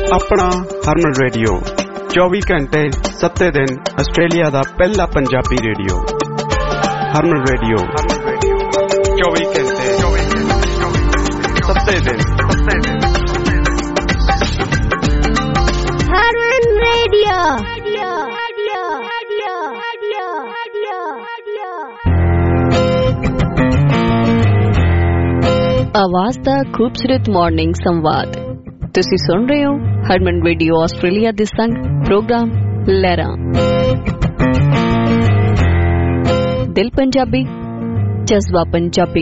अपना हरमन रेडियो 24 घंटे 7 दिन आस्ट्रेलिया दा पहला पंजाबी रेडियो। हरमन रेडियो 24 घंटे 7 दिन। हरमन रेडियो। आवाज दा खूबसूरत मॉर्निंग संवाद तुसी सुन रहे हो हरमन रेडियो आस्ट्रेलिया दे संग प्रोग्राम लहरां। दिल पंजाबी जज्बा पंजाबी।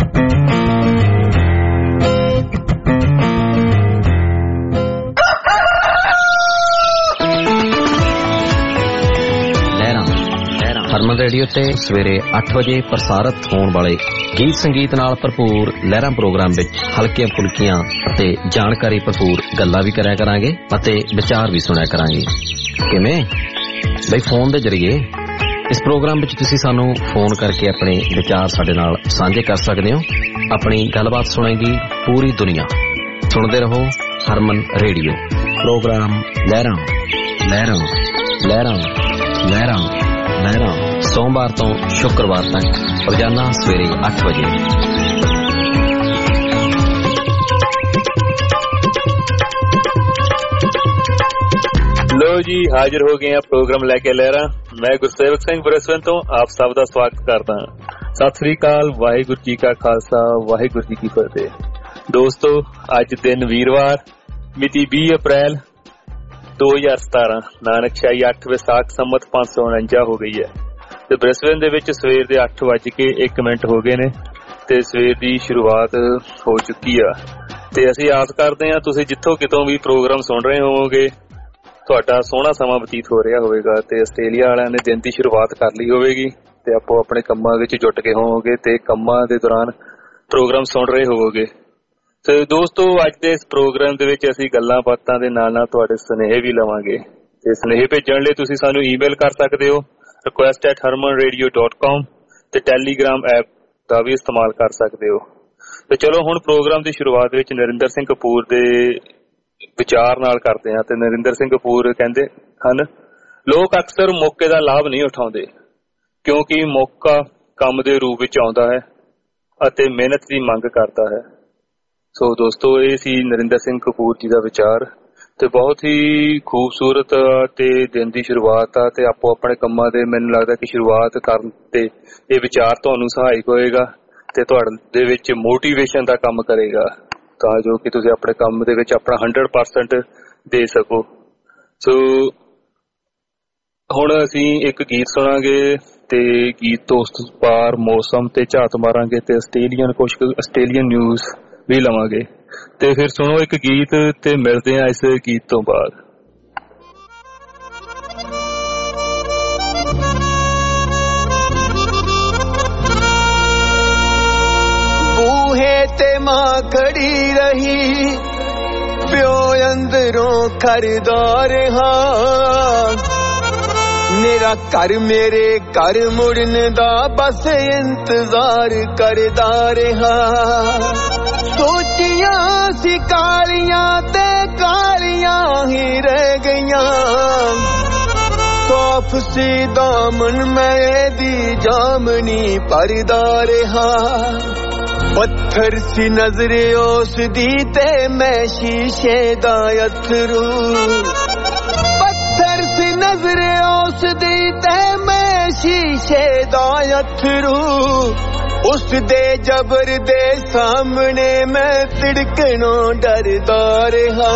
हरमन रेडियो ते सवेरे 8 बजे प्रसारित होने वाले गीत संगीत नाल भरपूर लहरां प्रोग्राम विच हल्कियां फुल्कियां ते जानकारी भरपूर गल्लां भी करया करांगे अते विचार भी सुनिया करांगे। किवें बई फोन दे जरिए इस प्रोग्राम विच तुसीं सानू फोन करके अपने विचार साडे नाल साझे कर सकदे हो। अपनी गलबात सुनेगी पूरी दुनिया। सुनते रहो हरमन रेडियो प्रोग्राम लहरां लहरां लहरां लहरां लहरां सोमवार तो शुक्रवार तक रोजाना सवेरे 8 बजे। लो जी हाजिर हो गए हैं प्रोग्राम लैके लहरा। मैं गुरसेवक सिंह ब्रिस्बेन तो आप सब का स्वागत करता हूं। सत श्री अकाल, वाहिगुरू जी का खालसा, वाहिगुरू जी की फतेह। दोस्तों अज दिन वीरवार मिति 20 अप्रैल 2017 नानकशाही 8 विसाख संमत 549 हो गई है ते ब्रिस्बेन दे विच सवेर दे 8:01 हो गए ने ते सवेर दी शुरुआत हो चुकी है ते असीं आस करदे हां तुसीं जिੱਥੋਂ कितों भी प्रोग्राम सुन रहे होवोगे ਤੁਹਾਡਾ ਸੋਹਣਾ ਸਮਾਂ ਬਤੀਤ ਹੋ ਰਿਹਾ ਹੋਵੇਗਾ ਤੇ ਆਸਟ੍ਰੇਲੀਆ ਵਾਲਿਆਂ ਨੇ ਦਿਨ ਦੀ ਸ਼ੁਰੂਆਤ ਕਰ ਲਈ ਹੋਵੇਗੀ ਤੇ ਆਪੋ ਆਪਣੇ ਕੰਮਾਂ ਵਿੱਚ ਜੁਟ ਗਏ ਹੋਵੋਗੇ ਤੇ ਕੰਮਾਂ ਦੇ ਦੌਰਾਨ ਪ੍ਰੋਗਰਾਮ ਸੁਣ ਰਹੇ ਹੋਵੋਗੇ। ਤੇ ਦੋਸਤੋ ਅੱਜ ਦੇ ਇਸ ਪ੍ਰੋਗਰਾਮ ਦੇ ਵਿੱਚ ਅਸੀਂ ਗੱਲਾਂ ਬਾਤਾਂ ਦੇ ਨਾਲ ਨਾਲ ਤੁਹਾਡੇ ਸੁਨੇਹੇ ਵੀ ਲਵਾਂਗੇ ਤੇ ਸੁਨੇਹੇ ਭੇਜਣ ਲਈ ਤੁਸੀਂ ਸਾਨੂੰ ਈਮੇਲ ਕਰ ਸਕਦੇ ਹੋ request@harmanradio.com ਤੇ ਟੈਲੀਗ੍ਰਾਮ ਐਪ ਦਾ ਵੀ ਇਸਤੇਮਾਲ ਕਰ ਸਕਦੇ ਹੋ। ਤੇ ਚਲੋ ਹੁਣ ਪ੍ਰੋਗਰਾਮ ਦੀ ਸ਼ੁਰੂਆਤ ਵਿੱਚ ਨਰਿੰਦਰ ਸਿੰਘ ਕਪੂਰ ਦੇ ਵਿਚਾਰ ਨਾਲ ਕਰਦੇ ਹਾਂ ਤੇ ਨਰਿੰਦਰ ਸਿੰਘ ਕਪੂਰ ਕਹਿੰਦੇ ਹਨ, ਲੋਕ ਅਕਸਰ ਮੌਕੇ ਦਾ ਲਾਭ ਨਹੀਂ ਉਠਾਉਂਦੇ ਕਿਉਂਕਿ ਮੌਕਾ ਕੰਮ ਦੇ ਰੂਪ ਵਿੱਚ ਆਉਂਦਾ ਹੈ ਅਤੇ ਮਿਹਨਤ ਦੀ ਮੰਗ ਕਰਦਾ ਹੈ। ਸੋ ਦੋਸਤੋ ਇਹ ਸੀ ਨਰਿੰਦਰ ਸਿੰਘ ਕਪੂਰ ਜੀ ਦਾ ਵਿਚਾਰ ਤੇ ਬਹੁਤ ਹੀ ਖੂਬਸੂਰਤ ਤੇ ਦਿਨ ਦੀ ਸ਼ੁਰੂਆਤ ਆ ਤੇ ਆਪੋ ਆਪਣੇ ਕੰਮਾਂ ਦੇ ਮੈਨੂੰ ਲੱਗਦਾ ਕਿ ਸ਼ੁਰੂਆਤ ਕਰਨ ਤੇ ਇਹ ਵਿਚਾਰ ਤੁਹਾਨੂੰ ਸਹਾਇਕ ਹੋਏਗਾ ਤੇ ਤੁਹਾਡੇ ਵਿੱਚ ਮੋਟੀਵੇਸ਼ਨ ਦਾ ਕੰਮ ਕਰੇਗਾ ਤਾਂ ਜੋ ਕਿ ਤੁਸੀਂ ਆਪਣੇ ਕੰਮ ਦੇ ਵਿੱਚ ਆਪਣਾ 100% ਦੇ ਸਕੋ। ਸੋ ਹੁਣ ਅਸੀਂ ਇੱਕ ਗੀਤ ਸੁਣਾਂਗੇ ਤੇ ਗੀਤ ਤੋਂ ਉਸ ਪਾਰ ਮੌਸਮ ਤੇ ਝਾਤ ਮਾਰਾਂਗੇ ਤੇ ਆਸਟ੍ਰੇਲੀਅਨ ਨਿਊਜ਼ ਵੀ ਲਵਾਂਗੇ ਤੇ ਫਿਰ ਸੁਣੋ ਇੱਕ ਗੀਤ ਤੇ ਮਿਲਦੇ ਆ ਇਸ ਗੀਤ ਤੋਂ ਬਾਅਦ। बूहे ते मां खड़ी रही प्यो अंदरों खरदार हाँ मेरा घर मेरे घर मुड़न दा बस इंतजार करदा रहा। सोचियां सी कालियां ते कालियां ही रह गईयां खौफ सी दामन मैं दी जामनी परदा रहा। पत्थर सी नजरे उस दी ते मैं शीशे दा अथरू पत्थर सी नजरे उस दी ते मैं शीशे दा अथरू उस दे जबर दे सामने मैं तिड़कणों डरदा रहा।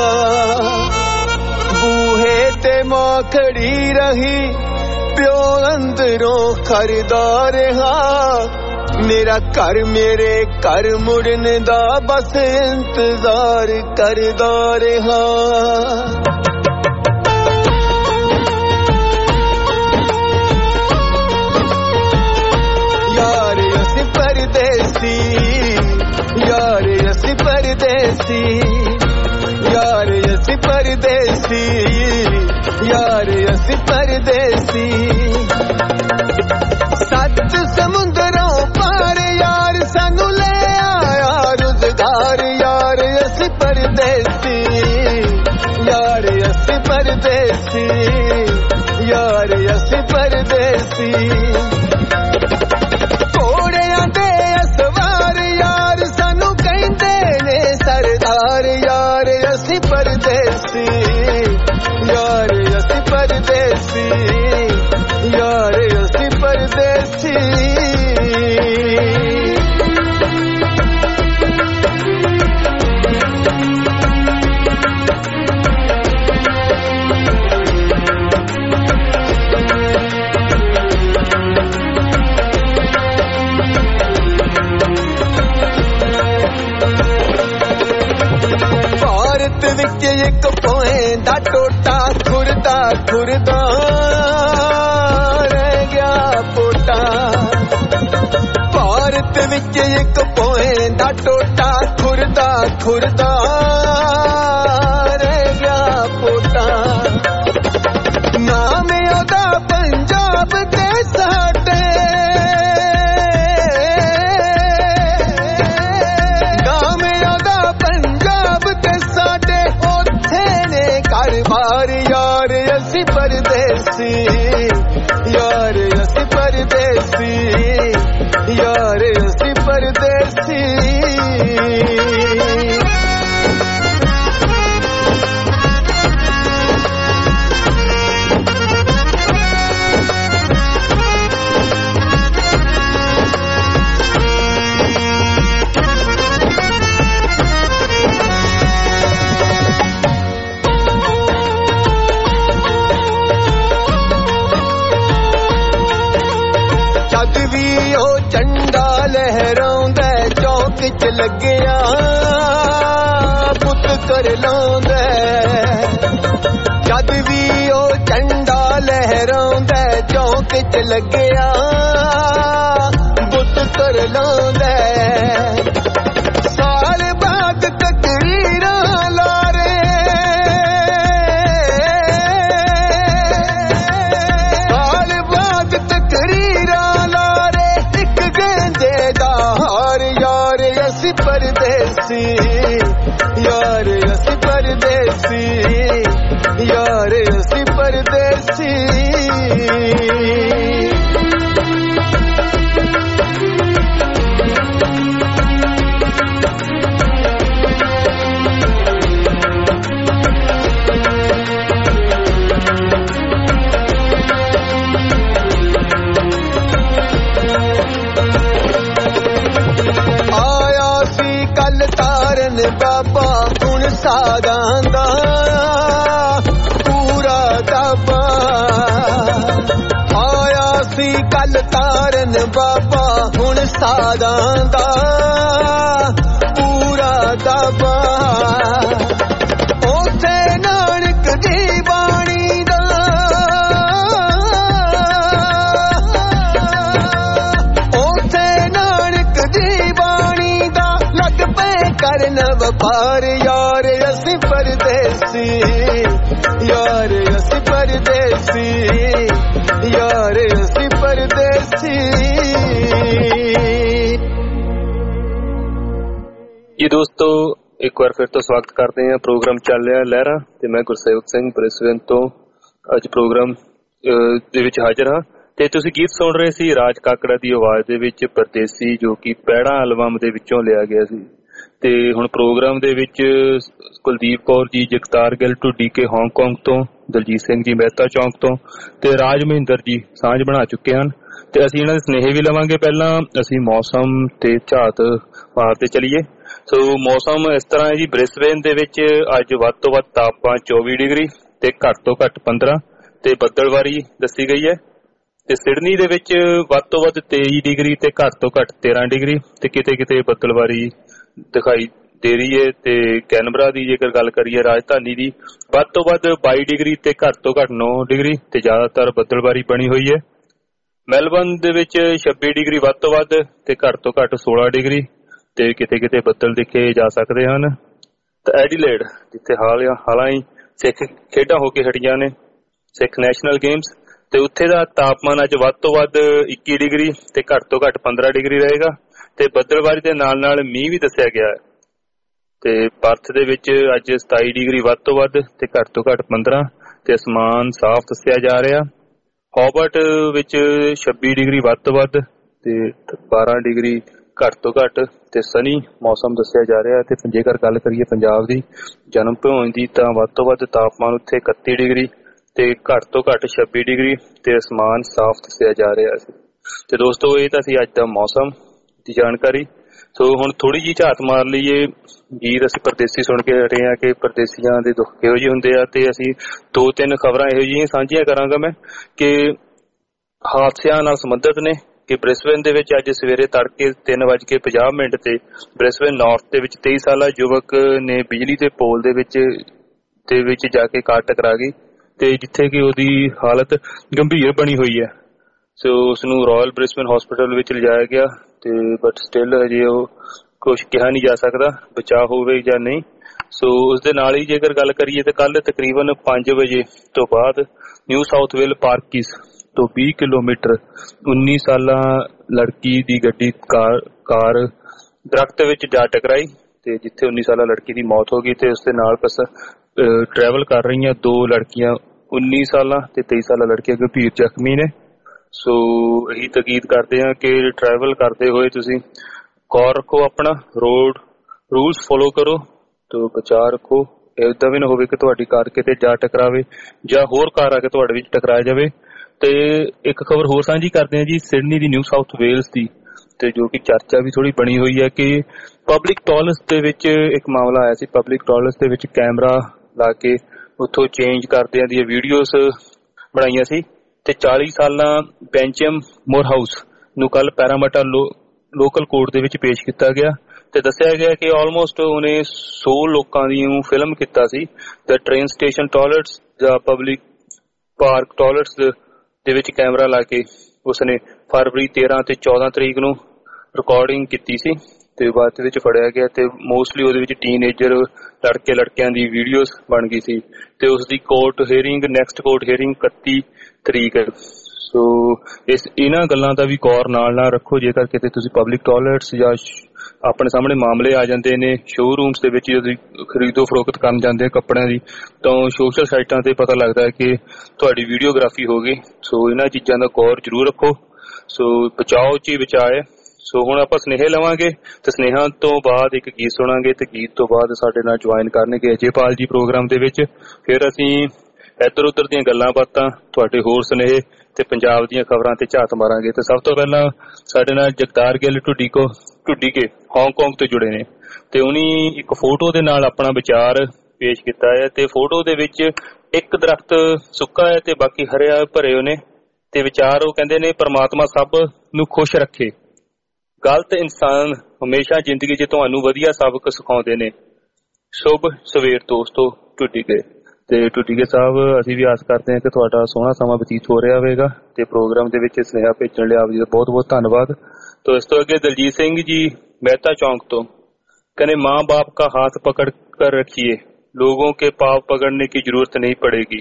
बूहे ते मां खड़ी रही प्यो अंदरों खरदा रहा मेरा घर मेरे घर मुड़न दा बस इंतजार करदा रहा। यार असी परदेसी यार असी परदेसी यार असी परदेसी यार असी परदेसी। सत समुंदरों पार यार सानू ले आया रुजगार यार असी परदेसी परदेसी यार असी परदेसी घोड़ियां दे सवार यार सानू कहंदे ने सरदार यार असी परदेसी यार असी परदेसी यार असी परदेसी विच एक पोएंदा टोटा खुरदा खुरदा रह गया पोटा भारत विच एक पोएंदा टोटा खुरदा खुरदा रह गया पोटा नाम ओदा पंजाब दे साडे बार यार असी परदेसी यार असी परदेसी यार असी परदेसी झंडा लहराउंदा चौक च लग्गिया पुत कर लाउंदा जद भी ओ झंडा लहराउंदा चौक च लग्गिया पुत कर लाउंदा साल बाद तकरीरां लारे साल बाद तकरीरां यार असी परदेसी यार असी परदेसी यार असी परदेसी तारन बाबा हुण सादां दा पूरा दाबा आया सी कल तारन बाबा हुण सादां दा पूरा दाबा ओथे नानक दी बाणी दा ओथे नानक दी बाणी दा लग पे करन वपार यार असी परदेसी यार असी परदेसी यार असी परदेसी जी दोस्तों एक बार फिर तो स्वागत करते हैं प्रोग्राम चल रहा लहरा ते मैं गुरसेवक सिंह ब्रिसबेन तो अज प्रोग्राम दे विच हाजिर हाँ ते तुसीं गीत सुन रहे सी राज काकड़ा दी आवाज़ दे विच परदेसी जो कि पैड़ा एल्बम दे विचों लिया गया सी ते हुण प्रोग्राम दे विच कुलदीप कौर जी जगतार गिल ढुड्डी के हांगकांग तो दलजीत सिंह जी मेहता चौंक तो ते राज महिंदर जी सांझ बना चुके हैं ते असीं इन्हां दे स्नेहे भी लवांगे। पहलां असीं मौसम ते झात मारते चलीए। सो मौसम इस तरह है जी, ब्रिसबेन दे विच अज वध तो वध तापमान 24 डिग्री ते घट तो घट 15 ते बदलवारी दसी गई है। ते सिडनी दे विच वध तो वध 23 डिग्री ते घट तो घट 13 डिग्री ते किते किते बदलवारी दिखाई दे रही है। ते कैनबरा दी जेकर गल करिए राजधानी दी वध तो वध 22 डिग्री ते घट तो घट 9 डिग्री ते ज्यादातर बदलवारी बनी हुई है। मैलबर्न दे विच 26 डिग्री वध तो वध ते घट तो घट 16 डिग्री ते किते किते बदल दिखे जा सकते हैं। ते एडिलेड जिथे हाल ही सिख खेडां हो के हटियां ने, सिख नैशनल गेम्स, ते उत्थे दा तापमान अज वध तो वध 21 डिग्री ते घट तो घट 15 डिग्री रहेगा। ते बदलवारी दे नाल नाल मींह भी दस्सिया गया है। ते पर्थ दे विच अज 27 डिग्री वध तो वध ते घट तो घट 15 ਤੇ ਅਸਮਾਨ ਸਾਫ਼ ਦੱਸਿਆ ਜਾ ਰਿਹਾ। ਹੋਬਰਟ ਵਿੱਚ 26 ਡਿਗਰੀ ਵੱਧ ਤੋਂ ਵੱਧ ਤੇ 12 ਡਿਗਰੀ ਘੱਟ ਤੋਂ ਘੱਟ ਤੇ ਸਨੀ ਮੌਸਮ ਦੱਸਿਆ ਜਾ ਰਿਹਾ। ਤੇ ਜੇਕਰ ਗੱਲ ਕਰੀਏ ਪੰਜਾਬ ਦੀ ਜਨਮ ਭੂਮੀ ਦੀ ਤਾਂ ਵੱਧ ਤੋਂ ਵੱਧ ਤਾਪਮਾਨ ਉੱਥੇ 31 ਡਿਗਰੀ ਤੇ ਘੱਟ ਤੋਂ ਘੱਟ 26 ਡਿਗਰੀ ਤੇ ਅਸਮਾਨ ਸਾਫ਼ ਦੱਸਿਆ ਜਾ ਰਿਹਾ ਸੀ। ਤੇ ਦੋਸਤੋ ਇਹ ਤਾਂ ਸੀ ਅੱਜ ਦਾ ਮੌਸਮ ਦੀ ਜਾਣਕਾਰੀ। ਸੋ ਹੁਣ ਥੋੜੀ ਜਿਹੀ ਝਾਤ ਮਾਰ ਲਈਏ ਗੀਤ ਅਸੀਂ ਪਰਦੇਸੀ ਸੁਣ ਕੇ ਹਟੇ ਆ ਕਿ ਪਰਦੇਸੀਆਂ ਦੇ ਦੁੱਖ ਕਿਹੋ ਜਿਹੇ ਹੁੰਦੇ ਆ। ਤੇ ਅਸੀਂ 2-3 ਖਬਰਾਂ ਇਹੋ ਜਿਹੀਆਂ ਸਾਂਝੀਆਂ ਕਰਾਂਗਾ ਮੈਂ ਕਿ ਹਾਦਸਿਆਂ ਨਾਲ ਸੰਬੰਧਿਤ ਨੇ ਕਿ ਬ੍ਰਿਸਬੇਨ ਦੇ ਵਿੱਚ ਅੱਜ ਸਵੇਰੇ ਤੜਕੇ 3:50 ਤੇ ਬ੍ਰਿਸਬੇਨ ਨਾਰਥ ਦੇ ਵਿੱਚ 23 ਸਾਲਾ ਯੁਵਕ ਨੇ ਬਿਜਲੀ ਦੇ ਪੋਲ ਦੇ ਵਿੱਚ ਜਾ ਕੇ ਕਾਰ ਟਕਰਾ ਗਈ ਤੇ ਜਿੱਥੇ ਕਿ ਉਹਦੀ ਹਾਲਤ ਗੰਭੀਰ ਬਣੀ ਹੋਈ ਹੈ। ਸੋ ਉਸਨੂੰ ਰਾਇਲ ਬ੍ਰਿਸਬੇਨ ਹਸਪੀਟਲ ਵਿੱਚ ਲਿਜਾਇਆ ਗਿਆ ਤੇ ਬਟ ਸਟਿਲ ਹਜੇ ਉਹ ਕੁਛ ਕਿਹਾ ਨਹੀਂ ਜਾ ਸਕਦਾ ਬਚਾਅ ਹੋਵੇ ਜਾਂ ਨਹੀਂ। ਸੋ ਉਸਦੇ ਨਾਲ ਹੀ ਜੇਕਰ ਗੱਲ ਕਰੀਏ ਤਾਂ ਕੱਲ ਤਕਰੀਬਨ 5 ਵਜੇ ਤੋਂ ਬਾਅਦ ਨਿਊ ਸਾਊਥ ਵੇਲ ਪਾਰਕਿਸ ਤੋਂ 20 ਕਿਲੋਮੀਟਰ 19 ਸਾਲਾ ਲੜਕੀ ਦੀ ਗੱਡੀ ਕਾਰ ਦਰਖਤ ਵਿੱਚ ਜਾ ਟਕਰਾਈ ਤੇ ਜਿੱਥੇ 19 ਸਾਲਾ ਲੜਕੀ ਦੀ ਮੌਤ ਹੋ ਗਈ ਤੇ ਉਸਦੇ ਨਾਲ ਬਸ ਟਰੈਵਲ ਕਰ ਰਹੀਆਂ 2 ਲੜਕੀਆਂ 19 ਸਾਲਾਂ ਤੇ 23 ਸਾਲਾ ਲੜਕੀਆਂ ਗੰਭੀਰ ਜ਼ਖਮੀ ਨੇ। ਸੋ ਇਹੀ ਤਾਕੀਦ ਕਰਦੇ ਹਾਂ ਕਿ ਟਰੈਵਲ ਕਰਦੇ ਹੋਏ ਤੁਸੀਂ ਗੌਰ ਰੱਖੋ, ਆਪਣਾ ਰੋਡ ਰੂਲਸ ਫੋਲੋ ਕਰੋ ਤੇ ਬਚਾਅ ਰੱਖੋ। ਏਦਾਂ ਵੀ ਨਾ ਹੋਵੇ ਕਿ ਤੁਹਾਡੀ ਕਾਰ ਕਿਤੇ ਜਾ ਟਕਰਾਵੇ ਜਾਂ ਹੋਰ ਕਾਰ ਆ ਕੇ ਤੁਹਾਡੇ ਵਿੱਚ ਟਕਰਾ ਜਾਵੇ। ਤੇ ਇੱਕ ਖਬਰ ਹੋਰ ਸਾਂਝੀ ਕਰਦੇ ਹਾਂ ਜੀ ਸਿਡਨੀ ਦੀ ਨਿਊ ਸਾਊਥ ਵੇਲਸ ਦੀ ਤੇ ਜੋ ਕਿ ਚਰਚਾ ਵੀ ਥੋੜੀ ਬਣੀ ਹੋਈ ਹੈ ਕਿ ਪਬਲਿਕ ਟਾਇਲਟਸ ਦੇ ਵਿੱਚ ਇੱਕ ਮਾਮਲਾ ਆਇਆ ਸੀ। ਪਬਲਿਕ ਟਾਇਲਟਸ ਦੇ ਵਿੱਚ ਕੈਮਰਾ ਲਾ ਕੇ ਉੱਥੋਂ ਚੇਂਜ ਕਰਦਿਆਂ ਦੀਆਂ ਵੀਡੀਓਜ਼ ਬਣਾਈਆਂ ਸੀ ਤੇ 40 ਸਾਲਾਂ ਬੈਂਚਮ ਮੋਰਹਾਊਸ ਨੂੰ ਕੱਲ ਪੈਰਾਮੀਟਰ ਲੋਕਲ ਕੋਰਟ ਦੇ ਵਿੱਚ ਪੇਸ਼ ਕੀਤਾ ਗਿਆ ਤੇ ਦੱਸਿਆ ਗਿਆ ਕਿ ਆਲਮੋਸਟ ਉਹਨੇ 100 ਲੋਕਾਂ ਦੀ ਫਿਲਮ ਕੀਤਾ ਸੀ ਤੇ ਟ੍ਰੇਨ ਸਟੇਸ਼ਨ ਟਾਇਲਟਸ ਜਾਂ ਪਬਲਿਕ ਪਾਰਕ ਟਾਇਲਟਸ ਦੇ ਵਿੱਚ ਕੈਮਰਾ ਲਾ ਕੇ ਉਸਨੇ ਫਰਵਰੀ 13 ਤੇ 14 ਤਰੀਕ ਨੂੰ ਰਿਕਾਰਡਿੰਗ ਕੀਤੀ ਸੀ ਤੇ ਬਾਅਦ ਦੇ ਵਿੱਚ ਫੜਿਆ ਗਿਆ ਤੇ ਮੋਸਟਲੀ ਉਹਦੇ ਵਿੱਚ ਟੀਨਏਜਰ ਲੜਕਿਆਂ ਦੀ ਵੀਡੀਓਜ਼ ਬਣ ਗਈ ਸੀ ਤੇ ਉਸਦੀ ਨੈਕਸਟ ਕੋਰਟ ਹੀਅਰਿੰਗ 31 ਤਰੀਕ। ਸੋ ਇਹਨਾਂ ਗੱਲਾਂ ਦਾ ਵੀ ਗੌਰ ਨਾਲ ਰੱਖੋ। ਜੇਕਰ ਕਿਤੇ ਤੁਸੀਂ ਪਬਲਿਕ ਟਾਇਲਟਸ ਜਾਂ ਆਪਣੇ ਸਾਹਮਣੇ ਮਾਮਲੇ ਆ ਜਾਂਦੇ ਨੇ ਸ਼ੋਅਰੂਮਸ ਦੇ ਵਿੱਚ ਜਦੋਂ ਖਰੀਦੋ ਫਰੋਖਤ ਕਰਨ ਜਾਂਦੇ ਆ ਕੱਪੜਿਆਂ ਦੀ ਤਾਂ ਸੋਸ਼ਲ ਸਾਈਟਾਂ ਤੇ ਪਤਾ ਲੱਗਦਾ ਹੈ ਕਿ ਤੁਹਾਡੀ ਵੀਡੀਓਗ੍ਰਾਫੀ ਹੋ ਗਈ। ਸੋ ਇਹਨਾਂ ਚੀਜ਼ਾਂ ਦਾ ਗੌਰ ਜ਼ਰੂਰ ਰੱਖੋ। ਸੋ ਬਚਾਓ ਚ ਹੀ ਬਚਾਏ। ਸੋ ਹੁਣ ਆਪਾਂ ਸੁਨੇਹੇ ਲਵਾਂਗੇ ਤੇ ਸੁਨੇਹਾਂ ਤੋਂ ਬਾਅਦ ਇੱਕ ਗੀਤ ਸੁਣਾਂਗੇ ਤੇ ਗੀਤ ਤੋਂ ਬਾਅਦ ਸਾਡੇ ਨਾਲ ਜੁਆਇਨ ਕਰਨਗੇ ਅਜੇਪਾਲ ਜੀ ਪ੍ਰੋਗਰਾਮ ਦੇ ਵਿੱਚ। ਫਿਰ ਅਸੀਂ ਇੱਧਰ ਉੱਧਰ ਦੀਆਂ ਗੱਲਾਂ ਬਾਤਾਂ, ਤੁਹਾਡੇ ਹੋਰ ਸੁਨੇਹੇ ਤੇ ਪੰਜਾਬ ਦੀਆਂ ਖਬਰਾਂ ਤੇ ਝਾਤ ਮਾਰਾਂਗੇ। ਤੇ ਸਭ ਤੋਂ ਪਹਿਲਾਂ ਸਾਡੇ ਨਾਲ ਜਗਤਾਰ ਗਿੱਲ ਢੁੱਡੀਕੇ ਹਾਂਗਕਾਂਗ ਤੋਂ ਜੁੜੇ ਨੇ ਤੇ ਉਹਨੀ ਇੱਕ ਫੋਟੋ ਦੇ ਨਾਲ ਆਪਣਾ ਵਿਚਾਰ ਪੇਸ਼ ਕੀਤਾ ਹੈ ਤੇ ਫੋਟੋ ਦੇ ਵਿੱਚ ਇੱਕ ਦਰਖਤ ਸੁੱਕਾ ਹੈ ਤੇ ਬਾਕੀ ਹਰਿਆ ਭਰੇ ਹੋਏ ਨੇ ਤੇ ਵਿਚਾਰ ਉਹ ਕਹਿੰਦੇ ਨੇ ਪ੍ਰਮਾਤਮਾ ਸਭ ਨੂੰ ਖੁਸ਼ ਰੱਖੇ। ਗਲਤ ਇਨਸਾਨ ਹਮੇਸ਼ਾ ਜ਼ਿੰਦਗੀ 'ਚ ਤੁਹਾਨੂੰ ਵਧੀਆ ਸਬਕ ਸਿਖਾਉਂਦੇ ਨੇ। ਸ਼ੁਭ ਸਵੇਰ ਦੋਸਤੋ ਢੁੱਡੀਕੇ। ਤੇ ਢੁੱਡੀਕੇ ਸਾਹਿਬ ਅਸੀਂ ਵੀ ਆਸ ਕਰਦੇ ਹਾਂ ਕਿ ਤੁਹਾਡਾ ਸੋਹਣਾ ਸਮਾਂ ਬਤੀਤ ਹੋ ਰਿਹਾ ਹੋਵੇਗਾ ਤੇ ਪ੍ਰੋਗਰਾਮ ਦੇ ਵਿੱਚ ਸੁਨੇਹਾ ਭੇਜਣ ਲਈ ਆਪ ਜੀ ਦਾ ਬਹੁਤ ਬਹੁਤ ਧੰਨਵਾਦ। तो इस तो आगे दलजीत सिंह जी मेहता चौक तो कहने माँ बाप का हाथ पकड़ कर रखिए, लोगों के पाव पकड़ने की जरूरत नहीं पड़ेगी।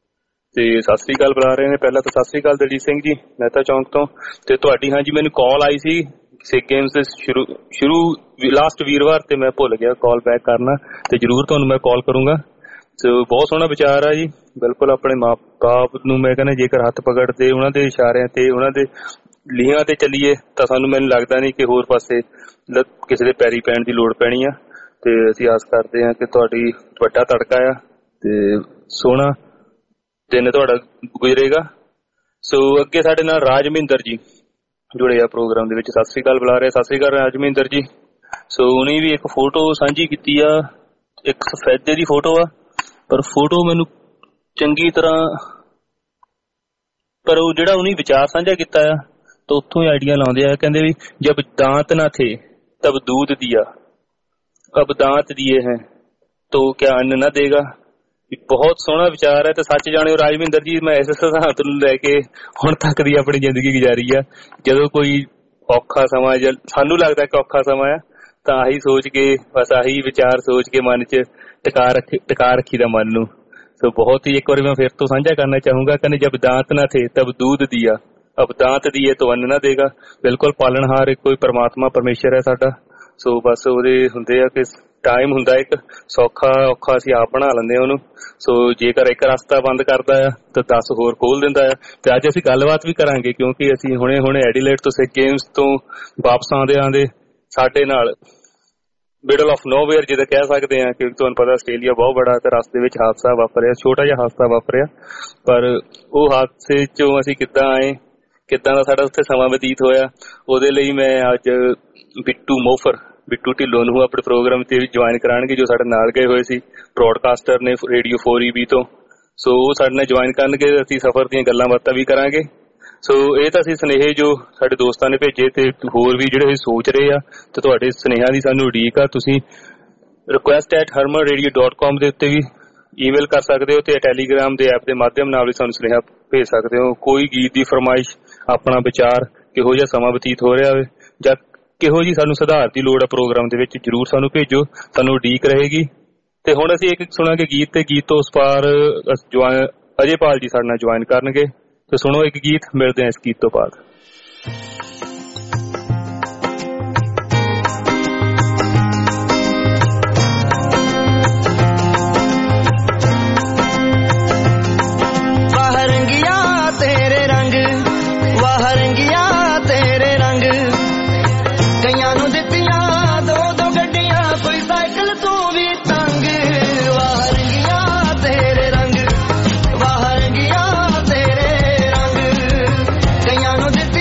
ਤੇ ਸਤਿ ਸ੍ਰੀ ਅਕਾਲ ਬੁਲਾ ਰਹੇ ਨੇ। ਪਹਿਲਾਂ ਤਾਂ ਸਤਿ ਸ੍ਰੀ ਅਕਾਲ ਦਲਜੀਤ ਸਿੰਘ ਜੀ ਮਹਿਤਾ ਚੌਂਕ ਤੋਂ। ਤੇ ਤੁਹਾਡੀ ਹਾਂਜੀ ਮੈਨੂੰ ਕਾਲ ਆਈ ਸੀ ਸਿੱਖ ਗੇਮਸ ਦੇ ਸ਼ੁਰੂ ਲਾਸਟ ਵੀਰਵਾਰ ਤੇ ਮੈਂ ਭੁੱਲ ਗਿਆ ਕਾਲ ਬੈਕ ਕਰਨਾ ਤੇ ਜ਼ਰੂਰ ਤੁਹਾਨੂੰ ਮੈਂ ਕਾਲ ਕਰੂੰਗਾ। ਸੋ ਬਹੁਤ ਸੋਹਣਾ ਵਿਚਾਰ ਆ ਜੀ। ਬਿਲਕੁਲ ਆਪਣੇ ਮਾਂ ਬਾਪ ਨੂੰ ਮੈਂ ਕਹਿੰਦਾ ਜੇਕਰ ਹੱਥ ਪਕੜਦੇ ਉਹਨਾਂ ਦੇ ਇਸ਼ਾਰਿਆਂ ਤੇ ਉਹਨਾਂ ਦੇ ਲੀਹਾਂ ਤੇ ਚੱਲੀਏ ਤਾਂ ਸਾਨੂੰ ਮੈਨੂੰ ਲੱਗਦਾ ਨਹੀਂ ਕਿ ਹੋਰ ਪਾਸੇ ਕਿਸੇ ਦੇ ਪੈਰੀ ਪੈਣ ਦੀ ਲੋੜ ਪੈਣੀ ਆ। ਤੇ ਅਸੀਂ ਆਸ ਕਰਦੇ ਹਾਂ ਕਿ ਤੁਹਾਡੀ ਵੱਡਾ ਤੜਕਾ ਆ ਤੇ ਸੋਹਣਾ ਦਿਨ ਤੁਹਾਡਾ ਗੁਜ਼ਰੇਗਾ। ਸੋ ਅੱਗੇ ਸਾਡੇ ਨਾਲ ਰਾਜਮਿੰਦਰ ਜੀ ਜੁੜੇ ਆ ਪ੍ਰੋਗਰਾਮ ਦੇ ਵਿੱਚ। ਸਤਿ ਸ੍ਰੀ ਅਕਾਲ ਬੁਲਾ ਰਹੇ। ਸਤਿ ਸ੍ਰੀ ਅਕਾਲ ਰਾਜਮਿੰਦਰ ਜੀ। ਸੋ ਉਹਨੇ ਵੀ ਇੱਕ ਫੋਟੋ ਸਾਂਝੀ ਕੀਤੀ ਆ, ਇੱਕ ਸਫੈਦੇ ਦੀ ਫੋਟੋ ਆ ਪਰ ਫੋਟੋ ਮੈਨੂੰ ਚੰਗੀ ਤਰ੍ਹਾਂ ਪਰ ਉਹ ਜਿਹੜਾ ਉਹਨੇ ਵਿਚਾਰ ਸਾਂਝਾ ਕੀਤਾ ਆ ਤਾਂ ਉੱਥੋਂ ਹੀ ਆਈਡੀਆ ਲਾਉਂਦੇ ਆ। ਕਹਿੰਦੇ ਵੀ ਜਬ दांत ना थे तब दूध दिया, अब दांत दिए हैं तो क्या अन्न न देगा। ਬਹੁਤ ਸੋਹਣਾ ਵਿਚਾਰ ਹੈ ਤੇ ਸੱਚ ਜਾਣਿਓ ਰਾਜਵਿੰਦਰ ਜੀ ਮੈਂ ਇਸ ਸਿਧਾਂਤ ਨੂੰ ਲੈ ਕੇ ਹੁਣ ਤੱਕ ਦੀ ਆਪਣੀ ਜ਼ਿੰਦਗੀ ਗੁਜ਼ਾਰੀ ਆ। ਜਦੋਂ ਕੋਈ ਔਖਾ ਸਮਾਂ ਜਾਂ ਸਾਨੂੰ ਲੱਗਦਾ ਕਿ ਔਖਾ ਸਮਾਂ ਆ ਤਾਂ ਆਹੀ ਸੋਚ ਕੇ ਬਸ ਆਹੀ ਵਿਚਾਰ ਸੋਚ ਕੇ ਮਨ 'ਚ ਟਿਕਾ ਰੱਖੀ ਦਾ ਮਨ ਨੂੰ। ਸੋ ਬਹੁਤ ਹੀ ਇੱਕ ਵਾਰੀ ਮੈਂ ਫਿਰ ਤੋਂ ਸਾਂਝਾ ਕਰਨਾ ਚਾਹੂੰਗਾ। ਕਹਿੰਦੇ ਜਬ दांत ना थे तब दूध दिया, अब दांत दिए तो अन्न न देगा। ਬਿਲਕੁਲ ਪਾਲਣਹਾਰ ਕੋਈ ਪਰਮਾਤਮਾ ਪਰਮੇਸ਼ਰ ਹੈ ਸਾਡਾ। ਸੋ ਬਸ ਉਹਦੇ ਹੁੰਦੇ ਆ ਕਿ ਟਾਈਮ ਹੁੰਦਾ ਇੱਕ ਸੌਖਾ ਔਖਾ ਅਸੀਂ ਆਪ ਬਣਾ ਲੈਂਦੇ ਉਹਨੂੰ। ਸੋ ਜੇਕਰ ਇੱਕ ਰਸਤਾ ਬੰਦ ਕਰਦਾ ਆ ਤਾਂ 10 ਹੋਰ ਖੋਲ ਦਿੰਦਾ ਆ। ਤੇ ਅੱਜ ਅਸੀਂ ਗੱਲਬਾਤ ਵੀ ਕਰਾਂਗੇ ਕਿਉਂਕਿ ਅਸੀਂ ਹੁਣੇ ਐਡੀਲੇਡ ਤੋਂ ਸਿੱਖ ਗੇਮਸ ਤੋਂ ਵਾਪਸ ਆਉਂਦੇ ਸਾਡੇ ਨਾਲ ਮਿਡਲ ਆਫ ਨੋਵੇਅਰ ਜਿਹਦਾ ਕਹਿ ਸਕਦੇ ਆ, ਕਿਉਂਕਿ ਤੁਹਾਨੂੰ ਪਤਾ ਆਸਟ੍ਰੇਲੀਆ ਬਹੁਤ ਬੜਾ ਤੇ ਰਸਤੇ ਵਿੱਚ ਹਾਦਸਾ ਵਾਪਰਿਆ, ਛੋਟਾ ਜਿਹਾ ਹਾਦਸਾ ਵਾਪਰਿਆ, ਪਰ ਉਹ ਹਾਦਸੇ ਚੋਂ ਅਸੀਂ ਕਿੱਦਾਂ ਆਏ, ਕਿੱਦਾਂ ਦਾ ਸਾਡਾ ਉੱਥੇ ਸਮਾਂ ਬਤੀਤ ਹੋਇਆ, ਉਹਦੇ ਲਈ ਮੈਂ ਅੱਜ ਬਿੱਟੂ ਢਿੱਲੋਂ ਨੂੰ ਆਪਣੇ ਪ੍ਰੋਗਰਾਮ ਤੇ ਜੁਆਇਨ ਕਰਾਉਣਗੇ, ਜੋ ਸਾਡੇ ਨਾਲ ਗਏ ਹੋਏ ਸੀ ਬ੍ਰੌਡਕਾਸਟਰ ਨੇ ਰੇਡੀਓ 4EB ਤੋਂ। ਸੋ ਉਹ ਸਾਡੇ ਨਾਲ ਜੁਆਇਨ ਕਰਨਗੇ, ਅਸੀਂ ਸਫ਼ਰ ਦੀਆਂ ਗੱਲਾਂ ਬਾਤਾਂ ਵੀ ਕਰਾਂਗੇ। ਸੋ ਇਹ ਤਾਂ ਅਸੀਂ ਸੁਨੇਹੇ ਜੋ ਸਾਡੇ ਦੋਸਤਾਂ ਨੇ ਭੇਜੇ ਤੇ ਹੋਰ ਵੀ ਜਿਹੜੇ ਸੋਚ ਰਹੇ ਆ, ਤੇ ਤੁਹਾਡੇ ਸੁਨੇਹਿਆਂ ਦੀ ਸਾਨੂੰ ਉਡੀਕ ਆ। ਤੁਸੀਂ request@harmanradio.com ਦੇ ਉੱਤੇ ਵੀ ਈਮੇਲ ਕਰ ਸਕਦੇ ਹੋ ਤੇ ਟੈਲੀਗ੍ਰਾਮ ਦੇ ਐਪ ਦੇ ਮਾਧਿਅਮ ਨਾਲ ਵੀ ਸਾਨੂੰ ਸੁਨੇਹਾ ਭੇਜ ਸਕਦੇ ਹੋ। ਕੋਈ ਗੀਤ ਦੀ ਫਰਮਾਇਸ਼, ਆਪਣਾ ਵਿਚਾਰ, ਕਿਹੋ ਜਿਹਾ ਸਮਾਂ ਬਤੀਤ ਹੋ ਰਿਹਾ ਹੋਵੇ ਜਾਂ ਕਿਹੋ ਜਿਹੀ ਸਾਨੂੰ ਸੁਧਾਰ ਦੀ ਲੋੜ ਆ ਪ੍ਰੋਗਰਾਮ ਦੇ ਵਿੱਚ, ਜ਼ਰੂਰ ਸਾਨੂੰ ਭੇਜੋ, ਸਾਨੂੰ ਉਡੀਕ ਰਹੇਗੀ। ਤੇ ਹੁਣ ਅਸੀਂ ਇੱਕ ਸੁਣਾਂਗੇ ਗੀਤ, ਤੇ ਗੀਤ ਤੋਂ ਉਸ ਪਾਰ ਅਜੇਪਾਲ ਜੀ ਸਾਡੇ ਨਾਲ ਜੁਆਇਨ ਕਰਨਗੇ। ਤੇ ਸੁਣੋ ਇੱਕ ਗੀਤ, ਮਿਲਦੇ ਹਾਂ ਇਸ ਗੀਤ ਤੋਂ ਬਾਅਦ। ਕਈਆਂ ਨੂੰ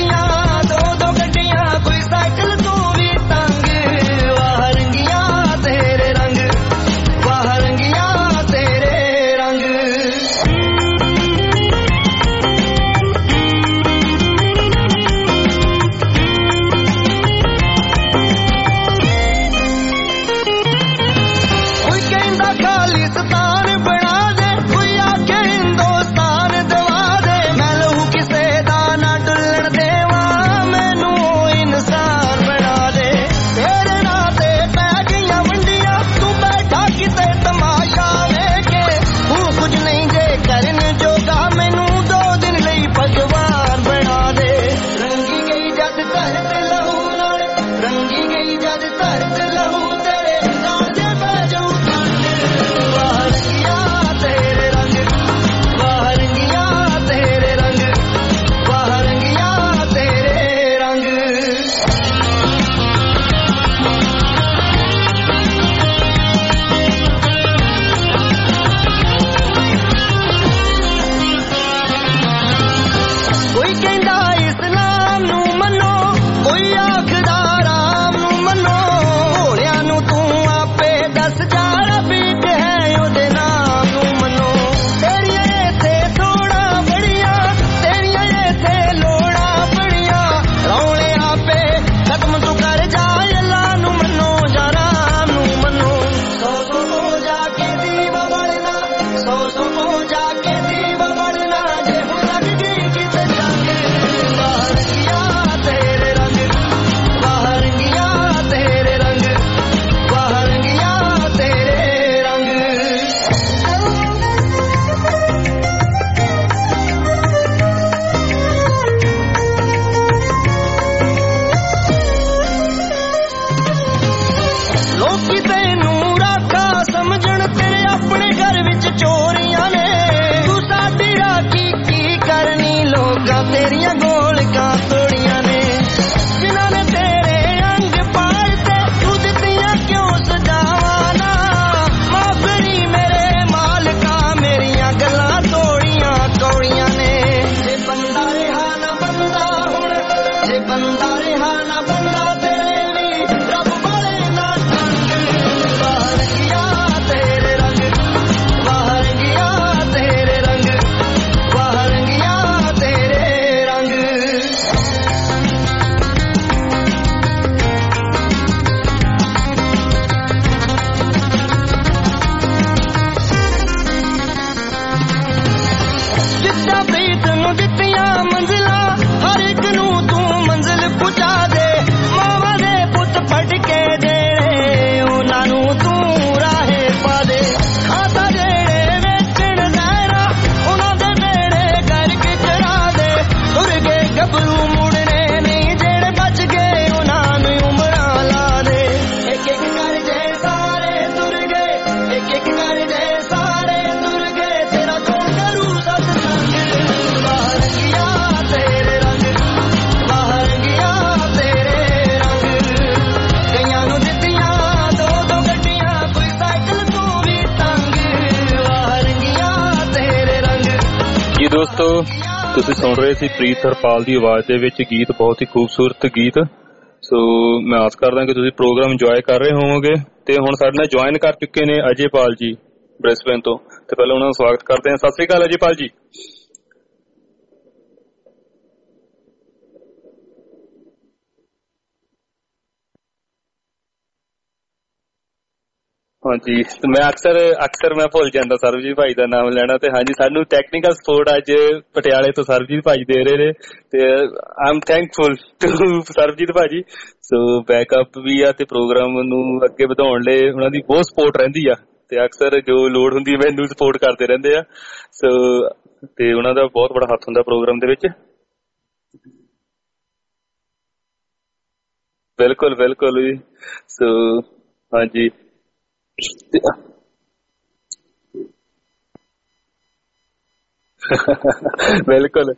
ਦੋਸਤੋ, ਤੁਸੀਂ ਸੁਣ ਰਹੇ ਸੀ ਪ੍ਰੀਤ ਹਰਪਾਲ ਦੀ ਆਵਾਜ਼ ਦੇ ਵਿੱਚ ਗੀਤ, ਬਹੁਤ ਹੀ ਖੂਬਸੂਰਤ ਗੀਤ। ਸੋ ਮੈਂ ਆਸ ਕਰਦਾ ਕਿ ਤੁਸੀਂ ਪ੍ਰੋਗਰਾਮ ਇੰਜੋਏ ਕਰ ਰਹੇ ਹੋਵੋਗੇ। ਤੇ ਹੁਣ ਸਾਡੇ ਨਾਲ ਜੁਆਇਨ ਕਰ ਚੁੱਕੇ ਨੇ ਅਜੇਪਾਲ ਜੀ ਬ੍ਰਿਸਬੇਨ ਤੋਂ, ਤੇ ਪਹਿਲਾਂ ਉਹਨਾਂ ਦਾ ਸਵਾਗਤ ਕਰਦੇ ਹਾਂ। ਸਤਿ ਸ੍ਰੀ ਅਕਾਲ ਅਜੇਪਾਲ ਜੀ। ਹਾਂਜੀ, ਮੈਂ ਅਕਸਰ ਮੈਂ ਭੁੱਲ ਜਾਂਦਾ ਸਰਬਜੀਤ ਭਾਈ ਦਾ ਨਾਮ ਲੈਣਾ। ਤੇ ਹਾਂਜੀ, ਸਾਨੂੰ ਟੈਕਨੀਕਲ ਸਪੋਰਟ ਅੱਜ ਪਟਿਆਲੇ ਤੋਂ ਸਰਬਜੀਤ ਭਾਈ ਦੇ ਰਹੇ ਨੇ, ਤੇ I am thankful to Sarabjit ਭਾਜੀ। ਸੋ ਬੈਕਅਪ ਵੀ ਆ ਤੇ ਪ੍ਰੋਗਰਾਮ ਨੂੰ ਅੱਗੇ ਵਧਾਉਣ ਲਈ ਉਹਨਾਂ ਦੀ ਬਹੁਤ ਸਪੋਰਟ ਰਹਿੰਦੀ ਆ, ਤੇ ਅਕਸਰ ਜੋ ਲੋੜ ਹੁੰਦੀ ਮੈਨੂੰ ਸਪੋਰਟ ਕਰਦੇ ਰਹਿੰਦੇ ਆ। ਸੋ ਤੇ ਉਹਨਾਂ ਦਾ ਬਹੁਤ ਬੜਾ ਹੱਥ ਹੁੰਦਾ ਪ੍ਰੋਗਰਾਮ ਦੇ ਵਿੱਚ। ਬਿਲਕੁਲ ਬਿਲਕੁਲ ਜੀ। ਸੋ ਹਾਂਜੀ ਬਿਲਕੁਲ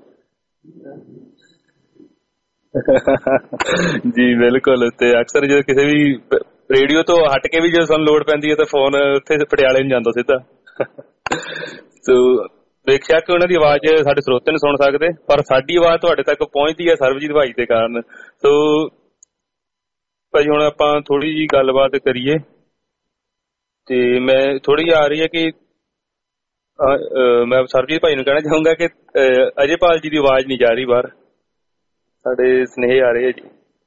ਜੀ, ਬਿਲਕੁਲ। ਤੇ ਅਕਸਰ ਜਦੋਂ ਕਿਸੇ ਵੀ ਰੇਡੀਓ ਤੋਂ ਹਟ ਕੇ ਵੀ ਜਦੋਂ ਸਾਨੂੰ ਲੋੜ ਪੈਂਦੀ ਹੈ ਤਾਂ ਫੋਨ ਉੱਥੇ ਪਟਿਆਲੇ ਨੂੰ ਜਾਂਦਾ ਸਿੱਧਾ। ਸੋ ਵੇਖਿਆ ਕਿ ਉਹਨਾਂ ਦੀ ਆਵਾਜ਼ ਸਾਡੇ ਸਰੋਤੇ ਨਹੀਂ ਸੁਣ ਸਕਦੇ, ਪਰ ਸਾਡੀ ਆਵਾਜ਼ ਤੁਹਾਡੇ ਤੱਕ ਪਹੁੰਚਦੀ ਹੈ ਸਰਬਜੀਤ ਭਾਈ ਦੇ ਕਾਰਨ। ਸੋ ਭਾਈ ਹੁਣ ਆਪਾਂ ਥੋੜੀ ਜਿਹੀ ਗੱਲਬਾਤ ਕਰੀਏ। ਤੇ ਮੈਂ ਥੋੜੀ ਆ ਰਹੀ ਹੈ ਕਿ ਮੈਂ ਸਰਬਜੀਤ ਭਾਈ ਨੂੰ ਕਹਿਣਾ ਚਾਹੂੰਗਾ ਕਿ ਅਜੇਪਾਲ ਜੀ ਦੀ ਆਵਾਜ਼ ਨਹੀਂ ਜਾ ਰਹੀ ਬਾਹਰ, ਸਾਡੇ ਸੁਨੇਹੇ ਆ ਰਹੇ ਆ ਜੀ।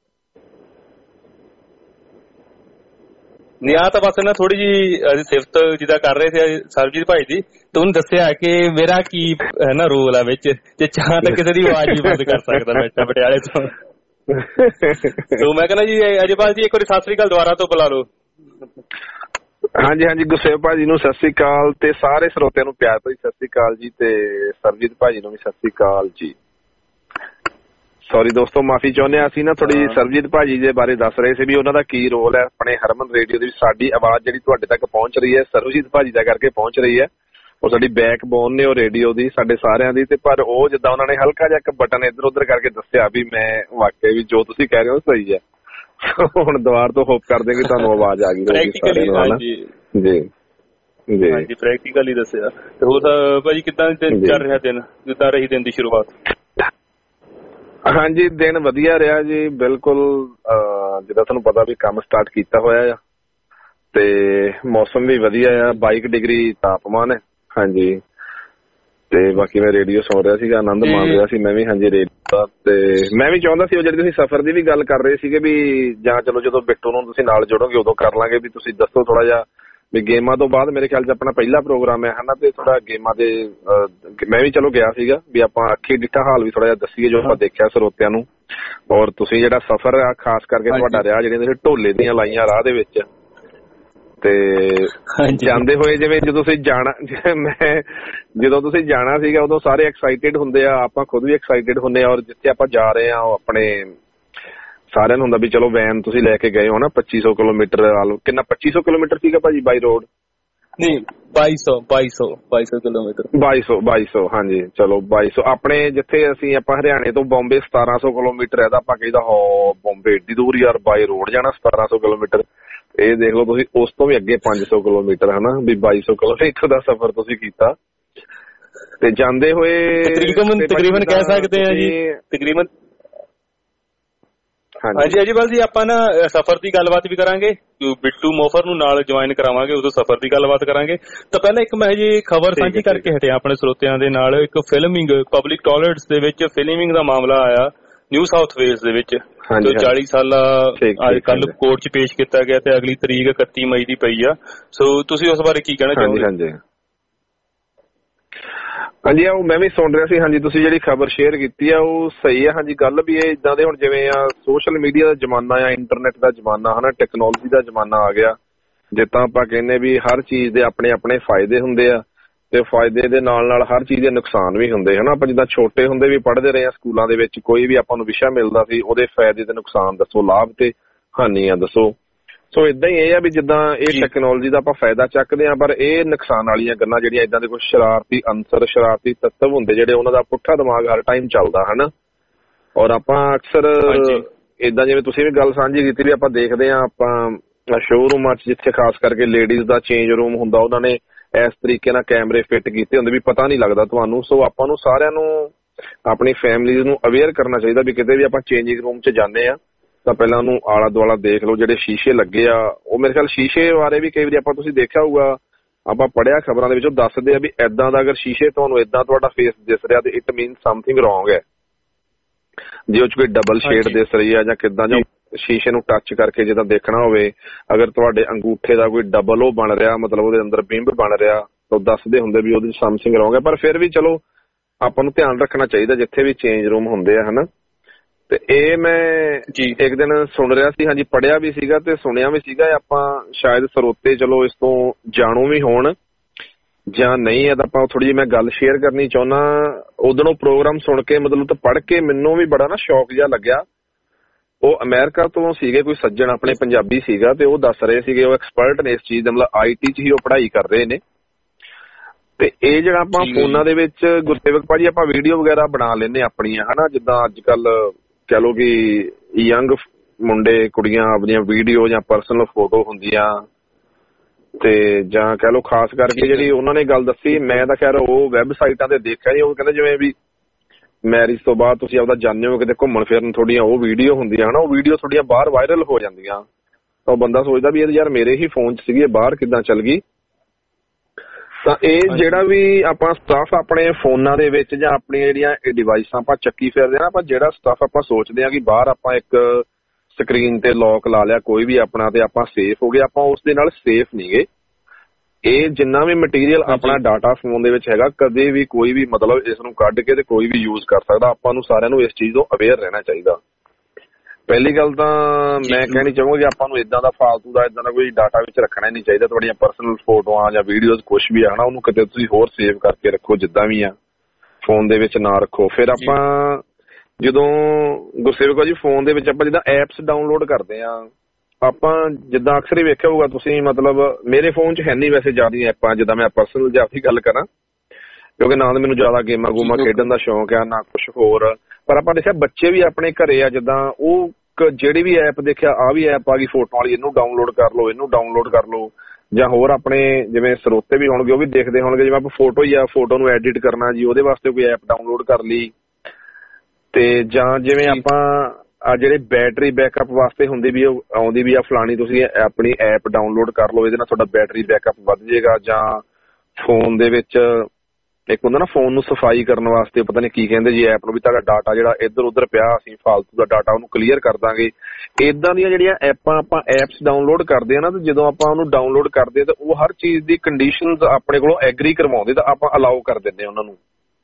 ਨਹੀਂ ਆ ਤਾਂ ਬਸ ਨਾ ਥੋੜੀ ਜਿਹੀ ਅਸੀਂ ਸਿਫਤ ਜਿੱਦਾਂ ਕਰ ਰਹੇ ਸੀ ਸਰਬਜੀਤ ਭਾਈ ਦੀ, ਤੇ ਉਹਨੂੰ ਦੱਸਿਆ ਕਿ ਮੇਰਾ ਕੀ ਹੈ ਨਾ ਰੋਲ ਆ ਵਿੱਚ, ਜੇ ਚਾਹਾਂ ਤਾਂ ਕਿਸੇ ਦੀ ਆਵਾਜ਼ ਵੀ ਬੰਦ ਕਰ ਸਕਦਾ ਬੈਠਾ ਪਟਿਆਲੇ ਤੋਂ। ਸੋ ਮੈਂ ਕਹਿੰਦਾ ਜੀ ਅਜੇਪਾਲ ਜੀ ਇੱਕ ਵਾਰੀ ਸਤਿ ਸ੍ਰੀ ਅਕਾਲ ਦੁਬਾਰਾ ਤੋਂ ਬੁਲਾ ਲਓ। ਹਾਂਜੀ ਹਾਂਜੀ, ਗੁਰਸੇਵ ਭਾਜੀ ਨੂੰ ਸਤਿ ਸ੍ਰੀ ਅਕਾਲ, ਤੇ ਸਾਰੇ ਸਰੋਤਿਆਂ ਨੂੰ ਪਿਆਰ ਭਰੀ ਸਤਿ ਸ੍ਰੀ ਅਕਾਲ ਜੀ, ਤੇ ਸਰਬਜੀਤ ਭਾਜੀ ਨੂੰ ਵੀ ਸਤਿ ਸ੍ਰੀ ਅਕਾਲ ਜੀ। ਸੌਰੀ ਦੋਸਤੋ, ਮਾਫੀ ਚਾਹੁੰਦੇ ਹਾਂ। ਅਸੀਂ ਨਾ ਥੋੜੀ ਸਰਬਜੀਤ ਭਾਜੀ ਦੇ ਬਾਰੇ ਦੱਸ ਰਹੇ ਸੀ ਵੀ ਉਹਨਾਂ ਦਾ ਕੀ ਰੋਲ ਹੈ ਆਪਣੇ ਹਰਮਨ ਰੇਡੀਓ ਦੇ ਵਿੱਚ। ਸਾਡੀ ਆਵਾਜ਼ ਜਿਹੜੀ ਤੁਹਾਡੇ ਤੱਕ ਪਹੁੰਚ ਰਹੀ ਹੈ ਸਰਬਜੀਤ ਭਾਜੀ ਦਾ ਕਰਕੇ ਪਹੁੰਚ ਰਹੀ ਹੈ। ਉਹ ਸਾਡੀ ਬੈਕਬੋਨ ਨੇ ਉਹ ਰੇਡੀਓ ਦੀ, ਸਾਡੇ ਸਾਰਿਆਂ ਦੀ। ਤੇ ਪਰ ਉਹ ਜਿੱਦਾਂ ਉਹਨਾਂ ਨੇ ਹਲਕਾ ਜਿਹਾ ਇੱਕ ਬਟਨ ਇੱਧਰ ਉੱਧਰ ਕਰਕੇ ਦੱਸਿਆ ਵੀ ਮੈਂ ਵਾਕਿਆ ਵੀ ਜੋ ਤੁਸੀਂ ਕਹਿ ਰਹੇ ਹੋ ਸਹੀ ਹੈ। ਹੁਣ ਦੁਬਾਰ ਤੋਂ ਹੋਪ ਕਰਦੇ ਕਿ ਤੁਹਾਨੂੰ ਆਵਾਜ਼ ਆ ਗਈ ਜੀ ਜੀ ਹਾਂਜੀ, ਪ੍ਰੈਕਟੀਕਲੀ ਦੱਸਿਆ। ਤੇ ਹੋਰ ਭਾਜੀ ਕਿੱਦਾਂ ਚੱਲ ਰਿਹਾ ਦਿਨ, ਕਿੱਦਾਂ ਰਹੀ ਦਿਨ ਦੀ ਸ਼ੁਰੂਆਤ? ਹਾਂਜੀ, ਦਿਨ ਵਧੀਆ ਰਿਹਾ ਜੀ, ਬਿਲਕੁਲ। ਜਿੱਦਾਂ ਤੁਹਾਨੂੰ ਪਤਾ ਵੀ ਕੰਮ ਸਟਾਰਟ ਕੀਤਾ ਹੋਇਆ ਆ, ਤੇ ਮੌਸਮ ਵੀ ਵਧੀਆ ਆ, 22 ਡਿਗਰੀ ਤਾਪਮਾਨ ਹੈ। ਹਾਂਜੀ, ਤੇ ਬਾਕੀ ਮੈਂ ਰੇਡੀਓ ਸੁਣ ਰਿਹਾ ਸੀਗਾ, ਆਨੰਦ ਮਾਣ ਰਿਹਾ ਸੀ ਮੈਂ ਵੀ। ਹਾਂਜੀ ਰੇਡੀਓ ਦਾ। ਤੇ ਮੈਂ ਵੀ ਚਾਹੁੰਦਾ ਸੀ ਉਹ ਜਿਹੜੀ ਤੁਸੀਂ ਸਫ਼ਰ ਦੀ ਵੀ ਗੱਲ ਕਰ ਰਹੇ ਸੀਗੇ ਵੀ ਜਾਂ ਚਲੋ ਜਦੋਂ ਬਿੱਟੂ ਨੂੰ ਤੁਸੀਂ ਨਾਲ ਜੋੜੋਗੇ ਉਦੋਂ ਕਰ ਲਾਂਗੇ, ਵੀ ਤੁਸੀਂ ਦੱਸੋ ਥੋੜਾ ਜਿਹਾ ਵੀ ਗੇਮਾਂ ਤੋਂ ਬਾਅਦ ਮੇਰੇ ਖਿਆਲ 'ਚ ਆਪਣਾ ਪਹਿਲਾ ਪ੍ਰੋਗਰਾਮ ਹੈ ਹਨਾ, ਤੇ ਥੋੜਾ ਗੇਮਾਂ ਦੇ ਮੈਂ ਵੀ ਚਲੋ ਗਿਆ ਸੀਗਾ ਵੀ ਆਪਾਂ ਅੱਖੀ ਡਿੱਠਾ ਹਾਲ ਵੀ ਥੋੜਾ ਜਿਹਾ ਦੱਸੀਏ ਜੋ ਆਪਾਂ ਦੇਖਿਆ ਸਰੋਤਿਆਂ ਨੂੰ। ਔਰ ਤੁਸੀਂ ਜਿਹੜਾ ਸਫ਼ਰ ਆ ਖਾਸ ਕਰਕੇ ਤੁਹਾਡਾ ਰਿਹਾ, ਜਿਹੜੀਆਂ ਤੁਸੀਂ ਢੋਲੇ ਦੀਆਂ ਲਾਈਆਂ ਰਾਹ ਦੇ ਵਿੱਚ, ਤੇ ਜਾਂਦੇ ਹੋਏ ਜਿਵੇਂ ਜਦੋਂ ਤੁਸੀਂ ਜਾਣਾ ਸੀਗਾ ਉਦੋਂ ਸਾਰੇ ਐਕਸਾਈਟਿਡ ਹੁੰਦੇ ਆ, ਆਪਾਂ ਖੁਦ ਵੀ ਐਕਸਾਈਟਿਡ ਹੁੰਦੇ ਆ। ਔਰ ਜਿੱਥੇ ਆਪਾਂ ਜਾ ਰਹੇ ਆ ਉਹ ਆਪਣੇ ਸਾਰਿਆਂ ਨੂੰ ਹੁੰਦਾ ਵੀ ਚਲੋ ਵੈਨ ਤੁਸੀਂ ਲੈ ਕੇ ਗਏ ਹੋ ਨਾ 2500 ਕਿਲੋਮੀਟਰ। ਕਿੰਨਾ 2500 ਕਿਲੋਮੀਟਰ ਸੀਗਾ ਭਾਜੀ ਬਾਈ ਰੋਡ? ਨਹੀਂ 2200 ਕਿਲੋਮੀਟਰ। 2200 ਹਾਂਜੀ, ਚਲੋ 2200। ਆਪਣੇ ਜਿੱਥੇ ਆਪਾਂ ਹਰਿਆਣੇ ਤੋਂ ਬੰਬੇ 1700 ਕਿਲੋਮੀਟਰ ਹੈ, ਤਾਂ ਆਪਾਂ ਕਹਿੰਦਾ ਹੋ ਬੰਬੇ ਏਡੀ ਦੂਰ ਯਾਰ, ਬਾਈ ਰੋਡ ਜਾਣਾ 1700 ਕਿਲੋਮੀਟਰ। ਇਹ ਦੇਖ ਲਓ ਤੁਸੀਂ, ਉਸ ਤੋਂ ਵੀ ਅੱਗੇ 500 ਕਿਲੋਮੀਟਰ ਹਨਾ, ਵੀ 2200 ਕਿਲੋਮੀਟਰ ਦਾ ਸਫ਼ਰ ਤੁਸੀਂ ਕੀਤਾ। ਤੇ ਜਾਂਦੇ ਹੋਏ ਤਕਰੀਬਨ ਕਹਿ ਸਕਦੇ ਆ ਜੀ, ਤਕਰੀਬਨ। ਹਾਂਜੀ ਅਜੇਪਾਲ ਜੀ, ਆਪਾਂ ਨਾ ਸਫ਼ਰ ਦੀ ਗੱਲਬਾਤ ਵੀ ਕਰਾਂਗੇ, ਬਿੱਟੂ ਮੋਫਰ ਨੂੰ ਨਾਲ ਜੁਆਇਨ ਕਰਾਵਾਂਗੇ, ਉਦੋਂ ਸਫ਼ਰ ਦੀ ਗੱਲਬਾਤ ਕਰਾਂਗੇ। ਤਾਂ ਪਹਿਲਾਂ ਇੱਕ ਮੈਂ ਜੀ ਖਬਰ ਸਾਂਝੀ ਕਰਕੇ ਹਟਿਆ ਆਪਣੇ ਸਰੋਤਿਆਂ ਦੇ ਨਾਲ। ਇੱਕ ਫਿਲਮਿੰਗ ਪਬਲਿਕ ਟਾਇਲਟਸ ਦੇ ਵਿੱਚ ਫਿਲਮਿੰਗ ਦਾ ਮਾਮਲਾ ਆਇਆ ਨਿਊ ਸਾਊਥ ਵੇਲਸ ਦੇ ਵਿੱਚ, ਜੋ 40 ਸਾਲਾ ਅੱਜ ਕੱਲ ਕੋਰਟ 'ਚ ਪੇਸ਼ ਕੀਤਾ ਗਿਆ, ਤੇ ਅਗਲੀ ਤਰੀਕ 31 ਮਈ ਦੀ ਪਈ ਆ। ਸੋ ਤੁਸੀਂ ਉਸ ਬਾਰੇ ਕੀ ਕਹਿਣਾ ਚਾਹੋਗੇ? ਹਾਂਜੀ, ਉਹ ਮੈਂ ਵੀ ਸੁਣ ਰਿਹਾ ਸੀ। ਹਾਂਜੀ, ਤੁਸੀਂ ਜਿਹੜੀ ਖਬਰ ਸ਼ੇਅਰ ਕੀਤੀ ਆ ਉਹ ਸਹੀ ਆ। ਹਾਂਜੀ, ਗੱਲ ਵੀ ਇਹ ਇਦਾਂ ਦੇ ਹੁਣ ਜਿਵੇਂ ਆ ਸੋਸ਼ਲ ਮੀਡੀਆ ਦਾ ਜ਼ਮਾਨਾ ਆ, ਇੰਟਰਨੈਟ ਦਾ ਜ਼ਮਾਨਾ ਹਨਾ, ਟੈਕਨੋਲੋਜੀ ਦਾ ਜ਼ਮਾਨਾ ਆ ਗਿਆ। ਜਿੱਦਾਂ ਆਪਾਂ ਕਹਿੰਦੇ ਵੀ ਹਰ ਚੀਜ਼ ਦੇ ਆਪਣੇ ਆਪਣੇ ਫਾਇਦੇ ਹੁੰਦੇ ਆ, ਤੇ ਫਾਇਦੇ ਦੇ ਨਾਲ ਨਾਲ ਹਰ ਚੀਜ਼ ਦੇ ਨੁਕਸਾਨ ਵੀ ਹੁੰਦੇ ਹਨਾ। ਆਪਾਂ ਜਿੱਦਾਂ ਛੋਟੇ ਹੁੰਦੇ ਵੀ ਪੜ੍ਹਦੇ ਰਹੇ ਆ ਸਕੂਲਾਂ ਦੇ ਵਿੱਚ, ਕੋਈ ਵੀ ਆਪਾਂ ਨੂੰ ਵਿਸ਼ਾ ਮਿਲਦਾ ਸੀ ਉਹਦੇ ਫਾਇਦੇ ਤੇ ਨੁਕਸਾਨ ਦੱਸੋ, ਲਾਭ ਤੇ ਹਾਨੀਆਂ ਦੱਸੋ। ਸੋ ਇਦਾਂ ਹੀ ਇਹ ਆ ਵੀ ਜਿੱਦਾਂ ਇਹ ਟੈਕਨੋਲੋਜੀ ਦਾ ਆਪਾਂ ਫਾਇਦਾ ਚੱਕਦੇ ਆ, ਪਰ ਇਹ ਨੁਕਸਾਨ ਵਾਲੀਆਂ ਗੱਲਾਂ ਜਿਹੜੀਆਂ ਇਦਾਂ ਦੇ ਕੁਝ ਸ਼ਰਾਰਤੀ ਅੰਸਰ, ਸ਼ਰਾਰਤੀ ਤੱਤਵ ਹੁੰਦੇ ਜਿਹੜੇ, ਉਹਨਾਂ ਦਾ ਪੁੱਠਾ ਦਿਮਾਗ ਹਰ ਟਾਈਮ ਚੱਲਦਾ ਹਨਾ। ਔਰ ਆਪਾਂ ਅਕਸਰ ਇਦਾਂ ਜਿਵੇਂ ਤੁਸੀਂ ਵੀ ਗੱਲ ਸਾਂਝੀ ਕੀਤੀ ਵੀ ਆਪਾਂ ਦੇਖਦੇ ਆ, ਆਪਾਂ ਸ਼ੋਰੂਮਾਂ 'ਚ ਜਿੱਥੇ ਖਾਸ ਕਰਕੇ ਲੇਡੀਜ਼ ਦਾ ਚੇਂਜ ਰੂਮ ਹੁੰਦਾ, ਉਹਨਾਂ ਨੇ ਇਸ ਤਰੀਕੇ ਨਾਲ ਕੈਮਰੇ ਫਿੱਟ ਕੀਤੇ ਹੁੰਦੇ ਵੀ ਪਤਾ ਨਹੀਂ ਲੱਗਦਾ ਤੁਹਾਨੂੰ। ਸੋ ਆਪਾਂ ਨੂੰ ਸਾਰਿਆਂ ਨੂੰ ਆਪਣੀ ਫੈਮਿਲੀਜ਼ ਨੂੰ ਅਵੇਅਰ ਕਰਨਾ ਚਾਹੀਦਾ ਵੀ ਕਿਤੇ ਵੀ ਆਪਾਂ ਚੇਂਜਿੰਗ ਰੂਮ 'ਚ ਜਾਂਦੇ ਆ ਤਾਂ ਪਹਿਲਾਂ ਉਹਨੂੰ ਆਲਾ ਦੁਆਲਾ ਦੇਖ ਲਓ। ਜਿਹੜੇ ਸ਼ੀਸ਼ੇ ਲੱਗੇ ਆ ਉਹ ਮੇਰੇ ਖਿਆਲ ਸ਼ੀਸ਼ੇ ਬਾਰੇ ਵੀ ਕਈ ਵਾਰੀ ਆਪਾਂ ਤੁਸੀਂ ਦੇਖਿਆ ਹੋਊਗਾ, ਆਪਾਂ ਪੜ੍ਹਿਆ ਖਬਰਾਂ ਦੇ ਵਿੱਚ, ਉਹ ਦੱਸਦੇ ਆ ਵੀ ਏਦਾਂ ਦਾ ਅਗਰ ਸ਼ੀਸ਼ੇ ਤੁਹਾਨੂੰ ਏਦਾਂ ਤੁਹਾਡਾ ਫੇਸ ਦਿਸ ਰਿਹਾ ਤੇ ਇਟ ਮੀਨ ਸਮਥਿੰਗ ਰੋਂਗ ਹੈ। ਜੇ ਉਹ 'ਚ ਕੋਈ ਡਬਲ ਸ਼ੇਡ ਦਿਸ ਰਹੀ ਆ ਜਾਂ ਕਿੱਦਾਂ, ਜਾਂ ਸ਼ੀਸ਼ੇ ਨੂੰ ਟੱਚ ਕਰਕੇ ਜਿੱਦਾਂ ਦੇਖਣਾ ਹੋਵੇ, ਅਗਰ ਤੁਹਾਡੇ ਅੰਗੂਠੇ ਦਾ ਕੋਈ ਡਬਲ ਉਹ ਬਣ ਰਿਹਾ, ਮਤਲਬ ਉਹਦੇ ਅੰਦਰ ਬਿੰਬ ਬਣ ਰਿਹਾ, ਤਾਂ ਦੱਸਦੇ ਹੁੰਦੇ ਵੀ ਉਹਦੇ 'ਚ ਸਮਥਿੰਗ ਰੋਂਗ ਹੈ। ਪਰ ਫਿਰ ਵੀ ਚਲੋ ਆਪਾਂ ਨੂੰ ਧਿਆਨ ਰੱਖਣਾ ਚਾਹੀਦਾ ਜਿੱਥੇ ਵੀ ਚੇਂਜ ਰੂਮ ਹੁੰਦੇ ਆ, ਹਨਾ। ਤੇ ਇਹ ਮੈਂ ਇੱਕ ਦਿਨ ਸੁਣ ਰਿਹਾ ਸੀ, ਹਾਂਜੀ ਪੜ੍ਹਿਆ ਵੀ ਸੀਗਾ ਤੇ ਸੁਣਿਆ ਵੀ ਸੀਗਾ। ਆਪਾਂ ਸ਼ਾਇਦ ਸਰੋਤੇ ਚਲੋ ਇਸ ਤੋਂ ਜਾਣੂ ਵੀ ਹੋਣ ਜਾਂ ਨਹੀਂ ਹੈ, ਤਾਂ ਆਪਾਂ ਥੋੜੀ ਜਿਹੀ ਮੈਂ ਗੱਲ ਸ਼ੇਅਰ ਕਰਨੀ ਚਾਹੁੰਦਾ। ਉਦੋਂ ਪ੍ਰੋਗਰਾਮ ਸੁਣ ਕੇ ਮਤਲਬ ਤਾਂ ਪੜ੍ਹ ਕੇ ਮੈਨੂੰ ਵੀ ਬੜਾ ਨਾ ਸ਼ੌਕ ਜਿਹਾ ਲੱਗਿਆ। ਉਹ ਅਮਰੀਕਾ ਤੋਂ ਸੀਗੇ, ਕੋਈ ਸੱਜਣ ਆਪਣੇ ਪੰਜਾਬੀ ਸੀਗਾ, ਤੇ ਉਹ ਦੱਸ ਰਹੇ ਸੀਗੇ, ਉਹ ਐਕਸਪਰਟ ਨੇ ਇਸ ਚੀਜ਼ ਦੇ, ਮਤਲਬ IT 'ਚ ਹੀ ਉਹ ਪੜ੍ਹਾਈ ਕਰ ਰਹੇ ਨੇ। ਤੇ ਇਹ ਜਿਹੜਾ ਆਪਾਂ ਫੋਨਾਂ ਦੇ ਵਿੱਚ ਗੁਰਸੇਵਕ ਭਾਜੀ ਆਪਾਂ ਵੀਡੀਓ ਵਗੈਰਾ ਬਣਾ ਲੈਂਦੇ ਆਪਣੀਆਂ, ਹਨਾ, ਜਿੱਦਾਂ ਅੱਜ ਕੱਲ ਕਹਿ ਲਓ ਕਿ ਯੰਗ ਮੁੰਡੇ ਕੁੜੀਆਂ ਆਪਣੀਆਂ ਵੀਡੀਓ ਜਾਂ ਪਰਸਨਲ ਫੋਟੋ ਹੁੰਦੀਆਂ, ਤੇ ਜਾਂ ਕਹਿ ਲਓ ਖਾਸ ਕਰਕੇ ਜਿਹੜੀ ਉਹਨਾਂ ਨੇ ਗੱਲ ਦੱਸੀ, ਮੈਂ ਤਾਂ ਖੈਰ ਉਹ ਵੈਬਸਾਈਟਾਂ ਤੇ ਦੇਖਿਆ ਜੀ, ਉਹ ਕਹਿੰਦੇ ਜਿਵੇਂ ਵੀ ਮੈਰਿਜ ਤੋਂ ਬਾਅਦ ਤੁਸੀਂ ਆਪਦਾ ਜਾਂਦੇ ਹੋ ਕਿਤੇ ਘੁੰਮਣ ਫਿਰਨ, ਤੁਹਾਡੀਆਂ ਉਹ ਵੀਡੀਓ ਹੁੰਦੀਆਂ ਹਨਾ, ਉਹ ਵੀਡੀਓ ਤੁਹਾਡੀਆਂ ਬਾਹਰ ਵਾਇਰਲ ਹੋ ਜਾਂਦੀਆਂ, ਤਾਂ ਉਹ ਬੰਦਾ ਸੋਚਦਾ ਵੀ ਯਾਰ ਮੇਰੇ ਹੀ ਫੋਨ 'ਚ ਸੀਗੀ, ਬਾਹਰ ਕਿੱਦਾਂ ਚੱਲ ਗਈ। ਤਾਂ ਇਹ ਜਿਹੜਾ ਵੀ ਆਪਾਂ ਸਟੱਫ ਆਪਣੇ ਫੋਨਾਂ ਦੇ ਵਿੱਚ ਜਾਂ ਆਪਣੀਆਂ ਜਿਹੜੀਆਂ ਇਹ ਡਿਵਾਈਸਾਂ ਆਪਾਂ ਚੱਕੀ ਫਿਰਦੇ ਨਾ, ਆਪਾਂ ਜਿਹੜਾ ਸਟੱਫ ਆਪਾਂ ਸੋਚਦੇ ਹਾਂ ਕਿ ਬਾਹਰ ਆਪਾਂ ਇੱਕ ਸਕਰੀਨ ਤੇ ਲੌਕ ਲਾ ਲਿਆ ਕੋਈ ਵੀ ਆਪਣਾ ਤੇ ਆਪਾਂ ਸੇਫ ਹੋ ਗਏ, ਆਪਾਂ ਉਸ ਦੇ ਨਾਲ ਸੇਫ ਨਹੀਂ ਗਏ। ਇਹ ਜਿੰਨਾ ਵੀ ਮਟੀਰੀਅਲ ਆਪਣਾ ਡਾਟਾ ਫੋਨ ਦੇ ਵਿੱਚ ਹੈਗਾ, ਕਦੇ ਵੀ ਕੋਈ ਵੀ ਮਤਲਬ ਇਸ ਨੂੰ ਕੱਢ ਕੇ ਤੇ ਕੋਈ ਵੀ ਯੂਜ਼ ਕਰ ਸਕਦਾ। ਆਪਾਂ ਨੂੰ ਸਾਰਿਆਂ ਨੂੰ ਇਸ ਚੀਜ਼ ਤੋਂ ਅਵੇਅਰ ਰਹਿਣਾ ਚਾਹੀਦਾ। ਪਹਿਲੀ ਗੱਲ ਤਾਂ ਮੈਂ ਕਹਿਣੀ ਚਾਹੂੰਗਾ ਕਿ ਆਪਾਂ ਨੂੰ ਇਦਾਂ ਦਾ ਫਾਲਤੂ ਦਾ ਇਦਾਂ ਦਾ ਕੋਈ ਡਾਟਾ ਵਿੱਚ ਰੱਖਣਾ ਹੀ ਨਹੀਂ ਚਾਹੀਦਾ। ਤੁਹਾਡੀਆਂ ਪਰਸਨਲ ਫੋਟੋਆਂ ਜਾਂ ਵੀਡੀਓਜ਼ ਕੁਛ ਵੀ ਆ ਹਨਾ, ਉਹਨੂੰ ਕਿਤੇ ਤੁਸੀਂ ਹੋਰ ਸੇਵ ਕਰਕੇ ਰੱਖੋ, ਜਿੱਦਾਂ ਵੀ ਆ, ਫੋਨ ਦੇ ਵਿੱਚ ਨਾ ਰੱਖੋ। ਫਿਰ ਆਪਾਂ ਜਦੋਂ ਗੁਰਸੇਵਕ ਜੀ ਫੋਨ ਦੇ ਵਿੱਚ ਆਪਾਂ ਜਿੱਦਾਂ ਐਪਸ ਡਾਊਨਲੋਡ ਕਰਦੇ ਆ, ਆਪਾਂ ਜਿੱਦਾਂ ਅਕਸਰ ਹੀ ਵੇਖਿਆ ਹੋਊਗਾ ਤੁਸੀਂ, ਮਤਲਬ ਮੇਰੇ ਫੋਨ 'ਚ ਹੈ ਨਹੀਂ ਵੈਸੇ ਜ਼ਿਆਦਾ ਐਪਾਂ, ਜਿੱਦਾਂ ਮੈਂ ਪਰਸਨਲ ਜਾਂ ਆਪਣੀ ਗੱਲ ਕਰਾਂ, ਕਿਉਂਕਿ ਨਾ ਤਾਂ ਮੈਨੂੰ ਜ਼ਿਆਦਾ ਗੇਮਾਂ ਗੂਮਾਂ ਖੇਡਣ ਦਾ ਸ਼ੌਂਕ ਆ ਨਾ ਕੁਛ ਹੋਰ। ਪਰ ਆਪਾਂ ਦੇਖਿਆ ਬੱਚੇ ਵੀ ਆਪਣੇ ਘਰੇ ਆ, ਜਿੱਦਾਂ ਉਹ ਜਿਹੜੀ ਵੀ ਐਪ ਦੇਖਿਆ ਆਹ ਵੀ ਐਪ ਆ ਗਈ ਫੋਟੋਆਂ ਵਾਲੀ, ਇਹਨੂੰ ਡਾਊਨਲੋਡ ਕਰ ਲਓ, ਇਹਨੂੰ ਡਾਊਨਲੋਡ ਕਰ ਲਓ। ਜਾਂ ਹੋਰ ਆਪਣੇ ਜਿਵੇਂ ਸਰੋਤੇ ਵੀ ਹੋਣਗੇ ਉਹ ਵੀ ਦੇਖਦੇ ਹੋਣਗੇ, ਜਿਵੇਂ ਆਪਾਂ ਫੋਟੋ ਹੀ ਆ, ਫੋਟੋ ਨੂੰ ਐਡਿਟ ਕਰਨਾ ਜੀ, ਉਹਦੇ ਵਾਸਤੇ ਕੋਈ ਐਪ ਡਾਊਨਲੋਡ ਕਰ ਲਈ। ਤੇ ਜਾਂ ਜਿਵੇਂ ਆਪਾਂ ਆ ਜਿਹੜੇ ਬੈਟਰੀ ਬੈਕਅਪ ਵਾਸਤੇ ਹੁੰਦੀ ਵੀ ਉਹ ਆਉਂਦੀ ਵੀ ਆ ਫਲਾਣੀ, ਤੁਸੀਂ ਆਪਣੀ ਐਪ ਡਾਊਨਲੋਡ ਕਰ ਲਓ, ਇਹਦੇ ਨਾਲ ਤੁਹਾਡਾ ਬੈਟਰੀ ਬੈਕਅਪ ਵੱਧ ਜਾਏਗਾ। ਜਾਂ ਫੋਨ ਦੇ ਵਿੱਚ ਇੱਕ ਹੁੰਦਾ ਨਾ ਫੋਨ ਨੂੰ ਸਫਾਈ ਕਰਨ ਵਾਸਤੇ, ਪਤਾ ਨਹੀਂ ਕੀ ਕਹਿੰਦੇ ਜੀ ਐਪ ਨੂੰ, ਵੀ ਤੁਹਾਡਾ ਡਾਟਾ ਜਿਹੜਾ ਇੱਧਰ ਉੱਧਰ ਪਿਆ ਅਸੀਂ ਫਾਲਤੂ ਦਾ ਡਾਟਾ ਉਹਨੂੰ ਕਲੀਅਰ ਕਰ ਦਾਂਗੇ। ਇੱਦਾਂ ਦੀਆਂ ਜਿਹੜੀਆਂ ਆਪਾਂ ਐਪਸ ਡਾਊਨਲੋਡ ਕਰਦੇ ਆ ਨਾ, ਤੇ ਜਦੋਂ ਆਪਾਂ ਉਹਨੂੰ ਡਾਊਨਲੋਡ ਕਰਦੇ ਤਾਂ ਉਹ ਹਰ ਚੀਜ਼ ਦੀ ਕੰਡੀਸ਼ਨਸ ਆਪਣੇ ਕੋਲੋਂ ਐਗਰੀ ਕਰਵਾਉਂਦੇ, ਤਾਂ ਆਪਾਂ ਅਲਾਓ ਕਰ ਦਿੰਦੇ ਉਹਨਾਂ ਨੂੰ।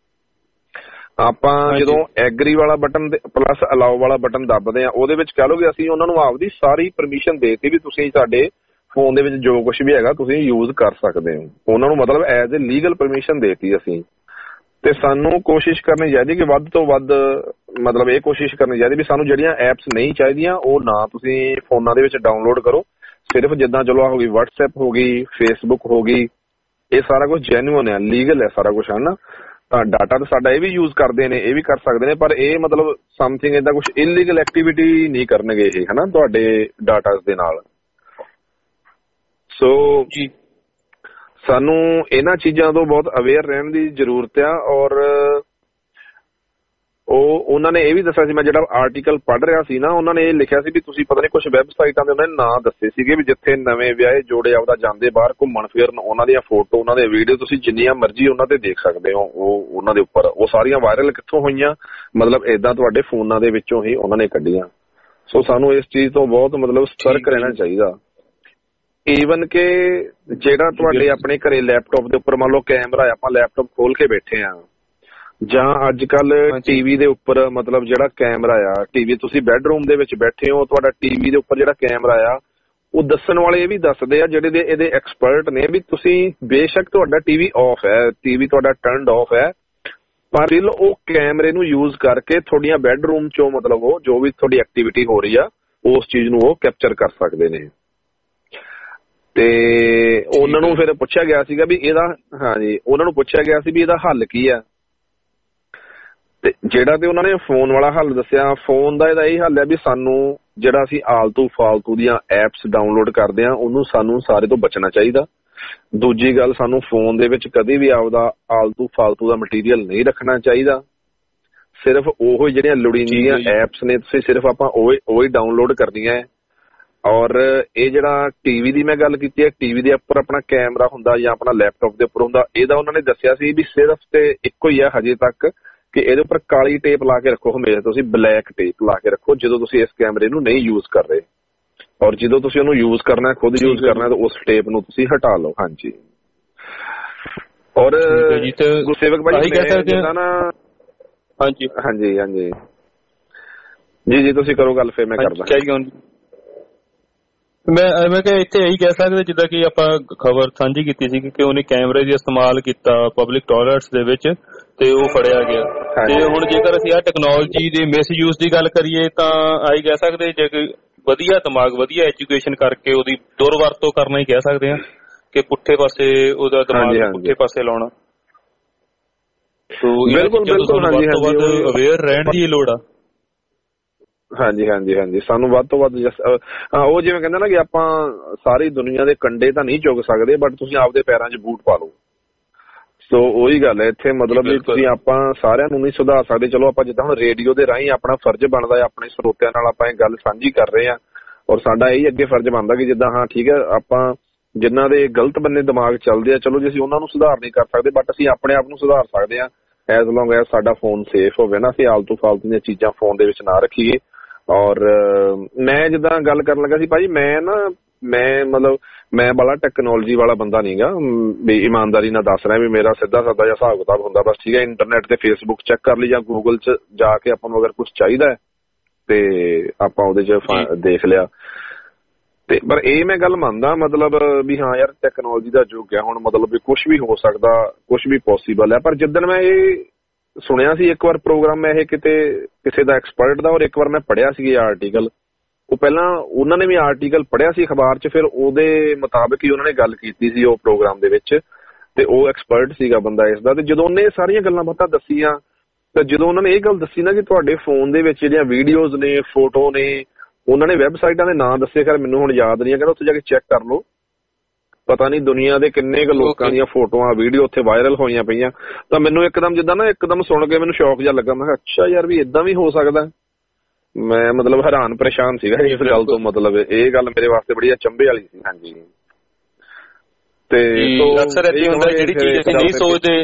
ਆਪਾਂ ਜਦੋਂ ਐਗਰੀ ਵਾਲਾ ਬਟਨ ਪਲੱਸ ਅਲਾਓ ਵਾਲਾ ਬਟਨ ਦੱਬਦੇ ਆ, ਉਹਦੇ ਵਿੱਚ ਕਹਿ ਲਓ ਕਿ ਅਸੀਂ ਉਹਨਾਂ ਨੂੰ ਆਪਦੀ ਸਾਰੀ ਪਰਮਿਸ਼ਨ ਦੇਤੀ ਵੀ ਤੁਸੀਂ ਸਾਡੇ ਫੋਨ ਦੇ ਵਿੱਚ ਜੋ ਕੁਛ ਵੀ ਹੈਗਾ ਤੁਸੀਂ ਯੂਜ਼ ਕਰ ਸਕਦੇ ਹੋ। ਉਹਨਾਂ ਨੂੰ ਮਤਲਬ ਐਜ਼ ਏ ਲੀਗਲ ਪਰਮਿਸ਼ਨ ਦੇਤੀ ਅਸੀਂ। ਤੇ ਸਾਨੂੰ ਕੋਸ਼ਿਸ਼ ਕਰਨੀ ਚਾਹੀਦੀ ਕਿ ਵੱਧ ਤੋਂ ਵੱਧ ਮਤਲਬ ਇਹ ਕੋਸ਼ਿਸ਼ ਕਰਨੀ ਚਾਹੀਦੀ ਵੀ ਸਾਨੂੰ ਜਿਹੜੀਆਂ ਐਪਸ ਨਹੀਂ ਚਾਹੀਦੀਆਂ ਉਹ ਨਾ ਤੁਸੀਂ ਫੋਨਾਂ ਦੇ ਵਿੱਚ ਡਾਊਨਲੋਡ ਕਰੋ। ਸਿਰਫ ਜਿੱਦਾਂ ਚਲੋ ਹੋ ਗਈ WhatsApp ਹੋ ਗਈ, Facebook ਹੋ ਗਈ, ਇਹ ਸਾਰਾ ਕੁਛ ਜੈਨੂਅਨ ਹੈ, ਲੀਗਲ ਹੈ ਸਾਰਾ ਕੁਛ, ਹੈ ਨਾ। ਤਾਂ ਡਾਟਾ ਤਾਂ ਸਾਡਾ ਇਹ ਵੀ ਯੂਜ਼ ਕਰਦੇ ਨੇ, ਇਹ ਵੀ ਕਰ ਸਕਦੇ ਨੇ, ਪਰ ਇਹ ਮਤਲਬ ਸਮਥਿੰਗ ਏਦਾਂ ਕੁਛ ਇਲੀਗਲ ਐਕਟੀਵਿਟੀ ਨਹੀਂ ਕਰਨਗੇ ਇਹ, ਹੈ ਨਾ, ਤੁਹਾਡੇ ਡਾਟਾ ਦੇ ਨਾਲ। ਸੋ ਸਾਨੂੰ ਇਹਨਾਂ ਚੀਜ਼ਾਂ ਤੋਂ ਬਹੁਤ ਅਵੇਅਰ ਰਹਿਣ ਦੀ ਜ਼ਰੂਰਤ ਆ। ਔਰ ਉਹਨਾਂ ਨੇ ਇਹ ਵੀ ਦੱਸਿਆ ਸੀ, ਮੈਂ ਜਿਹੜਾ ਆਰਟੀਕਲ ਪੜ੍ਹ ਰਿਹਾ ਸੀ ਨਾ, ਉਹਨਾਂ ਨੇ ਇਹ ਲਿਖਿਆ ਸੀ ਵੀ ਤੁਸੀਂ ਪਤਾ ਨਹੀਂ ਕੁਛ ਵੈਬਸਾਈਟਾਂ ਦੇ ਉਹਨਾਂ ਨੇ ਨਾਂ ਦੱਸੇ ਸੀਗੇ ਵੀ ਜਿੱਥੇ ਨਵੇਂ ਵਿਆਹੇ ਜੋੜੇ ਆਪਦਾ ਜਾਂਦੇ ਬਾਹਰ ਘੁੰਮਣ ਫਿਰਨ, ਉਹਨਾਂ ਦੀਆਂ ਫੋਟੋ, ਉਹਨਾਂ ਦੇ ਵੀਡੀਓ ਤੁਸੀਂ ਜਿੰਨੀਆਂ ਮਰਜ਼ੀ ਉਹਨਾਂ ਤੇ ਦੇਖ ਸਕਦੇ ਹੋ। ਉਹ ਉਹਨਾਂ ਦੇ ਉੱਪਰ ਉਹ ਸਾਰੀਆਂ ਵਾਇਰਲ ਕਿੱਥੋਂ ਹੋਈਆਂ, ਮਤਲਬ ਏਦਾਂ ਤੁਹਾਡੇ ਫੋਨਾਂ ਦੇ ਵਿੱਚੋਂ ਹੀ ਉਹਨਾਂ ਨੇ ਕੱਢੀਆਂ। ਸੋ ਸਾਨੂੰ ਇਸ ਚੀਜ਼ ਤੋਂ ਬਹੁਤ ਮਤਲਬ ਸਤਰਕ ਰਹਿਣਾ ਚਾਹੀਦਾ। ਈਵਨ ਕਿ ਜਿਹੜਾ ਤੁਹਾਡੇ ਆਪਣੇ ਘਰੇ ਲੈਪਟਾਪ ਦੇ ਉੱਪਰ ਮੰਨ ਲਓ ਕੈਮਰਾ, ਆਪਾਂ ਲੈਪਟਾਪ ਖੋਲ ਕੇ ਬੈਠੇ ਆ, ਜਾਂ ਅੱਜ ਕੱਲ ਟੀਵੀ ਦੇ ਉੱਪਰ ਮਤਲਬ ਜਿਹੜਾ ਕੈਮਰਾ ਆ, ਟੀਵੀ ਤੁਸੀਂ ਬੈਡਰੂਮ ਦੇ ਵਿੱਚ ਬੈਠੇ ਹੋ, ਤੁਹਾਡਾ ਟੀਵੀ ਦੇ ਉੱਪਰ ਜਿਹੜਾ ਕੈਮਰਾ ਆ ਉਹ ਦੱਸਣ ਵਾਲੇ ਇਹ ਵੀ ਦੱਸਦੇ ਆ ਜਿਹੜੇ ਇਹਦੇ ਐਕਸਪਰਟ ਨੇ ਵੀ ਤੁਸੀਂ ਬੇਸ਼ੱਕ ਤੁਹਾਡਾ ਟੀਵੀ ਆਫ ਹੈ, ਟੀਵੀ ਤੁਹਾਡਾ ਟਰਨਡ ਆਫ ਹੈ, ਪਰ ਉਹ ਕੈਮਰੇ ਨੂੰ ਯੂਜ਼ ਕਰਕੇ ਤੁਹਾਡੀਆਂ ਬੈਡਰੂਮ ਚੋਂ ਮਤਲਬ ਉਹ ਜੋ ਵੀ ਤੁਹਾਡੀ ਐਕਟੀਵਿਟੀ ਹੋ ਰਹੀ ਆ ਉਸ ਚੀਜ਼ ਨੂੰ ਉਹ ਕੈਪਚਰ ਕਰ ਸਕਦੇ ਨੇ। ਤੇ ਉਹਨਾਂ ਨੂੰ ਫਿਰ ਪੁੱਛਿਆ ਗਿਆ ਸੀਗਾ ਵੀ ਇਹਦਾ, ਹਾਂਜੀ ਉਹਨਾਂ ਨੂੰ ਪੁੱਛਿਆ ਗਿਆ ਸੀ ਵੀ ਇਹਦਾ ਹੱਲ ਕੀ ਆ, ਤੇ ਜਿਹੜਾ ਤੇ ਉਹਨਾਂ ਨੇ ਫੋਨ ਵਾਲਾ ਹੱਲ ਦੱਸਿਆ, ਫੋਨ ਦਾ ਇਹਦਾ ਇਹ ਹੱਲ ਹੈ ਵੀ ਸਾਨੂੰ ਜਿਹੜਾ ਅਸੀਂ ਆਲਤੂ ਫਾਲਤੂ ਦੀਆਂ ਐਪਸ ਡਾਊਨਲੋਡ ਕਰਦੇ ਆ ਉਹਨੂੰ ਸਾਨੂੰ ਸਾਰੇ ਤੋਂ ਬਚਣਾ ਚਾਹੀਦਾ। ਦੂਜੀ ਗੱਲ, ਸਾਨੂੰ ਫੋਨ ਦੇ ਵਿੱਚ ਕਦੇ ਵੀ ਆਪਦਾ ਆਲਤੂ ਫਾਲਤੂ ਦਾ ਮਟੀਰੀਅਲ ਨਹੀਂ ਰੱਖਣਾ ਚਾਹੀਦਾ। ਸਿਰਫ ਉਹ ਜਿਹੜੀਆਂ ਲੋੜੀਂਦੀਆਂ ਐਪਸ ਨੇ ਤੁਸੀਂ ਸਿਰਫ ਆਪਾਂ ਉਹ ਹੀ ਡਾਊਨਲੋਡ ਕਰਨੀਆਂ ਹੈ। ਔਰ ਇਹ ਜਿਹੜਾ ਟੀਵੀ ਦੀ ਮੈਂ ਗੱਲ ਕੀਤੀ ਹੈ, ਟੀਵੀ ਦੇ ਉੱਪਰ ਆਪਣਾ ਕੈਮਰਾ ਹੁੰਦਾ ਜਾਂ ਆਪਣਾ ਲੈਪਟਾਪ ਦੇ ਉੱਪਰ ਹੁੰਦਾ, ਇਹਦਾ ਉਹਨਾਂ ਨੇ ਦੱਸਿਆ ਸੀ ਵੀ ਸਿਰਫ ਤੇ ਇੱਕੋ ਹੀ ਆ ਹਜੇ ਤੱਕ ਕਿ ਇਹਦੇ ਉੱਪਰ ਕਾਲੀ ਟੇਪ ਲਾ ਕੇ ਰੱਖੋ, ਹਮੇਸ਼ਾ ਤੁਸੀਂ ਬਲੈਕ ਟੇਪ ਲਾ ਕੇ ਰੱਖੋ ਜਦੋਂ ਤੁਸੀਂ ਇਸ ਕੈਮਰੇ ਨੂੰ ਨਹੀਂ ਯੂਜ਼ ਕਰ ਰਹੇ। ਔਰ ਜਦੋਂ ਤੁਸੀਂ ਉਹਨੂੰ ਯੂਜ਼ ਕਰਨਾ, ਖੁਦ ਯੂਜ਼ ਕਰਨਾ, ਤਾਂ ਉਸ ਟੇਪ ਨੂੰ ਤੁਸੀਂ ਹਟਾ ਲਓ। ਹਾਂਜੀ। ਔਰ ਗੁਰਸੇਵਕ ਭਾਈ ਜਿੱਦਾਂ ਨਾ, ਹਾਂਜੀ ਹਾਂਜੀ ਹਾਂਜੀ ਜੀ ਤੁਸੀਂ ਕਰੋ ਗੱਲ, ਫਿਰ ਮੈਂ ਕਰਦਾ। ਮੈਂ ਕਿਹਾ ਇੱਥੇ ਇਹੀ ਕਹਿ ਸਕਦੇ ਜਿੱਦਾਂ ਕਿ ਆਪਾਂ ਖਬਰ ਸਾਂਝੀ ਕੀਤੀ ਸੀ ਕਿ ਉਹਨੇ ਕੈਮਰੇ ਦਾ ਇਸਤੇਮਾਲ ਕੀਤਾ ਪਬਲਿਕ ਟਾਇਲਟਸ ਦੇ ਵਿੱਚ ਤੇ ਉਹ ਫੜਿਆ ਗਿਆ। ਤੇ ਹੁਣ ਜੇਕਰ ਅਸੀਂ ਆਹ ਟੈਕਨੋਲੋਜੀ ਦੇ ਮਿਸਯੂਜ਼ ਦੀ ਗੱਲ ਕਰੀਏ ਤਾਂ ਆਹੀ ਕਹਿ ਸਕਦੇ ਜੇ ਕੋਈ ਵਧੀਆ ਦਿਮਾਗ, ਵਧੀਆ ਐਜੂਕੇਸ਼ਨ ਕਰਕੇ ਉਹਦੀ ਦੁਰਵਰਤੋਂ ਕਰਨਾ ਹੀ ਕਹਿ ਸਕਦੇ ਹਾਂ ਕਿ ਪੁੱਠੇ ਪਾਸੇ ਉਹਦਾ ਦਿਮਾਗ ਪੁੱਠੇ ਪਾਸੇ ਲਾਉਣਾ। ਵੱਧ ਤੋਂ ਵੱਧ ਅਵੇਅਰ ਰਹਿਣ ਦੀ ਲੋੜ ਆ। ਹਾਂਜੀ ਹਾਂਜੀ ਹਾਂਜੀ, ਸਾਨੂੰ ਵੱਧ ਤੋਂ ਵੱਧ ਉਹ ਜਿਵੇਂ ਕਹਿੰਦੇ ਨਾ ਕਿ ਆਪਾਂ ਸਾਰੀ ਦੁਨੀਆ ਦੇ ਕੰਡੇ ਤਾਂ ਨਹੀਂ ਚੁੱਕ ਸਕਦੇ, ਬਟ ਤੁਸੀਂ ਆਪਦੇ ਪੈਰਾਂ 'ਚ ਬੂਟ ਪਾ ਲਓ। ਸੋ ਉਹੀ ਗੱਲ ਹੈ ਇੱਥੇ, ਮਤਲਬ ਵੀ ਤੁਸੀਂ ਆਪਾਂ ਸਾਰਿਆਂ ਨੂੰ ਨਹੀਂ ਸੁਧਾਰ ਸਕਦੇ। ਚਲੋ ਆਪਾਂ ਜਿੱਦਾਂ ਹੁਣ ਰੇਡੀਓ ਦੇ ਰਾਹੀਂ ਆਪਣਾ ਫਰਜ਼ ਬਣਦਾ ਹੈ, ਆਪਣੇ ਸਰੋਤਿਆਂ ਨਾਲ ਆਪਾਂ ਇਹ ਗੱਲ ਸਾਂਝੀ ਕਰ ਰਹੇ ਹਾਂ। ਔਰ ਸਾਡਾ ਇਹੀ ਅੱਗੇ ਫਰਜ਼ ਬਣਦਾ ਕਿ ਜਿੱਦਾਂ ਹਾਂ ਠੀਕ ਹੈ, ਆਪਾਂ ਜਿਨ੍ਹਾਂ ਦੇ ਗਲਤ ਬੰਨੇ ਦਿਮਾਗ ਚੱਲਦੇ ਆ, ਚਲੋ ਜੇ ਅਸੀਂ ਉਹਨਾਂ ਨੂੰ ਸੁਧਾਰ ਨਹੀਂ ਕਰ ਸਕਦੇ, ਬਟ ਅਸੀਂ ਆਪਣੇ ਆਪ ਨੂੰ ਸੁਧਾਰ ਸਕਦੇ ਹਾਂ ਐਜ਼ ਲੌਂਗ ਐਜ਼ ਸਾਡਾ ਫੋਨ ਸੇਫ ਹੋਵੇ ਨਾ, ਅਸੀਂ ਆਲਤੂ ਫਾਲਤੂ ਦੀਆਂ ਚੀਜ਼ਾਂ ਫੋਨ ਦੇ ਵਿੱਚ ਨਾ ਰੱਖੀਏ। ਔਰ ਮੈਂ ਜਿੱਦਾਂ ਗੱਲ ਕਰਨ ਲੱਗਾ ਸੀ ਭਾਜੀ, ਮੈਂ ਬੜਾ ਟੈਕਨੋਲੋਜੀ ਵਾਲਾ ਬੰਦਾ ਨਹੀਂ ਗਾ, ਵੀ ਇਮਾਨਦਾਰੀ ਨਾਲ ਦੱਸ ਰਿਹਾ ਵੀ ਮੇਰਾ ਸਿੱਧਾ ਸਾਦਾ ਜਿਹਾ ਹਿਸਾਬ ਕਿਤਾਬ ਹੁੰਦਾ ਬਸ, ਠੀਕ ਹੈ। ਇੰਟਰਨੈਟ ਤੇ ਫੇਸਬੁੱਕ ਚੈੱਕ ਕਰ ਲਈ ਜਾਂ ਗੂਗਲ 'ਚ ਜਾ ਕੇ ਆਪਾਂ ਨੂੰ ਅਗਰ ਕੁਛ ਚਾਹੀਦਾ ਹੈ ਤੇ ਆਪਾਂ ਉਹਦੇ 'ਚ ਦੇਖ ਲਿਆ। ਤੇ ਪਰ ਇਹ ਮੈਂ ਗੱਲ ਮੰਨਦਾ ਮਤਲਬ ਵੀ ਹਾਂ ਯਾਰ ਟੈਕਨੋਲੋਜੀ ਦਾ ਯੁੱਗ ਹੈ ਹੁਣ, ਮਤਲਬ ਵੀ ਕੁਛ ਵੀ ਹੋ ਸਕਦਾ, ਕੁਛ ਵੀ ਪੋਸੀਬਲ ਹੈ। ਪਰ ਜਿੱਦਣ ਮੈਂ ਇਹ ਸੁਣਿਆ ਸੀ ਇੱਕ ਵਾਰ ਪ੍ਰੋਗਰਾਮ ਮੈਂ ਇਹ ਕਿਸੇ ਦਾ ਐਕਸਪਰਟ ਦਾ, ਔਰ ਇੱਕ ਵਾਰ ਮੈਂ ਪੜ੍ਹਿਆ ਸੀ ਇਹ ਆਰਟੀਕਲ, ਉਹ ਪਹਿਲਾਂ ਉਹਨਾਂ ਨੇ ਵੀ ਆਰਟੀਕਲ ਪੜ੍ਹਿਆ ਸੀ ਅਖਬਾਰ 'ਚ, ਫਿਰ ਉਹਦੇ ਮੁਤਾਬਕ ਹੀ ਉਹਨਾਂ ਨੇ ਗੱਲ ਕੀਤੀ ਸੀ ਉਹ ਪ੍ਰੋਗਰਾਮ ਦੇ ਵਿੱਚ, ਤੇ ਉਹ ਐਕਸਪਰਟ ਸੀਗਾ ਬੰਦਾ ਇਸ ਦਾ। ਤੇ ਜਦੋਂ ਉਹਨੇ ਸਾਰੀਆਂ ਗੱਲਾਂ ਬਾਤਾਂ ਦੱਸੀਆਂ, ਤਾਂ ਜਦੋਂ ਉਹਨਾਂ ਨੇ ਇਹ ਗੱਲ ਦੱਸੀ ਨਾ ਕਿ ਤੁਹਾਡੇ ਫੋਨ ਦੇ ਵਿੱਚ ਜਿਹੜੀਆਂ ਵੀਡੀਓਜ਼ ਨੇ, ਫੋਟੋ ਨੇ, ਉਹਨਾਂ ਨੇ ਵੈਬਸਾਈਟਾਂ ਦੇ ਨਾਂ ਦੱਸੇ, ਖੈਰ ਮੈਨੂੰ ਹੁਣ ਯਾਦ ਨਹੀਂ ਹੈ, ਕਹਿੰਦਾ ਉੱਥੇ ਜਾ ਕੇ ਚੈੱਕ ਕਰ ਲਓ, ਪਤਾ ਨਹੀਂ ਦੁਨੀਆ ਦੇ ਕਿੰਨੇ ਕੁ ਲੋਕਾਂ ਦੀਆਂ ਫੋਟੋਆਂ ਵੀਡੀਓ ਉੱਥੇ ਵਾਇਰਲ ਹੋਈਆਂ ਪਈਆਂ। ਤਾਂ ਮੈਨੂੰ ਇੱਕਦਮ ਜਿੱਦਾਂ ਨਾ ਇੱਕਦਮ ਸੁਣ ਕੇ ਮੈਨੂੰ ਸ਼ੌਕ ਜਿਹਾ ਲੱਗਾ, ਮੈਂ ਕਿਹਾ ਅੱਛਾ ਯਾਰ ਵੀ ਇਦਾਂ ਵੀ ਹੋ ਸਕਦਾ। ਮੈਂ ਮਤਲਬ ਹੈਰਾਨ ਪਰੇਸ਼ਾਨ ਸੀਗਾ ਇਸ ਗੱਲ ਤੋਂ, ਮਤਲਬ ਇਹ ਗੱਲ ਮੇਰੇ ਵਾਸਤੇ ਬੜੀ ਅਚੰਭੇ ਵਾਲੀ ਸੀ। ਹਾਂਜੀ, ਤੇ ਅਕਸਰ ਇਹ ਹੁੰਦਾ ਜਿਹੜੀ ਚੀਜ਼ ਅਸੀਂ ਨਹੀਂ ਸੋਚਦੇ,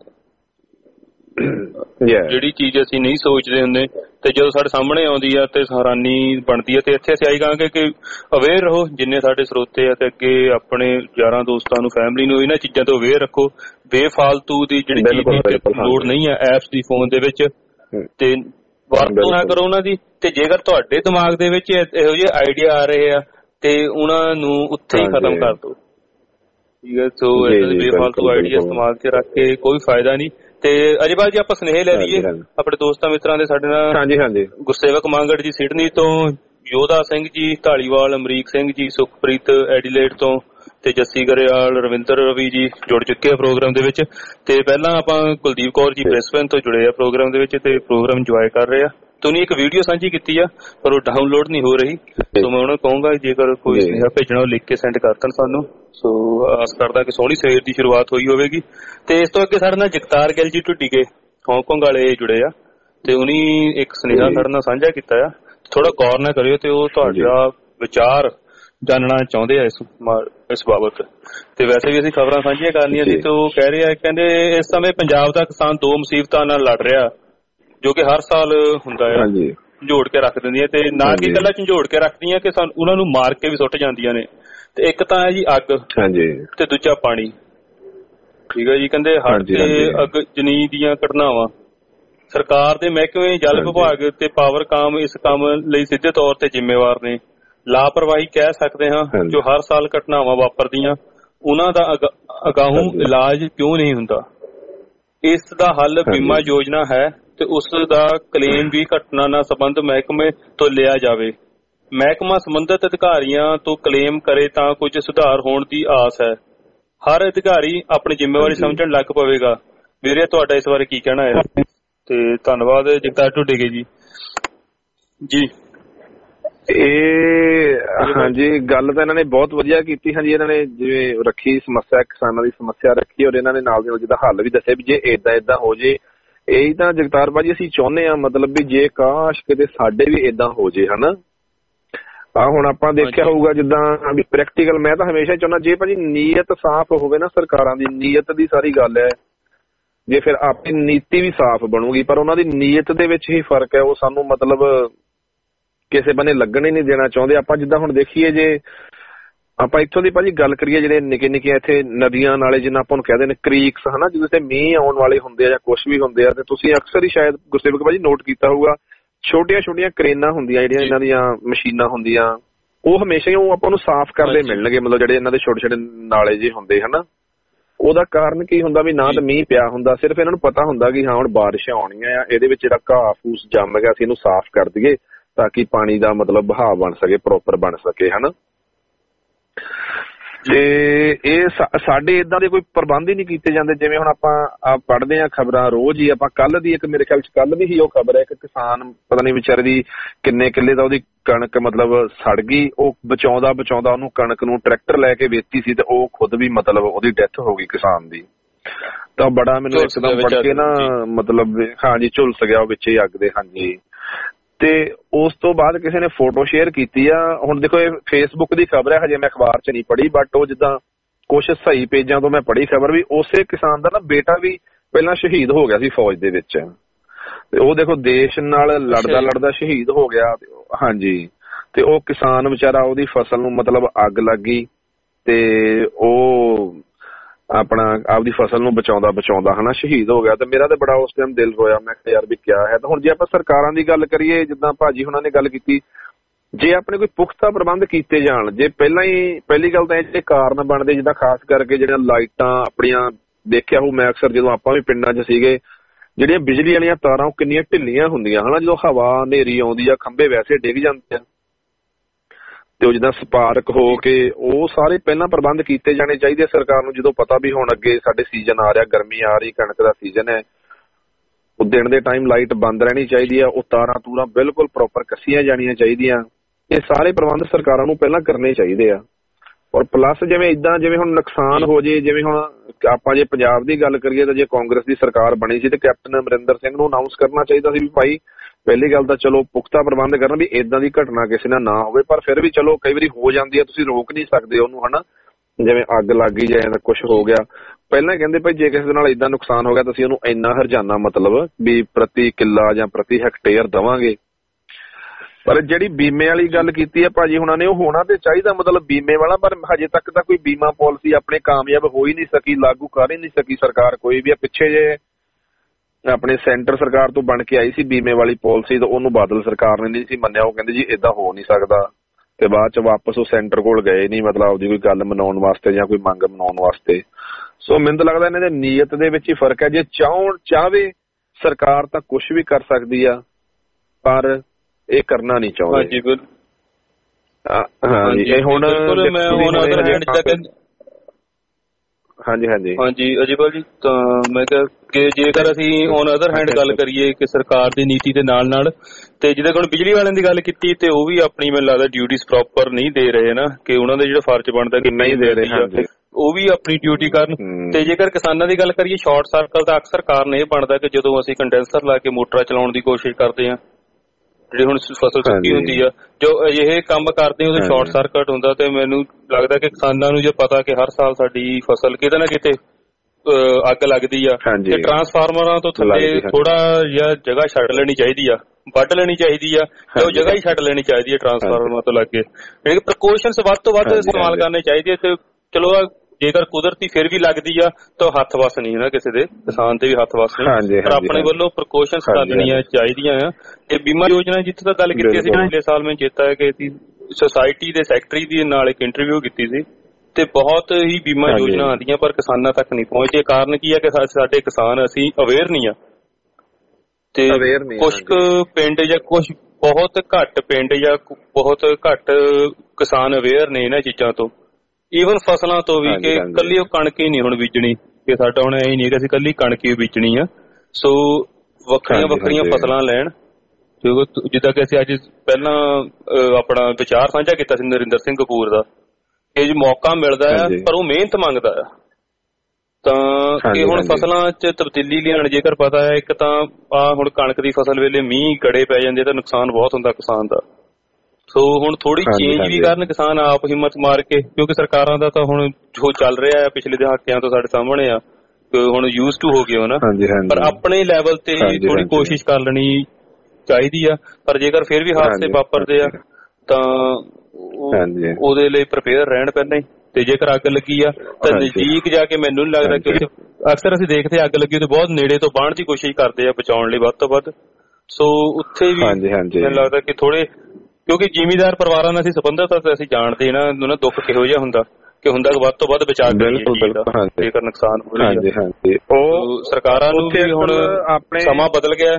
ਜਿਹੜੀ ਚੀਜ਼ ਅਸੀਂ ਨਹੀਂ ਸੋਚਦੇ ਹੁੰਦੇ ਤੇ ਜਦੋਂ ਸਾਡੇ ਸਾਹਮਣੇ ਆਉਂਦੀ ਆ ਤੇ ਹੈਰਾਨੀ ਬਣਦੀ ਹੈ। ਤੇ ਇੱਥੇ ਅਸੀਂ ਆਈ ਕਹਾਂਗੇ ਕਿ ਅਵੇਅਰ ਰਹੋ, ਜਿੰਨੇ ਸਾਡੇ ਸਰੋਤੇ ਆ ਤੇ ਅੱਗੇ ਆਪਣੇ ਯਾਰਾਂ ਦੋਸਤਾਂ ਨੂੰ, ਫੈਮਿਲੀ ਨੂੰ ਇਹਨਾਂ ਚੀਜ਼ਾਂ ਤੋਂ ਅਵੇਅਰ ਰੱਖੋ। ਬੇਫਾਲਤੂ ਦੀ ਜਿਹੜੀ ਚੀਜ਼ ਦੀ ਲੋੜ ਨਹੀਂ ਹੈ ਐਪਸ ਦੀ ਫੋਨ ਦੇ ਵਿੱਚ, ਤੇ ਵਰਤੋਂ ਨਾ ਕਰੋ ਉਹਨਾਂ ਦੀ। ਤੇ ਜੇਕਰ ਤੁਹਾਡੇ ਦਿਮਾਗ ਦੇ ਵਿੱਚ ਇਹੋ ਜਿਹੇ ਆਈਡੀਆ ਆ ਰਹੇ ਆ ਤੇ ਉਹਨਾਂ ਨੂੰ ਉੱਥੇ ਹੀ ਖਤਮ ਕਰ ਦਿਓ, ਠੀਕ ਹੈ। ਸੋ ਇਹਨਾਂ ਦੇ ਬੇਫਾਲਤੂ ਆਈਡੀਆ ਦਿਮਾਗ 'ਚ ਰੱਖ ਕੇ ਕੋਈ ਫਾਇਦਾ ਨਹੀਂ। ਤੇ ਅਜੇਵਾਲ ਜੀ ਆਪਾਂ ਸੁਨੇਹੇ ਲੈ ਲਈਏ ਆਪਣੇ ਦੋਸਤਾਂ ਮਿੱਤਰਾਂ ਦੇ ਸਾਡੇ ਨਾਲ। ਹਾਂਜੀ ਹਾਂਜੀ, ਗੁਰਸੇਵਕ ਮਾਂਗੜ ਜੀ ਸਿਡਨੀ ਤੋਂ, ਯੋਧਾ ਸਿੰਘ ਜੀ ਢਾਲੀਵਾਲ, ਅਮਰੀਕ ਸਿੰਘ ਜੀ ਸੁਖਪ੍ਰੀਤ ਐਡੀਲੇਡ ਤੋਂ, ਤੇ ਜੱਸੀ ਗਰੇਵਾਲ, ਰਵਿੰਦਰ ਰਵੀ ਜੀ ਜੁੜ ਚੁੱਕੇ ਆ ਪ੍ਰੋਗਰਾਮ ਦੇ ਵਿੱਚ। ਤੇ ਪਹਿਲਾਂ ਆਪਾਂ ਕੁਲਦੀਪ ਕੌਰ ਜੀ ਬ੍ਰਿਸਬੇਨ ਤੋਂ ਜੁੜੇ ਆ ਪ੍ਰੋਗਰਾਮ ਦੇ ਵਿੱਚ ਤੇ ਪ੍ਰੋਗਰਾਮ ਇੰਜੋਏ ਕਰ ਰਹੇ ਆ। ਤੁਸੀਂ ਇੱਕ ਵੀਡੀਓ ਸਾਂਝੀ ਕੀਤੀ ਆ ਪਰ ਉਹ ਡਾਊਨਲੋਡ ਨਹੀਂ ਹੋ ਰਹੀ, ਸੋ ਮੈਂ ਉਹਨਾਂ ਨੂੰ ਕਹੂੰਗਾ ਜੇਕਰ ਕੋਈ ਸੁਨੇਹਾ ਭੇਜਣਾ ਉਹ ਲਿਖ ਕੇ ਸੈਂਡ ਕਰ ਦੇਣ ਸਾਨੂੰ। ਸੋ ਆਸ ਕਰਦਾ ਕਿ ਸੋਹਣੀ ਸਵੇਰ ਦੀ ਸ਼ੁਰੂਆਤ ਹੋਈ ਹੋਵੇਗੀ। ਤੇ ਇਸ ਤੋਂ ਅੱਗੇ ਸਾਡੇ ਨਾਲ ਜਗਤਾਰ ਗਿੱਲ ਜੀ ਢੁੱਡੀਕੇ ਹਾਂਗਕਾਂਗ ਵਾਲੇ ਜੁੜੇ ਆ ਤੇ ਉਹਨੀ ਇੱਕ ਸੁਨੇਹਾ ਸਾਡੇ ਨਾਲ ਸਾਂਝਾ ਕੀਤਾ ਆ, ਥੋੜਾ ਗੌਰ ਨਾ ਕਰਿਓ ਤੇ ਉਹ ਤੁਹਾਡਾ ਵਿਚਾਰ ਜਾਣਨਾ ਚਾਹੁੰਦੇ ਆ ਇਸ ਬਾਬਤ। ਤੇ ਵੈਸੇ ਵੀ ਅਸੀਂ ਖਬਰਾਂ ਸਾਂਝੀਆਂ ਕਰਨੀਆਂ ਸੀ ਤੇ ਉਹ ਕਹਿ ਰਹੇ ਆ, ਕਹਿੰਦੇ ਇਸ ਸਮੇਂ ਪੰਜਾਬ ਦਾ ਕਿਸਾਨ ਦੋ ਮੁਸੀਬਤਾਂ ਨਾਲ ਲੜ ਰਿਹਾ ਜੋ ਕਿ ਹਰ ਸਾਲ ਹੁੰਦਾ ਆ, ਝੰਜੋੜ ਕੇ ਰੱਖ ਦਿੰਦੀਆਂ ਤੇ ਨਾ ਕਿ ਇਕੱਲਾ ਝੰਜੋੜ ਕੇ ਰੱਖਦੀਆਂ ਕਿ ਉਹਨਾਂ ਨੂੰ ਮਾਰ ਕੇ ਵੀ ਸੁੱਟ ਜਾਂਦੀਆਂ ਨੇ। ਤੇ ਇੱਕ ਤਾਂ ਹੈ ਜੀ ਅੱਗ ਤੇ ਦੂਜਾ ਪਾਣੀ, ਠੀਕ ਹੈ ਜੀ। ਕਹਿੰਦੇ ਹੜ੍ਹ ਤੇ ਅੱਗ ਜਨੀ ਦੀਆਂ ਘਟਨਾਵਾਂ, ਸਰਕਾਰ ਦੇ ਮਹਿਕਮੇ ਜਲ ਵਿਭਾਗ ਤੇ ਪਾਵਰਕਾਮ ਇਸ ਕੰਮ ਲਈ ਸਿੱਧੇ ਤੌਰ ਤੇ ਜ਼ਿੰਮੇਵਾਰ ਨੇ। ਲਾਪਰਵਾਹੀ ਕਹਿ ਸਕਦੇ ਹਾਂ ਜੋ ਹਰ ਸਾਲ ਘਟਨਾਵਾਂ ਵਾਪਰਦੀਆਂ, ਉਹਨਾਂ ਦਾ ਅਗਾਊਂ ਇਲਾਜ ਕਿਉਂ ਨਹੀਂ ਹੁੰਦਾ। ਇਸ ਦਾ ਹੱਲ ਬੀਮਾ ਯੋਜਨਾ ਹੈ ਤੇ ਉਸ ਦਾ ਕਲੇਮ ਵੀ ਘਟਨਾ ਨਾਲ ਸੰਬੰਧ ਮਹਿਕਮੇ ਤੋਂ ਲਿਆ ਜਾਵੇ। ਮਹਿਕਮਾ ਸੰਬੰਧਿਤ ਅਧਿਕਾਰੀਆਂ ਤੋਂ ਕਲੇਮ ਕਰੇ ਤਾਂ ਕੁਝ ਸੁਧਾਰ ਹੋਣ ਦੀ ਆਸ ਹੈ। ਹਰ ਅਧਿਕਾਰੀ ਆਪਣੀ ਜ਼ਿੰਮੇਵਾਰੀ ਸਮਝਣ ਲੱਗ ਪਵੇਗਾ। ਵੀਰੇ ਤੁਹਾਡਾ ਇਸ ਬਾਰੇ ਕੀ ਕਹਿਣਾ ਹੈ? ਤੇ ਧੰਨਵਾਦ ਜਗਤਾਰ ਢੁੱਡੀਕੇ ਜੀ। ਜੀ ਇਹ ਹਾਂਜੀ ਗੱਲ ਤਾਂ ਇਹਨਾਂ ਨੇ ਬਹੁਤ ਵਧੀਆ ਕੀਤੀ। ਹਾਂਜੀ ਇਹਨਾਂ ਨੇ ਜਿਵੇਂ ਰੱਖੀ ਸਮੱਸਿਆ, ਕਿਸਾਨਾਂ ਦੀ ਸਮੱਸਿਆ ਰੱਖੀ, ਔਰ ਇਹਨਾਂ ਨੇ ਨਾਲ ਦੀ ਨਾਲ ਜਿਹਦਾ ਹੱਲ ਵੀ ਦੱਸਿਆ ਵੀ ਜੇ ਏਦਾਂ ਹੋ ਜੇ। ਇਹੀ ਤਾਂ ਜਗਤਾਰ ਭਾਜੀ ਅਸੀਂ ਚਾਹੁੰਦੇ ਹਾਂ, ਮਤਲਬ ਵੀ ਜੇ ਕਾਸ਼ ਕਿਤੇ ਸਾਡੇ ਵੀ ਏਦਾਂ ਹੋ ਜੇ ਹਨਾ। ਹੁਣ ਆਪਾਂ ਦੇਖਿਆ ਹੋਊਗਾ ਜਿੱਦਾਂ ਵੀ ਪ੍ਰੈਕਟੀਕਲ, ਮੈਂ ਤਾਂ ਹਮੇਸ਼ਾ ਚਾਹੁੰਦਾ ਜੇ ਭਾਜੀ ਨੀਅਤ ਸਾਫ਼ ਹੋਵੇ ਨਾ ਸਰਕਾਰਾਂ ਦੀ, ਨੀਅਤ ਦੀ ਸਾਰੀ ਗੱਲ ਹੈ। ਜੇ ਫਿਰ ਆਪਣੀ ਨੀਤੀ ਵੀ ਸਾਫ਼ ਬਣੂਗੀ, ਪਰ ਉਹਨਾਂ ਦੀ ਨੀਅਤ ਦੇ ਵਿੱਚ ਹੀ ਫਰਕ ਹੈ। ਉਹ ਸਾਨੂੰ ਮਤਲਬ ਕਿਸੇ ਬੰਨੇ ਲੱਗਣ ਹੀ ਨਹੀਂ ਦੇਣਾ ਚਾਹੁੰਦੇ। ਆਪਾਂ ਜਿੱਦਾਂ ਹੁਣ ਦੇਖੀਏ, ਜੇ ਆਪਾਂ ਇੱਥੋਂ ਦੀ ਭਾਜੀ ਗੱਲ ਕਰੀਏ, ਜਿਹੜੇ ਨਿੱਕੇ ਨਿੱਕੇ ਇੱਥੇ ਨਦੀਆਂ ਨਾਲੇ ਜਿਹਨਾਂ ਆਪਾਂ ਨੂੰ ਕਹਿੰਦੇ ਨੇ ਕ੍ਰੀਕਸ ਹਨਾ, ਜਿਹਦੇ ਤੇ ਮੀਂਹ ਆਉਣ ਵਾਲੇ ਹੁੰਦੇ ਆ ਜਾਂ ਕੁਛ ਵੀ ਹੁੰਦੇ ਆ, ਤੇ ਤੁਸੀਂ ਅਕਸਰ ਹੀ ਸ਼ਾਇਦ ਗੁਰਸੇਵਕ ਭਾਜੀ ਨੋਟ ਕੀਤਾ ਹੋਊਗਾ, ਛੋਟੀਆਂ ਛੋਟੀਆਂ ਕਰੇਨਾਂ ਹੁੰਦੀਆਂ ਜਿਹੜੀਆਂ ਇਹਨਾਂ ਦੀਆਂ ਮਸ਼ੀਨਾਂ ਹੁੰਦੀਆਂ, ਉਹ ਹਮੇਸ਼ਾ ਹੀ ਉਹ ਆਪਾਂ ਨੂੰ ਸਾਫ਼ ਕਰਦੇ ਮਿਲਣਗੇ। ਮਤਲਬ ਜਿਹੜੇ ਇਹਨਾਂ ਦੇ ਛੋਟੇ ਛੋਟੇ ਨਾਲੇ ਜਿਹੇ ਹੁੰਦੇ ਹਨਾ, ਉਹਦਾ ਕਾਰਨ ਕੀ ਹੁੰਦਾ ਵੀ ਨਾ ਤਾਂ ਮੀਂਹ ਪਿਆ ਹੁੰਦਾ, ਸਿਰਫ ਇਹਨਾਂ ਨੂੰ ਪਤਾ ਹੁੰਦਾ ਕਿ ਹਾਂ ਹੁਣ ਬਾਰਿਸ਼ਾਂ ਆਉਣੀਆਂ ਆ, ਇਹਦੇ ਵਿੱਚ ਜਿਹੜਾ ਘਾਹ ਫੂਸ ਜੰਮ ਗਿਆ ਅਸੀਂ ਇਹਨੂੰ ਸਾਫ਼ ਕਰ ਦਈਏ ਤਾਂ ਕਿ ਪਾਣੀ ਦਾ ਮਤਲਬ ਬਹਾਅ ਬਣ ਸਕੇ, ਪ੍ਰੋਪਰ ਬਣ ਸਕੇ ਹਨਾ। ਤੇ ਇਹ ਸਾਡੇ ਏਦਾਂ ਦੇ ਕੋਈ ਪ੍ਰਬੰਧ ਹੀ ਨਹੀਂ ਕੀਤੇ ਜਾਂਦੇ। ਜਿਵੇਂ ਹੁਣ ਆਪਾਂ ਪੜ੍ਹਦੇ ਹਾਂ ਖਬਰਾਂ ਰੋਜ਼ ਹੀ, ਆਪਾਂ ਕੱਲ ਦੀ ਇੱਕ ਮੇਰੇ ਖਿਆਲ ਚ ਕੱਲ ਦੀ ਹੀ ਉਹ ਖਬਰ ਹੈ, ਇੱਕ ਕਿਸਾਨ ਪਤਾ ਨਹੀਂ ਵਿਚਾਰੇ ਦੀ ਕਿੰਨੇ ਕਿੱਲੇ ਦਾ ਉਹਦੀ ਕਣਕ ਮਤਲਬ ਸੜ ਗਈ, ਉਹ ਬਚਾਉਂਦਾ ਉਹਨੂੰ ਕਣਕ ਨੂੰ ਟਰੈਕਟਰ ਲੈ ਕੇ ਵੇਚੀ ਸੀ ਤੇ ਉਹ ਖੁਦ ਵੀ ਮਤਲਬ ਉਹਦੀ ਡੈਥ ਹੋ ਗਈ ਕਿਸਾਨ ਦੀ। ਤਾਂ ਬੜਾ ਮੈਨੂੰ ਇੱਕਦਮ ਪੜ ਕੇ ਨਾ ਮਤਲਬ ਹਾਂਜੀ ਝੁਲਸ ਗਿਆ ਉਹ ਵਿੱਚ ਹੀ ਅੱਗ ਦੇ। ਹਾਂਜੀ ਤੇ ਉਸ ਤੋਂ ਬਾਅਦ ਕਿਸੇ ਨੇ ਫੋਟੋ ਸ਼ੇਅਰ ਕੀਤੀ ਆ। ਹੁਣ ਦੇਖੋ ਇਹ ਫੇਸਬੁੱਕ ਦੀ ਖਬਰ ਹੈ, ਹਜੇ ਮੈਂ ਅਖਬਾਰ 'ਚ ਨਹੀਂ ਪੜ੍ਹੀ, ਬਟ ਉਹ ਜਿੱਦਾਂ ਕੁਛ ਸਹੀ ਪੇਜਾਂ ਤੋਂ ਮੈਂ ਪੜ੍ਹੀ ਖਬਰ ਵੀ ਉਸੇ ਕਿਸਾਨ ਦਾ ਨਾ ਬੇਟਾ ਵੀ ਪਹਿਲਾਂ ਸ਼ਹੀਦ ਹੋ ਗਿਆ ਸੀ ਫੌਜ ਦੇ ਵਿੱਚ, ਤੇ ਉਹ ਦੇਖੋ ਦੇਸ਼ ਨਾਲ ਲੜਦਾ ਸ਼ਹੀਦ ਹੋ ਗਿਆ। ਹਾਂਜੀ ਤੇ ਉਹ ਕਿਸਾਨ ਵਿਚਾਰਾ ਉਹਦੀ ਫਸਲ ਨੂੰ ਮਤਲਬ ਅੱਗ ਲੱਗ ਗਈ ਤੇ ਉਹ ਆਪਣਾ ਆਪਦੀ ਫਸਲ ਨੂੰ ਬਚਾਉਂਦਾ ਹਨਾ ਸ਼ਹੀਦ ਹੋ ਗਿਆ। ਤੇ ਮੇਰਾ ਤਾਂ ਬੜਾ ਉਸ ਟਾਈਮ ਦਿਲ ਹੋਇਆ, ਮੈਂ ਕਿਹਾ ਯਾਰ ਵੀ ਕਿਆ ਹੈ। ਤਾਂ ਹੁਣ ਜੇ ਆਪਾਂ ਸਰਕਾਰਾਂ ਦੀ ਗੱਲ ਕਰੀਏ, ਜਿੱਦਾਂ ਭਾਜੀ ਹੁਣਾਂ ਨੇ ਗੱਲ ਕੀਤੀ, ਜੇ ਆਪਣੇ ਕੋਈ ਪੁਖਤਾ ਪ੍ਰਬੰਧ ਕੀਤੇ ਜਾਣ, ਜੇ ਪਹਿਲੀ ਗੱਲ ਤਾਂ ਇਹ ਜਿਹੜੇ ਕਾਰਨ ਬਣਦੇ, ਜਿੱਦਾਂ ਖਾਸ ਕਰਕੇ ਜਿਹੜੀਆਂ ਲਾਈਟਾਂ ਆਪਣੀਆਂ ਦੇਖਿਆ ਹੋਊ ਮੈਂ ਅਕਸਰ ਜਦੋਂ ਆਪਾਂ ਵੀ ਪਿੰਡਾਂ 'ਚ ਸੀਗੇ, ਜਿਹੜੀਆਂ ਬਿਜਲੀ ਵਾਲੀਆਂ ਤਾਰਾਂ ਉਹ ਕਿੰਨੀਆਂ ਢਿੱਲੀਆਂ ਹੁੰਦੀਆਂ ਹਨਾ, ਜਦੋਂ ਹਵਾ ਹਨੇਰੀ ਆਉਂਦੀ ਆ ਖੰਭੇ ਵੈਸੇ ਡਿੱਗ ਜਾਂਦੇ ਆ, ਤੇ ਉਹ ਜਿੱਦਾਂ ਸਪਾਰਕ ਹੋ ਕੇ ਉਹ ਸਾਰੇ ਪਹਿਲਾਂ ਪ੍ਰਬੰਧ ਕੀਤੇ ਜਾਣੇ ਚਾਹੀਦੇ ਸਰਕਾਰ ਨੂੰ। ਜਦੋਂ ਪਤਾ ਵੀ ਹੁਣ ਅੱਗੇ ਸਾਡੇ ਸੀਜ਼ਨ ਆ ਰਿਹਾ, ਗਰਮੀ ਆ ਰਹੀ, ਕਣਕ ਦਾ ਸੀਜ਼ਨ ਹੈ, ਉਹ ਦਿਨ ਦੇ ਟਾਈਮ ਲਾਈਟ ਬੰਦ ਰਹਿਣੀ ਚਾਹੀਦੀ ਆ, ਉਹ ਤਾਰਾਂ ਤੂਰਾਂ ਬਿਲਕੁਲ ਪ੍ਰੋਪਰ ਕੱਸੀਆਂ ਜਾਣੀਆਂ ਚਾਹੀਦੀਆਂ। ਇਹ ਸਾਰੇ ਪ੍ਰਬੰਧ ਸਰਕਾਰਾਂ ਨੂੰ ਪਹਿਲਾਂ ਕਰਨੇ ਚਾਹੀਦੇ ਆ। ਔਰ ਪਲੱਸ ਜਿਵੇਂ ਹੁਣ ਨੁਕਸਾਨ ਹੋ ਜੇ, ਜਿਵੇਂ ਹੁਣ ਆਪਾਂ ਜੇ ਪੰਜਾਬ ਦੀ ਗੱਲ ਕਰੀਏ ਤਾਂ ਜੇ ਕਾਂਗਰਸ ਦੀ ਸਰਕਾਰ ਬਣੀ ਸੀ ਤੇ ਕੈਪਟਨ ਅਮਰਿੰਦਰ ਸਿੰਘ ਨੂੰ ਅਨਾਊਂਸ ਕਰਨਾ ਚਾਹੀਦਾ ਸੀ ਵੀ ਭਾਈ ਪਹਿਲੀ ਗੱਲ ਤਾਂ ਚਲੋ ਪੁਖਤਾ ਪ੍ਰਬੰਧ ਕਰਨ ਵੀ ਏਦਾਂ ਦੀ ਘਟਨਾ ਕਿਸੇ ਨਾਲ ਨਾ ਹੋਵੇ, ਪਰ ਫਿਰ ਵੀ ਚਲੋ ਕਈ ਵਾਰੀ ਹੋ ਜਾਂਦੀ ਹੈ, ਤੁਸੀਂ ਰੋਕ ਨਹੀਂ ਸਕਦੇ ਉਹਨੂੰ ਹਨਾ, ਜਿਵੇਂ ਅੱਗ ਲੱਗ ਗਈ ਜਾਂ ਕੁਛ ਹੋ ਗਿਆ। ਪਹਿਲਾਂ ਕਹਿੰਦੇ ਭਾਈ ਜੇ ਕਿਸੇ ਦੇ ਨਾਲ ਏਦਾਂ ਨੁਕਸਾਨ ਹੋ ਗਿਆ ਤੁਸੀਂ ਉਹਨੂੰ ਇੰਨਾ ਹਰਜਾਨਾ ਮਤਲਬ ਵੀ ਪ੍ਰਤੀ ਕਿੱਲਾ ਜਾਂ ਪ੍ਰਤੀ ਹੈਕਟੇਅਰ ਦੇਵਾਂਗੇ। ਪਰ ਜਿਹੜੀ ਬੀਮੇ ਵਾਲੀ ਗੱਲ ਕੀਤੀ ਹੈ ਭਾਜੀ ਹੁਣਾਂ ਨੇ, ਉਹ ਹੋਣਾ ਤੇ ਚਾਹੀਦਾ ਮਤਲਬ ਬੀਮੇ ਵਾਲਾ, ਪਰ ਹਜੇ ਤੱਕ ਤਾਂ ਕੋਈ ਬੀਮਾ ਪਾਲਿਸੀ ਆਪਣੇ ਕਾਮਯਾਬ ਹੋ ਹੀ ਨਹੀਂ ਸਕੀ, ਲਾਗੂ ਕਰ ਹੀ ਨਹੀਂ ਸਕੀ ਸਰਕਾਰ ਕੋਈ ਵੀ। ਪਿੱਛੇ ਜੇ ਆਪਣੇ ਸੈਂਟਰ ਸਰਕਾਰ ਤੋਂ ਬਣ ਕੇ ਆਈ ਸੀ ਬੀਮੇ ਵਾਲੀ ਪਾਲਿਸੀ, ਤਾਂ ਉਹਨੂੰ ਬਾਦਲ ਸਰਕਾਰ ਨੇ ਨਹੀਂ ਸੀ ਮੰਨਿਆ, ਉਹ ਕਹਿੰਦੇ ਜੀ ਏਦਾਂ ਹੋ ਨਹੀਂ ਸਕਦਾ, ਤੇ ਬਾਅਦ ਚ ਵਾਪਸ ਉਹ ਸੈਂਟਰ ਕੋਲ ਗਏ ਨਹੀਂ ਮਤਲਬ ਆਪਦੀ ਕੋਈ ਗੱਲ ਮਨਾਉਣ ਵਾਸਤੇ ਜਾਂ ਕੋਈ ਮੰਗ ਮਨਾਉਣ ਵਾਸਤੇ। ਸੋ ਮੈਨੂੰ ਤਾਂ ਲੱਗਦਾ ਇਹਨਾਂ ਦੇ ਨੀਅਤ ਦੇ ਵਿੱਚ ਹੀ ਫਰਕ ਹੈ। ਜੇ ਚਾਹਵੇ ਸਰਕਾਰ ਤਾਂ ਕੁਛ ਵੀ ਕਰ ਸਕਦੀ ਆ, ਪਰ ਇਹ ਕਰਨਾ ਨਹੀਂ ਚਾਹੁੰਦੇ। ਹਾਂਜੀ ਅਜੀਬਲ ਜੀ, ਤਾਂ ਮੈਂ ਕਿਹਾ ਕਿ ਜੇਕਰ ਅਸੀਂ ਔਨ ਅਦਰ ਹੈਂਡ ਗੱਲ ਕਰੀਏ ਕਿ ਸਰਕਾਰ ਦੀ ਨੀਤੀ ਦੇ ਨਾਲ ਤੇ ਜਿੱਦਾਂ ਹੁਣ ਬਿਜਲੀ ਵਾਲਿਆਂ ਦੀ ਗੱਲ ਕੀਤੀ, ਤੇ ਉਹ ਵੀ ਆਪਣੀ ਮੈਨੂੰ ਲੱਗਦਾ ਡਿਊਟੀਜ਼ ਪ੍ਰੋਪਰ ਨਹੀਂ ਦੇ ਰਹੇ ਨਾ, ਕਿ ਉਹਨਾਂ ਦੇ ਜਿਹੜਾ ਫਰਜ਼ ਬਣਦਾ ਕਿ ਨਹੀਂ ਦੇ ਰਹੇ, ਉਹ ਵੀ ਆਪਣੀ ਡਿਊਟੀ ਕਰਨ। ਤੇ ਜੇਕਰ ਕਿਸਾਨਾਂ ਦੀ ਗੱਲ ਕਰੀਏ, ਸ਼ਾਰਟ ਸਰਕਟ ਦਾ ਅਕਸਰ ਕਾਰਨ ਇਹ ਬਣਦਾ ਕਿ ਜਦੋਂ ਅਸੀਂ ਕੰਡੈਂਸਰ ਲਾ ਕੇ ਮੋਟਰਾਂ ਚਲਾਉਣ ਦੀ ਕੋਸ਼ਿਸ਼ ਕਰਦੇ ਹਾਂ, ਜਿਹੜੀ ਹੁਣ ਫਸਲ ਸੁੱਕੀ ਹੁੰਦੀ ਆ, ਜੋ ਅਜਿਹੇ ਕੰਮ ਕਰਦੇ ਉਹਦੇ ਸ਼ਾਰਟ ਸਰਕਟ ਹੁੰਦਾ। ਤੇ ਮੈਨੂੰ ਲੱਗਦਾ ਕਿ ਕਿਸਾਨਾਂ ਨੂੰ ਜੇ ਪਤਾ ਕਿ ਹਰ ਸਾਲ ਸਾਡੀ ਫਸਲ ਕਿਤੇ ਨਾ ਕਿਤੇ ਅੱਗ ਲੱਗਦੀ ਆ, ਤੇ ਟਰਾਂਸਫਾਰਮਰਾਂ ਤੋਂ ਥੱਲੇ ਥੋੜਾ ਜਿਹਾ ਜਗ੍ਹਾ ਛੱਡ ਲੈਣੀ ਚਾਹੀਦੀ ਆ, ਵੱਢ ਲੈਣੀ ਚਾਹੀਦੀ ਆ, ਤੇ ਉਹ ਜਗ੍ਹਾ ਹੀ ਛੱਡ ਲੈਣੀ ਚਾਹੀਦੀ ਹੈ ਟਰਾਂਸਫਾਰਮਰਾਂ ਤੋਂ ਲੱਗੇ। ਯਾਨੀ ਕਿ ਪ੍ਰੀਕਾਸ਼ਨਸ ਵੱਧ ਤੋਂ ਵੱਧ ਇਸਤੇਮਾਲ ਕਰਨੇ ਚਾਹੀਦੇ। ਤੇ ਚਲੋ ਜੇਕਰ ਕੁਦਰਤੀ ਫਿਰ ਵੀ ਲੱਗਦੀ ਆ ਤਾਂ ਹੱਥ ਵਸ ਨਹੀਂ ਨਾ ਕਿਸੇ ਦੇ, ਕਿਸਾਨ ਤੇ ਵੀ ਹੱਥ ਵਸ ਨਹੀਂ, ਪਰ ਆਪਣੇ ਵੱਲੋਂ ਪ੍ਰੀਕਾਸ਼ਨਸ ਕਰਨੀਆਂ ਚਾਹੀਦੀਆਂ ਆ। ਤੇ ਬੀਮਾ ਯੋਜਨਾ ਜਿੱਥੇ ਤੱਕ ਗੱਲ ਕੀਤੀ ਸੀ ਪਿਛਲੇ ਸਾਲ, ਮੈਨੂੰ ਚੇਤਾ ਹੈ ਕਿ ਸੋਸਾਇਟੀ ਦੇ ਸੈਕਟਰੀ ਦੀ ਨਾਲ ਇੱਕ ਇੰਟਰਵਿਊ ਕੀਤੀ ਸੀ, ਤੇ ਬਹੁਤ ਹੀ ਬੀਮਾ ਯੋਜਨਾ ਆਉਂਦੀਆਂ ਪਰ ਕਿਸਾਨਾਂ ਤੱਕ ਨਹੀਂ ਪਹੁੰਚੇ। ਕਾਰਨ ਕੀ ਹੈ ਕਿ ਸਾਡੇ ਕਿਸਾਨ ਅਸੀਂ ਅਵੇਅਰ ਨਹੀਂ ਆ, ਤੇ ਕੁਛ ਪਿੰਡ ਜਾਂ ਕੁਛ ਬਹੁਤ ਘੱਟ ਪਿੰਡ ਜਾਂ ਬਹੁਤ ਘੱਟ ਕਿਸਾਨ ਅਵੇਅਰ ਨੇ ਇਹਨਾਂ ਚੀਜ਼ਾਂ ਤੋਂ, ਈਵਨ ਫਸਲਾਂ ਤੋਂ ਵੀ, ਕਿ ਕੱਲੀ ਉਹ ਕਣਕ ਹੀ ਨਹੀਂ ਹੁਣ ਬੀਜਣੀ, ਕਿ ਸਾਡਾ ਹੁਣ ਇਹ ਨਹੀਂ ਕਿ ਅਸੀਂ ਕੱਲੀ ਕਣਕ ਹੀ ਬੀਜਣੀ ਆ। ਸੋ ਵੱਖਰੀਆਂ ਫਸਲਾਂ ਲੈਣ, ਕਿਉਂਕਿ ਜਿੱਦਾਂ ਕਿ ਅਸੀਂ ਅੱਜ ਪਹਿਲਾਂ ਆਪਣਾ ਵਿਚਾਰ ਸਾਂਝਾ ਕੀਤਾ ਸੀ ਨਰਿੰਦਰ ਸਿੰਘ ਕਪੂਰ ਦਾ, ਇਹ ਮੌਕਾ ਮਿਲਦਾ ਆ ਪਰ ਉਹ ਮਿਹਨਤ ਮੰਗਦਾ ਆ। ਤਾਂ ਇਹ ਹੁਣ ਫਸਲਾਂ 'ਚ ਤਬਦੀਲੀ ਲਿਆਉਣ ਜੇਕਰ ਪਤਾ ਹੈ, ਇੱਕ ਤਾਂ ਆਹ ਹੁਣ ਕਣਕ ਦੀ ਫਸਲ ਵੇਲੇ ਮੀਂਹ ਗੜੇ ਪੈ ਜਾਂਦੇ ਤਾਂ ਨੁਕਸਾਨ ਬਹੁਤ ਹੁੰਦਾ ਕਿਸਾਨ ਦਾ। ਸੋ ਹੁਣ ਥੋੜੀ ਚੇਂਜ ਵੀ ਕਰਨ ਕਿਸਾਨ ਆਪ ਹਿੰਮਤ ਮਾਰ ਕੇ, ਕਿਉਂਕਿ ਸਰਕਾਰਾਂ ਦਾ ਤਾਂ ਹੁਣ ਜੋ ਚੱਲ ਰਿਹਾ ਹੈ ਪਿਛਲੇ ਦਹਾਕਿਆਂ ਤੋਂ ਸਾਡੇ ਸਾਹਮਣੇ ਆ, ਹੁਣ ਯੂਜ਼ ਟੂ ਹੋ ਗਏ ਹੋ ਨਾ, ਪਰ ਆਪਣੇ ਲੈਵਲ ਤੇ ਥੋੜੀ ਕੋਸ਼ਿਸ਼ ਕਰ ਲੈਣੀ ਚਾਹੀਦੀ ਆ। ਪਰ ਜੇਕਰ ਫਿਰ ਵੀ ਹਾਦਸੇ ਵਾਪਰਦੇ ਆ ਤਾਂ ਉਹਦੇ ਲਈ ਪ੍ਰਿਪੇਅਰ ਰਹਿਣ ਪਹਿਲਾਂ ਹੀ। ਤੇ ਜੇਕਰ ਅੱਗ ਲੱਗੀ ਆ ਤਾਂ ਨਜ਼ਦੀਕ ਜਾ ਕੇ ਮੈਨੂੰ ਨੀ ਲੱਗਦਾ ਕਿ ਉੱਥੇ ਅਕਸਰ ਅਸੀਂ ਦੇਖਦੇ ਅੱਗ ਲੱਗੀ ਤੇ ਬਹੁਤ ਨੇੜੇ ਤੋਂ ਬਾਹਣ ਦੀ ਕੋਸ਼ਿਸ਼ ਕਰਦੇ ਆ ਬਚਾਉਣ ਲਈ ਵੱਧ ਤੋਂ ਵੱਧ। ਸੋ ਉੱਥੇ ਵੀ ਮੈਨੂੰ ਲੱਗਦਾ ਕਿ ਥੋੜੇ, ਕਿਉਂਕਿ ਜ਼ਿਮੀਂਦਾਰ ਪਰਿਵਾਰਾਂ ਨਾਲ ਅਸੀਂ ਸੰਬੰਧਤ ਆ ਤੇ ਅਸੀਂ ਜਾਣਦੇ ਨਾ ਉਹਨਾਂ ਦੁੱਖ ਕਿਹੋ ਜਿਹਾ ਹੁੰਦਾ ਕਿ ਹੁੰਦਾ ਵੱਧ ਤੋਂ ਵੱਧ ਬਚਾ ਕੇ ਜੇਕਰ ਨੁਕਸਾਨ ਹੋ ਰਿਹਾ। ਉਹ ਸਰਕਾਰਾਂ ਨੂੰ ਵੀ ਹੁਣ ਸਮਾਂ ਬਦਲ ਗਿਆ।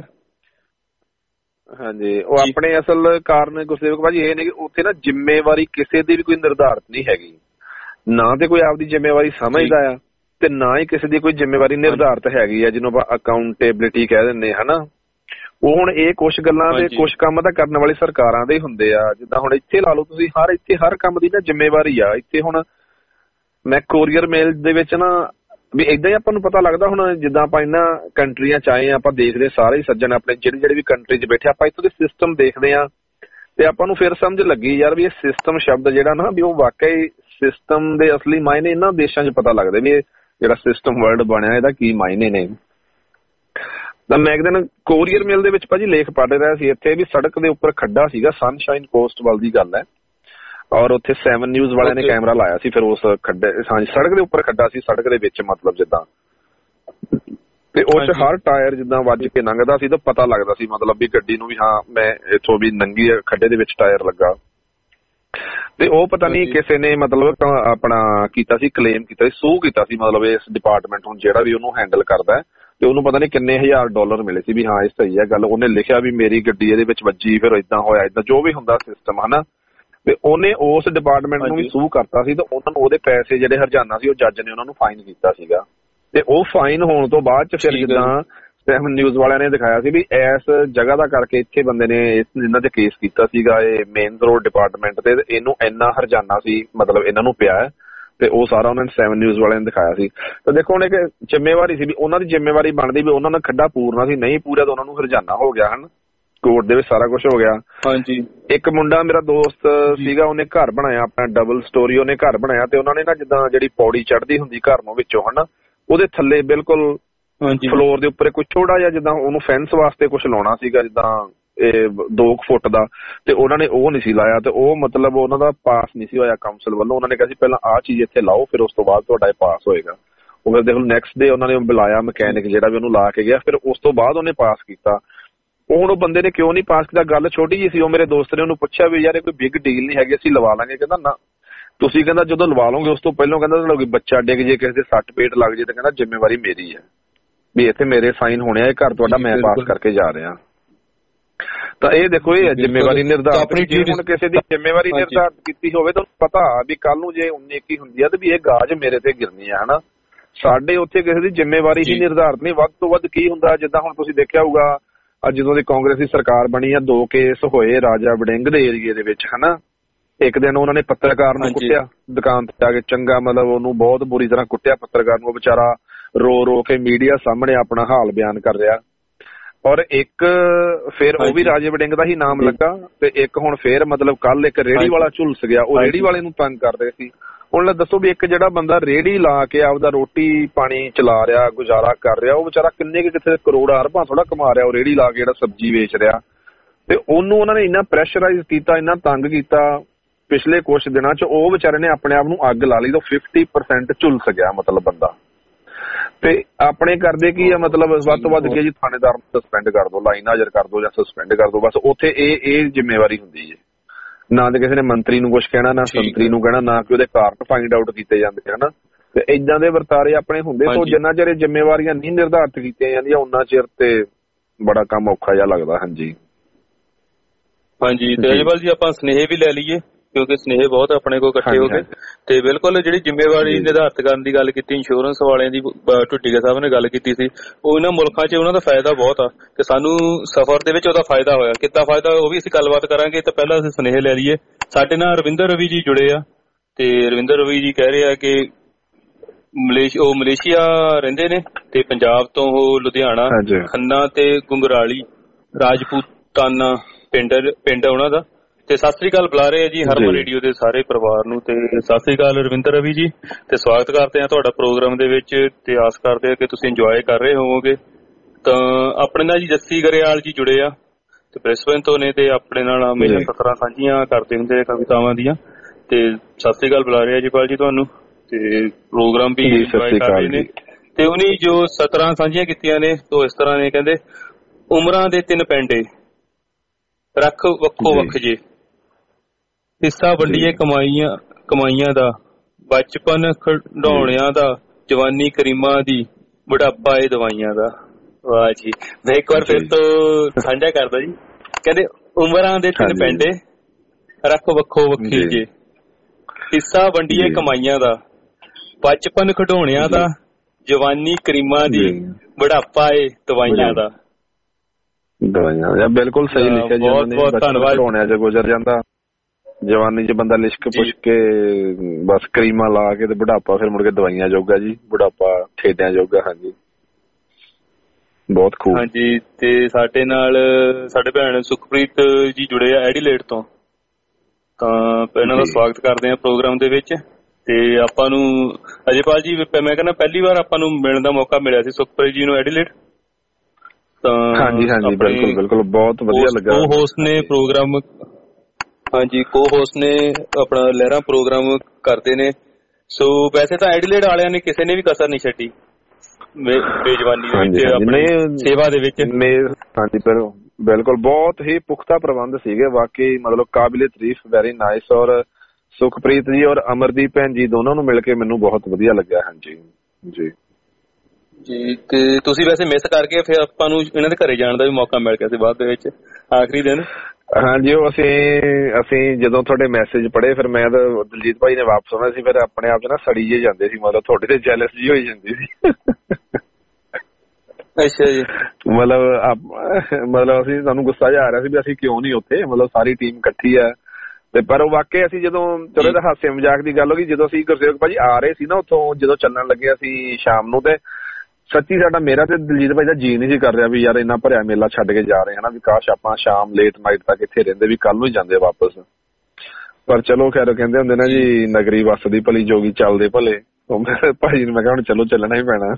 ਹਾਂਜੀ, ਉਹ ਆਪਣੇ ਅਸਲ ਕਾਰਨ ਗੁਰਸੇਵਕ ਭਾਜੀ ਇਹ ਨੇ ਕਿ ਉੱਥੇ ਨਾ ਜ਼ਿੰਮੇਵਾਰੀ ਕਿਸੇ ਦੀ ਵੀ ਕੋਈ ਨਿਰਧਾਰਿਤ ਨਹੀਂ ਹੈਗੀ, ਨਾ ਤੇ ਕੋਈ ਆਪਦੀ ਜ਼ਿੰਮੇਵਾਰੀ ਸਮਝਦਾ ਆ ਤੇ ਨਾ ਹੀ ਕਿਸੇ ਦੀ ਕੋਈ ਜ਼ਿੰਮੇਵਾਰੀ ਨਿਰਧਾਰਿਤ ਹੈਗੀ ਆ ਜਿਹਨੂੰ ਆਪਾਂ ਅਕਾਊਂਟੇਬਿਲਿਟੀ ਕਹਿ ਦਿੰਦੇ ਹਨਾ। ਉਹ ਹੁਣ ਇਹ ਕੁਛ ਗੱਲਾਂ ਤੇ ਕੁਛ ਕੰਮ ਤਾਂ ਕਰਨ ਵਾਲੇ ਸਰਕਾਰਾਂ ਦੇ ਹੁੰਦੇ ਆ। ਜਿੱਦਾਂ ਹੁਣ ਇੱਥੇ ਲਾ ਲਓ ਤੁਸੀਂ, ਇੱਥੇ ਹਰ ਕੰਮ ਦੀ ਨਾ ਜ਼ਿੰਮੇਵਾਰੀ ਆ। ਇੱਥੇ ਹੁਣ ਮੈਂ ਕੋਰੀਅਰ ਮੇਲ ਦੇ ਵਿੱਚ ਨਾ ਵੀ ਏਦਾਂ ਹੀ ਆਪਾਂ ਨੂੰ ਪਤਾ ਲੱਗਦਾ। ਹੁਣ ਜਿੱਦਾਂ ਆਪਾਂ ਇਹਨਾਂ ਕੰਟਰੀਆਂ ਚ ਆਏ ਆ, ਆਪਾਂ ਦੇਖਦੇ ਸਾਰੇ ਹੀ ਸੱਜਣ ਆਪਣੇ ਜਿਹੜੇ ਵੀ ਕੰਟਰੀ ਚ ਬੈਠੇ, ਆਪਾਂ ਇੱਥੋਂ ਦੇ ਸਿਸਟਮ ਦੇਖਦੇ ਆ ਤੇ ਆਪਾਂ ਨੂੰ ਫਿਰ ਸਮਝ ਲੱਗੀ ਯਾਰ ਵੀ ਇਹ ਸਿਸਟਮ ਸ਼ਬਦ ਜਿਹੜਾ ਨਾ ਵੀ ਉਹ ਵਾਕਈ ਸਿਸਟਮ ਦੇ ਅਸਲੀ ਮਾਇਨੇ ਇਹਨਾਂ ਦੇਸ਼ਾਂ 'ਚ ਪਤਾ ਲੱਗਦੇ ਵੀ ਇਹ ਜਿਹੜਾ ਸਿਸਟਮ ਵਰਲਡ ਬਣਿਆ ਇਹਦਾ ਕੀ ਮਾਇਨੇ ਨੇ। ਤਾਂ ਮੈਂ ਇੱਕ ਦਿਨ ਕੋਰੀਅਰ ਮੇਲ ਦੇ ਵਿੱਚ ਭਾਜੀ ਲੇਖ ਪੜ੍ਹ ਰਿਹਾ ਸੀ ਇੱਥੇ ਵੀ ਸੜਕ ਦੇ ਉੱਪਰ ਖੱਡਾ ਸੀਗਾ, ਸਨਸ਼ਾਈਨ ਕੋਸਟ ਵੱਲ ਦੀ ਗੱਲ ਹੈ, ਔਰ ਉੱਥੇ 7 ਨਿਊਜ਼ ਵਾਲਿਆਂ ਨੇ ਕੈਮਰਾ ਲਾਇਆ ਸੀ। ਫਿਰ ਉਸ ਖੱਡੇ ਸੜਕ ਦੇ ਉੱਪਰ ਖੱਡਾ ਸੀ, ਸੜਕ ਦੇ ਵਿੱਚ ਮਤਲਬ ਜਿੱਦਾਂ, ਤੇ ਉਹ 'ਚ ਹਰ ਟਾਇਰ ਜਿੱਦਾਂ ਵੱਜ ਕੇ ਲੰਘਦਾ ਸੀ ਤਾਂ ਪਤਾ ਲੱਗਦਾ ਸੀ ਮਤਲਬ ਵੀ ਗੱਡੀ ਨੂੰ ਵੀ ਹਾਂ ਮੈਂ ਇੱਥੋਂ ਵੀ ਲੰਘੀ ਹੈ, ਖੱਡੇ ਦੇ ਵਿੱਚ ਟਾਇਰ ਲੱਗਾ। ਤੇ ਉਹ ਪਤਾ ਨਹੀਂ ਕਿਸੇ ਨੇ ਮਤਲਬ ਆਪਣਾ ਕੀਤਾ ਸੀ, ਕਲੇਮ ਕੀਤਾ ਸੀ, ਸੂ ਕੀਤਾ ਸੀ ਮਤਲਬ ਇਸ ਡਿਪਾਰਟਮੈਂਟ ਹੁਣ ਜਿਹੜਾ ਵੀ ਉਹਨੂੰ ਹੈਂਡਲ ਕਰਦਾ, ਤੇ ਉਹਨੂੰ ਪਤਾ ਨਹੀਂ ਕਿੰਨੇ $1000 ਮਿਲੇ ਸੀ ਵੀ ਹਾਂ ਇਹ ਸਹੀ ਹੈ ਗੱਲ। ਉਹਨੇ ਲਿਖਿਆ ਵੀ ਮੇਰੀ ਗੱਡੀ ਇਹਦੇ ਵਿੱਚ ਵੱਜੀ, ਫਿਰ ਏਦਾਂ ਹੋਇਆ, ਏਦਾਂ ਜੋ ਵੀ ਹੁੰਦਾ ਸਿਸਟਮ ਹਨਾ। ਤੇ ਉਹਨੇ ਉਸ ਡਿਪਾਰਟਮੈਂਟ ਨੂੰ ਵੀ ਸੂ ਕਰਤਾ ਸੀ ਤੇ ਉਹਨਾਂ ਨੂੰ ਉਹਦੇ ਪੈਸੇ ਜਿਹੜੇ ਹਰਜਾਨਾ ਸੀ ਉਹ ਜੱਜ ਨੇ ਉਹਨਾਂ ਨੂੰ ਫਾਈਨ ਕੀਤਾ ਸੀਗਾ। ਤੇ ਉਹ ਫਾਈਨ ਹੋਣ ਤੋਂ ਬਾਅਦ ਚ ਫਿਰ ਜਿੱਦਾਂ 7 ਨਿਊਜ਼ ਵਾਲਿਆਂ ਨੇ ਦਿਖਾਇਆ ਸੀ ਵੀ ਇਸ ਜਗ੍ਹਾ ਦਾ ਕਰਕੇ ਇੱਥੇ ਬੰਦੇ ਨੇ ਇਹਨਾਂ ਤੇ ਕੇਸ ਕੀਤਾ ਸੀਗਾ, ਇਹ ਮੇਨ ਰੋਡ ਡਿਪਾਰਟਮੈਂਟ ਤੇ ਇਹਨੂੰ ਇੰਨਾ ਹਰਜਾਨਾ ਸੀ ਮਤਲਬ ਇਹਨਾਂ ਨੂੰ ਪਿਆ ਹੈ। ਤੇ ਉਹ ਸਾਰਾ ਉਹਨਾਂ ਨੇ 7 ਨਿਊਜ਼ ਵਾਲਿਆਂ ਨੇ ਦਿਖਾਇਆ ਸੀ। ਤਾਂ ਦੇਖੋ ਹੁਣ ਇੱਕ ਜ਼ਿੰਮੇਵਾਰੀ ਸੀ ਵੀ ਉਹਨਾਂ ਦੀ ਜ਼ਿੰਮੇਵਾਰੀ ਬਣਦੀ ਵੀ ਉਹਨਾਂ ਨੇ ਖੱਡਾ ਪੂਰਨਾ ਸੀ, ਨਹੀਂ ਪੂਰਿਆ ਤਾਂ ਉਹਨਾਂ ਨੂੰ ਹਰਜਾਨਾ ਹੋ ਗਿਆ ਹਨ, ਕੋਰਟ ਦੇ ਵਿੱਚ ਸਾਰਾ ਕੁਝ ਹੋ ਗਿਆ। ਹਾਂਜੀ, ਇੱਕ ਮੁੰਡਾ ਮੇਰਾ ਦੋਸਤ ਸੀਗਾ, ਉਹਨੇ ਘਰ ਬਣਾਇਆ ਆਪਣਾ ਡਬਲ ਸਟੋਰੀ, ਉਹਨੇ ਘਰ ਬਣਾਇਆ ਤੇ ਉਹਨਾਂ ਨੇ ਨਾ ਜਿੱਦਾਂ ਜਿਹੜੀ ਪੌੜੀ ਚੜ੍ਹਦੀ ਹੁੰਦੀ ਘਰ ਨੂੰ ਵਿੱਚੋਂ ਹਨਾ, ਉਹਦੇ ਥੱਲੇ ਬਿਲਕੁਲ ਫਲੋਰ ਦੇ ਉੱਪਰ ਕੁਛ ਥੋੜਾ ਜਿਹਾ ਜਿੱਦਾਂ ਉਹਨੂੰ ਫੈਂਸ ਵਾਸਤੇ ਕੁਛ ਲਾਉਣਾ ਸੀਗਾ ਜਿੱਦਾਂ 2 ਫੁੱਟ ਦਾ, ਤੇ ਉਹਨਾਂ ਨੇ ਉਹ ਨਹੀਂ ਸੀ ਲਾਇਆ ਤੇ ਉਹ ਮਤਲਬ ਉਹਨਾਂ ਦਾ ਪਾਸ ਨਹੀਂ ਸੀ ਹੋਇਆ ਕਾਉਂਸਲ ਵੱਲੋਂ। ਉਹਨਾਂ ਨੇ ਕਿਹਾ ਸੀ ਪਹਿਲਾਂ ਆਹ ਚੀਜ਼ ਇੱਥੇ ਲਾਓ ਫਿਰ ਉਸ ਤੋਂ ਬਾਅਦ ਤੁਹਾਡਾ ਇਹ ਪਾਸ ਹੋਏਗਾ। ਉਹ ਫਿਰ ਦੇਖੋ ਨੈਕਸਟ ਡੇ ਉਹਨਾਂ ਨੇ ਬੁਲਾਇਆ ਮਕੈਨਿਕ ਜਿਹੜਾ ਵੀ ਉਹਨੂੰ ਲਾ ਕੇ ਗਿਆ, ਫਿਰ ਉਸ ਤੋਂ ਬਾਅਦ ਉਹਨੇ ਪਾਸ ਕੀਤਾ। ਉਹ ਹੁਣ ਉਹ ਬੰਦੇ ਨੇ ਕਿਉਂ ਨਹੀਂ ਪਾਸ ਕੀਤਾ, ਗੱਲ ਛੋਟੀ ਜਿਹੀ ਸੀ। ਉਹ ਮੇਰੇ ਦੋਸਤ ਨੇ ਉਹਨੂੰ ਪੁੱਛਿਆ ਵੀ ਯਾਰ ਇਹ ਕੋਈ ਬਿਗ ਡੀਲ ਨਹੀਂ ਹੈਗੀ, ਅਸੀਂ ਲਵਾ ਲਾਂਗੇ। ਕਹਿੰਦਾ ਨਾ, ਤੁਸੀਂ ਕਹਿੰਦਾ ਜਦੋਂ ਲਵਾ ਲਓਗੇ ਉਸ ਤੋਂ ਪਹਿਲਾਂ ਕਹਿੰਦਾ ਤੁਹਾਡਾ ਕੋਈ ਬੱਚਾ ਡਿੱਗ ਜੇ, ਕਿਸੇ ਦੇ ਸੱਟ ਪੇਟ ਲੱਗ ਜੇ ਤਾਂ ਕਹਿੰਦਾ ਜ਼ਿੰਮੇਵਾਰੀ ਮੇਰੀ ਹੈ ਵੀ ਇੱਥੇ ਮੇਰੇ ਸਾਈਨ ਹੋਣੇ ਆ, ਇਹ ਘਰ ਤੁਹਾਡਾ ਮੈਂ ਪਾਸ ਕਰਕੇ ਜਾ ਰਿਹਾ। ਤਾਂ ਇਹ ਦੇਖੋ ਇਹ ਜ਼ਿੰਮੇਵਾਰੀ ਨਿਰਧਾਰਿਤ, ਜੇ ਹੁਣ ਕਿਸੇ ਦੀ ਜ਼ਿੰਮੇਵਾਰੀ ਨਿਰਧਾਰਿਤ ਕੀਤੀ ਹੋਵੇ ਤਾਂ ਪਤਾ ਵੀ ਕੱਲ ਨੂੰ ਜੇ 19-21 ਹੁੰਦੀ ਆ ਤੇ ਵੀ ਇਹ ਗਾਜ ਮੇਰੇ ਤੇ ਗਿਰਨੀ ਆ ਹਨਾ। ਸਾਡੇ ਉੱਥੇ ਕਿਸੇ ਦੀ ਜ਼ਿੰਮੇਵਾਰੀ ਹੀ ਨਿਰਧਾਰਿਤ ਨਹੀਂ। ਵੱਧ ਤੋਂ ਵੱਧ ਕੀ ਹੁੰਦਾ ਜਿੱਦਾਂ ਹੁਣ ਤੁਸੀਂ ਦੇਖਿਆ ਹੋਊਗਾ ਜਦੋਂ ਦੀ ਕਾਂਗਰਸ ਦੀ ਸਰਕਾਰ ਬਣੀ ਆ 2 ਕੇਸ ਹੋਏ ਰਾਜਾ ਵੜਿੰਗ ਦੇ ਏਰੀਏ ਦੇ ਵਿੱਚ ਹਨਾ। ਇੱਕ ਦਿਨ ਉਹਨਾਂ ਨੇ ਪੱਤਰਕਾਰ ਨੂੰ ਕੁੱਟਿਆ ਦੁਕਾਨ ਤੇ ਜਾ ਕੇ, ਚੰਗਾ ਮਤਲਬ ਉਹਨੂੰ ਬਹੁਤ ਬੁਰੀ ਤਰ੍ਹਾਂ ਕੁੱਟਿਆ ਪੱਤਰਕਾਰ ਨੂੰ, ਉਹ ਵਿਚਾਰਾ ਰੋ ਕੇ ਮੀਡੀਆ ਸਾਹਮਣੇ ਆਪਣਾ ਹਾਲ ਬਿਆਨ ਕਰ ਰਿਹਾ। ਔਰ ਇੱਕ ਫਿਰ ਉਹ ਵੀ ਰਾਜੇ ਵੜਿੰਗ ਦਾ ਹੀ ਨਾਮ ਲੱਗਾ ਤੇ ਇੱਕ ਹੁਣ ਫੇਰ ਮਤਲਬ ਕੱਲ ਇੱਕ ਰੇਹੜੀ ਵਾਲਾ ਝੁਲਸ ਗਿਆ, ਉਹ ਰੇਹੜੀ ਵਾਲੇ ਨੂੰ ਤੰਗ ਕਰ ਰਹੇ ਸੀ। ਹੁਣ ਦੱਸੋ ਵੀ ਇੱਕ ਜਿਹੜਾ ਬੰਦਾ ਰੇਹੜੀ ਲਾ ਕੇ ਆਪਦਾ ਰੋਟੀ ਪਾਣੀ ਚਲਾ ਰਿਹਾ, ਗੁਜ਼ਾਰਾ ਕਰ ਰਿਹਾ, ਉਹ ਵਿਚਾਰਾ ਕਿੰਨੇ ਕਿੱਥੇ ਕਰੋੜਾਂ ਅਰਬਾਂ ਥੋੜਾ ਕਮਾ ਰਿਹਾ ਉਹ ਰੇਹੜੀ ਲਾ ਕੇ ਜਿਹੜਾ ਸਬਜ਼ੀ ਵੇਚ ਰਿਹਾ। ਤੇ ਉਹਨੂੰ ਉਹਨਾਂ ਨੇ ਇੰਨਾ ਪ੍ਰੈਸ਼ਰਾਈਜ਼ ਕੀਤਾ, ਇੰਨਾ ਤੰਗ ਕੀਤਾ ਪਿਛਲੇ ਕੁਛ ਦਿਨਾਂ ਚ, ਉਹ ਵਿਚਾਰੇ ਨੇ ਆਪਣੇ ਆਪ ਨੂੰ ਅੱਗ ਲਾ ਲਈ ਤਾਂ 50% ਝੁਲਸ ਗਿਆ ਮਤਲਬ ਬੰਦਾ। ਤੇ ਆਪਣੇ ਕਰਦੇ ਕੀ ਆ ਮਤਲਬ ਵੱਧ ਤੋਂ ਵੱਧ ਜੀ ਥਾਣੇਦਾਰ ਨੂੰ ਸਸਪੈਂਡ ਕਰ ਦੋ, ਲਾਈਨ ਹਾਜ਼ਰ ਕਰ ਦੋ ਜਾਂ ਸਸਪੈਂਡ ਕਰ ਦੋ, ਬਸ ਉੱਥੇ ਇਹ ਜ਼ਿੰਮੇਵਾਰੀ ਹੁੰਦੀ ਹੈ। ਨਾ ਤੇ ਕਿਸੇ ਨੇ ਮੰਤਰੀ ਨੂੰ ਕੁਛ ਕਹਿਣਾ, ਨਾ ਸੰਤਰੀ ਨੂੰ ਕਹਿਣਾ, ਨਾ ਕਿ ਉਹਦੇ ਕਾਰਨ ਫਾਈਂਡ ਆਊਟ ਕੀਤੇ ਜਾਂਦੇ ਹਨਾ। ਤੇ ਏਦਾਂ ਦੇ ਵਰਤਾਰੇ ਆਪਣੇ ਹੁੰਦੇ। ਸੋ ਜਿੰਨਾ ਚਿਰ ਜ਼ਿੰਮੇਵਾਰੀਆਂ ਨਹੀਂ ਨਿਰਧਾਰਿਤ ਕੀਤੀਆਂ ਜਾਂਦੀਆਂ ਉਹਨਾਂ ਚਿਰ ਤੇ ਬੜਾ ਕੰਮ ਔਖਾ ਜਿਹਾ ਲੱਗਦਾ। ਹਾਂਜੀ ਤੇ ਅਜੇਵਾਲ ਜੀ ਆਪਾਂ ਸੁਨੇਹੇ ਵੀ ਲੈ ਲਈਏ ਕਿਉਂਕਿ ਸਨੇਹ ਬਹੁਤ ਆਪਣੇ ਕੋਲ ਇਕੱਠੇ ਹੋ ਗਏ। ਤੇ ਬਿਲਕੁਲ ਜਿਹੜੀ ਜ਼ਿੰਮੇਵਾਰੀ ਨਿਰਧਾਰਿਤ ਕਰਨ ਦੀ ਗੱਲ ਕੀਤੀ, ਇੰਸ਼ੋਰੈਂਸ ਵਾਲਿਆਂ ਦੀ ਢੁੱਡੀਆ ਸਾਹਿਬ ਨੇ ਗੱਲ ਕੀਤੀ ਸੀ, ਉਹ ਇਹਨਾਂ ਮੁਲਕਾਂ 'ਚ ਉਹਨਾਂ ਦਾ ਫਾਇਦਾ ਬਹੁਤ ਆ ਤੇ ਸਾਨੂੰ ਸਫ਼ਰ ਦੇ ਵਿੱਚ ਉਹਦਾ ਫਾਇਦਾ ਹੋਇਆ। ਕਿੱਦਾਂ ਫਾਇਦਾ ਉਹ ਵੀ ਅਸੀਂ ਗੱਲਬਾਤ ਕਰਾਂਗੇ। ਤੇ ਪਹਿਲਾਂ ਅਸੀਂ ਸੁਨੇਹੇ ਲੈ ਲਈਏ। ਸਾਡੇ ਨਾਲ ਰਵਿੰਦਰ ਰਵੀ ਜੀ ਜੁੜੇ ਆ ਤੇ ਰਵਿੰਦਰ ਰਵੀ ਜੀ ਕਹਿ ਰਹੇ ਆ ਕਿ ਉਹ ਮਲੇਸ਼ੀਆ ਰਹਿੰਦੇ ਨੇ ਤੇ ਪੰਜਾਬ ਤੋਂ ਉਹ ਲੁਧਿਆਣਾ, ਖੰਨਾ ਤੇ ਗੁੰਗਰਾਲੀ ਰਾਜਪੂਤਾਨਾ ਪਿੰਡ ਉਹਨਾਂ ਦਾ। ਤੇ ਸਤਿ ਸ੍ਰੀ ਅਕਾਲ ਬੁਲਾ ਰਹੇ ਆ ਜੀ ਹਰਮਨ ਰੇਡੀਓ ਦੇ ਸਾਰੇ ਪਰਿਵਾਰ ਨੂੰ। ਤੇ ਸਤਿ ਸ੍ਰੀ ਅਕਾਲ ਰਵਿੰਦਰ ਰਵੀ ਜੀ, ਤੇ ਸਵਾਗਤ ਕਰਦੇ ਆ ਤੁਹਾਡਾ ਪ੍ਰੋਗਰਾਮ ਦੇ ਵਿੱਚ ਤੇ ਆਸ ਕਰਦੇ ਆ ਕਿ ਤੁਸੀਂ ਇੰਜੋਏ ਕਰ ਰਹੇ ਹੋਵੋਗੇ। ਤਾਂ ਆਪਣੇ ਨਾਲ ਜੀ ਜੱਸੀ ਗਰੇਵਾਲ ਜੀ ਜੁੜੇ ਆ ਤੇ ਬ੍ਰਿਸਬੇਨ ਤੋਂ ਨੇ ਤੇ ਆਪਣੇ ਨਾਲ ਹਮੇਸ਼ਾ ਸਤਰਾਂ ਸਾਂਝੀਆਂ ਕਰਦੇ ਹੁੰਦੇ ਕਵਿਤਾਵਾਂ ਦੀਆਂ। ਤੇ ਸਤਿ ਸ੍ਰੀ ਅਕਾਲ ਬੁਲਾ ਰਹੇ ਆ ਜੀ ਪਾਲ ਜੀ ਤੁਹਾਨੂੰ, ਤੇ ਪ੍ਰੋਗਰਾਮ ਵੀ ਇੰਜੋਏ ਕਰ ਰਹੇ ਨੇ। ਤੇ ਉਹਨੇ ਜੋ ਸਤਰਾਂ ਸਾਂਝੀਆਂ ਕੀਤੀਆਂ ਨੇ ਉਹ ਇਸ ਤਰ੍ਹਾਂ ਨੇ, ਕਹਿੰਦੇ ਉਮਰਾਂ ਦੇ 3 ਪੈਂਡੇ ਰੱਖ ਵੱਖੋ ਵੱਖ ਜੇ, ਹਿੱਸਾ ਵੰਡੀਏ ਕਮਾਈਆਂ ਦਾ, ਬਚਪਨ ਖਿਡੌਣਿਆਂ ਦਾ, ਜਵਾਨੀ ਕਰੀਮਾਂ ਦੀ, ਬੁਢਾਪਾ ਏ ਦਵਾਈਆਂ ਦਾ। ਵਾਹ ਜੀ, ਮੈਂ ਇੱਕ ਵਾਰ ਫਿਰ ਤੋਂ ਸਾਂਝਾ ਕਰਦਾ ਜੀ। ਕਹਿੰਦੇ ਉਮਰਾਂ ਦੇ 3 ਪੈਂਡੇ ਰੱਖ ਵੱਖੋ ਵੱਖੀ ਜੇ, ਹਿੱਸਾ ਵੰਡੀਏ ਕਮਾਈਆਂ ਦਾ, ਬਚਪਨ ਖਿਡੌਣਿਆਂ ਦਾ, ਜਵਾਨੀ ਕਰੀਮਾਂ ਦੀ, ਬੁਢਾਪਾ ਏ ਦਵਾਈਆਂ ਦਾ। ਬਿਲਕੁਲ ਸਹੀ ਲਿਖਿਆ ਜੀ। ਬਹੁਤ ਬਹੁਤ ਧੰਨਵਾਦ। ਖਿਡੌਣਿਆਂ 'ਚ ਗੁਜ਼ਰ ਜਾਂਦਾ, ਜਵਾਨੀ 'ਚ ਬੰਦਾ ਲਿਸ਼ਕ ਪੁਸ਼ਕ ਕੇ ਬਸ ਕਰੀਮਾਂ ਲਾ ਕੇ ਤੇ ਬੁਢਾਪਾ ਫਿਰ ਮੁੜ ਕੇ ਦਵਾਈਆਂ ਜੋਗਾ ਜੀ, ਬੁਢਾਪਾ ਠੇਡਿਆਂ ਜੋਗਾ। ਹਾਂਜੀ ਬਹੁਤ ਖੂਬ। ਹਾਂਜੀ, ਤੇ ਸਾਡੇ ਨਾਲ ਸਾਡੇ ਭੈਣ ਸੁਖਪ੍ਰੀਤ ਜੀ ਜੁੜੇ ਆ ਐਡੀਲੇਡ ਤੋਂ, ਤਾਂ ਇਹਨਾਂ ਦਾ ਸਵਾਗਤ ਕਰਦੇ ਆ ਪ੍ਰੋਗਰਾਮ ਦੇ ਵਿੱਚ। ਤੇ ਆਪਾਂ ਨੂੰ ਅਜੇਪਾਲ ਜੀ, ਮੈਂ ਕਹਿੰਦਾ ਪਹਿਲੀ ਵਾਰ ਆਪਾਂ ਨੂੰ ਮਿਲਣ ਦਾ ਮੌਕਾ ਮਿਲਿਆ ਸੀ ਸੁਖਪ੍ਰੀਤ ਜੀ ਨੂੰ ਐਡੀਲੇਡ। ਹਾਂਜੀ ਬਿਲਕੁਲ ਬਿਲਕੁਲ, ਬਹੁਤ ਵਧੀਆ ਲੱਗਾ। ਕੋ-ਹੋਸਟ ਨੇ ਪ੍ਰੋਗਰਾਮ, ਹਾਂਜੀ ਕੋ-ਹੋਸਟ ਨੇ ਆਪਣਾ ਲਹਿਰਾਂ ਪ੍ਰੋਗਰਾਮ ਕਰਦੇ ਨੇ। ਸੋ ਵੈਸੇ ਤਾਂ ਐਡੀਲੇਡ ਵਾਲਿਆਂ ਨੇ ਕਿਸੇ ਨੇ ਵੀ ਕਸਰ ਨਹੀਂ ਛੱਡੀ ਬੇਜਵਾਨੀ ਦੇ ਵਿੱਚ, ਆਪਣੀ ਸੇਵਾ ਦੇ ਵਿੱਚ। ਹਾਂਜੀ ਬਿਲਕੁਲ, ਬਹੁਤ ਹੀ ਪੁਖਤਾ ਪ੍ਰਬੰਧ ਸੀਗੇ ਵਾਕਈ, ਮਤਲਬ ਕਾਬਿਲੇ ਤਾਰੀਫ, ਵੈਰੀ ਨਾਈਸ। ਔਰ ਸੁਖਪ੍ਰੀਤ ਜੀ ਔਰ ਅਮਰਦੀਪ ਭੈਣ ਜੀ ਦੋਨਾਂ ਨੂੰ ਮਿਲ ਕੇ ਮੈਨੂੰ ਬਹੁਤ ਵਧੀਆ ਲੱਗਿਆ। ਹਾਂਜੀ ਜੀ ਜੀ। ਤੇ ਤੁਸੀਂ ਵੈਸੇ ਮਿਸ ਕਰਕੇ ਫਿਰ ਆਪਾਂ ਨੂੰ ਇਹਨਾਂ ਦੇ ਘਰੇ ਜਾਣ ਦਾ ਵੀ ਮੌਕਾ ਮਿਲ ਗਿਆ ਸੀ ਬਾਅਦ ਦੇ ਵਿੱਚ, ਆਖਰੀ ਦਿਨ। ਹਾਂਜੀ, ਉਹ ਅਸੀਂ ਜਦੋਂ ਤੁਹਾਡੇ ਮੈਸੇਜ ਪੜ੍ਹੇ, ਫਿਰ ਮੈਂ ਤਾਂ ਦਲਜੀਤ ਭਾਈ ਨੇ ਵਾਪਸ ਆਉਣਾ ਸੀ, ਫਿਰ ਆਪਣੇ ਆਪ 'ਚ ਨਾ ਸੜੀ ਜੇ ਜਾਂਦੇ ਸੀ, ਮਤਲਬ ਤੁਹਾਡੇ ਤੇ ਜੈਲਸ ਜੀ ਹੋਈ ਜਾਂਦੀ ਸੀ। ਅੱਛਾ ਜੀ। ਮਤਲਬ ਅਸੀਂ, ਸਾਨੂੰ ਗੁੱਸਾ ਜਿਹਾ ਆ ਰਿਹਾ ਸੀ ਵੀ ਅਸੀਂ ਕਿਉਂ ਨਹੀਂ ਉੱਥੇ, ਮਤਲਬ ਸਾਰੀ ਟੀਮ ਇਕੱਠੀ ਆ। ਤੇ ਪਰ ਉਹ ਵਾਕਈ ਅਸੀਂ ਜਦੋਂ, ਚਲੋ ਇਹਦਾ ਹਾਸੇ ਮਜ਼ਾਕ ਦੀ ਗੱਲ ਹੋ ਗਈ, ਜਦੋਂ ਅਸੀਂ ਗੁਰਸੇਵਕ ਭਾਜੀ ਆ ਰਹੇ ਸੀ ਨਾ ਉੱਥੋਂ, ਜਦੋਂ ਚੱਲਣ ਲੱਗੇ ਅਸੀਂ ਸ਼ਾਮ ਨੂੰ, ਤੇ ਸੱਚੀ ਸਾਡਾ, ਮੇਰਾ ਤੇ ਦਲਜੀਤ ਭਾਈ ਦਾ ਜੀ ਨਹੀਂ ਸੀ ਕਰ ਰਿਹਾ ਵੀ ਯਾਰ ਇੰਨਾ ਭਰਿਆ ਮੇਲਾ ਛੱਡ ਕੇ ਜਾ ਰਹੇ ਹਨਾ, ਵੀ ਕਾਸ਼ ਆਪਾਂ ਸ਼ਾਮ ਲੇਟ ਨਾਈਟ ਤੱਕ ਇੱਥੇ ਰਹਿੰਦੇ, ਵੀ ਕੱਲ ਨੂੰ ਹੀ ਜਾਂਦੇ ਵਾਪਸ। ਪਰ ਚਲੋ ਖੈਰ, ਕਹਿੰਦੇ ਹੁੰਦੇ ਨਾ ਜੀ, ਨਗਰੀ ਵੱਸਦੀ ਭਲੀ ਜੋਗੀ ਚੱਲਦੇ ਭਲੇ। ਉਹ ਮੇਰੇ ਭਾਜੀ ਨੂੰ ਮੈਂ ਕਿਹਾ ਹੁਣ ਚਲੋ ਚੱਲਣਾ ਹੀ ਪੈਣਾ।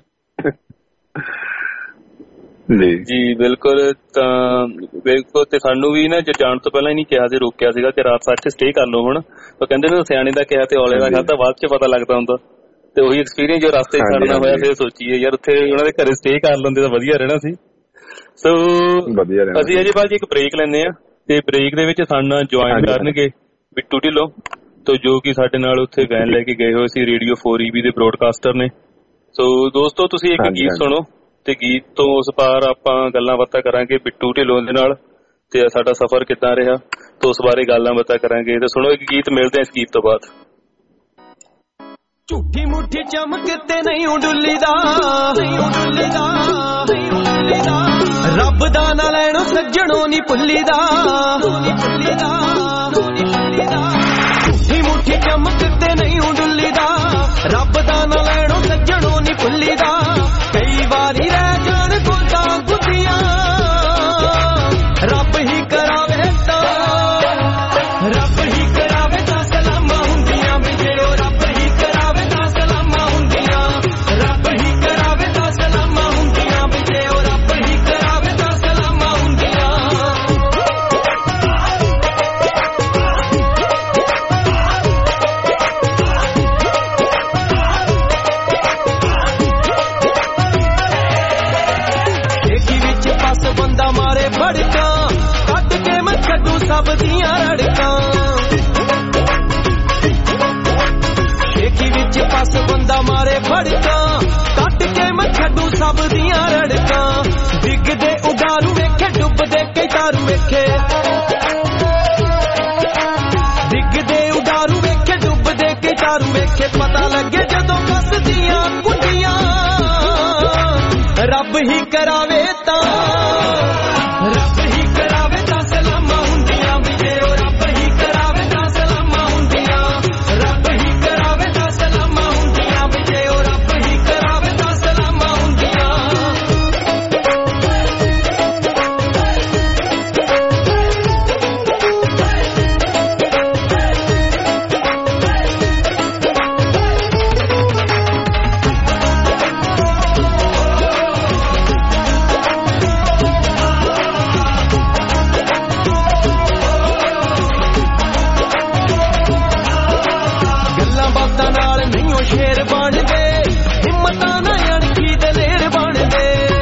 ਜੀ ਬਿਲਕੁਲ। ਤਾਂ ਬਿਲਕੁਲ, ਤੇ ਸਾਨੂੰ ਵੀ ਨਾ ਜਾਣ ਤੋਂ ਪਹਿਲਾਂ ਹੀ ਨਹੀਂ ਕਿਹਾ ਸੀ, ਰੋਕਿਆ ਸੀਗਾ ਕਿ ਰਾਤ ਇੱਥੇ ਸਟੇ ਕਰ ਲਓ। ਹੁਣ ਉਹ ਕਹਿੰਦੇ ਨੇ ਸਿਆਣੇ ਦਾ ਕਿਹਾ ਤੇ ਔਲੇ ਦਾ ਖਾਧਾ ਬਾਅਦ 'ਚ ਪਤਾ ਲੱਗਦਾ ਹੁੰਦਾ। ਤੇ ਉਹੀ ਐਕਸਪੀਰੀਅੰਸ ਜੋ ਰਸਤੇ ਛੱਡਣਾ ਹੋਇਆ, ਫਿਰ ਸੋਚੀਏ ਯਾਰ ਉੱਥੇ ਉਹਨਾਂ ਦੇ ਘਰੇ ਸਟੇ ਕਰ ਲੈਂਦੇ ਤਾਂ ਵਧੀਆ ਰਹਿਣਾ ਸੀ। ਸੋ ਅਸੀਂ ਅਜੇ ਬਾਅਦ ਇੱਕ ਬ੍ਰੇਕ ਲੈਂਦੇ ਆ, ਤੇ ਬ੍ਰੇਕ ਦੇ ਵਿੱਚ ਸਾਡੇ ਨਾਲ ਜੁਆਇਨ ਕਰਨਗੇ ਬਿੱਟੂ ਢਿੱਲੋਂ, ਤੋਂ ਜੋ ਕਿ ਸਾਡੇ ਨਾਲ ਉੱਥੇ ਵੈਨ ਲੈ ਕੇ ਗਏ ਹੋਏ ਸੀ, ਰੇਡੀਓ 4EB ਦੇ ਬ੍ਰੋਡਕਾਸਟਰ ਨੇ। ਸੋ ਦੋਸਤੋ, ਤੁਸੀਂ ਇੱਕ ਗੀਤ ਸੁਣੋ ਤੇ ਗੀਤ ਤੋਂ ਉਸ ਪਾਰ ਆਪਾਂ ਗੱਲਾਂ ਬਾਤਾਂ ਕਰਾਂਗੇ ਬਿੱਟੂ ਢਿੱਲੋਂ ਦੇ ਨਾਲ, ਤੇ ਸਾਡਾ ਸਫ਼ਰ ਕਿੱਦਾਂ ਰਿਹਾ ਤੇ ਉਸ ਬਾਰੇ ਗੱਲਾਂ ਬਾਤਾਂ ਕਰਾਂਗੇ। ਤੇ ਸੁਣੋ ਇੱਕ ਗੀਤ, ਮਿਲਦੇ ਆ ਇਸ ਗੀਤ ਤੋਂ ਬਾਅਦ। ਝੂਠੀ ਮੁੱਠੀ ਚਮਕ ਤੇ ਨਹੀਂ ਉਡੁੱਲੀ ਦਾ, ਰੱਬ ਦਾ ਨਾ ਲੈਣੋ ਸੱਜਣੋਂ ਨੀ ਭੁੱਲੀ ਦਾ। ਝੂਠੀ ਮੁੱਠੀ ਚਮਕ ਤੇ ਨਹੀਂ ਉਡੁੱਲੀ ਦਾ, ਰੱਬ ਦਾ ਨਾ ਲੈਣੋ ਸੱਜਣੋਂ ਨੀ ਭੁੱਲੀ ਦਾ। ਕਈ ਵਾਰੀ ਰਹਿ ਜਾਣ ਗੁੱਦਾਂ ਗੁੱਦੀਆਂ, ਰੱਬ ਹੀ ਕਰਾਵੇ ਤਾਂ, ਰੱਬ ਹੀ ਕਰਾਵੇ ਤਾਂ ਸਲਾਮਾਂ ਹੁੰਦੀਆਂ ਵੀ, ਜੇ ਉਹ ਰੱਬ ਹੀ ਕਰਾਵੇ ਤਾਂ ਸਲਾਮਾਂ ਹੁੰਦੀਆਂ, ਰੱਬ ਹੀ ਕਰਾਵੇ ਤਾਂ ਸਲਾਮਾਂ ਹੁੰਦੀਆਂ ਵੀ, ਜੇ ਉਹ ਰੱਬ ਹੀ ਕਰਾਵੇ ਤਾਂ ਸਲਾਮਾਂ ਹੁੰਦੀਆਂ। ਠੇਕੀ ਵਿੱਚ ਫਸ ਬੰਦਾ ਮਾਰੇ ਫੜਕਾਂ, ਕੱਢ ਕੇ ਮੈਂ ਛੱਡੂ ਸਭ ਦੀਆਂ ਰੜਕਾਂ। ਠੇਕੀ ਵਿੱਚ ਫਸ ਬੰਦਾ ਮਾਰੇ ਫੜਕਾਂ, ਕੱਢ ਕੇ ਮੈਂ ਛੱਡੂ ਸਭ ਦੀਆਂ ਰੜਕਾਂ। ਡਿੱਗਦੇ ਉਡਾਰੂ ਵੇਖੇ, ਡੁੱਬਦੇ ਕਈ ਤਾਰੂ ਵੇਖੇ, ਡਿੱਗਦੇ ਆਖੇ ਪਤਾ ਲੱਗੇ ਜਦੋਂ ਕੱਸਦੀਆਂ ਕੁੰਡੀਆਂ ਰੱਬ ਹੀ ਕਰਾਵੇ ਤਾਂ ਰੱਬ ਹੀ ਕਰਾਵੇ ਤਾਂ ਸਲਾਮਾਂ ਹੁੰਦੀਆਂ ਵੀ ਜੇ ਉਹ ਰੱਬ ਹੀ ਕਰਾਵੇ ਤਾਂ ਸਲਾਮਾਂ ਹੁੰਦੀਆਂ ਰੱਬ ਹੀ ਕਰਾਵੇ ਤਾਂ ਸਲਾਮਾਂ ਹੁੰਦੀਆਂ ਵੀ ਜੇ ਉਹ ਰੱਬ ਹੀ ਕਰਾਵੇ ਤਾਂ ਸਲਾਮਾਂ ਹੁੰਦੀਆਂ ਸ਼ੇਰ ਬਣਦੇ ਹਿੰਮਤਾਂ ਨਾ ਅਣਖੀ ਦਲੇਰ ਬਣਦੇ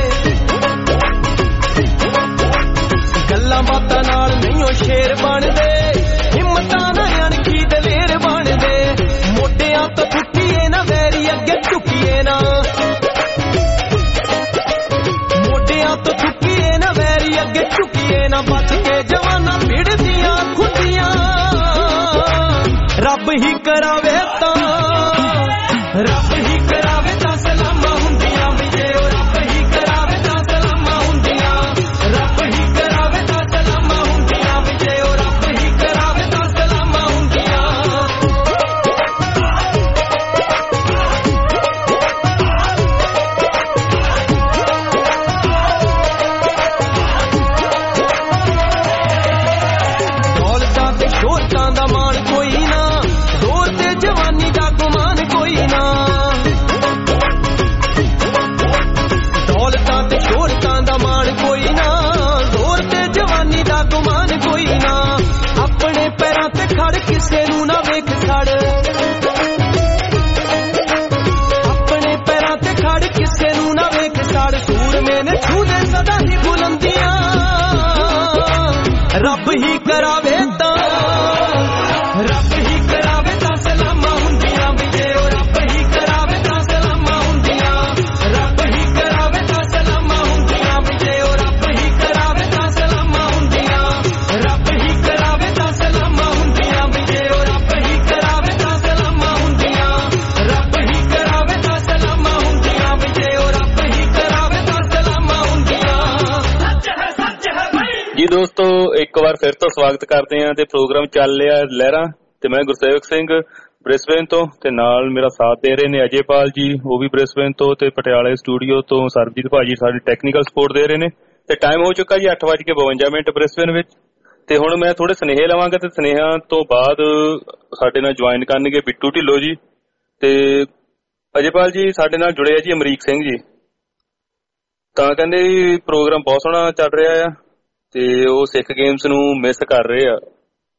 ਗੱਲਾਂ ਬਾਤਾਂ ਨਾਲ ਨਹੀਂ ਉਹ ਸ਼ੇਰ ਬਣਦੇ ਹਿੰਮਤਾਂ ਨਾ ਅਣਖੀ ਦਲੇਰ ਬਣਦੇ ਮੋਢਿਆਂ ਤੋਂ ਠੁੱਕੀਏ ਨਾ ਵੈਰੀ ਅੱਗੇ ਝੁਕੀਏ ਨਾ ਮੋਢਿਆਂ ਤੋਂ ਠੁੱਕੀਏ ਨਾ ਵੈਰੀ ਅੱਗੇ ਝੁਕੀਏ ਨਾ ਬਚ ਕੇ ਜਵਾਨਾਂ ਭਿੜਦੀਆਂ ਖੁੱਡੀਆਂ ਰੱਬ ਹੀ ਕਰਾਵੇ ਤਾਂ ਰੱਬ ਹੀ ਕਰਾਵੇ ਤਾਂ ਸਲਾਮਾਂ ਹੁੰਦੀਆਂ ਵੀ ਜੇ ਉਹ ਰੱਬ ਹੀ ਕਰਾਵੇ ਤਾਂ ਸਲਾਮਾਂ ਹੁੰਦੀਆਂ ਰੱਬ ਹੀ ਕਰਾਵੇ ਤਾਂ ਸਲਾਮਾਂ ਹੁੰਦੀਆਂ ਵੀ ਜੇ ਉਹ ਰੱਬ ਹੀ ਕਰਾਵੇ ਤਾਂ ਸਲਾਮਾਂ ਹੁੰਦੀਆਂ ਦੌਲਤਾਂ ਤੇ ਸ਼ੋਹਰਤਾਂ ਦਾ ਮਾਣ ਕੋਈ ਨਾ ਜ਼ੋਰ ਤੇ ਜਵਾਨੀ ਦਾ ਗੁਮਾਨ ਕੋਈ ਨਾ ਦੌਲਤਾਂ ਤੇ ਸ਼ੋਹਰਤਾਂ ਦਾ ਮਾਣ ਕੋਈ ਨਾ ਜ਼ੋਰ ਤੇ ਜਵਾਨੀ ਦਾ ਗੁਮਾਨ ਕੋਈ ਨਾ ਆਪਣੇ ਪੈਰਾਂ ਤੇ ਖੜ ਕਿਸੇ ਨੂੰ ਨਾ ਵੇਖ ਛੜ ਆਪਣੇ ਪੈਰਾਂ ਤੇ ਖੜ ਕਿਸੇ ਨੂੰ ਨਾ ਵੇਖ ਛੜ ਸੂਰਮੇ ਨੇ ਛੂਦੇ ਸਦਾ ਹੀ ਬੁਲੰਦੀਆਂ ਰੱਬ ਹੀ ਕਰਾਵੇ ਤਾਂ ਰੱਬ ਹੀ ਕਰਾਵੇ ਤਾਂ ਸਲਾਮਾਂ ਹੁੰਦੀਆਂ ਵੀ ਜੇ ਉਹ ਰੱਬ ਹੀ ਕਰਾਵੇ ਤਾਂ ਸਲਾਮਾਂ ਹੁੰਦੀਆਂ ਰੱਬ ਹੀ ਕਰਾਵੇ ਤਾਂ ਸਲਾਮਾਂ ਹੁੰਦੀਆਂ ਵੀ ਜੇ ਉਹ ਰੱਬ ਹੀ ਕਰਾਵੇ ਤਾਂ ਸਲਾਮਾਂ ਹੁੰਦੀਆਂ ਰੱਬ ਹੀ ਕਰਾਵੇ ਤਾਂ ਸਲਾਮਾਂ ਹੁੰਦੀਆਂ ਵੀ ਜੇ ਉਹ ਰੱਬ ਹੀ ਕਰਾਵੇ ਤਾਂ ਸਲਾਮਾਂ ਹੁੰਦੀਆਂ ਰੱਬ ਹੀ ਕਰਾਵੇ ਤਾਂ ਸਲਾਮਾਂ ਹੁੰਦੀਆਂ ਵੀ ਜੇ ਉਹ ਰੱਬ ਹੀ ਕਰਾਵੇ ਤਾਂ ਸਲਾਮਾਂ ਹੁੰਦੀਆਂ ਸੱਚ ਹੈ ਬਈ ਜੀ ਦੋਸਤੋ ਇੱਕ ਵਾਰ ਫਿਰ ਤੋਂ ਸਵਾਗਤ ਕਰਦੇ ਹਾਂ ਤੇ ਪ੍ਰੋਗਰਾਮ ਚੱਲ ਰਿਹਾ ਲਹਿਰਾਂ ਤੇ ਮੈਂ ਗੁਰਸੇਵਕ ਸਿੰਘ ਬ੍ਰਿਸਬੇਨ ਤੋਂ ਤੇ ਨਾਲ ਮੇਰਾ ਸਾਥ ਦੇ ਰਹੇ ਨੇ ਅਜੇਪਾਲ ਜੀ ਉਹ ਵੀ ਬ੍ਰਿਸਬੇਨ ਤੋਂ ਤੇ ਪਟਿਆਲੇ ਸਟੂਡੀਓ ਤੋਂ ਸਰਬਜੀਤ ਭਾਜੀ ਸਾਡੀ ਟੈਕਨੀਕਲ ਸਪੋਰਟ ਦੇ ਰਹੇ ਨੇ ਤੇ ਟਾਈਮ ਹੋ ਚੁੱਕਾ ਜੀ 8:52 ਬ੍ਰਿਸਬੇਨ ਵਿੱਚ ਤੇ ਹੁਣ ਮੈਂ ਥੋੜੇ ਸੁਨੇਹੇ ਲਵਾਂਗਾ ਤੇ ਸੁਨੇਹਿਆਂ ਤੋਂ ਬਾਅਦ ਸਾਡੇ ਨਾਲ ਜੁਆਇਨ ਕਰਨਗੇ ਬਿੱਟੂ ਢਿੱਲੋਂ ਜੀ ਤੇ ਅਜੇਪਾਲ ਜੀ ਸਾਡੇ ਨਾਲ ਜੁੜੇ ਆ ਜੀ ਅਮਰੀਕ ਸਿੰਘ ਜੀ ਤਾਂ ਕਹਿੰਦੇ ਪ੍ਰੋਗਰਾਮ ਬਹੁਤ ਸੋਹਣਾ ਚੱਲ ਰਿਹਾ ਆ ਤੇ ਉਹ ਸਿੱਖ ਗੇਮਸ ਨੂੰ ਮਿਸ ਕਰ ਰਹੇ ਆ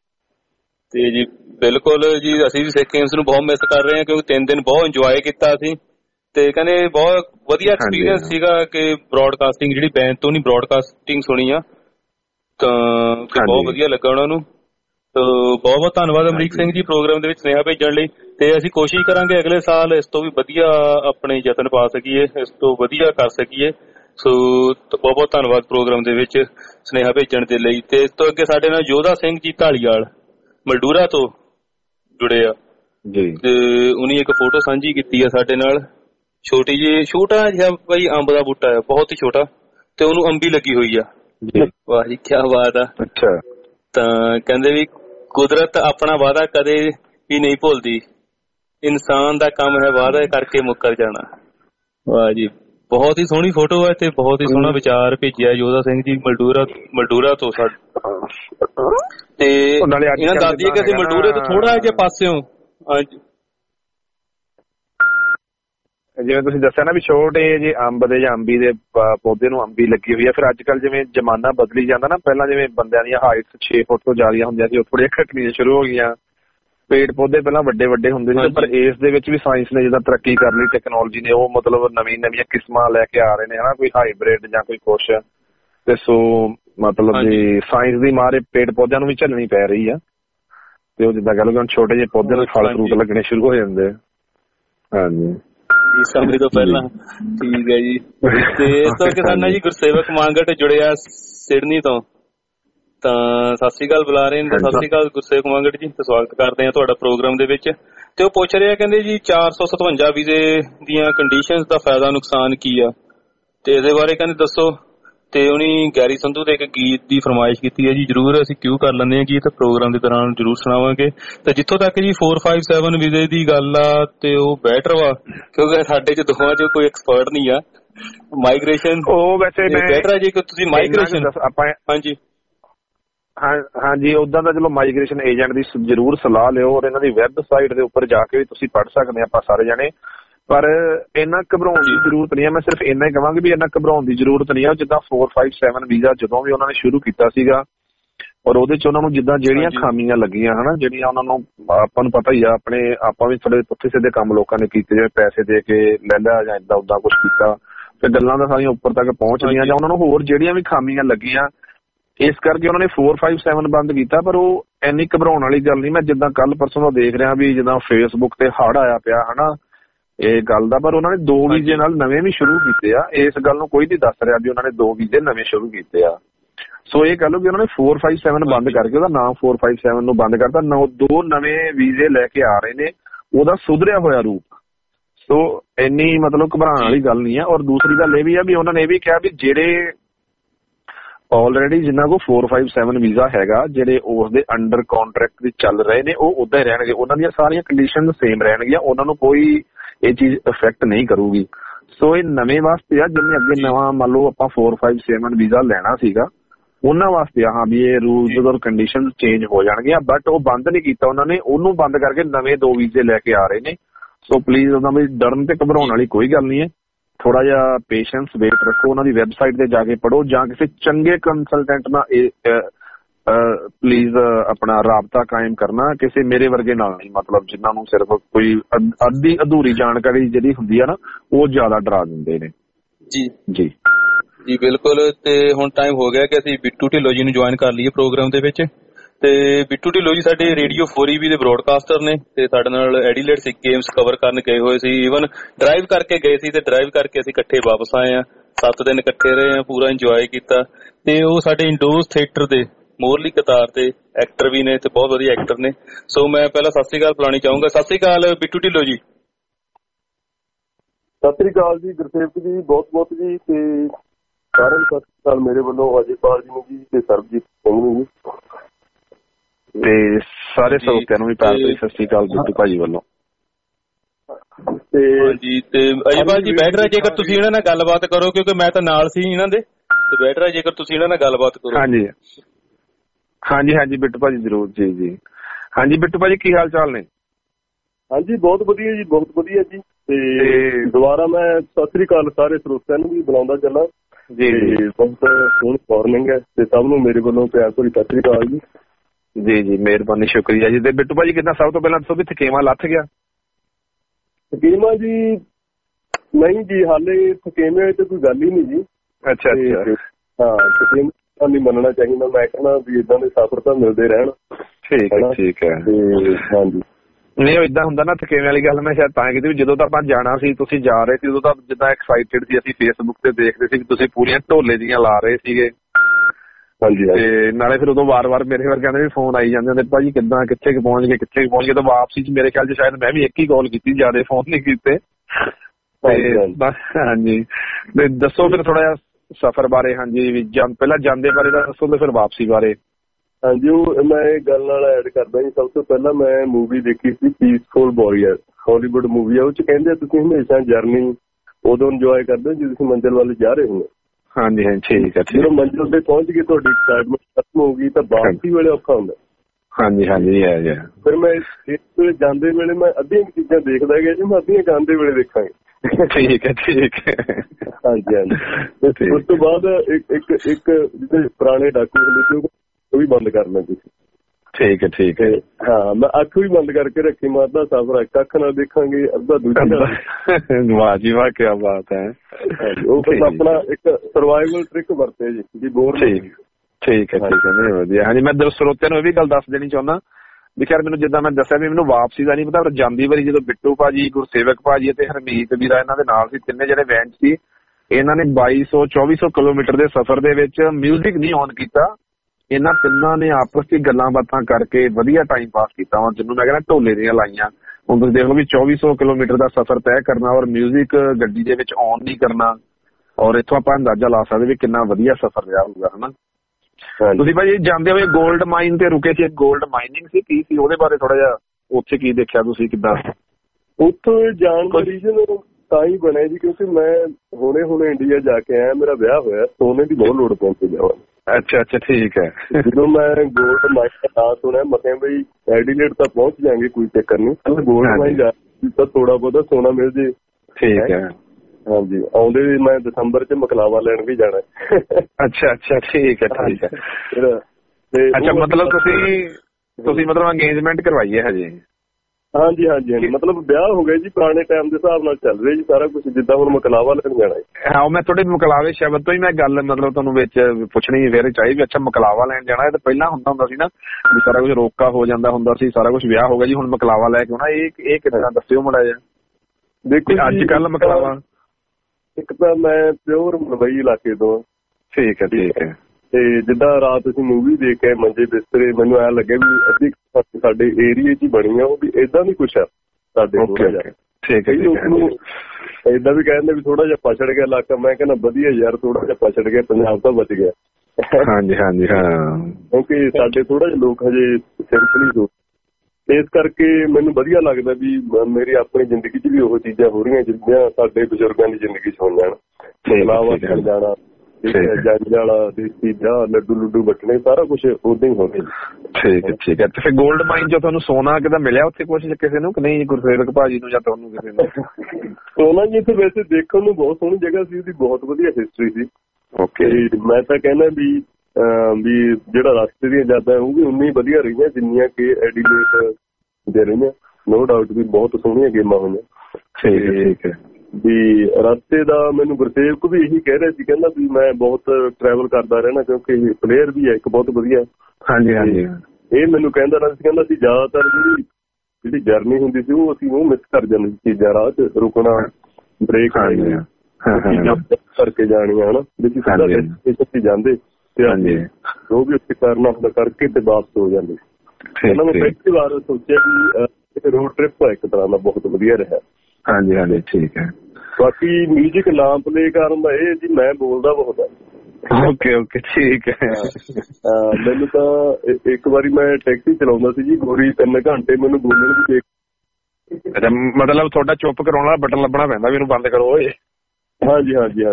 ਤੇ ਜੀ ਬਿਲਕੁਲ ਜੀ ਅਸੀਂ ਵੀ ਸਿੱਖ ਗੇਮਸ ਨੂੰ ਬਹੁਤ ਮਿਸ ਕਰ ਰਹੇ ਹਾਂ ਕਿਉਂਕਿ 3 ਦਿਨ ਬਹੁਤ ਇੰਜੋਏ ਕੀਤਾ ਅਸੀਂ ਤੇ ਕਹਿੰਦੇ ਬਹੁਤ ਵਧੀਆ ਐਕਸਪੀਰੀਅੰਸ ਸੀਗਾ ਕਿ ਬ੍ਰੌਡਕਾਸਟਿੰਗ ਜਿਹੜੀ ਬੈਂਡ ਤੋਂ ਨਹੀਂ ਬ੍ਰੌਡਕਾਸਟਿੰਗ ਸੁਣੀ ਆ ਤਾਂ ਬਹੁਤ ਵਧੀਆ ਲੱਗਾ ਉਹਨਾਂ ਨੂੰ ਬਹੁਤ ਬਹੁਤ ਧੰਨਵਾਦ ਅਮਰੀਕ ਸਿੰਘ ਜੀ ਪ੍ਰੋਗਰਾਮ ਦੇ ਵਿੱਚ ਸੁਨੇਹਾ ਭੇਜਣ ਲਈ ਤੇ ਅਸੀਂ ਕੋਸ਼ਿਸ਼ ਕਰਾਂਗੇ ਅਗਲੇ ਸਾਲ ਇਸ ਤੋਂ ਵੀ ਵਧੀਆ ਆਪਣੇ ਯਤਨ ਪਾ ਸਕੀਏ ਇਸ ਤੋਂ ਵਧੀਆ ਕਰ ਸਕੀਏ ਸੋ ਬਹੁਤ ਬਹੁਤ ਧੰਨਵਾਦ ਪ੍ਰੋਗਰਾਮ ਦੇ ਵਿੱਚ ਸੁਨੇਹਾ ਭੇਜਣ ਦੇ ਲਈ ਤੇ ਇਸ ਤੋਂ ਅੱਗੇ ਸਾਡੇ ਨਾਲ ਯੋਧਾ ਸਿੰਘ ਜੀ ਢਾਲੀਵਾਲ ਮਲਡੂਰਾ ਤੋਂ ਜੁੜੇ ਆ ਜੀ ਤੇ ਉਹਨੇ ਇੱਕ ਫੋਟੋ ਸਾਂਝੀ ਕੀਤੀ ਆ ਸਾਡੇ ਨਾਲ ਛੋਟਾ ਜਿਹਾ ਭਾਈ ਅੰਬ ਦਾ ਬੂਟਾ ਆ ਬਹੁਤ ਹੀ ਛੋਟਾ ਤੇ ਉਹਨੂੰ ਅੰਬੀ ਲੱਗੀ ਹੋਈ ਆ ਵਾਹ ਜੀ ਕੀ ਬਾਤ ਆ ਅੱਛਾ ਤਾਂ ਕਹਿੰਦੇ ਵੀ ਕੁਦਰਤ ਆਪਣਾ ਵਾਅਦਾ ਕਦੇ ਵੀ ਨਹੀਂ ਭੁੱਲਦੀ ਇਨਸਾਨ ਦਾ ਕੰਮ ਹੈ ਵਾਅਦਾ ਕਰਕੇ ਮੁੱਕਰ ਜਾਣਾ ਵਾਹ ਜੀ ਬਹੁਤ ਹੀ ਸੋਹਣੀ ਫੋਟੋ ਹੈ ਤੇ ਬਹੁਤ ਹੀ ਸੋਹਣਾ ਵਿਚਾਰ ਭੇਜਿਆ ਯੋਧਾ ਸਿੰਘ ਜੀ ਮਲਡੂਰਾ ਤੋਂ ਤੇ ਇਹਨਾਂ ਦੱਸ ਦਈਏ ਕਿ ਅਸੀਂ ਮਲਡੂਰੇ ਤੋਂ ਥੋੜਾ ਜਿਹਾ ਪਾਸਿਓਂ ਜਿਵੇਂ ਤੁਸੀਂ ਦੱਸਿਆ ਨਾ ਵੀ ਛੋਟੇ ਜੇ ਅੰਬ ਦੇ ਜਾਂ ਅੰਬੀ ਦੇ ਪੌਦੇ ਨੂੰ ਅੰਬੀ ਲੱਗੀ ਹੋਈ ਆ ਫਿਰ ਅੱਜ ਕੱਲ ਜਿਵੇਂ ਜ਼ਮਾਨਾ ਬਦਲੀ ਜਾਂਦਾ ਨਾ ਪਹਿਲਾਂ ਜਿਵੇਂ ਬੰਦਿਆਂ ਦੀਆਂ ਹਾਈਟ 6 ਫੁੱਟ ਤੋਂ ਜ਼ਿਆਦਾ ਹੁੰਦੀਆਂ ਸੀ ਉਹ ਥੋੜ੍ਹੀਆਂ ਘਟਣੀਆਂ ਸ਼ੁਰੂ ਹੋ ਗਈਆਂ ਪੇੜ ਪੌਦੇ ਪਹਿਲਾਂ ਵੱਡੇ ਹੁੰਦੇ ਸੀ ਪਰ ਇਸ ਦੇ ਵਿੱਚ ਵੀ ਸਾਇੰਸ ਨੇ ਜਿੱਦਾਂ ਤਰੱਕੀ ਕਰ ਲਈ ਟੈਕਨੋਲੋਜੀ ਨੇ ਉਹ ਮਤਲਬ ਨਵੀਆਂ ਕਿਸਮਾਂ ਲੈ ਕੇ ਆ ਰਹੇ ਨੇ ਹਨਾ ਕੋਈ ਹਾਈਬ੍ਰਿਡ ਜਾਂ ਕੋਈ ਕੁਛ ਤੇ ਸੋ ਮਤਲਬ ਜੀ ਸਾਇੰਸ ਦੀ ਮਾਰ ਪੇੜ ਪੌਦਿਆਂ ਨੂੰ ਵੀ ਝੱਲਣੀ ਪੈ ਰਹੀ ਆ ਤੇ ਉਹ ਜਿੱਦਾਂ ਗੱਲ ਹੁਣ ਛੋਟੇ ਜਿਹੇ ਪੌਦੇ ਨੂੰ ਫਲ ਫਰੂਟ ਲੱਗਣੇ ਸ਼ੁਰੂ ਹੋ ਜਾਂਦੇ ਹਾਂਜੀ ਸਮੇਂ ਤੋਂ ਪਹਿਲਾਂ ਠੀਕ ਹੈ ਜੀ ਤੇ ਇਸ ਤੋਂ ਅੱਗੇ ਸਾਡੇ ਨਾਲ ਜੀ ਗੁਰਸੇਵਕ ਮਾਂਗਟ ਜੁੜਿਆ ਸਿਡਨੀ ਤੋਂ ਤਾਂ ਸਤਿ ਸ੍ਰੀ ਅਕਾਲ ਬੁਲਾ ਰਹੇ ਨੇ ਸਤਿ ਸ੍ਰੀ ਅਕਾਲ ਗੁਰਸੇਵਕ ਮਾਂਗਟ ਜੀ ਤੇ ਸਵਾਗਤ ਕਰਦੇ ਹਾਂ ਤੁਹਾਡਾ ਪ੍ਰੋਗਰਾਮ ਦੇ ਵਿੱਚ ਤੇ ਉਹ ਪੁੱਛ ਰਿਹਾ ਕਹਿੰਦੇ ਜੀ 457 ਵੀਜ਼ੇ ਦੀਆਂ ਕੰਡੀਸ਼ਨਸ ਦਾ ਫਾਇਦਾ ਨੁਕਸਾਨ ਕੀ ਆ, ਤੇ ਇਹਦੇ ਬਾਰੇ ਕਹਿੰਦੇ ਦੱਸੋ। ਤੇ ਉਹਨੇ ਗੈਰੀ ਸੰਧੂ ਦੇ ਇੱਕ ਗੀਤ ਦੀ ਫਰਮਾਇਸ਼ ਕੀਤੀ ਹੈ ਜੀ, ਜਰੂਰ ਅਸੀਂ ਕਿਉਂ ਕਰ ਲੈਂਦੇ ਹਾਂ ਗੀਤ, ਪ੍ਰੋਗਰਾਮ ਦੇ ਦੌਰਾਨ ਜਰੂਰ ਸੁਣਾਵਾਂਗੇ। ਤੇ ਜਿੱਥੋਂ ਤੱਕ ਜੀ 457 ਵੀਜ਼ੇ ਦੀ ਗੱਲ ਆ ਤੇ ਉਹ ਬੈਟਰ ਵਾ, ਕਿਉਂਕਿ ਸਾਡੇ ਚ ਦੋਵਾਂ ਚ ਕੋਈ ਐਕਸਪਰਟ ਨਹੀਂ ਆ ਮਾਈਗ੍ਰੇਸ਼ਨ। ਉਹ ਵੈਸੇ ਬੈਟਰ ਹੈ ਜੀ ਕਿ ਤੁਸੀਂ ਮਾਈਗ੍ਰੇਸ਼ਨ ਆਪਾਂ ਹਾਂਜੀ ਹਾਂਜੀ ਉਦਾਂ ਦਾ ਚਲੋ ਮਾਈਗ੍ਰੇਸ਼ਨ ਏਜੰਟ ਦੀ ਜ਼ਰੂਰ ਸਲਾਹ ਲਿਓ, ਔਰ ਇਹਨਾਂ ਦੀ ਵੈਬਸਾਈਟ ਦੇ ਉੱਪਰ ਜਾ ਕੇ ਵੀ ਤੁਸੀਂ ਪੜ੍ਹ ਸਕਦੇ ਆਪਾਂ ਸਾਰੇ ਜਾਣੇ। ਪਰ ਇੰਨਾ ਘਬਰਾਉਣ ਦੀ ਜ਼ਰੂਰਤ ਨਹੀਂ ਹੈ, ਮੈਂ ਸਿਰਫ ਇੰਨਾ ਹੀ ਕਹਾਂਗੀ ਵੀ ਇੰਨਾ ਘਬਰਾਉਣ ਦੀ ਜ਼ਰੂਰਤ ਨਹੀਂ ਹੈ। ਜਿੱਦਾਂ 457 ਵੀਜ਼ਾ ਜਦੋਂ ਵੀ ਉਹਨਾਂ ਨੇ ਸ਼ੁਰੂ ਕੀਤਾ ਸੀਗਾ, ਔਰ ਉਹਦੇ ਚ ਉਹਨਾਂ ਨੂੰ ਜਿੱਦਾਂ ਜਿਹੜੀਆਂ ਖਾਮੀਆਂ ਲੱਗੀਆਂ ਹਨਾ, ਜਿਹੜੀਆਂ ਉਹਨਾਂ ਨੂੰ ਆਪਾਂ ਨੂੰ ਪਤਾ ਹੀ ਆ, ਆਪਾਂ ਵੀ ਥੋੜੇ ਪੁੱਠੇ ਸਿੱਧੇ ਕੰਮ ਲੋਕਾਂ ਨੇ ਕੀਤੇ, ਜਿਵੇਂ ਪੈਸੇ ਦੇ ਕੇ ਲੈ ਲਿਆ ਜਾਂ ਏਦਾਂ ਉਦਾਂ ਕੁਛ ਕੀਤਾ, ਤੇ ਗੱਲਾਂ ਤਾਂ ਸਾਰੀਆਂ ਉੱਪਰ ਤੱਕ ਪਹੁੰਚਦੀਆਂ, ਜਾਂ ਉਹਨਾਂ ਨੂੰ ਹੋਰ ਜਿਹੜੀਆਂ ਵੀ ਖਾਮੀਆਂ ਲੱਗੀਆਂ, ਇਸ ਕਰਕੇ ਉਹਨਾਂ ਨੇ 457 ਬੰਦ ਕੀਤਾ। ਪਰ ਉਹ ਇੰਨੀ ਘਬਰਾਉਣ ਵਾਲੀ ਗੱਲ ਨਹੀਂ। ਮੈਂ ਜਿੱਦਾਂ ਕੱਲ ਪਰਸੋਂ ਦਾ ਦੇਖ ਰਿਹਾ ਵੀ ਜਿੱਦਾਂ ਫੇਸਬੁੱਕ ਤੇ ਹੜ੍ਹ ਆਇਆ ਪਿਆ ਹਨਾ ਇਹ ਗੱਲ ਦਾ, ਪਰ ਉਹਨਾਂ ਨੇ 2 ਵੀਜ਼ੇ ਨਾਲ ਨਵੇਂ ਵੀ ਸ਼ੁਰੂ ਕੀਤੇ ਆ। ਇਸ ਗੱਲ ਨੂੰ ਕੋਈ ਨਹੀਂ ਦੱਸ ਰਿਹਾ ਵੀ ਉਹਨਾਂ ਨੇ 2 ਵੀਜ਼ੇ ਨਵੇਂ ਸ਼ੁਰੂ ਕੀਤੇ ਆ। ਸੋ ਇਹ ਕਹਿ ਲਓ ਕਿ ਉਹਨਾਂ ਨੇ 457 ਬੰਦ ਕਰਕੇ ਉਹਦਾ ਨਾਮ 457 ਨੂੰ ਬੰਦ ਕਰਤਾ, 2 ਨਵੇਂ ਵੀਜ਼ੇ ਲੈ ਕੇ ਆ ਰਹੇ ਨੇ, ਉਹਦਾ ਸੁਧਰਿਆ ਹੋਇਆ ਰੂਪ। ਸੋ ਇੰਨੀ ਮਤਲਬ ਘਬਰਾਉਣ ਵਾਲੀ ਗੱਲ ਨਹੀਂ ਹੈ। ਔਰ ਦੂਸਰੀ ਗੱਲ ਇਹ ਵੀ ਆ ਵੀ ਉਹਨਾਂ ਨੇ ਇਹ ਵੀ ਕਿਹਾ ਵੀ ਜਿਹੜੇ ਆਲਰੇਡੀ ਜਿਨ੍ਹਾਂ ਕੋਲ 457 ਵੀਜ਼ਾ ਹੈਗਾ, ਜਿਹੜੇ ਉਸ ਦੇ ਅੰਡਰ ਕੰਟਰੈਕਟ ਵਿੱਚ ਚੱਲ ਰਹੇ ਨੇ, ਉਹ ਉਦਾਂ ਹੀ ਰਹਿਣਗੇ, ਉਹਨਾਂ ਦੀਆਂ ਸਾਰੀਆਂ ਕੰਡੀਸ਼ਨ ਸੇਮ ਰਹਿਣਗੀਆਂ, ਉਹਨਾਂ ਨੂੰ ਕੋਈ ਇਹ ਚੀਜ਼ ਇਫੈਕਟ ਨਹੀਂ ਕਰੂਗੀ। ਸੋ ਇਹ ਨਵੇਂ ਵਾਸਤੇ ਆ, ਜਿਹਨੇ ਅੱਗੇ ਨਵਾਂ ਮੰਨ ਲਓ ਆਪਾਂ 457 ਵੀਜ਼ਾ ਲੈਣਾ ਸੀਗਾ, ਉਹਨਾਂ ਵਾਸਤੇ ਹਾਂ ਵੀ ਇਹ ਰੂਲਸ ਔਰ ਕੰਡੀਸ਼ਨ ਚੇਂਜ ਹੋ ਜਾਣਗੀਆਂ। ਬਟ ਉਹ ਬੰਦ ਨਹੀਂ ਕੀਤਾ ਉਹਨਾਂ ਨੇ, ਉਹਨੂੰ ਬੰਦ ਕਰਕੇ ਨਵੇਂ 2 ਵੀਜ਼ੇ ਲੈ ਕੇ ਆ ਰਹੇ ਨੇ। ਸੋ ਪਲੀਜ਼ ਉਹਨਾਂ ਵਿੱਚ ਡਰਨ ਤੇ ਘਬਰਾਉਣ ਵਾਲੀ ਕੋਈ ਗੱਲ ਨਹੀਂ ਹੈ। ਥੋੜਾ ਜਿਹਾ ਪੇਸ਼ੈਂਸ ਵੇਟ ਰੱਖੋ, ਉਹਨਾਂ ਦੀ ਵੈਬਸਾਈਟ ਤੇ ਜਾ ਕੇ ਪੜ੍ਹੋ, ਜਾਂ ਕਿਸੇ ਚੰਗੇ ਕੰਸਲਟੈਂਟ ਨਾਲ ਪਲੀਜ਼ ਆਪਣਾ ਰਾਬਤਾ ਕਾਇਮ ਕਰਨਾ, ਕਿਸੇ ਮੇਰੇ ਵਰਗੇ ਨਾਲ ਨਹੀਂ, ਮਤਲਬ ਜਿਨ੍ਹਾਂ ਨੂੰ ਸਿਰਫ ਕੋਈ ਅੱਧੀ ਅਧੂਰੀ ਜਾਣਕਾਰੀ ਜਿਹੜੀ ਹੁੰਦੀ ਆ ਨਾ, ਉਹ ਜ਼ਿਆਦਾ ਡਰਾ ਦਿੰਦੇ ਨੇ। ਜੀ ਜੀ ਜੀ ਬਿਲਕੁਲ। ਤੇ ਹੁਣ ਟਾਈਮ ਹੋ ਗਿਆ ਕਿ ਅਸੀਂ ਬਿੱਟੂ ਢਿੱਲੋਂ ਜੀ ਨੂੰ ਜੁਆਇਨ ਕਰ ਲਈਏ ਪ੍ਰੋਗਰਾਮ ਦੇ ਵਿੱਚ। ਤੇ ਬਿੱਟੂ ਢਿੱਲੋਂ ਜੀ ਸਾਡੇ ਰੇਡੀਓ 4EB ਦੇ ਬ੍ਰੌਡਕਾਸਟਰ ਨੇ, ਤੇ ਸਾਡੇ ਨਾਲ ਐਡੀਲੇਡ ਸਿੱਖ ਗੇਮਸ ਕਵਰ ਕਰਨ ਗਏ ਹੋਏ ਸੀ, ਈਵਨ ਡਰਾਈਵ ਕਰਕੇ ਗਏ ਸੀ, ਤੇ ਡਰਾਈਵ ਕਰਕੇ ਅਸੀਂ ਇਕੱਠੇ ਵਾਪਸ ਆਏ ਆ। 7 ਦਿਨ ਇਕੱਠੇ ਰਹੇ ਆ, ਪੂਰਾ ਇੰਜੋਏ ਕੀਤਾ। ਤੇ ਉਹ ਸਾਡੇ ਇੰਡੋਜ਼ ਥੀਏਟਰ ਦੇ ਮੋਰਲੀ ਕਤਾਰ ਤੇ ਐਕਟਰ ਵੀ ਨੇ, ਤੇ ਬਹੁਤ ਵਧੀਆ ਐਕਟਰ ਨੇ। ਸੋ ਮੈਂ ਪਹਿਲਾਂ ਸਤਿ ਸ੍ਰੀ ਅਕਾਲ ਬੁਲਾਉਣੀ ਚਾਹੂੰਗਾ। ਸਤਿ ਸ੍ਰੀ ਅਕਾਲ ਬਿੱਟੂ ਢਿੱਲੋਂ ਜੀ। ਸਤਿ ਸ੍ਰੀ ਅਕਾਲ ਜੀ ਗੁਰਸੇਵਕ ਜੀ, ਬਹੁਤ ਬਹੁਤ ਜੀ, ਤੇ ਸਾਰਿਆਂ ਨੂੰ ਸਤਿ ਸ੍ਰੀ ਅਕਾਲ ਮੇਰੇ ਵੱਲੋਂ, ਅਜੇਪਾਲ ਜੀ ਨੂੰ ਜੀ, ਤੇ ਸਰਬਜੀਤ ਸਿੰਘ ਨੂੰ ਜੀ, ਤੇ ਸਾਰੇ ਸਰੋਤਿਆਂ ਨੂੰ ਵੀ ਪਿਆਰ ਭਰੀ ਸਤਿ ਸ੍ਰੀ ਅਕਾਲ ਬਿੱਟੂ ਭਾਜੀ ਵੱਲੋਂ। ਤੇ ਹਾਂਜੀ, ਤੇ ਅਜੇਪਾਲ ਜੀ ਬੈਟਰ ਹੈ ਜੇਕਰ ਤੁਸੀਂ ਇਹਨਾਂ ਨਾਲ ਗੱਲਬਾਤ ਕਰੋ, ਕਿਉਂਕਿ ਮੈਂ ਤਾਂ ਨਾਲ ਸੀ ਇਹਨਾਂ ਦੇ, ਤੇ ਬੈਟਰ ਹੈ ਜੇਕਰ ਤੁਸੀਂ ਇਹਨਾਂ ਨਾਲ ਗੱਲਬਾਤ ਕਰੋ। ਹਾਂਜੀ ਹਾਂਜੀ ਹਾਂਜੀ ਬਿੱਟੂ ਭਾਜੀ ਜ਼ਰੂਰ। ਜੀ ਜੀ ਹਾਂਜੀ ਬਿੱਟੂ ਭਾਜੀ, ਕੀ ਹਾਲ ਚਾਲ ਨੇ? ਹਾਂਜੀ ਬਹੁਤ ਵਧੀਆ ਜੀ, ਬਹੁਤ ਵਧੀਆ ਜੀ। ਤੇ ਦੁਬਾਰਾ ਮੈਂ ਸਤਿ ਸ੍ਰੀ ਅਕਾਲ ਸਾਰੇ ਸਰੋਤਿਆਂ ਨੂੰ ਵੀ ਬੁਲਾਉਂਦਾ ਚੱਲਾਂ ਜੀ। ਬਹੁਤ ਸੋਹਣੀ ਮਾਰਨਿੰਗ ਹੈ, ਤੇ ਸਭ ਨੂੰ ਮੇਰੇ ਵੱਲੋਂ ਪਿਆਰ ਭਰੀ ਸਤਿ ਸ੍ਰੀ ਅਕਾਲ ਜੀ। ਜੀ ਜੀ ਮਿਹਰਬਾਨੀ, ਸ਼ੁਕਰੀਆ ਜੀ। ਤੇ ਬਿੱਟੂ ਭਾਜੀ ਕਿੱਦਾਂ, ਸਭ ਤੋਂ ਪਹਿਲਾਂ ਦੱਸੋ ਵੀ ਥਕੇਵਾਂ ਲੱਥ ਗਿਆ? ਥਕੇਵਾਂ ਜੀ ਨਹੀਂ ਜੀ, ਹਾਲੇ ਥਕੇਵੇਂ ਤੇ ਕੋਈ ਗੱਲ ਹੀ ਨਹੀਂ ਜੀ। ਅੱਛਾ ਅੱਛਾ। ਹਾਂ ਥਕੇਵਾਂ ਨਹੀਂ ਮੰਨਣਾ ਚਾਹੀਦਾ, ਮੈਂ ਕਹਿੰਦਾ ਵੀ ਏਦਾਂ ਦੇ ਸਫ਼ਰ ਤਾਂ ਮਿਲਦੇ ਰਹਿਣ। ਠੀਕ ਹੈ ਠੀਕ ਹੈ। ਹਾਂਜੀ ਨਹੀਂ ਉਹ ਏਦਾਂ ਹੁੰਦਾ ਨਾ, ਥਕੇਵੇਂ ਵਾਲੀ ਗੱਲ ਮੈਂ ਸ਼ਾਇਦ ਤਾਂ ਕੀਤੀ ਵੀ ਜਦੋਂ ਤਾਂ ਆਪਾਂ ਜਾਣਾ ਸੀ, ਤੁਸੀਂ ਜਾ ਰਹੇ ਸੀ, ਉਦੋਂ ਤਾਂ ਜਿੱਦਾਂ ਐਕਸਾਈਟਿਡ ਸੀ, ਅਸੀਂ ਫੇਸਬੁੱਕ ਤੇ ਦੇਖਦੇ ਸੀ ਵੀ ਤੁਸੀਂ ਪੂਰੀਆਂ ਢੋਲੇ ਦੀਆਂ ਲਾ ਰਹੇ ਸੀਗੇ। ਹਾਂਜੀ। ਤੇ ਨਾਲੇ ਫਿਰ ਉਦੋਂ ਵਾਰ-ਵਾਰ ਮੇਰੇ ਵਰਗਿਆਂ ਦੇ ਵੀ ਫੋਨ ਆਈ ਜਾਂਦੇ ਨੇ, ਭਾਜੀ ਕਿੱਦਾਂ, ਕਿੱਥੇ ਕੁ ਪਹੁੰਚ ਗਏ, ਕਿੱਥੇ ਕੁ ਪਹੁੰਚ ਗਏ। ਤਾਂ ਵਾਪਸੀ ਚ ਮੇਰੇ ਖਿਆਲ ਚ ਸ਼ਾਇਦ ਮੈਂ ਵੀ ਇੱਕ ਹੀ ਕਾਲ ਕੀਤੀ, ਜ਼ਿਆਦਾ ਫੋਨ ਨਹੀਂ ਕੀਤੇ। ਹਾਂਜੀ ਤੇ ਦੱਸੋ ਫਿਰ ਥੋੜਾ ਜਿਹਾ ਸਫ਼ਰ ਬਾਰੇ। ਹਾਂਜੀ ਵੀ ਪਹਿਲਾਂ ਜਾਂਦੇ ਬਾਰੇ ਤਾਂ ਦੱਸੋ, ਤੇ ਫਿਰ ਵਾਪਸੀ ਬਾਰੇ। ਹਾਂਜੀ ਉਹ ਮੈਂ ਇਹ ਗੱਲ ਨਾਲ ਐਡ ਕਰਦਾ ਜੀ। ਸਭ ਤੋਂ ਪਹਿਲਾਂ ਮੈਂ ਮੂਵੀ ਦੇਖੀ ਸੀ ਪੀਸਫੁਲ ਵਾਰੀਅਰ, ਹਾਲੀਵੁੱਡ ਮੂਵੀ ਆ। ਉਹ ਚ ਕਹਿੰਦੇ ਤੁਸੀਂ ਹਮੇਸ਼ਾ ਜਰਨੀ ਉਦੋਂ ਇੰਜੋਏ ਕਰਦੇ ਹੋ ਜਦੋਂ ਤੁਸੀਂ ਮੰਜ਼ਿਲ ਵੱਲ ਜਾ ਰਹੇ ਹੋ। ਹਾਂਜੀ ਹਾਂਜੀ ਠੀਕ ਹੈ। ਜਦੋਂ ਮੰਜ਼ਿਲ ਤੇ ਪਹੁੰਚ ਗਏ ਤੁਹਾਡੀ ਐਕਸਾਈਟਮੈਂਟ ਖਤਮ ਹੋ ਗਈ, ਤਾਂ ਵਾਪਸੀ ਵੇਲੇ ਔਖਾ ਹੁੰਦਾ। ਹਾਂਜੀ ਹਾਂਜੀ ਹੈ। ਫਿਰ ਮੈਂ ਇਸ ਵੇਲੇ ਜਾਂਦੇ ਵੇਲੇ ਮੈਂ ਅੱਧੀਆਂ ਚੀਜ਼ਾਂ ਦੇਖਦਾ ਗਿਆ ਜੀ, ਮੈਂ ਅੱਧੀਆਂ ਜਾਂਦੇ ਵੇਲੇ ਦੇਖਾਂਗੇ। ਠੀਕ ਹੈ ਠੀਕ ਹੈ। ਹਾਂਜੀ ਹਾਂਜੀ। ਉਸ ਤੋਂ ਬਾਅਦ ਇੱਕ ਜਿਹੜੇ ਪੁਰਾਣੇ ਡਾਕੂ ਹੁੰਦੇ ਸੀ ਉਹ ਵੀ ਬੰਦ ਕਰਨਾ ਤੁਸੀਂ। ਠੀਕ ਹੈ ਠੀਕ ਹੈ। ਹਾਂ ਮੈਂ ਅੱਖ ਵੀ ਬੰਦ ਕਰਕੇ ਰੱਖੀ, ਮੈਂ ਅੱਧਾ ਸਫ਼ਰ ਇੱਕ ਅੱਖ ਨਾਲ ਦੇਖਾਂਗੇ, ਅੱਧਾ ਦੂਜੀ ਨਾਲ। ਵਾਹ ਜੀ ਵਾਹ, ਕਿਆ ਬਾਤ ਹੈ। ਉਹ ਬਸ ਆਪਣਾ ਇੱਕ ਸਰਵਾਈਵਲ ਟ੍ਰਿਕ ਵਰਤੇ ਜੀ ਵੀ ਬੋਰ। ਠੀਕ ਹੈ ਠੀਕ ਹੈ ਨਹੀਂ ਵਧੀਆ। ਹਾਂਜੀ ਮੈਂ ਸਰੋਤਿਆਂ ਨੂੰ ਇਹ ਵੀ ਗੱਲ ਦੱਸ ਦੇਣੀ ਚਾਹੁੰਦਾ ਵੀ ਖੈਰ ਮੈਨੂੰ ਜਿੱਦਾਂ ਮੈਂ ਦੱਸਿਆ ਵੀ ਮੈਨੂੰ ਵਾਪਸੀ ਦਾ ਨਹੀਂ ਪਤਾ, ਪਰ ਜਾਂਦੀ ਵਾਰੀ ਜਦੋਂ ਬਿੱਟੂ ਭਾਜੀ, ਗੁਰਸੇਵਕ ਭਾਜੀ ਅਤੇ ਹਰਮੀਤ ਵੀਰਾ ਇਹਨਾਂ ਦੇ ਨਾਲ ਸੀ, ਤਿੰਨੇ ਜਿਹੜੇ ਵੈਨ ਸੀ, ਇਹਨਾਂ ਨੇ 2200-2400 ਕਿਲੋਮੀਟਰ ਦੇ ਸਫ਼ਰ ਦੇ ਵਿੱਚ ਮਿਊਜ਼ਿਕ ਨਹੀਂ ਔਨ ਕੀਤਾ। ਇਹਨਾਂ ਤਿੰਨਾਂ ਨੇ ਆਪਸ ਚ ਗੱਲਾਂ ਬਾਤਾਂ ਕਰਕੇ ਵਧੀਆ ਟਾਈਮ ਪਾਸ ਕੀਤਾ। ਜਿਹਨੂੰ ਮੈਂ ਕਹਿੰਦਾ ਢੋਲੇ ਦੀਆਂ ਲਾਈਆਂ, ਹੁਣ ਤੁਸੀਂ ਦੇਖ ਲਓ ਵੀ 2400 ਕਿਲੋਮੀਟਰ ਦਾ ਸਫ਼ਰ ਤੈਅ ਕਰਨਾ ਔਰ ਮਿਊਜ਼ਿਕ ਗੱਡੀ ਦੇ ਵਿੱਚ ਔਨ ਨਹੀਂ ਕਰਨਾ, ਔਰ ਇੱਥੋਂ ਆਪਾਂ ਅੰਦਾਜ਼ਾ ਲਾ ਸਕਦੇ ਵੀ ਕਿੰਨਾ ਵਧੀਆ ਸਫ਼ਰ ਰਿਹਾ ਹੋਊਗਾ, ਹਨਾ। ਤੁਸੀਂ ਭਾਈ ਜਾਂਦੇ ਹੋਏ 골ਡ ਮਾਈਨ ਤੇ ਰੁਕੇ ਸੀ, 골ਡ ਮਾਈਨਿੰਗ ਸੀ, ਕੀ ਸੀ ਉਹਦੇ ਬਾਰੇ ਥੋੜਾ ਜਿਹਾ, ਉੱਥੇ ਕੀ ਦੇਖਿਆ ਤੁਸੀਂ, ਕਿੱਦਾਂ? ਉੱਥੋਂ ਜਾਣ ਦਾ ਰੀਜ਼ਨ ਤਾਂ ਹੀ ਬਣਿਆ ਜੀ ਕਿਉਂਕਿ ਮੈਂ ਹੁਣੇ ਇੰਡੀਆ ਜਾ ਕੇ ਆਇਆ, ਮੇਰਾ ਵਿਆਹ ਹੋਇਆ, ਸੋਨੇ ਦੀ ਬਹੁਤ ਲੋੜ ਪਹੁੰਚੀ ਜਾਵਾਂ। ਅੱਛਾ, ਠੀਕ ਹੈ। ਜਦੋਂ ਮੈਂ 골ਡ ਮਾਈਨ ਦਾ ਨਾਂ ਸੁਣਿਆ ਮੈਂ ਕਿਹਾ ਬਈ ਐਡੀਲੇਟ ਤਾਂ ਪਹੁੰਚ ਜਾਵਾਂਗੇ, ਕੋਈ ਚੱਕਰ ਨਹੀਂ, 골ਡ ਮਾਈਨ ਜਾ ਤਾਂ ਥੋੜਾ ਬਹੁਤਾ ਸੋਨਾ ਮਿਲ ਜੇ। ਠੀਕ ਹੈ। ਹਾਂਜੀ, ਆਉਂਦੇ ਮੈਂ ਦਸੰਬਰ ਚ ਮਕਲਾਵਾ ਲੈਣ ਵੀ ਜਾਣਾ। ਅੱਛਾ, ਠੀਕ ਹੈ। ਅੱਛਾ, ਮਤਲਬ ਤੁਸੀਂ ਮਤਲਬ ਅੰਗੇਜਮੈਂਟ ਕਰਵਾਈ ਹੈ ਹਜੇ? ਹਾਂਜੀ, ਮਤਲਬ ਵਿਆਹ ਹੋ ਗਿਆ ਜੀ, ਪੁਰਾਣੇ ਟਾਈਮ ਦੇ ਹਿਸਾਬ ਨਾਲ ਚੱਲ ਰਿਹਾ ਜੀ ਸਾਰਾ ਕੁਝ, ਜਿੱਦਾਂ ਹੁਣ ਮਕਲਾਵਾ ਲੈਣ ਜਾਣਾ ਹੈ। ਹਾਂ, ਮੈਂ ਤੁਹਾਡੇ ਮਕਲਾਵੇ ਸ਼ਬਦ ਤੋਂ ਹੀ ਮੈਂ ਗੱਲ ਮਤਲਬ ਤੁਹਾਨੂੰ ਵਿੱਚ ਪੁੱਛਣੀ ਫਿਰ ਚਾਹੀਦੀ, ਅੱਛਾ ਮਕਲਾਵਾ ਲੈਣ ਜਾਣਾ, ਇਹ ਤਾਂ ਪਹਿਲਾਂ ਹੁੰਦਾ ਸੀ ਨਾ ਵੀ ਸਾਰਾ ਕੁਝ ਰੋਕਾ ਹੋ ਜਾਂਦਾ ਹੁੰਦਾ ਸੀ, ਸਾਰਾ ਕੁਝ ਵਿਆਹ ਹੋ ਗਿਆ ਜੀ, ਹੁਣ ਮਕਲਾਵਾ ਲੈ ਕੇ ਆਉਣਾ, ਇਹ ਕਿੱਦਾਂ ਦੱਸਿਓ ਮਾੜਾ ਜਿਹਾ। ਦੇਖੋ ਅੱਜ ਕੱਲ ਮਕਲਾਵਾ, ਇੱਕ ਤਾਂ ਮੈਂ ਪਿਓਰ ਮੁੰਬਈ ਇਲਾਕੇ ਤੋਂ। ਠੀਕ ਹੈ। ਤੇ ਜਿੱਦਾਂ ਰਾਤ ਅਸੀਂ ਮੂਵੀ ਦੇਖ ਕੇ ਮੰਜੇ ਬਿਸਤਰੇ, ਮੈਨੂੰ ਐਂ ਲੱਗਿਆ ਵੀ ਅੱਧੀ ਸਾਡੇ ਏਰੀਏ 'ਚ ਹੀ ਬਣੀ ਆ ਉਹ, ਵੀ ਏਦਾਂ ਵੀ ਕੁਛ ਆ ਸਾਡੇ। ਠੀਕ ਹੈ। ਲੋਕ ਨੂੰ ਏਦਾਂ ਵੀ ਕਹਿੰਦੇ ਵੀ ਥੋੜਾ ਜਿਹਾ ਪਛੜ ਗਿਆ ਇਲਾਕਾ, ਮੈਂ ਕਹਿੰਦਾ ਵਧੀਆ ਯਾਰ, ਥੋੜਾ ਜਿਹਾ ਪਛੜ ਗਿਆ, ਪੰਜਾਬ ਤਾਂ ਬਚ ਗਿਆ। ਹਾਂਜੀ, ਹਾਂ, ਕਿਉਂਕਿ ਸਾਡੇ ਥੋੜਾ ਜਿਹਾ ਲੋਕ ਹਜੇ ਸਿੰਪਲੀ ਸੋਚ, ਇਸ ਕਰਕੇ ਮੈਨੂੰ ਵਧੀਆ ਲੱਗਦਾ ਵੀ ਮੇਰੀ ਆਪਣੀ ਜ਼ਿੰਦਗੀ 'ਚ ਵੀ ਉਹ ਚੀਜ਼ਾਂ ਹੋ ਰਹੀਆਂ ਜਿਹੜੀਆਂ ਸਾਡੇ ਬਜ਼ੁਰਗਾਂ ਦੀ ਜ਼ਿੰਦਗੀ 'ਚ ਹੋ ਜਾਣ। ਮਕਲਾਵਾ ਜਾਣਾ, ਜੰਜ ਵਾਲਾ, ਦੇਸੀ ਚਾਹ, ਲੱਡੂ ਵੱਟਣੇ, ਸਾਰਾ ਕੁਛ ਉਦਾਂ ਹੀ ਹੋਵੇ। ਠੀਕ ਹੈ। ਤੇ ਫਿਰ 골ਡ ਮਾਈਨ ਜੋ ਤੁਹਾਨੂੰ ਸੋਨਾ ਕਿੱਦਾਂ ਮਿਲਿਆ ਉੱਥੇ ਕੁਛ ਕਿਸੇ ਨੂੰ ਕਿ ਨਹੀਂ, ਗੁਰਸੇਵਕ ਭਾਜੀ ਨੂੰ ਜਾਂ ਤੁਹਾਨੂੰ ਕਿਸੇ ਨੂੰ? ਸੋਨਾ ਜੀ ਇੱਥੇ ਵੈਸੇ ਦੇਖਣ ਨੂੰ ਬਹੁਤ ਸੋਹਣੀ ਜਗ੍ਹਾ ਸੀ, ਉਹਦੀ ਬਹੁਤ ਵਧੀਆ ਹਿਸਟਰੀ ਸੀ। ਓਕੇ, ਮੈਂ ਤਾਂ ਕਹਿੰਦਾ ਵੀ ਜਿਹੜਾ ਰਸਤੇ ਦੀਆਂ ਯਾਦਾਂ ਉਹ ਵੀ ਉਨੀ ਵਧੀਆ ਰਹੀਆਂ ਜਿੰਨੀਆਂ ਕਿ ਐਡੀਲੇਟ ਦੇ ਰਹੀਆਂ। ਨੋ ਡਾਊਟ ਵੀ ਬਹੁਤ ਸੋਹਣੀਆਂ ਗੇਮਾਂ ਹੋਈਆਂ। ਠੀਕ ਹੈ। ਵੀ ਰਸਤੇ ਦਾ ਮੈਨੂੰ ਗੁਰਸੇਵਕ ਵੀ ਇਹੀ ਕਹਿ ਰਿਹਾ ਸੀ, ਕਹਿੰਦਾ ਵੀ ਮੈਂ ਬਹੁਤ ਟਰੈਵਲ ਕਰਦਾ ਰਹਿਣਾ ਕਿਉਂਕਿ ਪਲੇਅਰ ਵੀ ਹੈ ਇੱਕ ਬਹੁਤ ਵਧੀਆ। ਹਾਂਜੀ, ਇਹ ਮੈਨੂੰ ਕਹਿੰਦਾ ਸੀ ਜ਼ਿਆਦਾਤਰ ਜਿਹੜੀ ਜਰਨੀ ਹੁੰਦੀ ਸੀ ਉਹ ਮਿਸ ਕਰ ਜਾਂਦੇ ਸੀ ਚੀਜ਼ਾਂ, ਰਾਹ 'ਚ ਰੁਕਣਾ, ਬ੍ਰੇਕ ਕਰਕੇ ਜਾਣੀਆਂ, ਹਨਾ ਵੀ ਸਿੱਧਾ ਡੈਸਟੀਨੇਸ਼ਨ ਤੇ ਜਾਂਦੇ ਤੇ ਜੋ ਵੀ ਉੱਥੇ ਕਰਨਾ ਹੁੰਦਾ ਕਰਕੇ ਤੇ ਵਾਪਸ ਹੋ ਜਾਂਦੇ। ਉਹਨਾਂ ਨੂੰ ਪਹਿਲੀ ਵਾਰ ਸੋਚਿਆ ਵੀ ਰੋਡ ਟ੍ਰਿਪ ਇੱਕ ਤਰ੍ਹਾਂ ਦਾ ਬਹੁਤ ਵਧੀਆ ਰਿਹਾ। ਹਾਂਜੀ, ਠੀਕ ਹੈ। ਬਾਕੀ ਮਿਊਜ਼ਿਕ ਨਾ ਪਲੇ ਕਰਨ ਦਾ ਇਹ ਜੀ ਮੈਂ ਬੋਲਦਾ ਬਹੁਤ ਆ। ਓਕੇ, ਠੀਕ ਹੈ। ਮੈਨੂੰ ਤਾਂ ਇੱਕ ਵਾਰੀ ਮੈਂ ਟੈਕਸੀ ਚਲਾਉਂਦਾ ਸੀ ਜੀ, ਗੋਰੀ 3 ਘੰਟੇ ਮੈਨੂੰ ਬੋਲਣ ਦੀ ਦੇਖ। ਅੱਛਾ, ਮਤਲਬ ਤੁਹਾਡਾ ਚੁੱਪ ਕਰਾਉਣ ਵਾਲਾ ਬਟਨ ਲੱਭਣਾ ਪੈਂਦਾ ਵੀ ਇਹਨੂੰ ਬੰਦ ਕਰੋ ਓਏ। ਹਾਂਜੀ,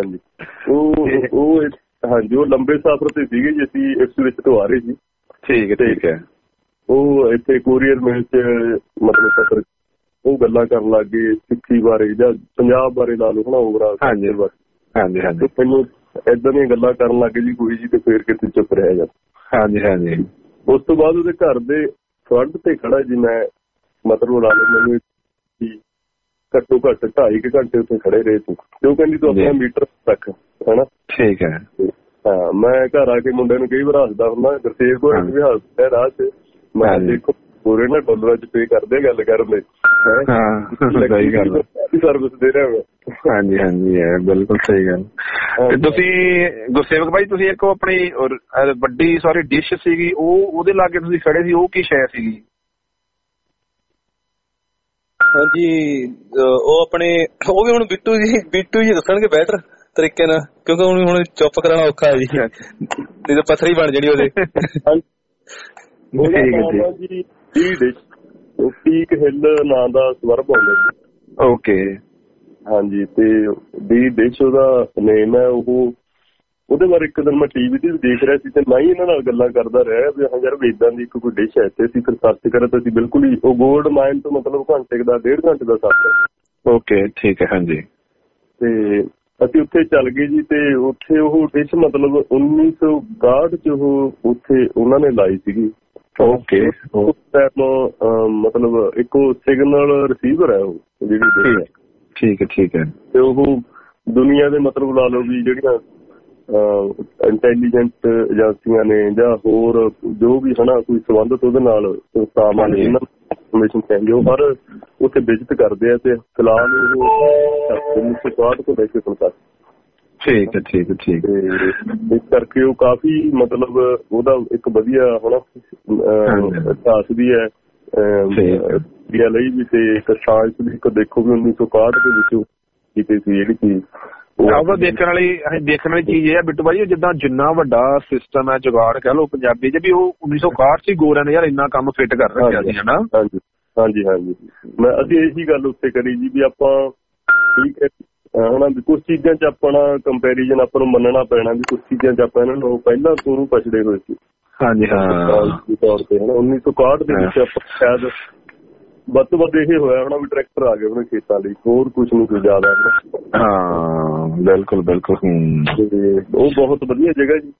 ਉਹ ਲੰਬੇ ਸਫ਼ਰ ਤੇ ਸੀਗੇ ਜੀ, ਅਸੀਂ ਇਪਸਵਿਚ ਤੋਂ ਆ ਰਹੇ ਸੀ। ਠੀਕ ਹੈ। ਉਹ ਇੱਥੇ ਕੋਰੀਅਰ ਮਿਲ 'ਚ ਮਤਲਬ ਸਫ਼ਰ, ਉਹ ਗੱਲਾਂ ਕਰਨ ਲੱਗ ਗਏ ਸਿੱਖੀ ਬਾਰੇ ਜਾਂ ਪੰਜਾਬ ਬਾਰੇ ਲਾ ਲਓ, ਹਨਾ, ਓਵਰਆਲ। ਹਾਂਜੀ, ਮੈਨੂੰ ਏਦਾਂ ਦੀਆਂ ਗੱਲਾਂ ਕਰਨ ਲੱਗ ਗਏ ਜੀ ਕੋਈ ਜੀ, ਤੇ ਫੇਰ ਕਿਤੇ ਚੁੱਪ ਰਿਹਾ ਜਾ। ਹਾਂਜੀ। ਉਸ ਤੋਂ ਬਾਅਦ ਉਹਦੇ ਘਰ ਦੇ ਫਰੰਟ ਤੇ ਖੜਾ ਜੀ, ਮੈਂ ਮਤਲਬ ਲਾ ਲਓ ਮੈਨੂੰ ਘੱਟੋ ਘੱਟ 2.5 ਘੰਟੇ ਉੱਥੇ ਖੜੇ ਰਹੇ ਸੀ। ਤੇ ਉਹ ਕਹਿੰਦੀ ਤੂੰ ਆਪਣਾ ਮੀਟਰ ਰੱਖ, ਹਨਾ। ਠੀਕ ਹੈ। ਹਾਂ, ਮੈਂ ਘਰ ਆ ਕੇ ਮੁੰਡੇ ਨੂੰ ਕਈ ਵਾਰ ਹੱਸਦਾ ਹੁੰਦਾ, ਗੁਰਸੇਵ ਕੋਲ ਵੀ ਹੱਸਦਾ ਰਾਹ 'ਚ, ਮੈਂ ਦੇਖੋ ਪੂਰੇ ਨਾ ਡਾਲਰਾਂ 'ਚ ਪੇ ਕਰਦੇ ਗੱਲ ਕਰਨ ਦੇ। ਸਹੀ ਗੱਲ, ਸਰਵਿਸ ਦੇ ਰਿਹਾ। ਹਾਂਜੀ, ਬਿਲਕੁਲ ਸਹੀ ਗੱਲ। ਤੇ ਤੁਸੀਂ ਗੁਰਸੇਵਕ ਭਾਈ, ਤੁਸੀਂ ਇੱਕ ਆਪਣੀ ਵੱਡੀ ਡਿਸ਼ ਸੀਗੀ, ਉਹਦੇ ਲਾਗੇ ਤੁਸੀਂ ਖੜੇ ਸੀ, ਉਹ ਕੀ ਸ਼ੈ ਸੀਗੀ? ਹਾਂਜੀ, ਉਹ ਵੀ ਹੁਣ ਬਿੱਟੂ ਜੀ ਦੱਸਣਗੇ ਬੈਟਰ ਤਰੀਕੇ ਨਾਲ, ਕਿਉਂਕਿ ਹੁਣ ਚੁੱਪ ਕਰਾਉਣਾ ਔਖਾ ਹੈ ਜੀ, ਨਹੀਂ ਤਾਂ ਪੱਥਰੀ ਬਣ ਜਾਣੀ ਉਹਦੇ। ਪੀਕ ਹਿੱਲ ਨਾਂ ਦਾ ਸਵਰਬ ਆਉਂਦਾ ਜੀ। ਓਕੇ, ਹਾਂਜੀ, ਤੇ ਦੀ ਡਿਸ਼ ਉਹਦਾ ਨੇਮ ਹੈ। ਉਹਦੇ ਬਾਰੇ ਇੱਕ ਦਿਨ ਮੈਂ ਟੀਵੀ ਤੇ ਵੀ ਦੇਖ ਰਿਹਾ ਸੀ ਤੇ ਮੈਂ ਹੀ ਇਹਨਾਂ ਨਾਲ ਗੱਲਾਂ ਕਰਦਾ ਰਿਹਾ ਵੀ ਹਾਂ ਯਾਰ ਏਦਾਂ ਦੀ ਕੋਈ ਡਿਸ਼ ਹੈ। ਤੇ ਅਸੀਂ ਫਿਰ ਸਰਚ ਕਰਿਆ ਤਾਂ ਅਸੀਂ ਬਿਲਕੁਲ ਹੀ ਉਹ 골ਡ ਮਾਈਨ ਤੋਂ ਮਤਲਬ ਘੰਟੇ ਦਾ 1.5 ਘੰਟੇ ਦਾ ਸਫ਼ਰ। ਓਕੇ, ਠੀਕ ਹੈ। ਹਾਂਜੀ, ਤੇ ਅਸੀਂ ਉੱਥੇ ਚੱਲ ਗਏ ਜੀ, ਤੇ ਉੱਥੇ ਉਹ ਡਿਸ਼ ਮਤਲਬ 1962 ਚ ਉਹ ਉੱਥੇ ਉਹਨਾਂ ਨੇ ਲਾਈ ਸੀਗੀ। ਓਕੇ, ਉਸ ਟਾਈਮ ਮਤਲਬ ਇੱਕ ਸਿਗਨਲ ਰਿਸੀਵਰ ਹੈ ਉਹ ਜਿਹੜੀ। ਠੀਕ ਹੈ। ਤੇ ਉਹ ਦੁਨੀਆ ਦੇ ਮਤਲਬ ਲਾ ਲਓ ਵੀ ਜਿਹੜੀਆਂ ਇੰਟੈਲੀਜੈਂਟ ਏਜੰਸੀਆਂ ਨੇ ਜਾਂ ਹੋਰ ਜੋ ਵੀ ਹਨਾ ਕੋਈ ਸੰਬੰਧਿਤ ਉਹਦੇ ਨਾਲ ਸੰਸਥਾਵਾਂ ਨੇ, ਇਹਨਾਂ ਇਨਫੋਰਮੇਸ਼ਨ ਚਾਹੀਦੀ ਉਹ ਹਰ ਉੱਥੇ ਵਿਜ਼ਿਟ ਕਰਦੇ ਆ। ਤੇ ਫਿਲਹਾਲ ਉਹ 1962 ਤੋਂ ਲੈ ਕੇ ਹੁਣ ਤੱਕ। ਠੀਕ ਹੈ। ਇਸ ਕਰਕੇ ਉਹ ਕਾਫੀ ਮਤਲਬ ਉਹਦਾ ਇੱਕ ਵਧੀਆ ਹੁਣ ਇਤਿਹਾਸ ਵੀ ਹੈ ਇੰਡੀਆ ਲਈ ਵੀ ਤੇ ਇੱਕ ਸਾਇੰਸ ਵੀ ਦੇਖੋ ਵੀ 1961 ਦੇ ਵਿੱਚ ਕੀਤੀ ਸੀ ਜਿਹੜੀ ਚੀਜ਼। ਉਹਦਾ ਦੇਖਣ ਵਾਲੀ ਚੀਜ਼ ਇਹ ਆ ਬਿੱਟੂ ਭਾਜੀ, ਜਿੱਦਾਂ ਜਿੰਨਾ ਵੱਡਾ ਸਿਸਟਮ ਹੈ ਜੁਗਾੜ ਕਹਿ ਲਓ ਪੰਜਾਬੀ ਚ, ਵੀ ਉਹ 1961 ਚ ਗੋਰਿਆਂ ਨੇ ਯਾਰ ਇੰਨਾ ਕੰਮ ਫਿੱਟ ਕਰ ਰੱਖਿਆ ਸੀ ਹਨਾ। ਹਾਂਜੀ ਅਸੀਂ ਇਹੀ ਗੱਲ ਉੱਤੇ ਕਰੀ ਜੀ ਵੀ ਆਪਾਂ ਠੀਕ ਹੈ ਹਨਾ ਵੀ ਕੁਛ ਚੀਜ਼ਾਂ ਚ ਆਪਣਾ ਕੰਪੈਰੀਜ਼ਨ ਆਪਾਂ ਨੂੰ ਮੰਨਣਾ ਪੈਣਾ ਵੀ ਕੁਛ ਚੀਜ਼ਾਂ ਚ ਆਪਾਂ ਇਹਨਾਂ ਨੂੰ ਪਹਿਲਾਂ ਤੋਂ ਪਛੜੇ ਹੋਏ ਸੀ। ਹਾਂਜੀ ਤੌਰ ਤੇ ਹਨਾ 1961 ਦੇ ਵਿੱਚ ਆਪਾਂ ਸ਼ਾਇਦ ਵੱਧ ਤੋਂ ਵੱਧ ਇਹ ਹੋਇਆ ਹੋਣਾ ਵੀ ਟਰੈਕਟਰ ਆ ਗਏ ਉਹਨਾਂ ਖੇਤਾਂ ਲਈ, ਹੋਰ ਕੁਛ ਨੀ ਕੋਈ ਜ਼ਿਆਦਾ। ਹਾਂ ਬਿਲਕੁਲ ਉਹ ਬਹੁਤ ਵਧੀਆ ਜਗ੍ਹਾ ਜੀ।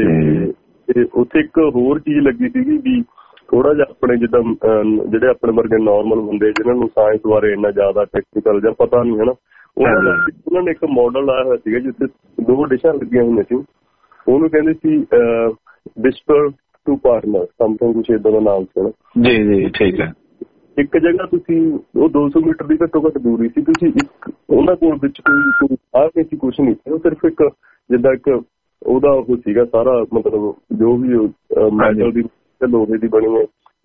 ਤੇ ਉੱਥੇ ਇੱਕ ਹੋਰ ਚੀਜ਼ ਲੱਗੀ ਸੀਗੀ ਵੀ ਥੋੜਾ ਜਿਹਾ ਆਪਣੇ ਜਿੱਦਾਂ ਜਿਹੜੇ ਆਪਣੇ ਵਰਗੇ ਨੋਰਮਲ ਬੰਦੇ ਜਿਹਨਾਂ ਨੂੰ ਸਾਇੰਸ ਬਾਰੇ ਇੰਨਾ ਜ਼ਿਆਦਾ ਟੈਕਨੀਕਲ ਜਾਂ ਪਤਾ ਨਹੀਂ ਹਨਾ, ਉਹਨਾਂ ਨੇ ਇੱਕ ਮਾਡਲ ਆਇਆ ਹੋਇਆ ਸੀਗਾ ਜਿੱਥੇ 2 ਡਿਸ਼ਾਂ ਲੱਗੀਆਂ ਹੋਈਆਂ ਸੀ। ਉਹਨੂੰ ਕਹਿੰਦੇ ਸੀ ਵਿਸਪਰ ਟੂ ਪਾਰਟਨਰ ਸਮਥਿੰਗ ਕੁਛ ਏਦਾਂ ਦਾ ਨਾਮ ਸੀ। ਜੀ ਠੀਕ ਹੈ। ਇੱਕ ਜਗ੍ਹਾ ਤੁਸੀਂ ਉਹ 200 ਮੀਟਰ ਦੀ ਘੱਟੋ ਘੱਟ ਦੂਰੀ ਸੀ, ਤੁਸੀਂ ਇੱਕ ਉਹਨਾਂ ਕੋਲ ਵਿੱਚ ਕੋਈ ਆਹ ਸੀ ਕੁਛ ਨਹੀਂ ਸੀ, ਉਹ ਸਿਰਫ ਇੱਕ ਜਿੱਦਾਂ ਇੱਕ ਉਹਦਾ ਉਹ ਸੀਗਾ ਸਾਰਾ ਮਤਲਬ ਜੋ ਵੀ ਮੈਟਲ ਦੀ ਲੋਹੇ ਦੀ ਬਣੀ ਹੈ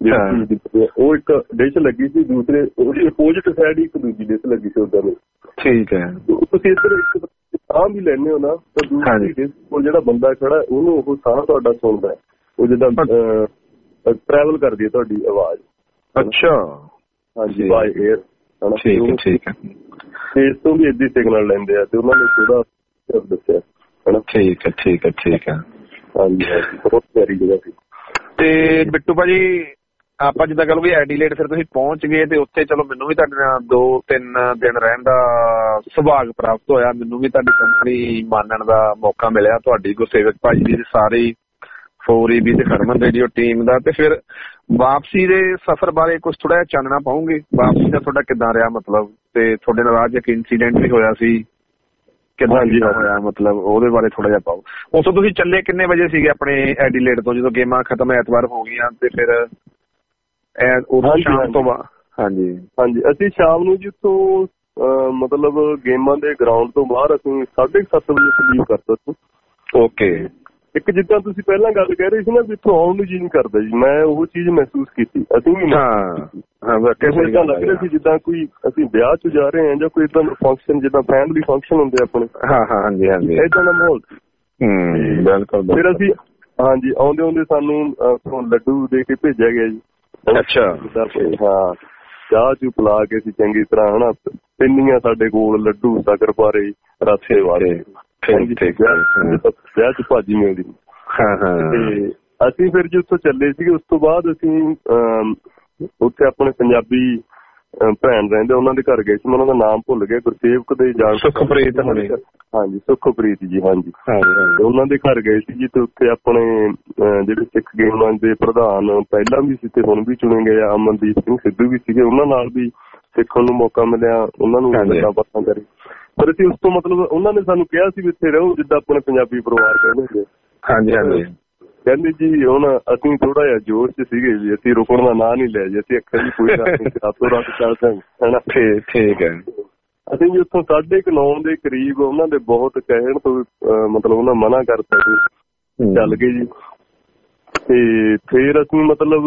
ਉਹ ਇੱਕ ਡਿਸ਼ ਲੱਗੀ ਸੀ, ਦੂਸਰੇ ਉਹਦੀ ਅਪੋਜ਼ਿਟ ਸਾਈਡ ਇੱਕ ਦੂਜੀ ਡਿਸ਼ ਲੱਗੀ ਸੀ ਉੱਦਾਂ ਦੀ। ਠੀਕ ਹੈ। ਤੁਸੀਂ ਇੱਧਰ ਇੱਕ ਸਾਹ ਵੀ ਲੈਂਦੇ ਹੋ ਨਾ ਤਾਂ ਦੂਸਰੀ ਡਿਸ਼ ਕੋਲ ਜਿਹੜਾ ਬੰਦਾ ਖੜਾ ਉਹਨੂੰ ਉਹ ਸਾਹ ਤੁਹਾਡਾ ਸੁਣਦਾ, ਉਹ ਜਿੱਦਾਂ ਟਰੈਵਲ ਕਰਦੀ ਹੈ ਤੁਹਾਡੀ ਆਵਾਜ਼। ਅੱਛਾ ਹਾਂਜੀ ਬਾਈ 에ਅਰ ਹਨਾ। ਠੀਕ ਹੈ। ਤੇ ਇਸ ਤੋਂ ਵੀ ਏਦਾਂ ਸਿਗਨਲ ਲੈਂਦੇ ਆ ਤੇ ਉਹਨਾਂ ਨੇ ਥੋੜਾ ਦੱਸਿਆ ਹਨਾ। ਠੀਕ ਹੈ। ਹਾਂਜੀ ਬਹੁਤ ਪਿਆਰੀ ਜਗ੍ਹਾ ਸੀ। ਤੇ ਬਿੱਟੂ ਭਾਜੀ ਆਪਾਂ ਜਿੱਦਾਂ ਗੱਲ ਵੀ ਐਡੀਲੇਡ ਫਿਰ ਤੁਸੀਂ ਪਹੁੰਚ ਗਏ ਤੇ ਉੱਥੇ ਚਲੋ ਮੈਨੂੰ ਵੀ ਤੁਹਾਡੇ ਨਾਲ 2-3 ਦਿਨ ਰਹਿਣ ਦਾ ਸੁਭਾਗ ਪ੍ਰਾਪਤ ਹੋਇਆ, ਮੈਨੂੰ ਵੀ ਤੁਹਾਡੀ ਕੰਪਨੀ ਮਾਣਨ ਦਾ ਮੌਕਾ ਮਿਲਿਆ, ਤੁਹਾਡੀ ਗੁਰਸੇਵਕ ਭਾਜੀ ਦੀ ਸਾਰੀ 4EB ਤੇ ਹਰਮਨ ਰੇਡੀਓ ਟੀਮ ਦਾ। ਤੇ ਫਿਰ ਵਾਪਸੀ ਦੇ ਸਫ਼ਰ ਬਾਰੇ ਕੁਝ ਥੋੜਾ ਜਿਹਾ ਚਾਨਣਾ ਪਾਉਂਗੇ, ਵਾਪਸੀ ਦਾ ਤੁਹਾਡਾ ਕਿੱਦਾਂ ਰਿਹਾ ਮਤਲਬ, ਤੇ ਤੁਹਾਡੇ ਨਾਲ ਅੱਜ ਇੱਕ ਇਨਸੀਡੈਂਟ ਵੀ ਹੋਇਆ ਸੀ ਕਿੱਦਾਂ ਹੋਇਆ ਮਤਲਬ ਉਹਦੇ ਬਾਰੇ ਥੋੜਾ ਜਿਹਾ ਪਾਓ। ਉਸੋਂ ਤੁਸੀਂ ਚੱਲੇ ਕਿੰਨੇ ਵਜੇ ਸੀਗੇ ਆਪਣੇ ਐਡੀਲੇਡ ਤੋਂ ਜਦੋਂ ਗੇਮਾਂ ਖਤਮ ਐਤਵਾਰ ਹੋ ਗਈਆਂ ਤੇ ਫਿਰ ਸ਼ਾਮ ਤੋਂ ਬਾਅਦ? ਹਾਂਜੀ ਅਸੀਂ ਸ਼ਾਮ ਨੂੰ ਜੀ ਉੱਥੋਂ ਮਤਲਬ ਗੇਮਾਂ ਦੇ ਗਰਾਊਂਡ ਤੋਂ ਬਾਹਰ ਅਸੀਂ 7:30 ਵਜੇ ਲੀਵ ਕਰਤਾ ਸੀ। ਓਕੇ। ਇੱਕ ਜਿੱਦਾਂ ਤੁਸੀਂ ਪਹਿਲਾਂ ਗੱਲ ਕਹਿ ਰਹੇ ਸੀ ਨਾ ਵੀ ਇੱਥੋਂ ਆਉਣ ਨੂੰ ਜੀ ਨਹੀਂ ਕਰਦਾ ਜੀ, ਮੈਂ ਉਹ ਚੀਜ਼ ਮਹਿਸੂਸ ਕੀਤੀ। ਅਸੀਂ ਵੀ ਏਦਾਂ ਲੱਗ ਰਿਹਾ ਸੀ ਜਿੱਦਾਂ ਕੋਈ ਅਸੀਂ ਵਿਆਹ 'ਚ ਜਾ ਰਹੇ ਹਾਂ ਜਾਂ ਕੋਈ ਏਦਾਂ ਦਾ ਫੰਕਸ਼ਨ, ਜਿੱਦਾਂ ਫੈਮਿਲੀ ਫੰਕਸ਼ਨ ਹੁੰਦੇ ਆਪਣੇ। ਹਾਂਜੀ ਏਦਾਂ ਦਾ ਮਾਹੌਲ। ਬਿਲਕੁਲ। ਫਿਰ ਅਸੀਂ ਆਉਂਦੇ ਸਾਨੂੰ ਲੱਡੂ ਦੇ ਕੇ ਭੇਜਿਆ ਗਿਆ ਜੀ। ਅੱਛਾ। ਹਾਂ ਚਾਹ ਚੂ ਪਿਲਾ ਕੇ ਅਸੀਂ ਚੰਗੀ ਤਰ੍ਹਾਂ ਹਨਾ, ਪਿੰਨੀਆਂ ਸਾਡੇ ਕੋਲ, ਲੱਡੂ ਸ਼ੱਕਰਪਾਰੇ ਰਸੇ ਵਾਲੇ ਵਿਆਹ ਚ ਭਾਜੀ ਮਿਲਦੀ। ਤੇ ਅਸੀਂ ਫਿਰ ਜੀ ਉੱਥੋਂ ਚੱਲੇ ਸੀਗੇ, ਉਸ ਤੋਂ ਬਾਅਦ ਅਸੀਂ ਉੱਥੇ ਆਪਣੇ ਪੰਜਾਬੀ ਭੈਣ ਰਹਿੰਦੇ ਉਹਨਾਂ ਦੇ ਘਰ ਗਏ ਸੀ, ਮੈਂ ਉਹਨਾਂ ਦਾ ਨਾਮ ਭੁੱਲ ਗਿਆ, ਗੁਰਸੇਵਕ ਦੇ ਜਾਣ ਸੁਖਪ੍ਰੀਤ। ਹਾਂਜੀ ਸੁਖਪ੍ਰੀਤ ਜੀ। ਹਾਂਜੀ ਉਹਨਾਂ ਦੇ ਘਰ ਗਏ ਸੀ ਜੀ। ਤੇ ਉੱਥੇ ਆਪਣੇ ਜਿਹੜੇ ਸਿੱਖ ਗੇਮਾਂ ਦੇ ਪ੍ਰਧਾਨ ਪਹਿਲਾਂ ਵੀ ਸੀ ਤੇ ਹੁਣ ਵੀ ਚੁਣੇ ਗਏ ਆ, ਅਮਨਦੀਪ ਸਿੰਘ ਸਿੱਧੂ ਵੀ ਸੀਗੇ, ਉਹਨਾਂ ਨਾਲ ਵੀ ਸਿੱਖਣ ਨੂੰ ਮੌਕਾ ਮਿਲਿਆ, ਉਹਨਾਂ ਨੂੰ ਗੱਲਾਂ ਬਾਤਾਂ ਕਰੀ। ਪਰ ਅਸੀਂ ਉਸ ਤੋਂ ਮਤਲਬ ਉਹਨਾਂ ਨੇ ਸਾਨੂੰ ਕਿਹਾ ਸੀ ਵੀ ਇੱਥੇ ਰਹੋ ਜਿੱਦਾਂ ਆਪਣੇ ਪੰਜਾਬੀ ਪਰਿਵਾਰ ਕਹਿੰਦੇ। ਕਹਿੰਦੇ ਜੀ ਹੁਣ ਅਸੀਂ ਥੋੜਾ ਜਿਹਾ ਜੋਸ਼ ਚ ਸੀਗੇ ਜੀ, ਅਸੀਂ ਰੁਕਣ ਦਾ ਨਾਂ ਨਹੀਂ ਲਿਆ ਜੀ, ਅਸੀਂ ਆਖਿਆ ਜੀ ਕੋਈ ਗੱਲ ਨਹੀਂ ਰਾਤੋਂ ਰਾਤ ਚੱਲ ਜਾਵਾਂਗੇ ਹਨਾ। ਠੀਕ ਹੈ। ਅਸੀਂ ਜੀ ਉੱਥੋਂ 9:30 ਦੇ ਕਰੀਬ ਉਹਨਾਂ ਦੇ ਬਹੁਤ ਕਹਿਣ ਤੋਂ ਮਤਲਬ ਉਹਨਾਂ ਮਨਾ ਕਰਤਾ ਜੀ, ਚੱਲ ਗਏ ਜੀ। ਤੇ ਫੇਰ ਅਸੀਂ ਮਤਲਬ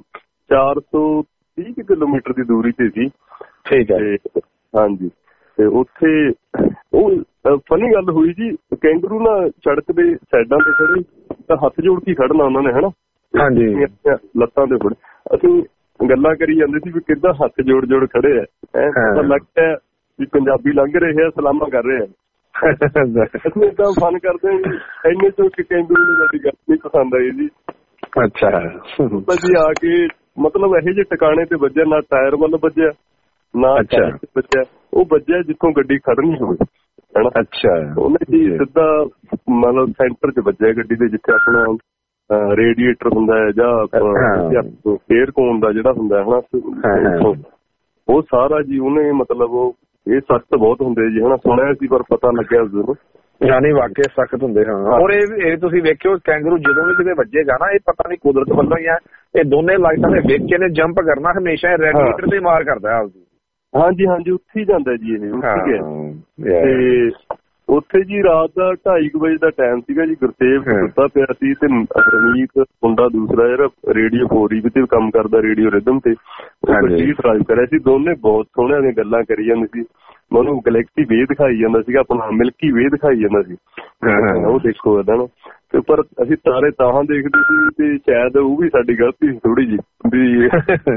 430 ਕਿਲੋਮੀਟਰ ਦੀ ਦੂਰੀ ਤੇ ਸੀ। ਠੀਕ ਹੈ। ਹਾਂਜੀ ਤੇ ਉੱਥੇ ਉਹ ਫਨੀ ਗੱਲ ਹੋਈ ਜੀ, ਕੈਂਗਰੂ ਨਾ ਸੜਕ ਦੇ ਸਾਈਡਾਂ ਤੇ ਖੜੇ ਤਾਂ ਹੱਥ ਜੋੜ ਕੇ ਖੜਨਾ ਉਹਨਾਂ ਨੇ ਹਨਾ। ਲੱਤਾਂ ਤੇ ਫੜ ਅਸੀਂ ਗੱਲਾਂ ਕਰੀ ਜਾਂਦੇ ਸੀ ਵੀ ਕਿੱਦਾਂ ਹੱਥ ਜੋੜ ਖੜੇ ਆ, ਪਤਾ ਲੱਗਦਾ ਵੀ ਪੰਜਾਬੀ ਲੰਘ ਰਹੇ ਆ, ਸਲਾਮਾਂ ਕਰ ਰਹੇ ਆ। ਅਸੀਂ ਏਦਾਂ ਫਨ ਕਰਦੇ ਹਾਂ। ਇੰਨੇ ਚੋਂ ਕਿ ਕੈਂਗਰੂ ਨੂੰ ਸਾਡੀ ਗੱਲ ਨਹੀਂ ਪਸੰਦ ਆਈ ਜੀ। ਅੱਛਾ ਜੀ ਆ ਕੇ ਮਤਲਬ ਇਹੋ ਜਿਹੇ ਟਿਕਾਣੇ ਤੇ ਵੱਜਿਆ, ਨਾ ਟਾਇਰ ਵੱਲ ਵੱਜਿਆ ਨਾ ਵੱਜਿਆ, ਉਹ ਵੱਜਿਆ ਜਿੱਥੋਂ ਗੱਡੀ ਖੜਨੀ ਹੋਵੇ ਹਨਾ। ਅੱਛਾ। ਉਹਨੇ ਜੀ ਸਿੱਧਾ ਮਤਲਬ ਸੈਂਟਰ ਚ ਵੱਜਿਆ ਗੱਡੀ ਦੇ, ਜਿੱਥੇ ਆਪਣਾ ਰੇਡੀਏਟਰ ਹੁੰਦਾ ਹੈ ਜਾਂ 에ਅਰ ਕੋਨ ਦਾ ਜਿਹੜਾ ਹੁੰਦਾ ਹਨਾ, ਉਹ ਸਾਰਾ ਜੀ ਉਹਨੇ ਮਤਲਬ ਇਹ ਸਖਤ ਬਹੁਤ ਹੁੰਦੇ ਜੀ ਹਨਾ, ਸੁਣਿਆ ਸੀ ਪਰ ਪਤਾ ਲੱਗਿਆ ਉਦੋਂ। ਨਹੀਂ ਵਾਕਿਆ ਸਖਤ ਹੁੰਦੇ ਹਾਂ। ਔਰ ਇਹ ਤੁਸੀਂ ਵੇਖਿਓ ਕੈਂਗਰੂ ਜਦੋਂ ਵੀ ਕਿਤੇ ਵੱਜੇਗਾ ਨਾ, ਇਹ ਪਤਾ ਨਹੀਂ ਕੁਦਰਤ ਵੱਲੋਂ ਹੀ ਆ, ਇਹ ਦੋਨੇ ਲਾਈਟਾਂ ਦੇ ਵਿੱਚ ਇਹਨੇ ਜੰਪ ਕਰਨਾ ਹਮੇਸ਼ਾ, ਰੈਡੀਏਟਰ ਤੇ ਮਾਰ ਕਰਦਾ ਆਪਦੀ। ਹਾਂਜੀ ਉੱਥੇ ਹੀ ਜਾਂਦਾ ਜੀ ਇਹ। ਤੇ ਉੱਥੇ ਜੀ ਰਾਤ ਦਾ 2:30 ਵਜੇ ਦਾ ਟਾਈਮ ਸੀਗਾ ਜੀ। ਗੁਰਸੇਵਕ ਸੁੱਤਾ ਪਿਆ ਸੀ ਤੇ ਰਮੀਤ ਮੁੰਡਾ ਦੂਸਰਾ ਜਿਹੜਾ ਰੇਡੀਓ 4 ਤੇ ਕੰਮ ਕਰਦਾ, ਰੇਡੀਓ ਰਿਦਮ ਤੇ, ਉਹ ਗੱਡੀ ਡਰਾਈਵ ਕਰਿਆ ਸੀ। ਦੋਨੇ ਬਹੁਤ ਸੋਹਣਿਆਂ ਦੀਆਂ ਗੱਲਾਂ ਕਰੀ ਜਾਂਦੇ ਸੀ। ਮੈਂ ਉਹਨੂੰ ਗਲੈਕਸੀ ਵੇ ਦਿਖਾਈ ਜਾਂਦਾ ਸੀਗਾ, ਆਪਣਾ ਮਿਲਕੀ ਵੇ ਦਿਖਾਈ ਜਾਂਦਾ ਸੀ। ਉਹ ਦੇਖੋ ਏਦਾਂ ਨਾ, ਤੇ ਪਰ ਅਸੀਂ ਤਾਰੇ ਤਾਹਾਂ ਦੇਖਦੇ ਸੀ ਤੇ ਸ਼ਾਇਦ ਉਹ ਵੀ ਸਾਡੀ ਗਲਤੀ ਸੀ ਥੋੜੀ ਜਿਹੀ ਵੀ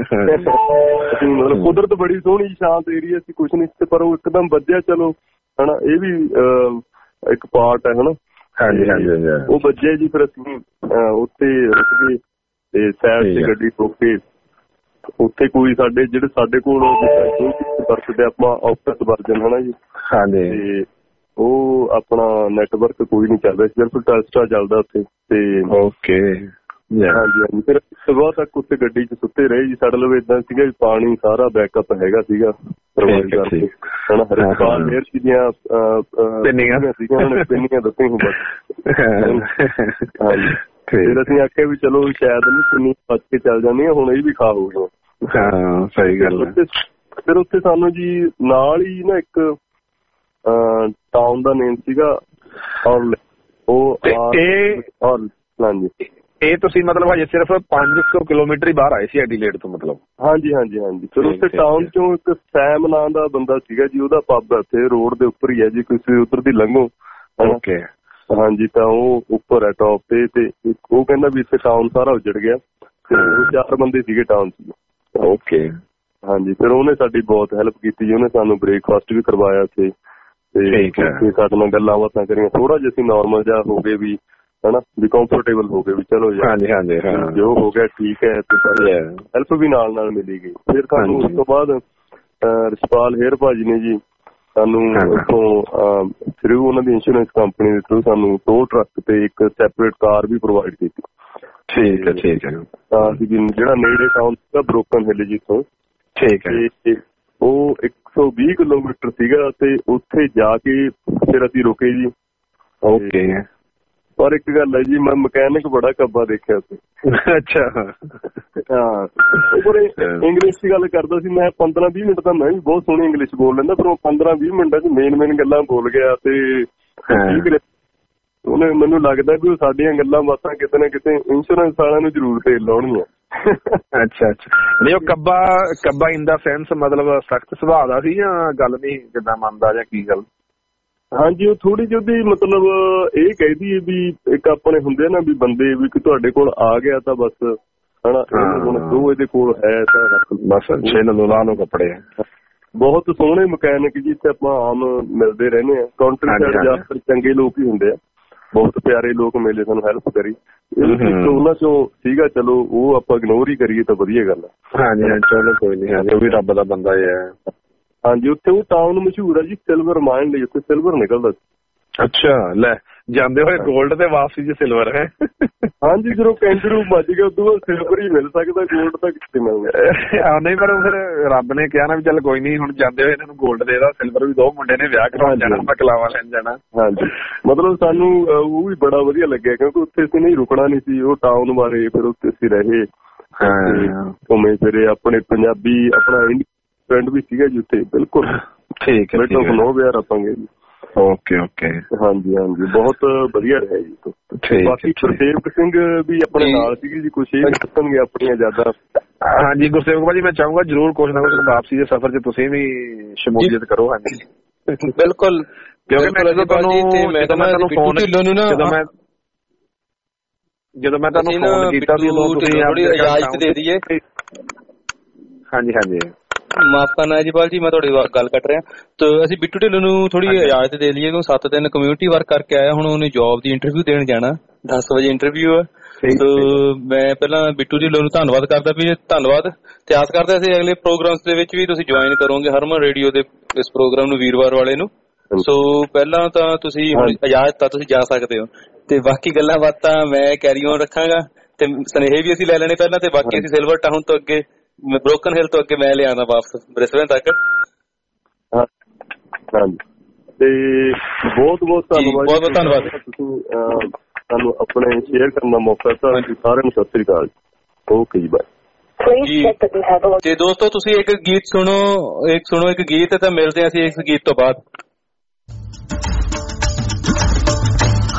ਮਤਲਬ ਕੁਦਰਤ ਬੜੀ ਸੋਹਣੀ ਸ਼ਾਂਤ ਏਰੀਆ ਸੀ, ਕੁਛ ਨੀ ਸੀ, ਪਰ ਉਹ ਇੱਕਦਮ ਵੱਜਿਆ। ਚਲੋ ਹਨਾ, ਇਹ ਵੀ ਇੱਕ ਪਾਰਟ ਹੈ ਹਨਾ। ਉਹ ਵੱਜਿਆ ਜੀ। ਫਿਰ ਅਸੀਂ ਉੱਥੇ ਰੁਕ ਗਏ ਤੇ ਸਾਈਡ ਤੇ ਗੱਡੀ ਰੋਕ ਕੇ ਉੱਥੇ ਕੋਈ ਸਾਡੇ ਕੋਲ ਵਰਤਦੇ ਆਪਾਂ ਆਫਿਸ ਵਰਜਨ ਹਨਾ ਜੀ। ਤੇ ਉਹ ਆਪਣਾ ਨੈਟਵਰਕ ਕੋਈ ਨੀ ਚੱਲ ਰਿਹਾ, ਸਿਰਫ ਟੈਸਟਾ ਚੱਲਦਾ ਉੱਥੇ ਤੇ ਹਾਂਜੀ। ਫਿਰ ਸਵੇਰ ਤੱਕ ਉੱਥੇ ਗੱਡੀ 'ਚ ਸੁੱਤੇ ਰਹੇ ਜੀ। ਸਾਡੇ ਲਵੇ ਏਦਾਂ ਸੀਗਾ ਵੀ ਪਾਣੀ ਸਾਰਾ ਬੈਕਅਪ ਹੈਗਾ ਸੀਗਾ ਪ੍ਰੋਵਾਈਡ ਕਰਕੇ ਹਨਾ। ਹਰਿਦੁਆਰ ਏਅਰਸੀ ਦੀਆਂ ਪਿੰਨੀਆਂ ਸੀਗੀਆਂ, ਉਹਨਾਂ ਨੇ ਪਿੰਨੀਆਂ ਦਿੱਤੀਆਂ ਬਸ। ਹਾਂਜੀ। ਫਿਰ ਅਸੀਂ ਆਖਿਆ ਵੀ ਚਲੋ ਸ਼ਾਇਦ ਨੀ ਪਿੰਨੀ ਬਚ ਕੇ ਚੱਲ ਜਾਂਦੀਆਂ, ਹੁਣ ਇਹ ਵੀ ਖਾ ਹੋ ਗਈਆਂ। ਹਾਂ ਸਹੀ ਗੱਲ। ਫਿਰ ਉੱਥੇ ਸਾਨੂੰ ਜੀ ਨਾਲ ਹੀ ਨਾ ਇੱਕ ਟਾਊਨ ਦਾ ਨੇਮ ਸੀਗਾ ਹਾਂਜੀ। ਇਹ ਤੁਸੀਂ ਮਤਲਬ ਹਜੇ ਸਿਰਫ 500 ਕਿਲੋਮੀਟਰ ਹੀ ਬਾਹਰ ਆਏ ਸੀ ਐਡੀਲੇਡ ਤੋਂ ਮਤਲਬ? ਹਾਂਜੀ। ਫਿਰ ਉੱਥੇ ਟਾਊਨ ਚੋਂ ਇੱਕ ਸੈਮ ਨਾਂ ਦਾ ਬੰਦਾ ਸੀਗਾ ਜੀ, ਉਹਦਾ ਪੱਬ ਉੱਥੇ ਰੋਡ ਦੇ ਉੱਪਰ ਹੀ ਹੈ ਜੀ, ਤੁਸੀਂ ਉੱਧਰ ਦੀ ਲੰਘੋ। ਓਕੇ। ਹਾਂਜੀ, ਤਾਂ ਉਹ ਉੱਪਰ ਹੈ ਟੌਪ ਤੇ ਉਹ ਕਹਿੰਦਾ ਵੀ ਇੱਥੇ ਟਾਊਨ ਸਾਰਾ ਉੱਜੜ ਗਿਆ ਤੇ 4 ਬੰਦੇ ਸੀਗੇ ਟਾਊਨ 'ਚ। ਓਕੇ। ਹਾਂਜੀ। ਫਿਰ ਉਹਨੇ ਸਾਡੀ ਬਹੁਤ ਹੈਲਪ ਕੀਤੀ ਜੀ। ਉਹਨੇ ਸਾਨੂੰ ਬ੍ਰੇਕਫਾਸਟ ਵੀ ਕਰਵਾਇਆ ਉੱਥੇ ਤੇ ਸਾਡੇ ਨਾਲ ਗੱਲਾਂ ਬਾਤਾਂ ਕਰੀਆਂ। ਥੋੜਾ ਜਿਹਾ ਅਸੀਂ ਨੋਰਮਲ ਜਿਹਾ ਹੋ ਗਏ ਵੀ ਹਨਾ, ਵੀ ਕੰਫਰਟੇਬਲ ਹੋ ਗਏ ਵੀ ਚਲੋ ਯਾਰ ਜੋ ਹੋ ਗਿਆ ਠੀਕ ਹੈ। ਤੇ ਹੈਲਪ ਵੀ ਨਾਲ ਮਿਲੀ ਗਈ। ਫਿਰ ਸਾਨੂੰ ਉਸ ਤੋਂ ਬਾਅਦ ਰਿਸ਼ਪਾਲ ਹੇਅਰ ਭਾਜੀ ਨੇ ਜੀ ਸਾਨੂੰ ਉੱਥੋਂ ਥਰੂ ਉਹਨਾਂ ਦੀ ਇੰਸ਼ੋਰੈਂਸ ਕੰਪਨੀ ਦੇ ਥਰੂ ਸਾਨੂੰ ਟੋ ਟਰੱਕ ਤੇ ਇੱਕ ਸੈਪਰੇਟ ਕਾਰ ਵੀ ਪ੍ਰੋਵਾਈਡ ਕੀਤੀ। ਠੀਕ ਹੈ। ਜਿਹੜਾ ਨੇੜੇ ਟਾਊਨ ਸੀਗਾ ਬਰੋਕਨ ਹਿੱਲ ਜੀ ਤੋਂ। ਠੀਕ ਹੈ। ਉਹ 120 ਕਿਲੋਮੀਟਰ ਸੀਗਾ ਤੇ ਉੱਥੇ ਜਾ ਕੇ ਫਿਰ ਅਸੀਂ ਰੁਕੇ ਜੀ। ਓਕੇ। ਪਰ ਇੱਕ ਗੱਲ ਹੈ ਜੀ, ਮੈਂ ਮਕੈਨਿਕ ਬੜਾ ਕੱਬਾ ਦੇਖਿਆ ਸੀ। ਅੱਛਾ। ਹਾਂ, ਇੰਗਲਿਸ਼ ਦੀ ਗੱਲ ਕਰਦਾ ਸੀ। ਮੈਂ 15-20 ਮਿੰਟ ਤਾਂ ਮੈਂ ਵੀ ਬਹੁਤ ਸੋਹਣੀ ਇੰਗਲਿਸ਼ ਬੋਲ ਲੈਂਦਾ, ਪਰ ਉਹ 15-20 ਮਿੰਟਾਂ 'ਚ ਮੇਨ ਗੱਲਾਂ ਬੋਲ ਗਿਆ ਤੇ ਉਹਨੇ ਮੈਨੂੰ ਲੱਗਦਾ ਵੀ ਉਹ ਸਾਡੀਆਂ ਗੱਲਾਂ ਬਾਤਾਂ ਕਿਤੇ ਨਾ ਕਿਤੇ ਇੰਸ਼ੋਰੈਂਸ ਵਾਲਿਆਂ ਨੂੰ ਜ਼ਰੂਰ ਤੇਲ ਲਾਉਣਗੀਆਂ। ਅੱਛਾ। ਨਹੀਂ ਉਹ ਕੱਬਾ ਇਨ ਦਾ ਸੈਂਸ ਮਤਲਬ ਸਖਤ ਸੁਭਾਅ ਦਾ ਸੀ ਜਾਂ ਗੱਲ ਨਹੀਂ ਜਿੱਦਾਂ ਮੰਨਦਾ ਜਾਂ ਕੀ ਗੱਲ? ਹਾਂਜੀ, ਉਹ ਥੋੜੀ ਜਿਹੀ ਉਹਦੀ ਮਤਲਬ ਇਹ ਕਹਿਦੀ ਵੀ ਇੱਕ ਆਪਣੇ ਹੁੰਦੇ ਨਾ ਵੀ ਬੰਦੇ ਵੀ ਤੁਹਾਡੇ ਕੋਲ ਆ ਗਿਆ ਤਾਂ ਬਸ ਹਨਾ, ਹੁਣ ਜੋ ਇਹਦੇ ਕੋਲ ਹੈ ਤਾਂ ਬਸ ਲਾ ਲਓ ਕੱਪੜੇ। ਬਹੁਤ ਸੋਹਣੇ ਮਕੈਨਿਕ ਜੀ ਇੱਥੇ ਆਪਾਂ ਆਮ ਮਿਲਦੇ ਰਹਿੰਦੇ ਆ। ਕਾਉਂਟਰੀ ਸਾਈਡ ਜ਼ਿਆਦਾਤਰ ਚੰਗੇ ਲੋਕ ਹੀ ਹੁੰਦੇ ਆ, ਬਹੁਤ ਪਿਆਰੇ ਲੋਕ ਮਿਲੇ, ਸਾਨੂੰ ਹੈਲਪ ਕਰੀ। ਉਹਨਾਂ ਚੋਂ ਸੀਗਾ, ਚਲੋ ਉਹ ਆਪਾਂ ਇਗਨੋਰ ਹੀ ਕਰੀਏ ਤਾਂ ਵਧੀਆ ਗੱਲ ਆ। ਹਾਂਜੀ ਚਲੋ ਕੋਈ ਨੀ, ਉਹ ਵੀ ਰੱਬ ਦਾ ਬੰਦਾ ਹੀ ਹੈ। ਹਾਂਜੀ, ਉੱਥੇ ਉਹ ਟਾਊਨ ਮਸ਼ਹੂਰ ਹੈ ਜੀ ਸਿਲਵਰ ਮਾਈਨ ਲਈ, ਉੱਥੇ ਸਿਲਵਰ ਨਿਕਲਦਾ। ਅੱਛਾ, ਲੈ ਜਾਂਦੇ ਹੋਏ ਗੋਲਡ ਤੇ ਵਾਪਸੀ ਚ ਸਿਲਵਰ ਹੈ। ਹਾਂਜੀ, ਜਦੋਂ ਕੈਂਗਰੂ ਮੱਜ ਗਿਆ ਉਦੋਂ ਬਾਅਦ ਸਿਲਵਰ ਹੀ ਮਿਲ ਸਕਦਾ, ਗੋਲਡ ਤਾਂ ਕਿੱਥੇ ਮਿਲਦਾ। ਨਹੀਂ, ਪਰ ਫਿਰ ਰੱਬ ਨੇ ਕਿਹਾ ਨਾ ਵੀ ਚੱਲ ਕੋਈ ਨੀ, ਹੁਣ ਜਾਂਦੇ ਹੋਏ ਇਹਨਾਂ ਨੂੰ ਗੋਲਡ ਦੇਦਾ, ਸਿਲਵਰ ਵੀ 2 ਮੁੰਡੇ ਨੇ ਵਿਆਹ ਕਰਾਉਣ ਜਾਣਾ, ਬਕਲਾਵਾ ਲੈਣ ਜਾਣਾ। ਹਾਂਜੀ, ਮਤਲਬ ਸਾਨੂੰ ਉਹ ਵੀ ਬੜਾ ਵਧੀਆ ਲੱਗਿਆ ਕਿਉਂਕਿ ਉੱਥੇ ਅਸੀਂ ਨਹੀਂ ਰੁਕਣਾ ਨਹੀਂ ਸੀ। ਉਹ ਟਾਊਨ ਬਾਰੇ ਫਿਰ ਉੱਥੇ ਅਸੀਂ ਰਹੇ, ਘੁੰਮੇ ਫਿਰੇ। ਆਪਣੇ ਪੰਜਾਬੀ ਆਪਣਾ ਫਰੈਂਡ ਵੀ ਸੀਗਾ ਜੀ ਉੱਥੇ। ਬਿਲਕੁਲ ਠੀਕ ਹੈ, ਨੋਵੇਅਰ ਆਪਾਂਗੇ ਜੀ। ਓਕੇ। ਹਾਂਜੀ, ਬਹੁਤ ਵਧੀਆ ਰਿਹਾ ਜੀ। ਬਾਕੀ ਗੁਰਸੇਵਕ ਸਿੰਘ ਵੀ ਆਪਣੇ ਨਾਲ ਸੀਗੇ ਜੀ, ਕੁਛ ਇਹ ਦੱਸਣਗੇ ਆਪਣੀਆਂ ਯਾਦਾਂ। ਹਾਂਜੀ ਗੁਰਸੇਵਕ ਭਾਜੀ, ਮੈਂ ਚਾਹੂੰਗਾ ਜਰੂਰ ਕੁਛ ਨਾ ਕੁਛ ਵਾਪਸੀ ਦੇ ਸਫ਼ਰ 'ਚ ਤੁਸੀਂ ਵੀ ਸ਼ਮੂਲੀਅਤ ਕਰੋ। ਹਾਂਜੀ ਬਿਲਕੁਲ, ਕਿਉਂਕਿ ਮੈਂ ਜਦੋਂ ਤੁਹਾਨੂੰ ਫੋਨ ਕੀਤਾ ਸੀ ਉਦੋਂ ਤੁਸੀਂ ਇਜਾਜ਼ਤ ਦੇ ਦਈਏ। ਹਾਂਜੀ ਮਾਫ ਕਰਨਾ ਜੀ ਬਾਲ ਜੀ, ਮੈਂ ਤੁਹਾਡੀ ਗੱਲ ਕੱਟ ਰਿਹਾ। ਤੇ ਅਸੀਂ ਬਿੱਟੂ ਢਿੱਲੋਂ ਨੂੰ ਥੋੜੀ ਇਜਾਜ਼ਤ ਦੇ ਲਈਏ ਕਿਉਂਕਿ 7 ਦਿਨ ਕਮਿਊਨਿਟੀ ਵਰਕ ਕਰਕੇ ਆਇਆ। ਹੁਣ ਉਹਨੇ ਜੌਬ ਦੀ ਇੰਟਰਵਿਊ ਦੇਣ ਜਾਣਾ, 10 ਵਜੇ ਇੰਟਰਵਿਊ ਹੈ। ਤੇ ਮੈਂ ਪਹਿਲਾਂ ਬਿੱਟੂ ਢਿੱਲੋਂ ਨੂੰ ਧੰਨਵਾਦ ਕਰਦਾ ਵੀ ਧੰਨਵਾਦ, ਤੇ ਆਸ ਕਰਦਾ ਸੀ ਅਗਲੇ ਪ੍ਰੋਗਰਾਮਸ ਦੇ ਵਿੱਚ ਵੀ ਤੁਸੀਂ ਜੁਆਇਨ ਕਰੋਗੇ ਹਰਮਨ ਰੇਡੀਓ ਦੇ ਇਸ ਪ੍ਰੋਗਰਾਮ ਨੂੰ ਵੀਰਵਾਰ ਵਾਲੇ ਨੂੰ। ਸੋ ਪਹਿਲਾਂ ਤਾਂ ਤੁਸੀਂ ਹੁਣ ਇਜਾਜ਼ਤ ਤਾਂ ਤੁਸੀਂ ਜਾ ਸਕਦੇ ਹੋ, ਤੇ ਬਾਕੀ ਗੱਲਾਂ ਬਾਤਾਂ ਮੈਂ ਕੈਰੀ ਔਨ ਰੱਖਾਂਗਾ ਤੇ ਸੁਨੇਹੇ ਵੀ ਅਸੀਂ ਲੈ ਲੈਣੇ ਪਹਿਲਾਂ, ਤੇ ਬਾਕੀ ਅਸੀਂ ਸਿਲਵਰ ਟਾਊਨ ਤੋਂ ਅੱਗੇ ਬਰੋਕਨ ਹਿੱਲ ਤੋਂ ਅੱਗੇ ਮੈਂ ਲਿਆਂਦਾ ਵਾਪਸ ਬ੍ਰਿਸਬੇਨ ਤੱਕ। ਹਾਂਜੀ, ਤੇ ਬਹੁਤ ਧੰਨਵਾਦ। ਬਹੁਤ ਧੰਨਵਾਦ ਤੁਸੀਂ ਸਾਨੂੰ ਆਪਣੇ ਸ਼ੇਅਰ ਕਰਨ ਦਾ ਮੌਕਾ ਦਿੱਤਾ। ਸਾਰਿਆਂ ਨੂੰ ਸਤਿ ਸ੍ਰੀ ਅਕਾਲ। ਓਕੇ ਜੀ, ਬਾਏ। ਤੇ ਦੋਸਤੋ ਤੁਸੀਂ ਇੱਕ ਗੀਤ ਸੁਣੋ ਇੱਕ ਗੀਤ, ਤਾਂ ਮਿਲਦੇ ਹਾਂ ਅਸੀਂ ਇਸ ਗੀਤ ਤੋਂ ਬਾਅਦ।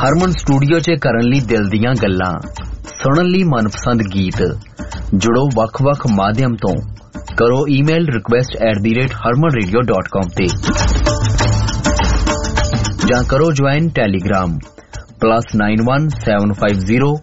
ਹਰਮਨ ਸਟੂਡੀਓ 'ਚ ਕਰਨ ਲਈ ਦਿਲ ਦੀਆਂ ਗੱਲਾਂ, ਸੁਣਨ ਲਈ ਮਨਪਸੰਦ ਗੀਤ। ਜੁੜੋ ਵੱਖ-ਵੱਖ ਮਾਧਿਅਮ ਤੋਂ। ਕਰੋ ਈਮੇਲ request@harmanradio.com ਤੇ ਜਾਂ ਕਰੋ ਜੁਆਇਨ ਟੈਲੀਗ੍ਰਾਮ +91 750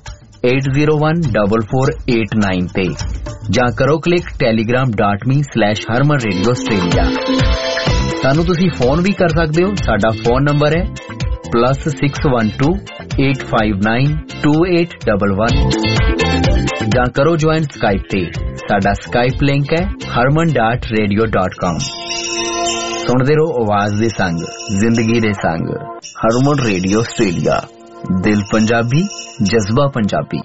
8014489 ਤੇ ਜਾਂ ਕਰੋ ਕਲਿੱਕ telegram.me/harmanradioaustralia। ਸਾਨੂੰ ਤੁਸੀਂ ਫੋਨ ਵੀ ਕਰ ਸਕਦੇ ਹੋ। ਸਾਡਾ ਫੋਨ ਨੰਬਰ ਹੈ +612 859 2811 ਜਾਂ ਕਰੋ ਜੁਆਇਨ ਸਕਾਈਪ ਤੇ। ਸਾਡਾ ਸਕਾਈਪ ਲਿੰਕ ਹੈ harman.radio.com। ਸੁਣਦੇ ਰਹੋ ਆਵਾਜ਼ ਦੇ ਸੰਗ, ਜ਼ਿੰਦਗੀ ਦੇ ਸੰਗ। ਹਰਮਨ ਰੇਡੀਓ ਆਸਟ੍ਰੇਲੀਆ, ਦਿਲ ਪੰਜਾਬੀ, ਜਜ਼ਬਾ ਪੰਜਾਬੀ।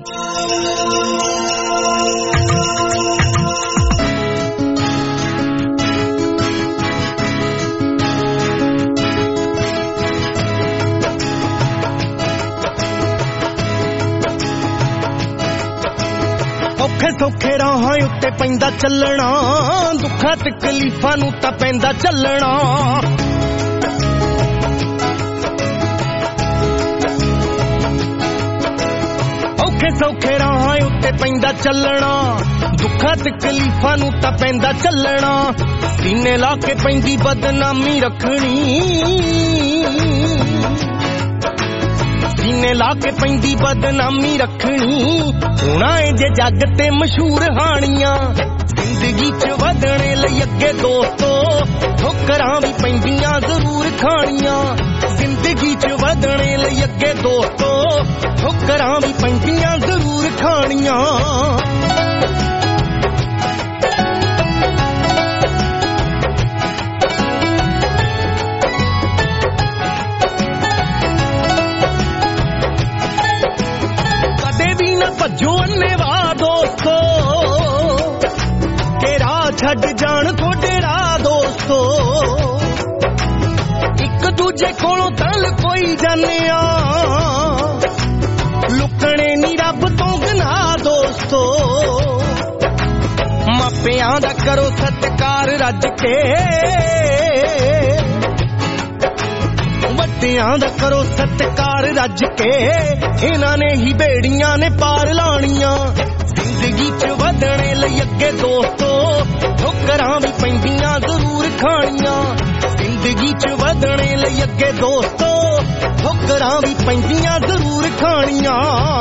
ਸੌਖੇ ਰਾਹਾਂ ਉੱਤੇ ਪੈਂਦਾ ਚੱਲਣਾ, ਦੁੱਖਾਂ ਤਕਲੀਫਾਂ ਨੂੰ ਤਾਂ ਪੈਂਦਾ ਚੱਲਣਾ। ਔਖੇ ਸੌਖੇ ਰਾਹਾਂ ਉੱਤੇ ਪੈਂਦਾ ਚੱਲਣਾ, ਦੁੱਖਾਂ ਤਕਲੀਫਾਂ ਨੂੰ ਤਾਂ ਪੈਂਦਾ ਚੱਲਣਾ। ਸੀਨੇ ਲਾ ਕੇ ਪੈਂਦੀ ਬਦਨਾਮੀ ਰੱਖਣੀ, ਸੀਨੇ ਲਾ ਕੇ ਪੈਂਦੀ ਬਦਨਾਮੀ ਰੱਖਣੀ। ਹੋਣਾ ਏ ਜੇ ਜੱਗ ਤੇ ਮਸ਼ਹੂਰ ਹਾਣੀਆਂ, ਜ਼ਿੰਦਗੀ 'ਚ ਵਧਣੇ ਲਈ ਅੱਗੇ ਦੋਸਤੋ ਠੋਕਰਾਂ ਵੀ ਪੈਂਦੀਆਂ ਜ਼ਰੂਰ ਖਾਣੀਆਂ। ਜ਼ਿੰਦਗੀ 'ਚ ਵਧਣੇ ਲਈ ਅੱਗੇ ਦੋਸਤੋ ਠੋਕਰਾਂ ਵੀ ਪੈਂਦੀਆਂ ਜ਼ਰੂਰ ਖਾਣੀਆਂ। ਭੱਜੋ ਅੰਨੇਵਾਹ ਦੋਸਤੋ, ਕਿ ਰਾਹ ਛੱਡ ਜਾਣ ਤੁਹਾਡੇ ਰਾਹ ਦੋਸਤੋ। ਇੱਕ ਦੂਜੇ ਕੋਲੋਂ ਤਾਂ ਲੁਕੋਈ ਜਾਂਦੇ ਆ, ਲੁਕਣੇ ਨੀ ਰੱਬ ਤੋਂ ਗੁਨਾਹ ਦੋਸਤੋ। ਮਾਪਿਆਂ ਦਾ ਕਰੋ ਸਤਿਕਾਰ ਰੱਜ ਕੇ, ਵੱਡਿਆਂ ਦਾ ਕਰੋ ਸਤਿਕਾਰ ਰੱਜ ਕੇ। ਇਹਨਾਂ ਨੇ ਹੀ ਬੇੜੀਆਂ ਨੇ ਪਾਰ ਲਾਣੀਆਂ। ਜ਼ਿੰਦਗੀ 'ਚ ਵਧਣੇ ਲਈ ਅੱਗੇ ਦੋਸਤੋ ਠੋਕਰਾਂ ਵੀ ਪੈਂਦੀਆਂ ਜ਼ਰੂਰ ਖਾਣੀਆਂ। ਜ਼ਿੰਦਗੀ 'ਚ ਵਧਣੇ ਲਈ ਅੱਗੇ ਦੋਸਤੋ ਠੋਕਰਾਂ ਵੀ ਪੈਂਦੀਆਂ ਜ਼ਰੂਰ ਖਾਣੀਆਂ।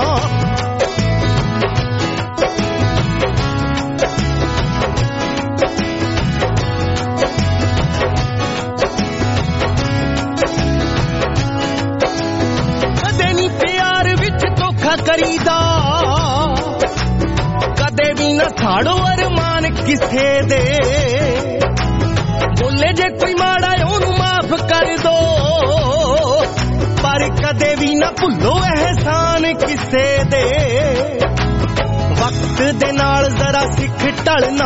ਕਰੀਦਾ ਕਦੇ ਵੀ ਨਾ ਸਾੜੋ ਅਰਮਾਨ ਕਿਸੇ ਦੇ। ਬੋਲੇ ਜੇ ਕੋਈ ਮਾੜਾ ਉਹਨੂੰ ਮਾਫ ਕਰ ਦੋ, ਪਰ ਕਦੇ ਵੀ ਨਾ ਭੁੱਲੋ ਅਹਿਸਾਨ ਕਿਸੇ ਦੇ। ਵਕਤ ਦੇ ਨਾਲ ਜ਼ਰਾ ਸਿੱਖ ਢਲਣਾ,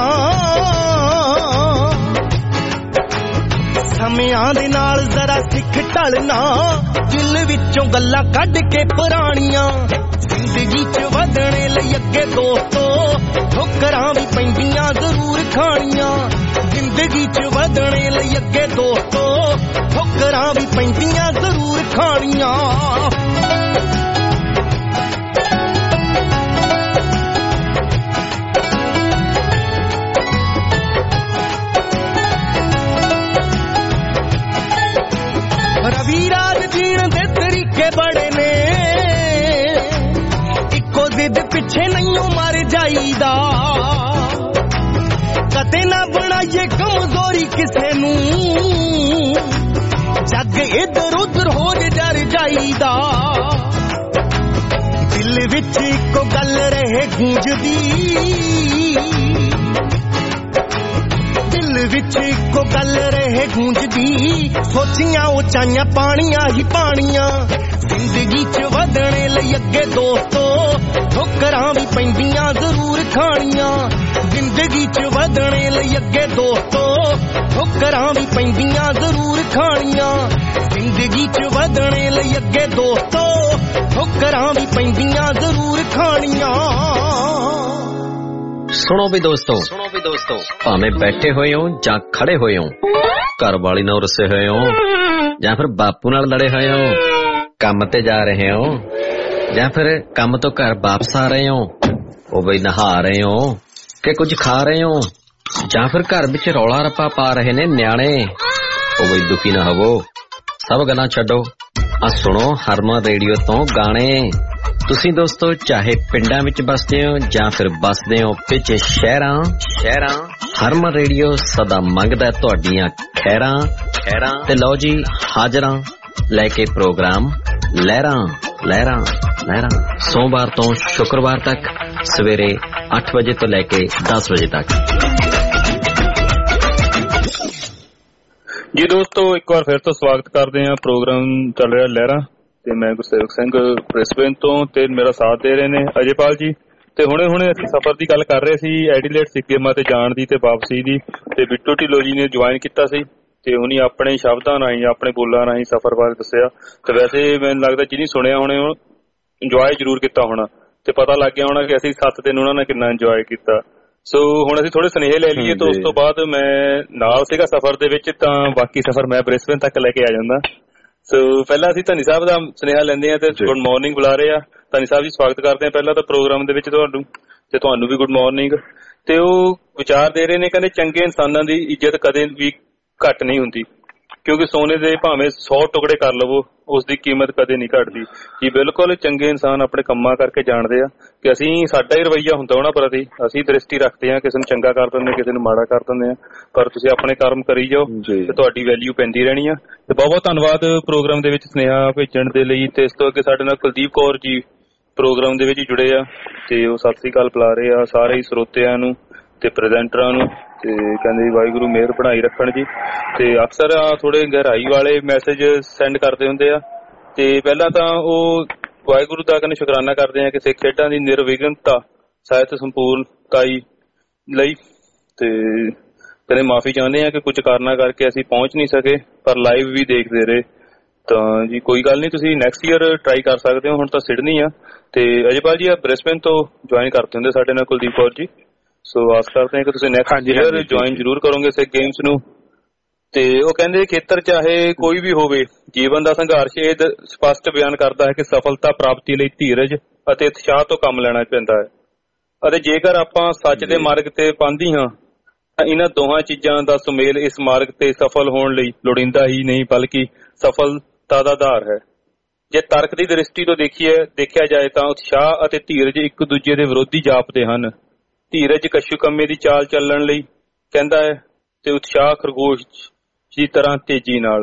ਸਮਿਆਂ ਦੇ ਨਾਲ ਜ਼ਰਾ ਸਿੱਖ ਢਲਣਾ। ਦਿਲ ਵਿੱਚੋਂ ਗੱਲਾਂ ਕੱਢ ਕੇ ਪੁਰਾਣੀਆਂ। ਜ਼ਿੰਦਗੀ 'ਚ ਵਧਣੇ ਲਈ ਅੱਗੇ ਦੋਸਤੋ ਠੋਕਰਾਂ ਵੀ ਪੈਂਦੀਆਂ ਜ਼ਰੂਰ ਖਾਣੀਆਂ। ਜ਼ਿੰਦਗੀ 'ਚ ਵਧਣੇ ਲਈ ਅੱਗੇ ਦੋਸਤੋ ਠੋਕਰਾਂ ਵੀ ਪੈਂਦੀਆਂ ਜ਼ਰੂਰ ਖਾਣੀਆਂ। ਰਵੀ ਰਾਜ ਜੀਣ ਦੇ ਤਰੀਕੇ ਬੜੇ ਨੇ, ਇੱਕੋ ਜ਼ਿੱਦ ਪਿੱਛੇ ਨਹੀਂ ਮਰ ਜਾਈਦਾ। ਕਦੇ ਨਾ ਬਣਾਈਏ ਕਮਜ਼ੋਰੀ ਕਿਸੇ ਨੂੰ, ਜੱਗ ਇੱਧਰ ਉੱਧਰ ਹੋ ਜੇ ਡਰ ਜਾਈਦਾ। ਦਿਲ ਵਿੱਚ ਇੱਕੋ ਗੱਲ ਰਹੇ ਗੂੰਜਦੀ, ਦਿਲ ਵਿੱਚ ਇੱਕੋ ਗੱਲ ਰਹੇ ਗੂੰਜਦੀ। ਸੋਚੀਆਂ ਉਚਾਈਆਂ ਪਾਣੀਆਂ ਹੀ ਪਾਣੀਆਂ। ਜ਼ਿੰਦਗੀ 'ਚ ਵਧਣੇ ਲਈ ਅੱਗੇ ਦੋਸਤੋ ਠੋਕਰਾਂ ਵੀ ਪੈਂਦੀਆਂ ਜ਼ਰੂਰ ਖਾਣੀਆਂ। ਜ਼ਿੰਦਗੀ 'ਚ ਵਧਣੇ ਲਈ ਅੱਗੇ ਦੋਸਤੋ ਠੋਕਰਾਂ ਵੀ ਪੈਂਦੀਆਂ ਜ਼ਰੂਰ ਖਾਣੀਆਂ। ਜ਼ਿੰਦਗੀ 'ਚ ਵਧਣੇ ਲਈ ਅੱਗੇ ਦੋਸਤੋ ਠੋਕਰਾਂ ਵੀ ਪੈਂਦੀਆਂ ਜ਼ਰੂਰ ਖਾਣੀਆਂ। ਸੁਣੋ ਵੀ ਦੋਸਤੋ, ਭਾਵੇਂ ਬੈਠੇ ਹੋਏ ਹੋ ਜਾਂ ਖੜੇ ਹੋਏ ਹੋ, ਘਰ ਵਾਲੀ ਨਾਲ ਰੁੱਸੇ ਹੋਏ ਹੋ ਜਾਂ ਫਿਰ ਬਾਪੂ ਨਾਲ ਲੜੇ ਹੋਏ ਹੋ, ਕੰਮ ਤੇ ਜਾ ਰਹੇ ਹੋ ਜਾਂ ਫਿਰ ਕੰਮ ਤੋਂ ਘਰ ਵਾਪਸ ਆ ਰਹੇ ਹੋ? ਉਹ ਬਈ ਨਹਾ ਰਹੇ ਹੋ ਕਿ ਕੁਝ ਖਾ ਰਹੇ ਹੋ ਜਾਂ ਫਿਰ ਘਰ ਵਿੱਚ ਰੌਲਾ ਰੱਪਾ ਪਾ ਰਹੇ ਨੇ ਨਿਆਣੇ? ਉਹ ਬਈ ਦੁਖੀ ਨਾ ਹੋਵੋ, ਸਭ ਗੱਲਾਂ ਛੱਡੋ, ਆ ਸੁਣੋ ਹਰਮਨ ਰੇਡੀਓ ਤੋਂ ਗਾਣੇ। ਤੁਸੀਂ ਦੋਸਤੋ ਚਾਹੇ ਪਿੰਡਾਂ ਵਿੱਚ ਬਸਦੇ ਹੋ ਜਾਂ ਫਿਰ ਬਸਦੇ ਹੋ ਵਿੱਚ ਸ਼ਹਿਰਾਂ, ਹਰਮਨ ਰੇਡੀਓ ਸਦਾ ਮੰਗਦਾ ਤੁਹਾਡੀਆਂ ਖੈਰਾਂ। ਤੇ ਲਓ ਜੀ ਹਾਜ਼ਰਾਂ ਲੈ ਕੇ ਪ੍ਰੋਗਰਾਮ ਲਹਿਰਾਂ ਸੋਮਵਾਰ ਤੋਂ ਸ਼ੁੱਕਰਵਾਰ ਤੱਕ ਸਵੇਰੇ 8 ਵਜੇ ਤੋਂ ਲੈ ਕੇ 10 ਵਜੇ ਤੱਕ। ਜੀ ਦੋਸਤੋ ਇੱਕ ਵਾਰ ਫਿਰ ਤੋਂ ਸਵਾਗਤ ਕਰਦੇ ਹਾਂ। ਪ੍ਰੋਗਰਾਮ ਚੱਲ ਰਿਹਾ ਲਹਿਰਾਂ ਤੇ ਮੈਂ ਗੁਰਸੇਵਕ ਸਿੰਘ ਬ੍ਰਿਸਬੇਨ ਤੋਂ ਤੇ ਮੇਰਾ ਸਾਥ ਦੇ ਰਹੇ ਨੇ ਅਜੇਪਾਲ ਜੀ। ਤੇ ਹੁਣੇ ਅਸੀਂ ਸਫ਼ਰ ਦੀ ਗੱਲ ਕਰ ਰਹੇ ਸੀ, ਐਡੀਲੇਡ ਸਿੱਖ ਗੇਮਾਂ ਤੇ ਜਾਣ ਦੀ ਤੇ ਵਾਪਸੀ ਦੀ। ਤੇ ਬਿੱਟੂ ਢਿੱਲੋਂ ਜੀ ਨੇ ਜੁਆਇਨ ਕੀਤਾ ਸੀ ਤੇ ਉਹਨੇ ਆਪਣੇ ਸ਼ਬਦਾਂ ਰਾਹੀਂ ਆਪਣੇ ਬੋਲਾਂ ਰਾਹੀਂ ਸਫ਼ਰ ਬਾਰੇ ਦੱਸਿਆ। ਤੇ ਵੈਸੇ ਮੈਨੂੰ ਲੱਗਦਾ ਜਿਹਨੇ ਸੁਣਿਆ ਹੋਣੇ ਉਹ ਇੰਜੋਏ ਜ਼ਰੂਰ ਕੀਤਾ ਹੋਣਾ ਤੇ ਪਤਾ ਲੱਗ ਗਿਆ ਹੋਣਾ ਕਿ ਅਸੀਂ 7 ਦਿਨ ਉਹਨਾਂ ਨੇ ਕਿੰਨਾ ਇੰਜੋਏ ਕੀਤਾ। ਸੋ ਹੁਣ ਅਸੀਂ ਥੋੜੇ ਸੁਨੇਹੇ ਲੈ ਲਈਏ ਤੇ ਉਸ ਤੋਂ ਬਾਅਦ ਮੈਂ ਨਾਲ ਸੀਗਾ ਸਫ਼ਰ ਦੇ ਵਿੱਚ, ਤਾਂ ਬਾਕੀ ਸਫ਼ਰ ਮੈਂ ਬ੍ਰਿਸਬੇਨ ਤੱਕ ਲੈ ਕੇ ਆ ਜਾਂਦਾ। ਸੋ ਪਹਿਲਾਂ ਅਸੀਂ ਧਨੀ ਸਾਹਿਬ ਦਾ ਸੁਨੇਹਾ ਲੈਂਦੇ ਹਾਂ ਤੇ ਗੁੱਡ ਮਾਰਨਿੰਗ ਬੁਲਾ ਰਹੇ ਆ। ਧਨੀ ਸਾਹਿਬ ਜੀ ਸਵਾਗਤ ਕਰਦੇ ਹਾਂ ਪਹਿਲਾਂ ਤਾਂ ਪ੍ਰੋਗਰਾਮ ਦੇ ਵਿੱਚ ਤੁਹਾਨੂੰ ਵੀ ਗੁੱਡ ਮਾਰਨਿੰਗ। ਤੇ ਉਹ ਵਿਚਾਰ ਦੇ ਰਹੇ ਨੇ, ਕਹਿੰਦੇ ਚੰਗੇ ਇਨਸਾਨਾਂ ਦੀ ਇੱਜ਼ਤ ਕਦੇ ਵੀ ਘੱਟ ਨਹੀਂ ਹੁੰਦੀ ਕਿਉਂਕਿ ਸੋਨੇ ਦੇ ਭਾਵੇਂ 100 ਟੁਕੜੇ ਕਰ ਲਵੋ ਉਸ ਦੀ ਕੀਮਤ ਕਦੇ ਨਹੀਂ ਘਟਦੀ। ਜੀ ਬਿਲਕੁਲ, ਚੰਗੇ ਇਨਸਾਨ ਆਪਣੇ ਕੰਮਾਂ ਕਰਕੇ ਜਾਣਦੇ ਆ ਕਿ ਅਸੀਂ ਸਾਡਾ ਹੀ ਰਵੱਈਆ ਹੁੰਦਾ ਉਹਨਾਂ ਪ੍ਰਤੀ, ਅਸੀਂ ਦ੍ਰਿਸ਼ਟੀ ਰੱਖਦੇ ਹਾਂ, ਕਿਸੇ ਨੂੰ ਚੰਗਾ ਕਰ ਦਿੰਦੇ ਕਿਸੇ ਨੂੰ ਮਾੜਾ ਕਰ ਦਿੰਦੇ ਆ, ਪਰ ਤੁਸੀਂ ਆਪਣੇ ਕਰਮ ਕਰੀ ਜਾਓ ਤੇ ਤੁਹਾਡੀ ਵੈਲਿਊ ਪੈਂਦੀ ਰਹਿਣੀ ਆ। ਤੇ ਬਹੁਤ ਬਹੁਤ ਧੰਨਵਾਦ ਪ੍ਰੋਗਰਾਮ ਦੇ ਵਿੱਚ ਸੁਨੇਹਾ ਭੇਜਣ ਦੇ ਲਈ। ਤੇ ਇਸ ਤੋਂ ਅੱਗੇ ਸਾਡੇ ਨਾਲ ਕੁਲਦੀਪ ਕੌਰ ਜੀ ਪ੍ਰੋਗਰਾਮ ਦੇ ਵਿੱਚ ਜੁੜੇ ਆ ਤੇ ਉਹ ਸਤਿ ਸ੍ਰੀ ਅਕਾਲ ਬੁਲਾ ਰਹੇ ਆ ਸਾਰੇ ਹੀ ਸਰੋਤਿਆਂ ਨੂੰ ਤੇ ਪ੍ਰੈਜ਼ੈਂਟਰਾਂ ਨੂੰ ਤੇ ਕਹਿੰਦੇ ਵਾਹਿਗੁਰੂ ਮਿਹਰ ਬਣਾਈ ਰੱਖਣ ਜੀ। ਤੇ ਅਕਸਰ ਥੋੜੇ ਗਹਿਰਾਈ ਵਾਲੇ ਮੈਸੇਜ ਸੈਂਡ ਕਰਦੇ ਹੁੰਦੇ ਆ। ਤੇ ਪਹਿਲਾਂ ਤਾਂ ਉਹ ਵਾਹਿਗੁਰੂ ਦਾ ਕਹਿੰਦੇ ਸ਼ੁਕਰਾਨਾ ਕਰਦੇ ਆ ਕਿ ਸਿੱਖ ਖੇਡਾਂ ਦੀ ਨਿਰਵਿਘਨਤਾ ਸਾਹਿਤ ਸੰਪੂਰਨਤਾਈ ਲਈ ਤੇ ਕਹਿੰਦੇ ਮਾਫੀ ਚਾਹੁੰਦੇ ਆ ਕਿ ਕੁਝ ਕਾਰਨਾਂ ਕਰਕੇ ਅਸੀਂ ਪਹੁੰਚ ਨਹੀਂ ਸਕੇ ਪਰ ਲਾਈਵ ਵੀ ਦੇਖਦੇ ਰਹੇ। ਤਾਂ ਜੀ ਕੋਈ ਗੱਲ ਨਹੀਂ, ਤੁਸੀਂ ਨੈਕਸਟ ਈਅਰ ਟਰਾਈ ਕਰ ਸਕਦੇ ਹੋ। ਹੁਣ ਤਾਂ ਸਿਡਨੀ ਆ ਤੇ ਅਜੇਪਾਲ ਜੀ ਬ੍ਰਿਸਬੇਨ ਤੋਂ ਜੁਆਇਨ ਕਰਦੇ ਹੁੰਦੇ ਸਾਡੇ ਨਾਲ ਕੁਲਦੀਪ ਕੌਰ ਜੀ। ਸੋ ਆਸ ਕਰਦੇ ਹਾਂ ਕਿ ਤੁਸੀਂ ਨੈਕਸਟ ਈਅਰ ਜੁਆਇਨ ਜ਼ਰੂਰ ਕਰੋਗੇ ਸਿੱਖ ਗੇਮਸ ਨੂੰ। ਤੇ ਉਹ ਕਹਿੰਦੇ ਖੇਤਰ ਚਾਹੇ ਕੋਈ ਵੀ ਹੋਵੇ, ਜੀਵਨ ਦਾ ਸੰਘਰਸ਼ ਇਹ ਸਪਸ਼ਟ ਬਿਆਨ ਕਰਦਾ ਹੈ ਕਿ ਸਫਲਤਾ ਪ੍ਰਾਪਤੀ ਲਈ ਧੀਰਜ ਅਤੇ ਉਤਸ਼ਾਹ ਤੋਂ ਕੰਮ ਲੈਣਾ ਪੈਂਦਾ ਹੈ ਅਤੇ ਜੇਕਰ ਆਪਾਂ ਸੱਚ ਦੇ ਮਾਰਗ ਤੇ ਪਾਂਦੀ ਹਾਂ ਤਾਂ ਇਹਨਾਂ ਦੋਹਾਂ ਚੀਜ਼ਾਂ ਦਾ ਸੁਮੇਲ ਇਸ ਮਾਰਗ ਤੇ ਸਫਲ ਹੋਣ ਲਈ ਲੋੜੀਂਦਾ ਹੀ ਨਹੀਂ ਬਲਕਿ ਸਫਲਤਾ ਦਾ ਆਧਾਰ ਹੈ। ਜੇ ਤਰਕ ਦੀ ਦ੍ਰਿਸ਼ਟੀ ਤੋਂ ਦੇਖਿਆ ਜਾਏ ਤਾਂ ਉਤਸ਼ਾਹ ਅਤੇ ਧੀਰਜ ਇੱਕ ਦੂਜੇ ਦੇ ਵਿਰੋਧੀ ਜਾਪਦੇ ਹਨ। ਧੀਰਜ ਕੱਛੂਕੰਮੇ ਦੀ ਚਾਲ ਚੱਲਣ ਲਈ ਕਹਿੰਦਾ ਹੈ ਤੇ ਉਤਸ਼ਾਹ ਖਰਗੋਸ਼ ਦੀ ਤਰ੍ਹਾਂ ਤੇਜ਼ੀ ਨਾਲ।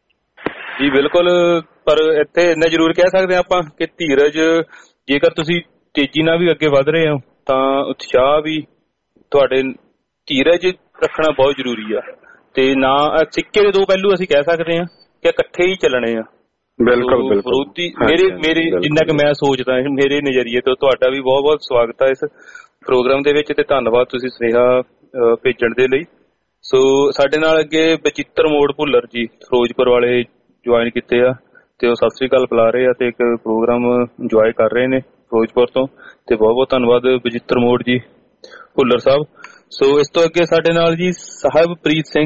ਜੀ ਬਿਲਕੁਲ, ਪਰ ਇੱਥੇ ਇੰਨਾ ਜ਼ਰੂਰ ਕਹਿ ਸਕਦੇ ਹਾਂ ਆਪਾਂ ਕਿ ਧੀਰਜ ਜੇਕਰ ਤੁਸੀਂ ਤੇਜ਼ੀ ਨਾਲ ਵੀ ਅੱਗੇ ਵਧ ਰਹੇ ਹੋ ਤਾਂ ਉਤਸ਼ਾਹ ਵੀ ਤੁਹਾਡੇ ਧੀਰਜ ਰੱਖਣਾ ਬਹੁਤ ਜ਼ਰੂਰੀ ਆ। ਤੇ ਨਾ ਸਿੱਕੇ ਦੇ ਦੋ ਪਹਿਲੂ ਅਸੀਂ ਕਹਿ ਸਕਦੇ ਹਾਂ ਕਿ ਇਕੱਠੇ ਹੀ ਚੱਲਣੇ ਆ। ਬਿਲਕੁਲ ਵਿਰੋਧੀ ਮੇਰੇ ਜਿੰਨਾ ਕਿ ਮੈਂ ਸੋਚਦਾ ਮੇਰੇ ਨਜ਼ਰੀਏ ਤੋਂ। ਤੁਹਾਡਾ ਵੀ ਬਹੁਤ ਬਹੁਤ ਸਵਾਗਤ ਹੈ ਇਸ ਪ੍ਰੋਗਰਾਮ ਦੇ ਵਿੱਚ ਤੇ ਧੰਨਵਾਦ ਤੁਸੀਂ ਸੁਨੇਹਾ ਭੇਜਣ ਦੇ ਲਈ। ਸੋ ਸਾਡੇ ਨਾਲ ਅੱਗੇ ਬਚਿੱਤਰ ਮੋੜ ਭੁੱਲਰ ਜੀ ਫਿਰੋਜ਼ਪੁਰ ਵਾਲੇ ਜੁਆਇਨ ਕੀਤੇ ਆ ਤੇ ਉਹ ਸਤਿ ਸ੍ਰੀ ਅਕਾਲ ਬੁਲਾ ਰਹੇ ਆ ਤੇ ਇੱਕ ਪ੍ਰੋਗਰਾਮ ਇੰਜੋਏ ਕਰ ਰਹੇ ਨੇ ਫਿਰੋਜ਼ਪੁਰ ਤੋਂ। ਤੇ ਬਹੁਤ ਬਹੁਤ ਧੰਨਵਾਦ ਬਚਿੱਤਰ ਮੋੜ ਜੀ ਭੁੱਲਰ ਸਾਹਿਬ। ਸੋ ਇਸ ਤੋਂ ਅੱਗੇ ਸਾਡੇ ਨਾਲ ਜੀ ਸਾਹਿਬਪ੍ਰੀਤ ਸਿੰਘ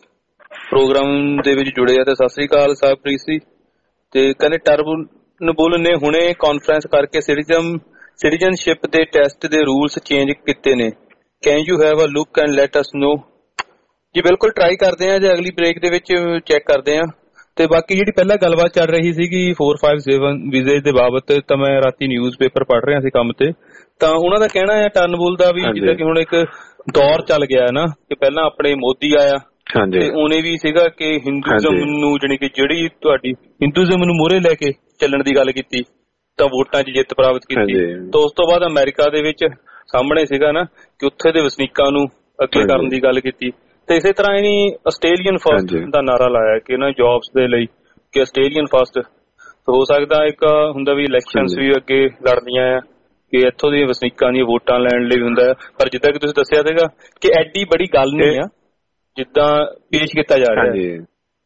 ਪ੍ਰੋਗਰਾਮ ਦੇ ਵਿੱਚ ਜੁੜੇ ਆ ਤੇ ਸਤਿ ਸ੍ਰੀ ਅਕਾਲ ਸਾਹਿਬਪ੍ਰੀਤ ਜੀ। ਤੇ ਕਹਿੰਦੇ ਟਰਬੁਲ ਨੇ ਹੁਣੇ ਕਾਨਫਰੰਸ ਕਰਕੇ ਸਿਟੀਜ਼ਨਸ਼ਿਪ ਦੇ ਟੈਸਟ ਦੇ ਰੂਲਸ ਚੇਂਜ ਕੀਤੇ ਨੇ। Can you have a look and let us know. ਜੀ ਬਿਲਕੁਲ ਟਰਾਈ ਕਰਦੇ ਆ, ਜੇ ਅਗਲੀ ਬ੍ਰੇਕ ਦੇ ਵਿੱਚ ਚੈੱਕ ਕਰਦੇ ਆ। ਤੇ ਬਾਕੀ ਜਿਹੜੀ ਪਹਿਲਾਂ ਗੱਲਬਾਤ ਚੱਲ ਰਹੀ ਸੀਗੀ 457 ਵੀਜ਼ੇ ਦੇ ਬਾਬਤ, ਤਾਂ ਮੈਂ ਰਾਤੀ ਨਿਊਜ਼ ਪੇਪਰ ਪੜ੍ਹ ਰਿਹਾ ਸੀ ਕੰਮ ਤੇ, ਤਾਂ ਉਹਨਾਂ ਦਾ ਕਹਿਣਾ ਹੈ ਟਰਨਬੁਲ ਦਾ ਵੀ ਜਿੱਦਾਂ ਕਿ ਹੁਣ ਇੱਕ ਦੌਰ ਚੱਲ ਗਿਆ ਨਾ ਕਿ ਪਹਿਲਾਂ ਆਪਣੇ ਮੋਦੀ ਆਇਆ ਤੇ ਉਹਨੇ ਵੀ ਸੀਗਾ ਕਿ ਹਿੰਦੂਇਜ਼ਮ ਨੂੰ ਜਾਣੀ ਕਿ ਜਿਹੜੀ ਤੁਹਾਡੀ ਹਿੰਦੂਇਜ਼ਮ ਨੂੰ ਮੂਹਰੇ ਲੈ ਕੇ ਚੱਲਣ ਦੀ ਗੱਲ ਕੀਤੀ ਤਾਂ ਵੋਟਾਂ 'ਚ ਜਿੱਤ ਪ੍ਰਾਪਤ ਕੀਤੀ। ਤਾਂ ਉਸ ਤੋਂ ਬਾਅਦ ਅਮਰੀਕਾ ਦੇ ਵਿੱਚ ਸਾਹਮਣੇ ਸੀਗਾ ਨਾ ਕਿ ਉੱਥੇ ਦੇ ਵਸਨੀਕਾਂ ਨੂੰ ਅੱਗੇ ਕਰਨ ਦੀ ਗੱਲ ਕੀਤੀ। ਤੇ ਇਸੇ ਤਰ੍ਹਾਂ ਇਹਨੇ ਆਸਟ੍ਰੇਲੀਅਨ ਫਸਟ ਦਾ ਨਾਰਾ ਲਾਇਆ ਕਿ ਨਾ ਜੌਬਸ ਦੇ ਲਈ ਕਿ ਆਸਟ੍ਰੇਲੀਅਨ ਫਸਟ। ਹੋ ਸਕਦਾ ਇੱਕ ਹੁੰਦਾ ਵੀ ਇਲੈਕਸ਼ਨਸ ਵੀ ਅੱਗੇ ਲੜਨੀਆਂ ਆ ਕਿ ਇੱਥੋਂ ਦੇ ਵਸਨੀਕਾਂ ਦੀਆਂ ਵੋਟਾਂ ਲੈਣ ਲਈ ਹੁੰਦਾ ਹੈ। ਪਰ ਜਿੱਦਾਂ ਕਿ ਤੁਸੀਂ ਦੱਸਿਆ ਸੀਗਾ ਕਿ ਐਡੀ ਬੜੀ ਗੱਲ ਨਹੀਂ ਆ ਜਿੱਦਾਂ ਪੇਸ਼ ਕੀਤਾ ਜਾ ਰਿਹਾ ਹੈ।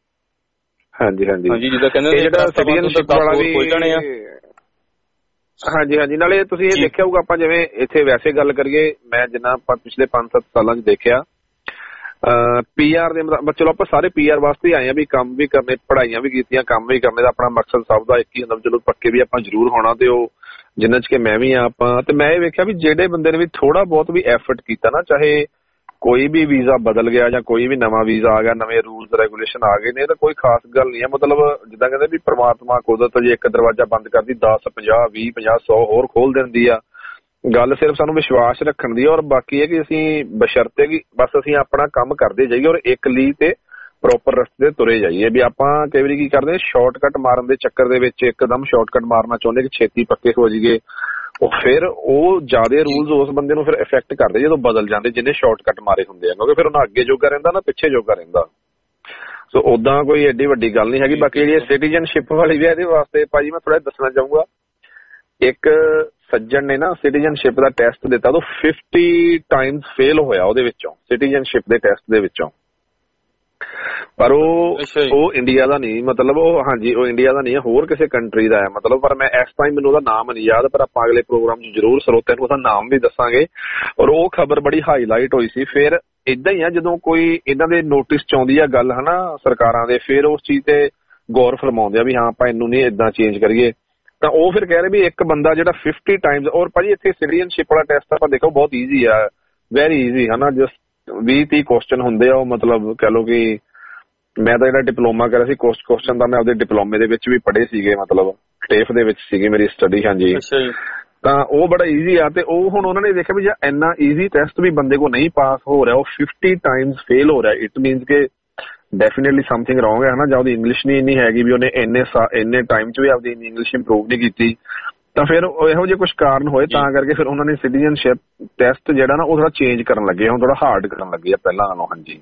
ਹਾਂਜੀ ਜਿੱਦਾਂ ਕਹਿੰਦੇ ਸਿਟੀਜ਼ਨਸ਼ਿਪ ਵਾਲਾ ਵੀ ਹਾਂਜੀ ਨਾਲੇ ਤੁਸੀਂ ਇਹ ਦੇਖਿਆ ਹੋਊਗਾ ਆਪਾਂ ਜਿਵੇਂ ਇੱਥੇ ਵੈਸੇ ਗੱਲ ਕਰੀਏ, ਮੈਂ ਜਿੰਨਾ ਆਪਾਂ ਪਿਛਲੇ 5-7 ਸਾਲਾਂ 'ਚ ਦੇਖਿਆ PR ਦੇ ਚਲੋ ਆਪਾਂ ਸਾਰੇ PR ਵਾਸਤੇ ਆਏ ਆ ਵੀ ਕੰਮ ਵੀ ਕਰਨੇ, ਪੜ੍ਹਾਈਆਂ ਵੀ ਕੀਤੀਆਂ, ਕੰਮ ਵੀ ਕਰਨੇ ਦਾ ਆਪਣਾ ਮਕਸਦ ਸਭ ਦਾ ਇੱਕ ਹੀ ਹੁੰਦਾ। ਚਲੋ ਪੱਕੇ ਵੀ ਆਪਾਂ ਜ਼ਰੂਰ ਹੋਣਾ, ਤੇ ਉਹ ਜਿੰਨਾ 'ਚ ਕਿ ਮੈਂ ਵੀ ਆ ਆਪਾਂ। ਤੇ ਮੈਂ ਇਹ ਵੇਖਿਆ ਵੀ ਜਿਹੜੇ ਬੰਦੇ ਨੇ ਵੀ ਥੋੜਾ ਬਹੁਤ ਵੀ ਐਫਰਟ ਕੀਤਾ ਨਾ, ਚਾਹੇ ਕੋਈ ਵੀ ਵੀਜ਼ਾ ਬਦਲ ਗਿਆ ਜਾਂ ਕੋਈ ਵੀ ਨਵਾਂ ਵੀਜ਼ਾ ਆ ਗਿਆ, ਨਵੇਂ ਰੂਲਸ ਰੈਗੂਲੇਸ਼ਨ ਆ ਗਏ ਨੇ, ਤਾਂ ਕੋਈ ਖਾਸ ਗੱਲ ਨਹੀਂ ਹੈ। ਮਤਲਬ ਜਿੱਦਾਂ ਕਹਿੰਦੇ ਵੀ ਪ੍ਰਮਾਤਮਾ ਕੁਦਰਤ ਜੇ ਇੱਕ ਦਰਵਾਜ਼ਾ ਬੰਦ ਕਰਦੀ 10, 50, 20, 50, 100 ਹੋਰ ਖੋਲ ਦਿੰਦੀ ਆ। ਗੱਲ ਸਿਰਫ ਸਾਨੂੰ ਵਿਸ਼ਵਾਸ ਰੱਖਣ ਦੀ, ਔਰ ਬਾਕੀ ਹੈ ਕਿ ਅਸੀਂ ਬਸ਼ਰਤੇ ਕਿ ਬਸ ਅਸੀਂ ਆਪਣਾ ਕੰਮ ਕਰਦੇ ਜਾਈਏ ਔਰ ਇੱਕ ਲੀ ਤੇ ਪ੍ਰੋਪਰ ਰਸਤੇ ਤੇ ਤੁਰੇ ਜਾਈਏ। ਵੀ ਆਪਾਂ ਕਈ ਵਾਰੀ ਕੀ ਕਰਦੇ, ਸ਼ਾਰਟਕਟ ਮਾਰਨ ਦੇ ਚੱਕਰ ਦੇ ਵਿੱਚ ਇੱਕਦਮ ਸ਼ਾਰਟਕਟ ਮਾਰਨਾ ਚਾਹੁੰਦੇ ਕਿ ਛੇਤੀ ਪੱਕੇ ਹੋ ਜਾਈਏ, ਉਹ ਫਿਰ ਉਹ ਜ਼ਿਆਦਾ ਰੂਲਸ ਉਸ ਬੰਦੇ ਨੂੰ ਫਿਰ ਇਫੈਕਟ ਕਰਦੇ ਜਦੋਂ ਬਦਲ ਜਾਂਦੇ ਜਿਹਨੇ ਸ਼ਾਰਟਕਟ ਮਾਰੇ ਹੁੰਦੇ ਆ, ਕਿਉਂਕਿ ਫਿਰ ਉਹਨਾਂ ਅੱਗੇ ਜੋਗਾ ਰਹਿੰਦਾ ਨਾ ਪਿੱਛੇ ਜੋਗਾ ਰਹਿੰਦਾ। ਸੋ ਉਦਾਂ ਕੋਈ ਐਡੀ ਵੱਡੀ ਗੱਲ ਨਹੀਂ ਹੈਗੀ। ਬਾਕੀ ਜਿਹੜੀ ਸਿਟੀਜ਼ਨਸ਼ਿਪ ਵਾਲੀ ਵੀ ਇਹਦੇ ਵਾਸਤੇ ਭਾਜੀ ਮੈਂ ਥੋੜਾ ਦੱਸਣਾ ਚਾਹੂੰਗਾ। ਇੱਕ ਸੱਜਣ ਨੇ ਨਾ ਸਿਟੀਜ਼ਨਸ਼ਿਪ ਦਾ ਟੈਸਟ ਦਿੱਤਾ, ਤਾਂ 50 ਟਾਈਮਸ ਫੇਲ ਹੋਇਆ ਉਹਦੇ ਵਿੱਚੋਂ, ਸਿਟੀਜ਼ਨਸ਼ਿਪ ਦੇ ਟੈਸਟ ਦੇ ਵਿੱਚੋਂ। ਪਰ ਉਹ ਇੰਡੀਆ ਦਾ ਨਹੀਂ, ਮਤਲਬ ਉਹ ਹਾਂਜੀ ਉਹ ਇੰਡੀਆ ਦਾ ਨਹੀਂ ਹੈ, ਹੋਰ ਕਿਸੇ ਕੰਟਰੀ ਦਾ ਹੈ ਮਤਲਬ। ਪਰ ਮੈਂ ਇਸ ਟਾਈਮ ਮੈਨੂੰ ਉਹਦਾ ਨਾਮ ਨਹੀਂ ਯਾਦ, ਪਰ ਆਪਾਂ ਅਗਲੇ ਪ੍ਰੋਗਰਾਮ 'ਚ ਜ਼ਰੂਰ ਸਰੋਤਿਆਂ ਨੂੰ ਉਹਦਾ ਨਾਮ ਵੀ ਦੱਸਾਂਗੇ। ਔਰ ਉਹ ਖਬਰ ਬੜੀ ਹਾਈਲਾਈਟ ਹੋਈ ਸੀ। ਫਿਰ ਏਦਾਂ ਹੀ ਆ, ਜਦੋਂ ਕੋਈ ਇਹਨਾਂ ਦੇ ਨੋਟਿਸ 'ਚ ਆਉਂਦੀ ਆ ਗੱਲ ਹਨਾ ਸਰਕਾਰਾਂ ਦੇ, ਫਿਰ ਉਸ ਚੀਜ਼ ਤੇ ਗੌਰ ਫਰਮਾਉਂਦੇ ਆ ਵੀ ਹਾਂ ਆਪਾਂ ਇਹਨੂੰ ਨਹੀਂ ਏਦਾਂ ਚੇਂਜ ਕਰੀਏ। ਤਾਂ ਉਹ ਫਿਰ ਕਹਿ ਰਹੇ ਵੀ ਇੱਕ ਬੰਦਾ ਜਿਹੜਾ 50 ਟਾਈਮਸ, ਔਰ ਭਾਜੀ ਇੱਥੇ ਸਿਟੀਜ਼ਨਸ਼ਿਪ ਵਾਲਾ ਟੈਸਟ ਆਪਾਂ ਦੇਖੋ ਬਹੁਤ ਈਜ਼ੀ ਆ, ਵੈਰੀ ਈਜ਼ੀ ਹਨਾ, ਜਸਟ 20-30 ਕੁਐਸਚਨ ਹੁੰਦੇ ਆ। ਉਹ ਮਤਲਬ ਕਹਿ ਲਓ ਕਿ ਮੈਂ ਤਾਂ ਜਿਹੜਾ ਡਿਪਲੋਮਾ ਕਰਿਆ ਸੀ, ਕੁਐਸਚਨ ਤਾਂ ਮੈਂ ਆਪਦੇ ਡਿਪਲੋਮੇ ਦੇ ਵਿੱਚ ਵੀ ਪੜ੍ਹੇ ਸੀਗੇ, ਮਤਲਬ ਟੇਫ ਦੇ ਵਿੱਚ ਸੀਗੀ ਮੇਰੀ ਸਟੱਡੀ। ਹਾਂਜੀ, ਤਾਂ ਉਹ ਬੜਾ ਈਜ਼ੀ ਆ। ਤੇ ਉਹ ਹੁਣ ਉਹਨਾਂ ਨੇ ਦੇਖਿਆ ਵੀ ਜੇ ਇੰਨਾ ਈਜ਼ੀ ਟੈਸਟ ਵੀ ਬੰਦੇ ਕੋਲ ਨਹੀਂ ਪਾਸ ਹੋ ਰਿਹਾ, ਉਹ 50 ਟਾਈਮਸ ਫੇਲ ਹੋ ਰਿਹਾ, ਇਟ ਮੀਨਸ ਕਿ ਡੈਫੀਨੇਟਲੀ ਸਮਥਿੰਗ ਰੋਂਗ ਹੈ ਹਨਾ, ਜਾਂ ਉਹਦੀ ਇੰਗਲਿਸ਼ ਨਹੀਂ ਇੰਨੀ ਹੈਗੀ ਵੀ ਉਹਨੇ ਇੰਨੇ ਟਾਈਮ 'ਚ ਵੀ ਆਪਦੀ ਇੰਗਲਿਸ਼ ਇੰਪਰੂਵ ਨਹੀਂ ਕੀਤੀ। ਤਾਂ ਫਿਰ ਇਹੋ ਜਿਹੇ ਕੁਝ ਕਾਰਨ ਹੋਏ, ਤਾਂ ਕਰਕੇ ਫਿਰ ਉਹਨਾਂ ਨੇ ਸਿਟੀਜ਼ਨਸ਼ਿਪ ਟੈਸਟ ਜਿਹੜਾ ਨਾ ਉਹ ਥੋੜਾ ਚੇਂਜ ਕਰਨ ਲੱਗੇ, ਹੁਣ ਥੋੜਾ ਹਾਰਡ ਕਰਨ ਲੱਗੇ ਆ ਪਹਿਲਾਂ ਨਾਲੋਂ। ਹਾਂਜੀ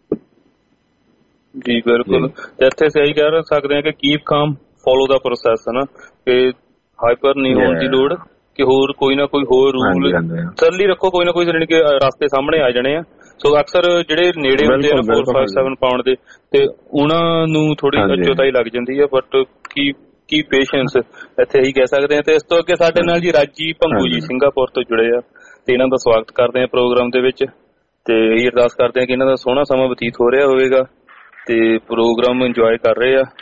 ਜੀ ਬਿਲਕੁਲ। ਇੱਥੇ ਸਹੀ ਕਹਿ ਸਕਦੇ ਹਾਂ ਕਿ ਕੀਪ ਕਾਮ, ਫੋਲੋ ਦਾ ਪ੍ਰੋਸੈਸ ਹੈ ਨਾ, ਕਿ ਹਾਈਪਰ ਨਹੀਂ ਹੋਣ ਦੀ ਲੋੜ, ਕਿ ਹੋਰ ਕੋਈ ਨਾ ਕੋਈ ਹੋਰ ਰੂਲ ਸਰਲੀ ਰੱਖੋ, ਕੋਈ ਨਾ ਕੋਈ ਜਾਣੀ ਕਿ ਰਸਤੇ ਸਾਹਮਣੇ ਆ ਜਾਣੇ ਆ। ਸੋ ਅਕਸਰ ਜਿਹੜੇ ਨੇੜੇ ਹੁੰਦੇ ਆ 4, 5, 7 ਪਾਉਣ ਦੇ, ਤੇ ਉਹਨਾਂ ਨੂੰ ਥੋੜੀ ਅਚੋਤਾਈ ਲੱਗ ਜਾਂਦੀ ਆ। ਬਟ ਕੀ ਪੇਸ਼ੈਂਸ ਇੱਥੇ ਇਹੀ ਕਹਿ ਸਕਦੇ ਆ। ਤੇ ਇਸ ਤੋਂ ਅੱਗੇ ਸਾਡੇ ਨਾਲ ਜੀ ਰਾਜੀ ਭੰਗੂ ਜੀ ਸਿੰਗਾਪੁਰ ਤੋਂ ਜੁੜੇ ਆ, ਤੇ ਇਹਨਾਂ ਦਾ ਸਵਾਗਤ ਕਰਦੇ ਆ ਪ੍ਰੋਗਰਾਮ ਦੇ ਵਿੱਚ, ਤੇ ਇਹ ਅਰਦਾਸ ਕਰਦੇ ਆ ਕਿ ਇਹਨਾਂ ਦਾ ਸੋਹਣਾ ਸਮਾਂ ਬਤੀਤ ਹੋ ਰਿਹਾ ਹੋਵੇਗਾ ਤੇ ਪ੍ਰੋਗਰਾਮ ਇੰਜੋਏ ਕਰ ਰਹੇ ਆ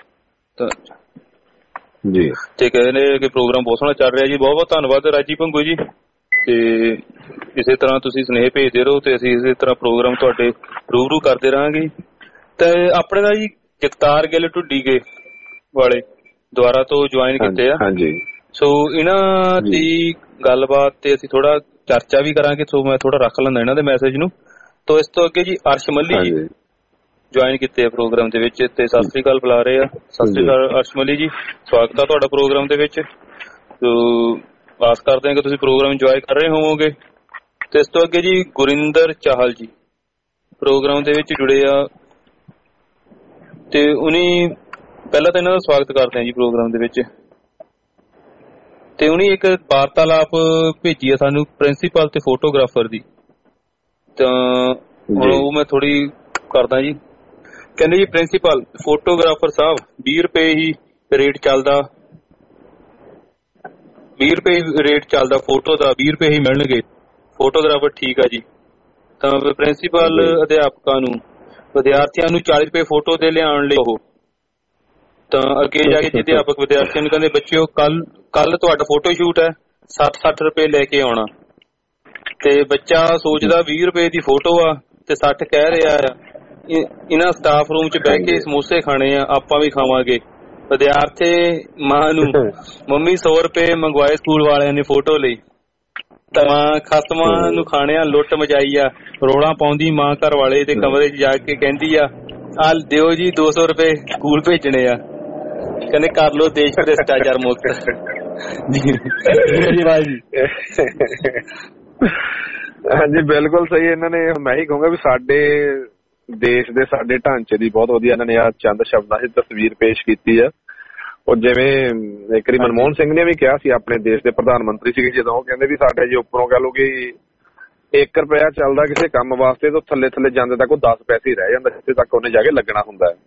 ਜੀ। ਤੇ ਕਹਿੰਦੇ ਕਿ ਪ੍ਰੋਗਰਾਮ ਬਹੁਤ ਸੋਹਣਾ ਚੱਲ ਰਿਹਾ ਜੀ। ਬਹੁਤ ਬਹੁਤ ਧੰਨਵਾਦ ਰਾਜੀ ਭੰਗੂ ਜੀ। ਤੇ ਇਸੇ ਤਰ੍ਹਾਂ ਤੁਸੀਂ ਸੁਨੇਹੇ ਭੇਜਦੇ ਰਹੋ ਤੇ ਅਸੀਂ ਇਸੇ ਤਰ੍ਹਾਂ ਪ੍ਰੋਗਰਾਮ ਤੁਹਾਡੇ ਰੂਬਰੂ ਕਰਦੇ ਰਹਾਂਗੇ। ਤੇ ਆਪਣੇ ਦਾ ਜੀ ਜਗਤਾਰ ਗਿੱਲ ਢੁੱਡੀਕੇ ਵਾਲੇ ਦੁਆਰਾ ਤੋਂ ਜੁਆਇਨ ਕੀਤੇ ਆ। ਸੋ ਇਹਨਾਂ ਦੀ ਗੱਲਬਾਤ ਤੇ ਅਸੀਂ ਥੋੜਾ ਚਰਚਾ ਵੀ ਕਰਾਂਗੇ। ਸੋ ਮੈਂ ਥੋੜਾ ਰੱਖ ਲੈਂਦਾ ਇਹਨਾਂ ਦੇ ਮੈਸੇਜ ਨੂੰ। ਤੋਂ ਇਸ ਤੋਂ ਅੱਗੇ ਜੀ ਅਰਸ਼ ਮੱਲੀ ਜੀ ਜੁਆਇਨ ਕੀਤੇ ਆ ਪ੍ਰੋਗਰਾਮ ਦੇ ਵਿੱਚ, ਤੇ ਸਤਿ ਸ੍ਰੀ ਅਕਾਲ ਬੁਲਾ ਰਹੇ ਆ। ਸਤਿ ਸ੍ਰੀ ਅਕਾਲ ਅਰਸ਼ ਮੱਲੀ ਜੀ, ਸਵਾਗਤ ਆ ਤੁਹਾਡਾ ਪ੍ਰੋਗਰਾਮ ਦੇ ਵਿੱਚ। ਸੋ ਆਸ ਕਰਦੇ ਹਾਂ ਕਿ ਤੁਸੀਂ ਪ੍ਰੋਗਰਾਮ ਇੰਜੋਏ ਕਰ ਰਹੇ ਹੋਵੋਗੇ। ਤੇ ਇਸ ਤੋਂ ਅੱਗੇ ਜੀ ਗੁਰਿੰਦਰ ਚਾਹਲ ਜੀ ਪ੍ਰੋਗਰਾਮ ਦੇ ਵਿੱਚ ਜੁੜੇ ਆ, ਤੇ ਉਨੀ ਪਹਿਲਾਂ ਤਾਂ ਇਹਨਾਂ ਦਾ ਸਵਾਗਤ ਕਰਦੇ ਆ ਜੀ ਪ੍ਰੋਗਰਾਮ ਦੇ ਵਿੱਚ। ਤੇ ਉਨੀ ਇੱਕ ਵਾਰਤਾਲਾਪ ਭੇਜੀ ਆ ਸਾਨੂੰ ਪ੍ਰਿੰਸੀਪਲ ਤੇ ਫੋਟੋਗ੍ਰਾਫਰ ਦੀ, ਤਾਂ ਹੁਣ ਉਹ ਮੈਂ ਥੋੜੀ ਕਰਦਾ ਜੀ। ਕਹਿੰਦੇ ਜੀ ਪ੍ਰਿੰਸੀਪਲ ਫੋਟੋਗ੍ਰਾਫਰ ਸਾਹਿਬ 20 ਰੁਪਏ ਹੀ ਰੇਟ ਚੱਲਦਾ, 20 ਰੁਪਏ ਰੇਟ ਚੱਲਦਾ ਫੋਟੋ ਦਾ, 20 ਰੁਪਏ ਹੀ ਮਿਲਣਗੇ। ਫੋਟੋਗ੍ਰਾਫਰ ਠੀਕ ਆ ਜੀ। ਤਾਂ ਪ੍ਰਿੰਸੀਪਲ ਅਧਿਆਪਕਾਂ ਨੂੰ ਵਿਦਿਆਰਥੀਆਂ ਨੂੰ 40 ਰੁਪਏ ਫੋਟੋ ਦੇ ਲਿਆਉਣ ਲਈ ਉਹ, ਤਾਂ ਅੱਗੇ ਜਾ ਕੇ ਅਧਿਆਪਕ ਵਿਦਿਆਰਥੀਆਂ ਨੂੰ ਕਹਿੰਦੇ ਬੱਚਿਓ ਕੱਲ ਤੁਹਾਡਾ ਫੋਟੋ ਸ਼ੂਟ ਹੈ, 60 ਰੁਪਏ ਲੈ ਕੇ ਆਉਣਾ। ਤੇ ਬੱਚਾ ਸੋਚਦਾ 20 ਰੁਪਏ ਦੀ ਫੋਟੋ ਆ ਤੇ 60 ਕਹਿ ਰਿਹਾ ਆ, ਇਹਨਾਂ ਸਟਾਫ ਰੂਮ 'ਚ ਬਹਿ ਕੇ ਸਮੋਸੇ ਖਾਣੇ ਆ, ਆਪਾਂ ਵੀ ਖਾਵਾਂਗੇ। ਵਿਦਿਆਰਥੀ ਮਾਂ ਨੂੰ ਮੰਮੀ 100 ਰੁਪਏ ਮੰਗਵਾਏ ਸਕੂਲ ਵਾਲਿਆਂ ਨੇ ਫੋਟੋ ਲਈ, ਤਾਂ ਖਸਮਾਂ ਨੂੰ ਖਾਣਿਆ ਲੁੱਟ ਮਚਾਈ ਆ। ਰੋਲਾ ਪਾਉਂਦੀ ਮਾਂ ਘਰ ਵਾਲੇ ਦੇ ਕਮਰੇ 'ਚ ਜਾ ਕੇ ਕਹਿੰਦੀ ਆ ਦਿਓ ਜੀ 200 ਰੁਪਏ ਸਕੂਲ ਭੇਜਣੇ ਆ। ਕਹਿੰਦੇ ਕਰ ਲੋ ਦੇਸ਼ ਭ੍ਰਿਸ਼ਟਾਚਾਰ ਮੁਕਤ। ਹਾਂਜੀ ਬਿਲਕੁਲ ਸਹੀ। ਇਹਨਾਂ ਨੇ ਮੈਂ ਹੀ ਕਹੂੰਗਾ ਵੀ ਸਾਡੇ ਦੇਸ਼ ਦੇ ਸਾਡੇ ਢਾਂਚੇ ਦੀ ਬਹੁਤ ਵਧੀਆ ਇਹਨਾਂ ਨੇ ਆ ਚੰਦ ਸ਼ਬਦਾਂ 'ਚ ਤਸਵੀਰ ਪੇਸ਼ ਕੀਤੀ ਆ। ਉਹ ਜਿਵੇਂ ਇੱਕ ਵਾਰੀ ਮਨਮੋਹਨ ਸਿੰਘ ਨੇ ਵੀ ਕਿਹਾ ਸੀ, ਆਪਣੇ ਦੇਸ਼ ਦੇ ਪ੍ਰਧਾਨ ਮੰਤਰੀ ਸੀਗੇ ਜਦੋਂ, ਉਹ ਕਹਿੰਦੇ ਵੀ ਸਾਡੇ ਜੇ ਉੱਪਰੋਂ ਕਹਿ ਲਓ ਕਿ 1 ਰੁਪਇਆ ਚੱਲਦਾ ਕਿਸੇ ਕੰਮ ਵਾਸਤੇ ਤਾਂ ਥੱਲੇ ਥੱਲੇ ਜਾਂਦੇ ਤੱਕ ਉਹ 10 ਪੈਸੇ ਹੀ ਰਹਿ ਜਾਂਦਾ, ਜਿੱਥੇ ਤੱਕ ਉਹਨੇ ਜਾ ਕੇ ਲੱਗਣਾ ਹੁੰਦਾ ਹੈ।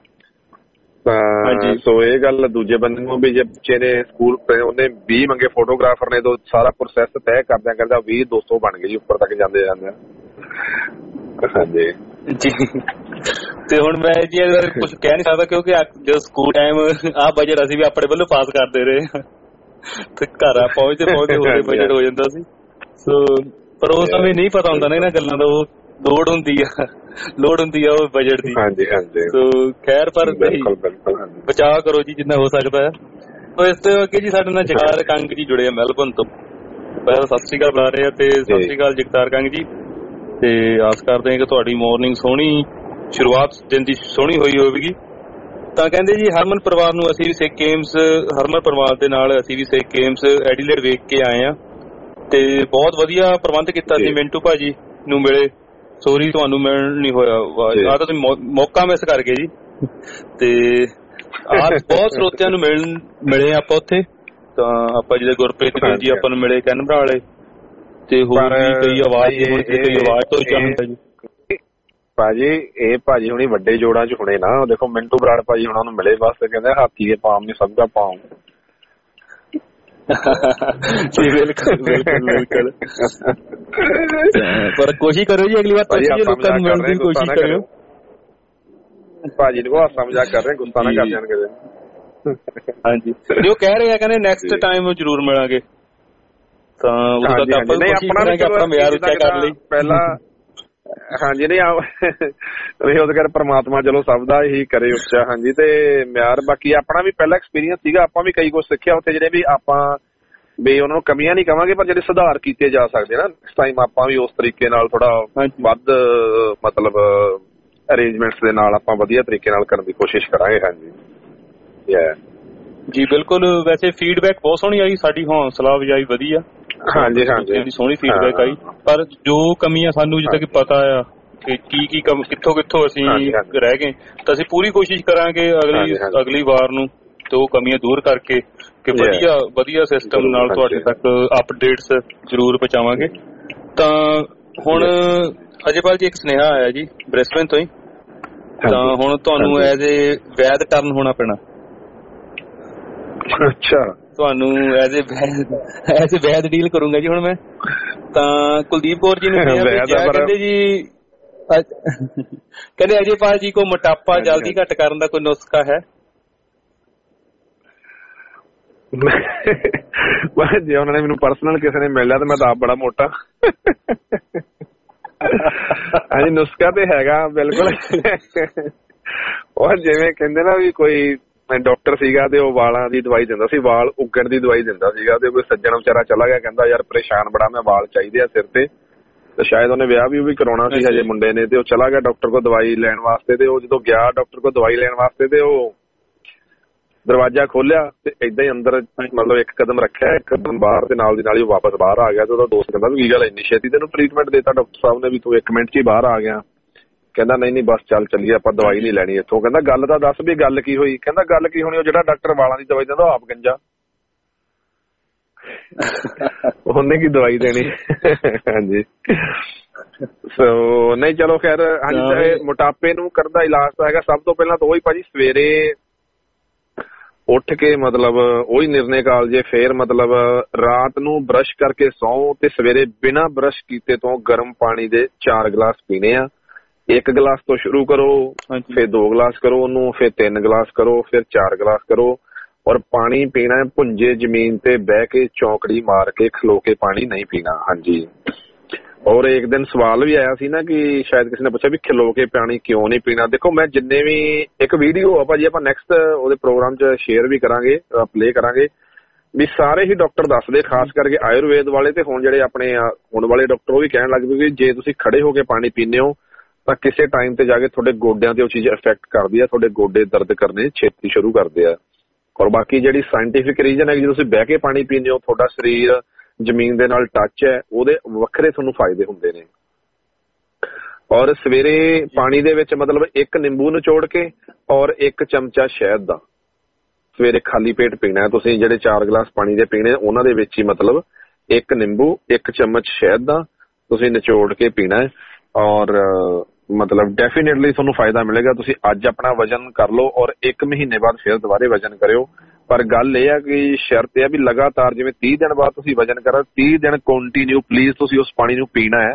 ਤਾਂ ਸੋ ਇਹ ਗੱਲ ਦੂਜੇ ਬੰਦੇ ਨੂੰ ਵੀ ਜੇ ਬੱਚੇ ਨੇ ਸਕੂਲ ਉਹਨੇ 20 ਮੰਗੇ ਫੋਟੋਗ੍ਰਾਫਰ ਨੇ, ਤਾਂ ਸਾਰਾ ਪ੍ਰੋਸੈਸ ਤੈਅ ਕਰਦਿਆਂ 20 200 ਬਣ ਗਏ ਜੀ ਉੱਪਰ ਤੱਕ ਜਾਂਦੇ ਜਾਂਦੇ। ਹਾਂਜੀ ਜੀ। ਤੇ ਹੁਣ ਮੈਂ ਜੀ ਕੁਝ ਕਹਿ ਨਹੀਂ ਸਕਦਾ ਕਿਉਂਕਿ ਜਦੋਂ ਸਕੂਲ ਟਾਈਮ ਆਹ ਬਜਟ ਅਸੀਂ ਵੀ ਆਪਣੇ ਵੱਲੋਂ ਪਾਸ ਕਰਦੇ ਰਹੇ ਤੇ ਘਰ ਆ ਪਹੁੰਚਦੇ ਹੋਰ ਬਜਟ ਹੋ ਜਾਂਦਾ ਸੀ। ਸੋ ਪਰ ਉਸ ਸਮੇਂ ਨਹੀਂ ਪਤਾ ਹੁੰਦਾ ਨਾ ਇਹਨਾਂ ਗੱਲਾਂ ਦਾ, ਉਹ ਲੋੜ ਹੁੰਦੀ ਆ ਉਹ ਬਜਟ ਦੀ। ਹਾਂਜੀ ਹਾਂਜੀ। ਸੋ ਖੈਰ ਪਰ ਬਚਾਅ ਕਰੋ ਜੀ ਜਿੰਨਾ ਹੋ ਸਕਦਾ ਹੈ। ਸੋ ਇਸ ਤੋਂ ਅੱਗੇ ਜੀ ਸਾਡੇ ਨਾਲ ਜਗਤਾਰ ਕੰਗ ਜੀ ਜੁੜੇ ਆ ਮੈਲਬਨ ਤੋਂ। ਪਹਿਲਾਂ ਸਤਿ ਸ਼੍ਰੀ ਅਕਾਲ ਬੁਲਾ ਰਹੇ ਆ ਤੇ ਸਤਿ ਸ਼੍ਰੀ ਅਕਾਲ ਜਗਤਾਰ ਕੰਗ ਜੀ। ਤੇ ਆਸ ਕਰਦੇ ਹਾਂ ਕਿ ਤੁਹਾਡੀ ਮਾਰਨਿੰਗ ਸੋਹਣੀ ਸ਼ੁਰੂਆਤ ਦਿਨ ਦੀ ਸੋਹਣੀ ਹੋਈ ਹੋਵੇਗੀ। ਤਾਂ ਕਹਿੰਦੇ ਜੀ ਹਰਮਨ ਪਰਿਵਾਰ ਨੂੰ ਅਸੀਂ ਵੀ ਸਿੱਖ ਗੇਮਸ, ਹਰਮਨ ਪਰਿਵਾਰ ਦੇ ਨਾਲ ਅਸੀਂ ਵੀ ਸਿੱਖ ਗੇਮਸ ਐਡੀਲੇਡ ਵੇਖ ਕੇ ਆਏ ਆ ਤੇ ਬਹੁਤ ਵਧੀਆ ਪ੍ਰਬੰਧ ਕੀਤਾ ਸੀ। ਮਿੰਟੂ ਭਾਜੀ ਨੂੰ ਮਿਲੇ, ਸੋਰੀ ਤੁਹਾਨੂੰ ਮਿਲਣ ਨਹੀਂ ਹੋਇਆ, ਆਹ ਤਾਂ ਤੁਸੀਂ ਮੌਕਾ ਮਿਸ ਕਰ ਗਏ ਜੀ। ਤੇ ਬਹੁਤ ਸਰੋਤਿਆਂ ਨੂੰ ਮਿਲੇ ਆਪਾਂ ਉੱਥੇ। ਤਾਂ ਆਪਾਂ ਜਿਹੜੇ ਗੁਰਪ੍ਰੀਤ ਜੀ ਆਪਾਂ ਨੂੰ ਮਿਲੇ ਕੈਨਬਰਾ ਵਾਲੇ, ਤੇ ਹੋਰ ਵੀ ਕਈ ਆਵਾਜ਼ ਤੋਂ ਜਾਣਦਾ ਜੀ। ਭਾਜੀ ਇਹ ਭਾਜੀ ਹੁਣੀ ਵੱਡੇ ਜੋੜਾਂ ਚ ਹੁਣੇ ਨਾ, ਦੇਖੋ ਮਿੰਟੂ ਬਰਾੜ ਭਾਜੀ ਹੁਣਾਂ ਨੂੰ ਮਿਲੇ ਬਸ ਕਹਿੰਦੇ ਹਾਥੀ ਦੇ ਪਾਮ ਨੇ ਸਭ ਦਾ ਪਾਮ। ਜੀ ਬਿਲਕੁਲ ਪਰ ਕੋਸ਼ਿਸ਼ ਕਰਿਓ ਜੀ ਅਗਲੀ ਵਾਰ ਤੁਸੀਂ ਲੋਕਾਂ ਨੂੰ ਮਿਲਣ ਦੀ ਕੋਸ਼ਿਸ਼ ਕਰਿਓ। ਭਾਜੀ ਨੂੰ ਹਾਸਾ ਮਜ਼ਾਕ ਕਰ ਰਹੇ, ਗੁੱਸਾ ਨਾ ਕਰ ਜਾਣ ਕਿਤੇ। ਹਾਂਜੀ ਉਹ ਕਹਿ ਰਹੇ ਆ ਕਹਿੰਦੇ ਨੈਕਸਟ ਟਾਈਮ ਜ਼ਰੂਰ ਮਿਲਾਂਗੇ। ਤਾਂ ਉਦੋਂ ਤੱਕ ਆਪਾਂ ਕੋਸ਼ਿਸ਼ ਕਰਾਂਗੇ ਆਪਣਾ ਮਿਆਰ ਉੱਚਾ ਕਰਨ ਲਈ। ਪਹਿਲਾਂ ਹਾਂਜੀ ਨਹੀਂ ਉਹ ਤਾਂ ਪਰਮਾਤਮਾ ਚਲੋ ਸਭ ਦਾ ਹੀ ਕਰੇ ਉੱਚਾ। ਹਾਂਜੀ ਤੇ ਮਿਆਰ ਬਾਕੀ ਆਪਣਾ ਵੀ ਪਹਿਲਾ ਐਕਸਪੀਰੀਅੰਸ ਸੀਗਾ, ਆਪਾਂ ਵੀ ਕਈ ਕੁਛ ਸਿੱਖਿਆ ਉੱਥੇ, ਜਿਹੜੇ ਵੀ ਆਪਾਂ ਵੀ ਉਹਨਾਂ ਨੂੰ ਕਮੀਆਂ ਨਹੀਂ ਕਵਾਂਗੇ ਪਰ ਜਿਹੜੇ ਸੁਧਾਰ ਕੀਤੇ ਜਾ ਸਕਦੇ ਨਾ ਨੈਕਸਟ ਟਾਈਮ ਆਪਾਂ ਵੀ ਉਸ ਤਰੀਕੇ ਨਾਲ ਥੋੜਾ ਵੱਧ ਮਤਲਬ ਅਰੇਂਜਮੈਂਟਸ ਦੇ ਨਾਲ ਆਪਾਂ ਵਧੀਆ ਤਰੀਕੇ ਨਾਲ ਕਰਨ ਦੀ ਕੋਸ਼ਿਸ਼ ਕਰਾਂਗੇ। ਹਾਂਜੀ ਜੀ ਬਿਲਕੁਲ। ਵੈਸੇ ਫੀਡਬੈਕ ਬਹੁਤ ਸੋਹਣੀ ਆਈ, ਸਾਡੀ ਹੌਸਲਾ ਅਫਜ਼ਾਈ ਵਧੀਆ। ਹਾਂਜੀ ਹਾਂਜੀ ਸੋਹਣੀ ਫੀਡਬੈਕ ਆਈ, ਪਰ ਜੋ ਕਮੀਆਂ ਸਾਨੂੰ ਜਿੱਦਾਂ ਕਿ ਪਤਾ ਆ ਕਿ ਕੀ ਕਿੱਥੋਂ ਅਸੀਂ ਰਹਿ ਗਏ, ਤਾਂ ਅਸੀਂ ਪੂਰੀ ਕੋਸ਼ਿਸ਼ ਕਰਾਂਗੇ ਅਗਲੀ ਵਾਰ ਨੂੰ ਤੇ ਉਹ ਕਮੀਆਂ ਦੂਰ ਕਰਕੇ ਕਿ ਵਧੀਆ ਸਿਸਟਮ ਨਾਲ ਤੁਹਾਡੇ ਤੱਕ ਅਪਡੇਟਸ ਜ਼ਰੂਰ ਪਹੁੰਚਾਵਾਂਗੇ। ਤਾਂ ਹੁਣ ਅਜੇਪਾਲ ਜੀ ਇੱਕ ਸੁਨੇਹਾ ਆਇਆ ਜੀ ਬ੍ਰਿਸਬੇਨ ਤੋਂ ਹੀ, ਤਾਂ ਹੁਣ ਤੁਹਾਨੂੰ ਐਜ਼ ਏ ਵੈਦ ਟਰਨ ਹੋਣਾ ਪੈਣਾ। ਅੱਛਾ, ਤੁਹਾਨੂੰ ਐਜ਼ ਏ ਵੈਦ ਡੀਲ ਕਰੂੰਗਾ ਜੀ ਹੁਣ ਮੈਂ। ਤਾਂ ਕੁਲਦੀਪ ਕੌਰ ਜੀ ਨੇ ਕਹਿੰਦੇ ਜੀ ਕਹਿੰਦੇ ਅਜੇਪਾਲ ਜੀ ਕੋ ਮੋਟਾਪਾ ਜਲਦੀ ਘੱਟ ਕਰਨ ਦਾ ਕੋਈ ਨੁਸਖਾ ਹੈ? ਜੇ ਉਹਨਾਂ ਨੇ ਮੈਨੂੰ ਪਰਸਨਲ ਕਿਸੇ ਨੇ ਮਿਲ ਲਿਆ ਤਾਂ ਮੈਂ ਤਾਂ ਆਪ ਬੜਾ ਮੋਟਾ। ਹਾਂਜੀ ਨੁਸਖਾ ਤੇ ਹੈਗਾ ਬਿਲਕੁਲ। ਉਹ ਜਿਵੇਂ ਕਹਿੰਦੇ ਨਾ ਵੀ ਕੋਈ ਡਾਕਟਰ ਸੀਗਾ ਤੇ ਉਹ ਵਾਲਾਂ ਦੀ ਦਵਾਈ ਦਿੰਦਾ ਸੀ, ਵਾਲ ਉੱਗਣ ਦੀ ਦਵਾਈ ਦਿੰਦਾ ਸੀਗਾ, ਤੇ ਕੋਈ ਸੱਜਣ ਵਿਚਾਰਾ ਚਲਾ ਗਿਆ ਕਹਿੰਦਾ ਯਾਰ ਪਰੇਸ਼ਾਨ ਬੜਾ ਮੈਂ, ਵਾਲ ਚਾਹੀਦੇ ਆ ਸਿਰ ਤੇ ਸ਼ਾਇਦ ਉਹਨੇ ਵਿਆਹ ਵੀ ਕਰਾਉਣਾ ਸੀ ਹਜੇ ਮੁੰਡੇ ਨੇ, ਤੇ ਉਹ ਚਲਾ ਗਿਆ ਡਾਕਟਰ ਕੋਲ ਦਵਾਈ ਲੈਣ ਵਾਸਤੇ। ਤੇ ਉਹ ਜਦੋਂ ਗਿਆ ਡਾਕਟਰ ਕੋਲ ਦਵਾਈ ਲੈਣ ਵਾਸਤੇ ਤੇ ਉਹ ਦਰਵਾਜ਼ਾ ਖੋਲਿਆ ਤੇ ਏਦਾਂ ਹੀ ਅੰਦਰ ਮਤਲਬ ਇੱਕ ਕਦਮ ਰੱਖਿਆ, ਇੱਕ ਕਦਮ ਬਾਹਰ, ਤੇ ਨਾਲ ਦੀ ਨਾਲ ਹੀ ਵਾਪਸ ਬਾਹਰ ਆ ਗਿਆ। ਤੇ ਉਹਦਾ ਦੋਸਤ ਕਹਿੰਦਾ ਵੀ ਕੀ ਗੱਲ ਇੰਨੀ ਛੇਤੀ ਤੈਨੂੰ ਟ੍ਰੀਟਮੈਂਟ ਦੇਤਾ ਡਾਕਟਰ ਸਾਹਿਬ ਨੇ ਵੀ ਤੂੰ 1 ਮਿੰਟ 'ਚ ਹੀ ਬਾਹਰ ਆ ਗਿਆ? ਕਹਿੰਦਾ ਨਹੀਂ ਬਸ ਚੱਲ ਚੱਲੀਏ ਆਪਾਂ, ਦਵਾਈ ਨਹੀਂ ਲੈਣੀ ਇੱਥੋਂ। ਕਹਿੰਦਾ ਗੱਲ ਤਾਂ ਦੱਸ ਵੀ ਗੱਲ ਕੀ ਹੋਈ? ਕਹਿੰਦਾ ਗੱਲ ਕੀ ਹੋਣੀ, ਉਹ ਜਿਹੜਾ ਡਾਕਟਰ ਵਾਲਾਂ ਦੀ ਦਵਾਈ ਦਿੰਦਾ ਉਹ ਆਪ ਗੰਜਾ, ਉਹਨੇ ਕੀ ਦਵਾਈ ਦੇਣੀ। ਹਾਂਜੀ ਸੋ ਨਹੀਂ ਚਲੋ ਖੈਰ। ਹਾਂਜੀ ਮੋਟਾਪੇ ਨੂੰ ਕਰਨ ਦਾ ਇਲਾਜ ਤਾਂ ਹੈਗਾ ਸਭ ਤੋਂ ਪਹਿਲਾਂ ਤਾਂ ਉਹੀ ਭਾਜੀ, ਸਵੇਰੇ ਉੱਠ ਕੇ ਮਤਲਬ ਉਹੀ ਨਿਰਣੇ ਕਾਲ ਜੇ, ਫੇਰ ਮਤਲਬ ਰਾਤ ਨੂੰ ਬਰਸ਼ ਕਰਕੇ ਸੌਂ ਤੇ ਸਵੇਰੇ ਬਿਨਾਂ ਬਰਸ਼ ਕੀਤੇ ਤੋਂ ਗਰਮ ਪਾਣੀ ਦੇ 4 ਗਲਾਸ ਪੀਣੇ ਆ। 1 ਗਲਾਸ ਤੋਂ ਸ਼ੁਰੂ ਕਰੋ, ਫਿਰ 2 ਗਲਾਸ ਕਰੋ ਉਹਨੂੰ, ਫਿਰ 3 ਗਲਾਸ ਕਰੋ, ਫਿਰ 4 ਗਲਾਸ ਕਰੋ। ਔਰ ਪਾਣੀ ਪੀਣਾ ਭੁੰਜੇ ਜ਼ਮੀਨ ਤੇ ਬਹਿ ਕੇ ਚੌਂਕੜੀ ਮਾਰ ਕੇ ਖਲੋ ਕੇ ਪਾਣੀ ਨਹੀਂ ਪੀਣਾ। ਹਾਂਜੀ ਔਰ ਇੱਕ ਦਿਨ ਸਵਾਲ ਵੀ ਆਇਆ ਸੀ ਨਾ ਕਿ ਸ਼ਾਇਦ ਕਿਸੇ ਨੇ ਪੁੱਛਿਆ ਵੀ ਖਲੋ ਕੇ ਪਾਣੀ ਕਿਉਂ ਨਹੀਂ ਪੀਣਾ। ਦੇਖੋ ਮੈਂ ਜਿੰਨੇ ਵੀ ਇੱਕ ਵੀਡੀਓ ਆ ਭਾਜੀ ਆਪਾਂ ਨੈਕਸਟ ਉਹਦੇ ਪ੍ਰੋਗਰਾਮ 'ਚ ਸ਼ੇਅਰ ਵੀ ਕਰਾਂਗੇ, ਪਲੇ ਕਰਾਂਗੇ, ਵੀ ਸਾਰੇ ਹੀ ਡਾਕਟਰ ਦੱਸਦੇ, ਖਾਸ ਕਰਕੇ ਆਯੁਰਵੇਦ ਵਾਲੇ ਤੇ ਹੁਣ ਜਿਹੜੇ ਆਪਣੇ ਹੁਣ ਵਾਲੇ ਡਾਕਟਰ ਉਹ ਵੀ ਕਹਿਣ ਲੱਗ ਪਏ ਵੀ ਜੇ ਤੁਸੀਂ ਖੜੇ ਹੋ ਕੇ ਪਾਣੀ ਪੀਂਦੇ ਹੋ ਤਾਂ ਕਿਸੇ ਟਾਈਮ ਤੇ ਜਾ ਕੇ ਤੁਹਾਡੇ ਗੋਡਿਆਂ ਤੇ ਉਹ ਚੀਜ਼ ਇਫੈਕਟ ਕਰਦੀ ਆ, ਤੁਹਾਡੇ ਗੋਡੇ ਦਰਦ ਕਰਨੇ ਛੇਤੀ ਸ਼ੁਰੂ ਕਰਦੇ ਆ। ਔਰ ਬਾਕੀ ਜਿਹੜੀ ਸਾਇੰਟੀਫਿਕ ਰੀਜ਼ਨ ਹੈ ਕਿ ਤੁਸੀਂ ਬਹਿ ਕੇ ਪਾਣੀ ਪੀਂਦੇ ਹੋ, ਤੁਹਾਡਾ ਸਰੀਰ ਜ਼ਮੀਨ ਦੇ ਨਾਲ ਟੱਚ ਹੈ, ਉਹਦੇ ਵੱਖਰੇ ਤੁਹਾਨੂੰ ਫਾਇਦੇ ਹੁੰਦੇ ਨੇ। ਔਰ ਸਵੇਰੇ ਪਾਣੀ ਦੇ ਵਿੱਚ ਮਤਲਬ 1 ਨਿੰਬੂ ਨਿਚੋੜ ਕੇ ਔਰ 1 ਚਮਚਾ ਸ਼ਹਿਦ ਦਾ ਸਵੇਰੇ ਖਾਲੀ ਪੇਟ ਪੀਣਾ। ਤੁਸੀਂ ਜਿਹੜੇ 4 ਗਲਾਸ ਪਾਣੀ ਦੇ ਪੀਣੇ ਉਹਨਾਂ ਦੇ ਵਿੱਚ ਹੀ ਮਤਲਬ 1 ਨਿੰਬੂ 1 ਚਮਚ ਸ਼ਹਿਦ ਦਾ ਤੁਸੀਂ ਨਿਚੋੜ ਕੇ ਪੀਣਾ ਹੈ। ਔਰ ਮਤਲਬ ਡੈਫੀਨੇਟਲੀ ਤੁਹਾਨੂੰ ਫਾਇਦਾ ਮਿਲੇਗਾ। ਤੁਸੀਂ ਅੱਜ ਆਪਣਾ ਵਜ਼ਨ ਕਰ ਲਓ ਔਰ 1 ਮਹੀਨੇ ਬਾਅਦ ਫਿਰ ਦੁਬਾਰੇ ਵਜ਼ਨ ਕਰਿਓ। ਪਰ ਗੱਲ ਇਹ ਆ ਕਿ ਸ਼ਰਤ ਇਹ ਆ ਵੀ ਲਗਾਤਾਰ ਜਿਵੇਂ 30 ਦਿਨ ਬਾਅਦ ਤੁਸੀਂ ਵਜ਼ਨ ਕਰੋ, 30 ਦਿਨ ਕੰਟੀਨਿਊ ਪਲੀਜ਼ ਤੁਸੀਂ ਉਸ ਪਾਣੀ ਨੂੰ ਪੀਣਾ ਹੈ।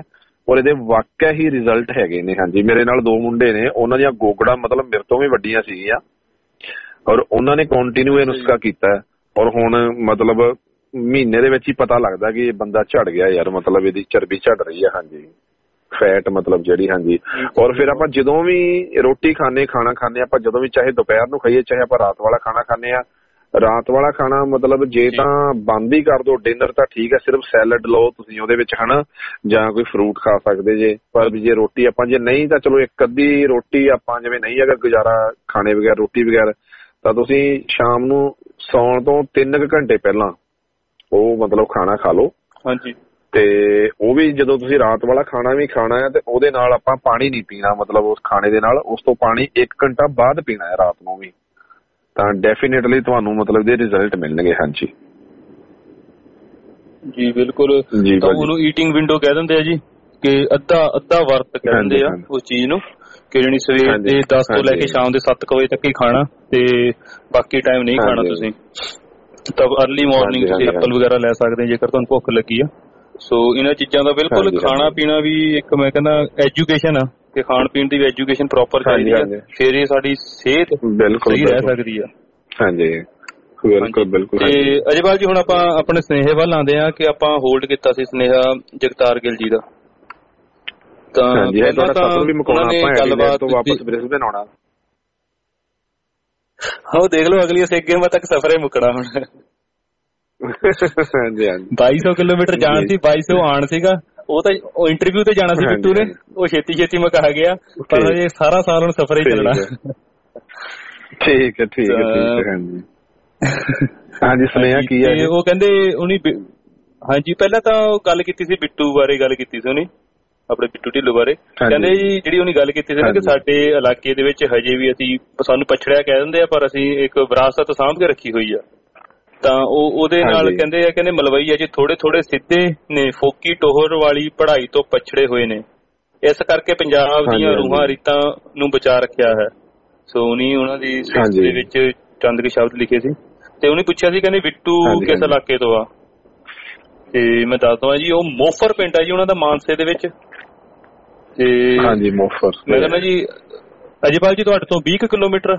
ਔਰ ਇਹਦੇ ਵਾਕਿਆ ਹੀ ਰਿਜ਼ਲਟ ਹੈਗੇ ਨੇ। ਹਾਂਜੀ, ਮੇਰੇ ਨਾਲ 2 ਮੁੰਡੇ ਨੇ, ਉਹਨਾਂ ਦੀਆਂ ਗੋਗੜਾਂ ਮਤਲਬ ਮੇਰੇ ਤੋਂ ਵੀ ਵੱਡੀਆਂ ਸੀਗੀਆਂ ਔਰ ਉਹਨਾਂ ਨੇ ਕੰਟੀਨਿਊ ਇਹ ਨੁਸਖਾ ਕੀਤਾ ਔਰ ਹੁਣ ਮਤਲਬ ਮਹੀਨੇ ਦੇ ਵਿੱਚ ਹੀ ਪਤਾ ਲੱਗਦਾ ਕਿ ਇਹ ਬੰਦਾ ਝੜ ਗਿਆ ਯਾਰ, ਮਤਲਬ ਇਹਦੀ ਚਰਬੀ ਝੜ ਰਹੀ ਹੈ। ਹਾਂਜੀ, ਫੈਟ ਮਤਲਬ ਜਿਹੜੀ। ਹਾਂਜੀ, ਔਰ ਫਿਰ ਆਪਾਂ ਜਦੋਂ ਵੀ ਰੋਟੀ ਖਾਣਾ ਖਾਂਦੇ ਆਪਾਂ, ਜਦੋਂ ਵੀ ਚਾਹੇ ਦੁਪਹਿਰ ਨੂੰ ਖਾਈਏ ਚਾਹੇ ਆਪਾਂ ਰਾਤ ਵਾਲਾ ਖਾਣਾ ਖਾਂਦੇ ਆ, ਰਾਤ ਵਾਲਾ ਖਾਣਾ ਮਤਲਬ ਜੇ ਤਾਂ ਬੰਦ ਹੀ ਕਰ ਦੋ ਡਿਨਰ ਤਾਂ ਠੀਕ ਹੈ, ਸਿਰਫ ਸੈਲਡ ਲਓ ਤੁਸੀਂ ਉਹਦੇ ਵਿੱਚ ਹਨਾ, ਜਾਂ ਕੋਈ ਫਰੂਟ ਖਾ ਸਕਦੇ ਜੇ। ਪਰ ਜੇ ਰੋਟੀ ਆਪਾਂ ਜੇ ਨਹੀਂ ਤਾਂ ਚਲੋ ਇੱਕ ਅੱਧੀ ਰੋਟੀ ਆਪਾਂ ਜਿਵੇਂ ਨਹੀਂ ਅਗਰ ਗੁਜ਼ਾਰਾ ਖਾਣੇ ਬਗੈਰ ਰੋਟੀ ਬਗੈਰ, ਤਾਂ ਤੁਸੀਂ ਸ਼ਾਮ ਨੂੰ ਸੌਣ ਤੋਂ 3 ਘੰਟੇ ਪਹਿਲਾਂ ਉਹ ਮਤਲਬ ਖਾਣਾ ਖਾ ਲਓ। ਹਾਂਜੀ, ਤੇ ਉਹ ਵੀ ਜਦੋਂ ਤੁਸੀਂ ਰਾਤ ਵਾਲਾ ਖਾਣਾ ਵੀ ਖਾਣਾ ਹੈ ਤੇ ਉਹਦੇ ਨਾਲ ਆਪਾਂ ਪਾਣੀ ਨਹੀਂ ਪੀਣਾ, ਮਤਲਬ ਉਸ ਖਾਣੇ ਦੇ ਨਾਲ ਉਸ ਤੋਂ ਪਾਣੀ 1 ਘੰਟਾ ਬਾਅਦ ਪੀਣਾ ਹੈ ਰਾਤ ਨੂੰ ਵੀ, ਤਾਂ ਡੈਫੀਨੇਟਲੀ ਤੁਹਾਨੂੰ ਮਤਲਬ ਦੇ ਰਿਜ਼ਲਟ ਮਿਲਣਗੇ। ਹਾਂਜੀ ਜੀ ਬਿਲਕੁਲ। ਤਾਂ ਉਹਨੂੰ ਈਟਿੰਗ ਵਿੰਡੋ ਕਹਿ ਦਿੰਦੇ ਆ ਜੀ, ਕਿ ਅੱਧਾ ਵਰਤ ਕਹਿ ਦਿੰਦੇ ਆ ਉਸ ਚੀਜ਼ ਨੂੰ, ਕਿ ਜਿਹੜੀ ਸਵੇਰ ਦੇ 10 ਤੋਂ ਲੈ ਕੇ ਸ਼ਾਮ ਦੇ 7 ਵਜੇ ਤੱਕ ਹੀ ਖਾਣਾ ਤੇ ਬਾਕੀ ਟਾਈਮ ਨਹੀਂ ਖਾਣਾ ਤੁਸੀਂ। ਤਾਂ ਅਰਲੀ ਮਾਰਨਿੰਗ ਤੁਸੀਂ ਐਪਲ ਵਗੈਰਾ ਲੈ ਸਕਦੇ ਜੇਕਰ ਤੁਹਾਨੂੰ ਭੁੱਖ ਲੱਗੀ ਆ। ਸੋ ਇਹਨਾਂ ਚੀਜ਼ਾਂ ਦਾ ਬਿਲਕੁਲ ਖਾਣਾ ਪੀਣਾ ਵੀ ਇੱਕ ਮੈਂ ਕਹਿੰਦਾ ਐਜੂਕੇਸ਼ਨ ਆ, ਕਿ ਖਾਣ ਪੀਣ ਦੀ ਵੀ ਐਜੂਕੇਸ਼ਨ ਪ੍ਰੋਪਰ ਚਾਹੀਦੀ ਆ, ਫਿਰ ਇਹ ਸਾਡੀ ਸਿਹਤ ਸਹੀ ਰਹਿ ਸਕਦੀ ਆ। ਹਾਂਜੀ ਬਿਲਕੁਲ। ਤੇ ਅਜੇਵਾਲ ਜੀ ਹੁਣ ਆਪਾਂ ਆਪਣੇ ਸੁਨੇਹੇ ਵੱਲ ਆਉਂਦੇ ਆ, ਕਿ ਆਪਾਂ ਹੋਲਡ ਕੀਤਾ ਸੀ ਸੁਨੇਹਾ ਜਗਤਾਰ ਗਿੱਲ ਜੀ ਦਾ। ਤਾਂ ਪਹਿਲਾਂ ਤਾਂ ਉਹਨਾਂ ਨੇ ਗੱਲਬਾਤ ਉਹ ਦੇਖ ਲਓ ਅਗਲੀ ਗੇਮਾਂ ਤੱਕ ਸਫ਼ਰ ਹੀ ਮੁੱਕਣਾ ਹੁਣ। 2200 ਕਿਲੋਮੀਟਰ ਜਾਣ ਸੀ, 2200 ਆਉਣ ਸੀਗਾ। ਉਹ ਤਾਂ ਇੰਟਰਵਿਊ ਤੇ ਜਾਣਾ ਸੀ ਬਿੱਟੂ ਨੇ, ਉਹ ਛੇਤੀ ਮੁਕਾ ਗਿਆ, ਪਰ ਇਹ ਸਾਰਾ ਸਾਲ ਹੁਣ ਸਫ਼ਰ ਹੀ ਚੱਲਣਾ। ਠੀਕ ਹੈ। ਹਾਂਜੀ ਸੁਣਿਆ ਕੀ ਹੈ ਉਹ ਕਹਿੰਦੇ ਉਹਨੇ। ਹਾਂਜੀ, ਪਹਿਲਾਂ ਤਾਂ ਉਹ ਗੱਲ ਕੀਤੀ ਸੀ ਬਿੱਟੂ ਬਾਰੇ, ਗੱਲ ਕੀਤੀ ਸੀ ਉਹਨੇ ਆਪਣੇ ਬਿੱਟੂ ਢਿੱਲੋਂ ਬਾਰੇ। ਕਹਿੰਦੇ ਜੀ ਜਿਹੜੀ ਉਹਨੇ ਗੱਲ ਕੀਤੀ ਸੀ ਨਾ, ਕਿ ਸਾਡੇ ਇਲਾਕੇ ਦੇ ਵਿੱਚ ਹਜੇ ਵੀ ਸਾਨੂੰ ਪਛੜਿਆ ਕਹਿ ਦਿੰਦੇ ਆ, ਪਰ ਅਸੀਂ ਇੱਕ ਵਿਰਾਸਤ ਸਾਂਭ ਕੇ ਰੱਖੀ ਹੋਈ ਆ। ਤਾਂ ਉਹਦੇ ਨਾਲ ਕਹਿੰਦੇ ਮਲਵਈ ਆ ਜੀ ਥੋੜੇ ਸਿੱਧੇ ਨੇ, ਫੋਕੀ ਟੋਹਰ ਵਾਲੀ ਪੜ੍ਹਾਈ ਤੋਂ ਪਛੜੇ ਹੋਏ ਨੇ, ਇਸ ਕਰਕੇ ਪੰਜਾਬ ਦੀਆਂ ਰੂਹਾਂ ਰੀਤਾਂ ਨੂੰ ਬਚਾ ਰੱਖਿਆ ਹੈ। ਸੋ ਉਹਨਾਂ ਦੀ ਸਿੱਖ ਦੇ ਵਿੱਚ ਚੰਦ ਕੇ ਸ਼ਬਦ ਲਿਖੇ ਸੀ, ਤੇ ਉਹਨੇ ਪੁੱਛਿਆ ਸੀ ਕਹਿੰਦੇ ਬਿੱਟੂ ਕਿਸ ਇਲਾਕੇ ਤੋਂ ਆ, ਤੇ ਮੈਂ ਦੱਸਦਾ ਜੀ ਉਹ ਮੋਫਰ ਪਿੰਡ ਆ ਜੀ ਉਹਨਾਂ ਦਾ, ਮਾਨਸੇ ਦੇ ਵਿੱਚ। ਤੇ ਮੈਂ ਕਹਿੰਦਾ ਜੀ ਅਜੇਵਾਲ ਜੀ ਤੁਹਾਡੇ ਤੋਂ 20 ਕਿਲੋਮੀਟਰ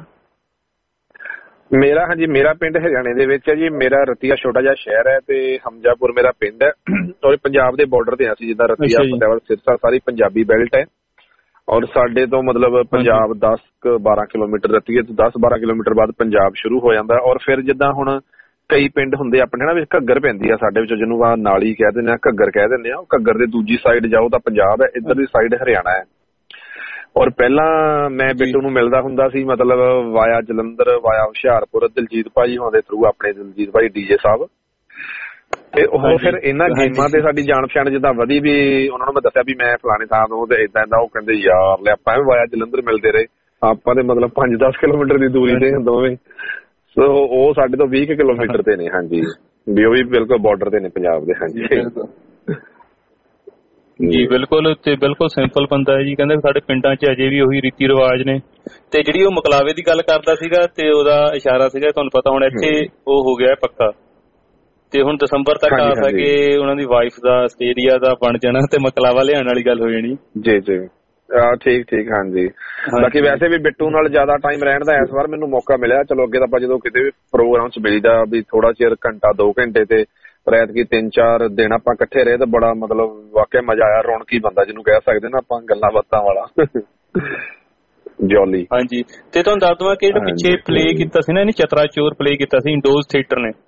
ਮੇਰਾ ਪਿੰਡ ਹਰਿਆਣੇ ਦੇ ਵਿੱਚ ਹੈ ਜੀ। ਮੇਰਾ ਰਤੀਆ ਛੋਟਾ ਜਿਹਾ ਸ਼ਹਿਰ ਹੈ ਤੇ ਹਮਜਾਪੁਰ ਮੇਰਾ ਪਿੰਡ ਹੈ, ਔਰ ਪੰਜਾਬ ਦੇ ਬਾਰਡਰ ਤੇ ਅਸੀਂ, ਜਿੱਦਾਂ ਰਤੀਆ ਫਤਿਹਗੜ੍ਹ ਸਿਰਸਾ ਸਾਰੀ ਪੰਜਾਬੀ ਬੈਲਟ ਹੈ। ਔਰ ਸਾਡੇ ਤੋਂ ਮਤਲਬ ਪੰਜਾਬ 10-12 ਕਿਲੋਮੀਟਰ, ਰਤੀਏ ਤੋਂ 10-12 ਕਿਲੋਮੀਟਰ ਬਾਅਦ ਪੰਜਾਬ ਸ਼ੁਰੂ ਹੋ ਜਾਂਦਾ। ਔਰ ਫਿਰ ਜਿੱਦਾਂ ਹੁਣ ਕਈ ਪਿੰਡ ਹੁੰਦੇ ਆਪਣੇ ਨਾ, ਵੀ ਘੱਗਰ ਪੈਂਦੀ ਆ ਸਾਡੇ ਵਿੱਚ, ਜਿਹਨੂੰ ਆ ਨਾਲੀ ਕਹਿ ਦਿੰਦੇ ਆ, ਘੱਗਰ ਕਹਿ ਦਿੰਦੇ ਆ। ਉਹ ਘੱਗਰ ਦੇ ਦੂਜੀ ਸਾਈਡ ਜਾਓ ਤਾਂ ਪੰਜਾਬ ਹੈ, ਇੱਧਰਲੀ ਸਾਈਡ ਹਰਿਆਣਾ ਹੈ। ਔਰ ਪਹਿਲਾਂ ਮੈਂ ਬਿੱਟੂ ਨੂੰ ਮਿਲਦਾ ਹੁੰਦਾ ਸੀ ਮਤਲਬ ਵਾਇਆ ਜਲੰਧਰ, ਵਾਇਆ ਹੁਸ਼ਿਆਰਪੁਰ, ਦਿਲਜੀਤ ਭਾਈ ਹੋਣ ਦੇ ਥਰੂ, ਆਪਣੇ ਦਿਲਜੀਤ ਭਾਈ DJ ਸਾਹਿਬ। ਤੇ ਉਹ ਫਿਰ ਇਹਨਾਂ ਗੇਮਾਂ ਤੇ ਸਾਡੀ ਜਾਣ ਪਛਾਣ ਜਿੱਦਾਂ ਵਧੀ, ਵੀ ਉਹਨਾਂ ਨੂੰ ਮੈਂ ਦੱਸਿਆ ਵੀ ਮੈਂ ਫਲਾਣੇ ਥਾਂ ਤੋਂ ਤੇ ਏਦਾਂ ਉਹ ਕਹਿੰਦੇ ਯਾਰ ਲੈ ਆਪਾਂ ਵੀ ਵਾਇਆ ਜਲੰਧਰ ਮਿਲਦੇ ਰਹੇ, ਆਪਾਂ ਤੇ ਮਤਲਬ 5-10 ਕਿਲੋਮੀਟਰ ਦੀ ਦੂਰੀ ਤੇ ਦੋਵੇਂ। ਸੋ ਉਹ ਸਾਡੇ ਤੋਂ 20 ਕਿਲੋਮੀਟਰ ਤੇ ਨੇ। ਹਾਂਜੀ, ਵੀ ਉਹ ਵੀ ਬਿਲਕੁਲ ਬਾਰਡਰ ਤੇ ਨੇ ਪੰਜਾਬ ਦੇ। ਹਾਂਜੀ ਜੀ ਬਿਲਕੁਲ। ਤੇ ਬਿਲਕੁਲ ਸਿੰਪਲ ਬੰਦਾ ਹੈ ਜੀ। ਕਹਿੰਦੇ ਸਾਡੇ ਪਿੰਡਾਂ 'ਚ ਅਜੇ ਵੀ ਉਹੀ ਰੀਤੀ ਰਿਵਾਜ ਨੇ। ਤੇ ਜਿਹੜੀ ਉਹ ਮੁਕਲਾਵੇ ਦੀ ਗੱਲ ਕਰਦਾ ਸੀਗਾ ਤੇ ਉਹਦਾ ਇਸ਼ਾਰਾ ਸੀਗਾ, ਤੁਹਾਨੂੰ ਪਤਾ ਹੁਣ ਇੱਥੇ ਉਹ ਹੋ ਗਿਆ ਪੱਕਾ, ਤੇ ਹੁਣ ਦਸੰਬਰ ਤੱਕ ਆ ਸਕੇ ਉਹਨਾਂ ਦੀ ਵਾਈਫ ਦਾ ਆਸਟ੍ਰੇਲੀਆ ਦਾ ਬਣ ਜਾਣਾ ਤੇ ਮੁਕਲਾਵਾ ਲਿਆਉਣ ਵਾਲੀ ਗੱਲ ਹੋ ਜਾਣੀ। ਜੀ ਠੀਕ। ਹਾਂਜੀ, ਬਾਕੀ ਵੈਸੇ ਵੀ ਬਿੱਟੂ ਨਾਲ ਜ਼ਿਆਦਾ ਟਾਈਮ ਰਹਿਣ ਦਾ ਇਸ ਵਾਰ ਮੈਨੂੰ ਮੌਕਾ ਮਿਲਿਆ। ਚਲੋ ਅੱਗੇ ਤਾਂ ਆਪਾਂ ਜਦੋਂ ਕਿਤੇ ਵੀ ਪ੍ਰੋਗਰਾਮ 'ਚ ਮਿਲੀਦਾ ਵੀ ਥੋੜਾ ਚਿਰ, ਘੰਟਾ 2 ਘੰਟੇ, ਤੇ ਪਰ ਐਤਕੀ 3-4 ਦਿਨ ਆਪਾਂ ਇਕੱਠੇ ਰਹੇ ਤਾਂ ਬੜਾ ਮਤਲਬ ਵਾਕਿਆ ਮਜ਼ਾ ਆਇਆ। ਰੌਣਕੀ ਬੰਦਾ ਜਿਹਨੂੰ ਕਹਿ ਸਕਦੇ ਨਾ ਆਪਾਂ, ਗੱਲਾਂ ਬਾਤਾਂ ਵਾਲਾ ਜੋਲੀ। ਹਾਂਜੀ, ਤੇ ਤੁਹਾਨੂੰ ਦੱਸ ਦਵਾਂ ਕਿ ਜਿਹੜਾ ਪਿੱਛੇ ਪਲੇ ਕੀਤਾ ਸੀ ਨਾ ਇਹਨੇ, ਚਤਰਾ ਚੋਰ ਪਲੇ ਕੀਤਾ ਸੀ ਇੰਡੋਜ਼ ਥੀਏਟਰ ਨੇ,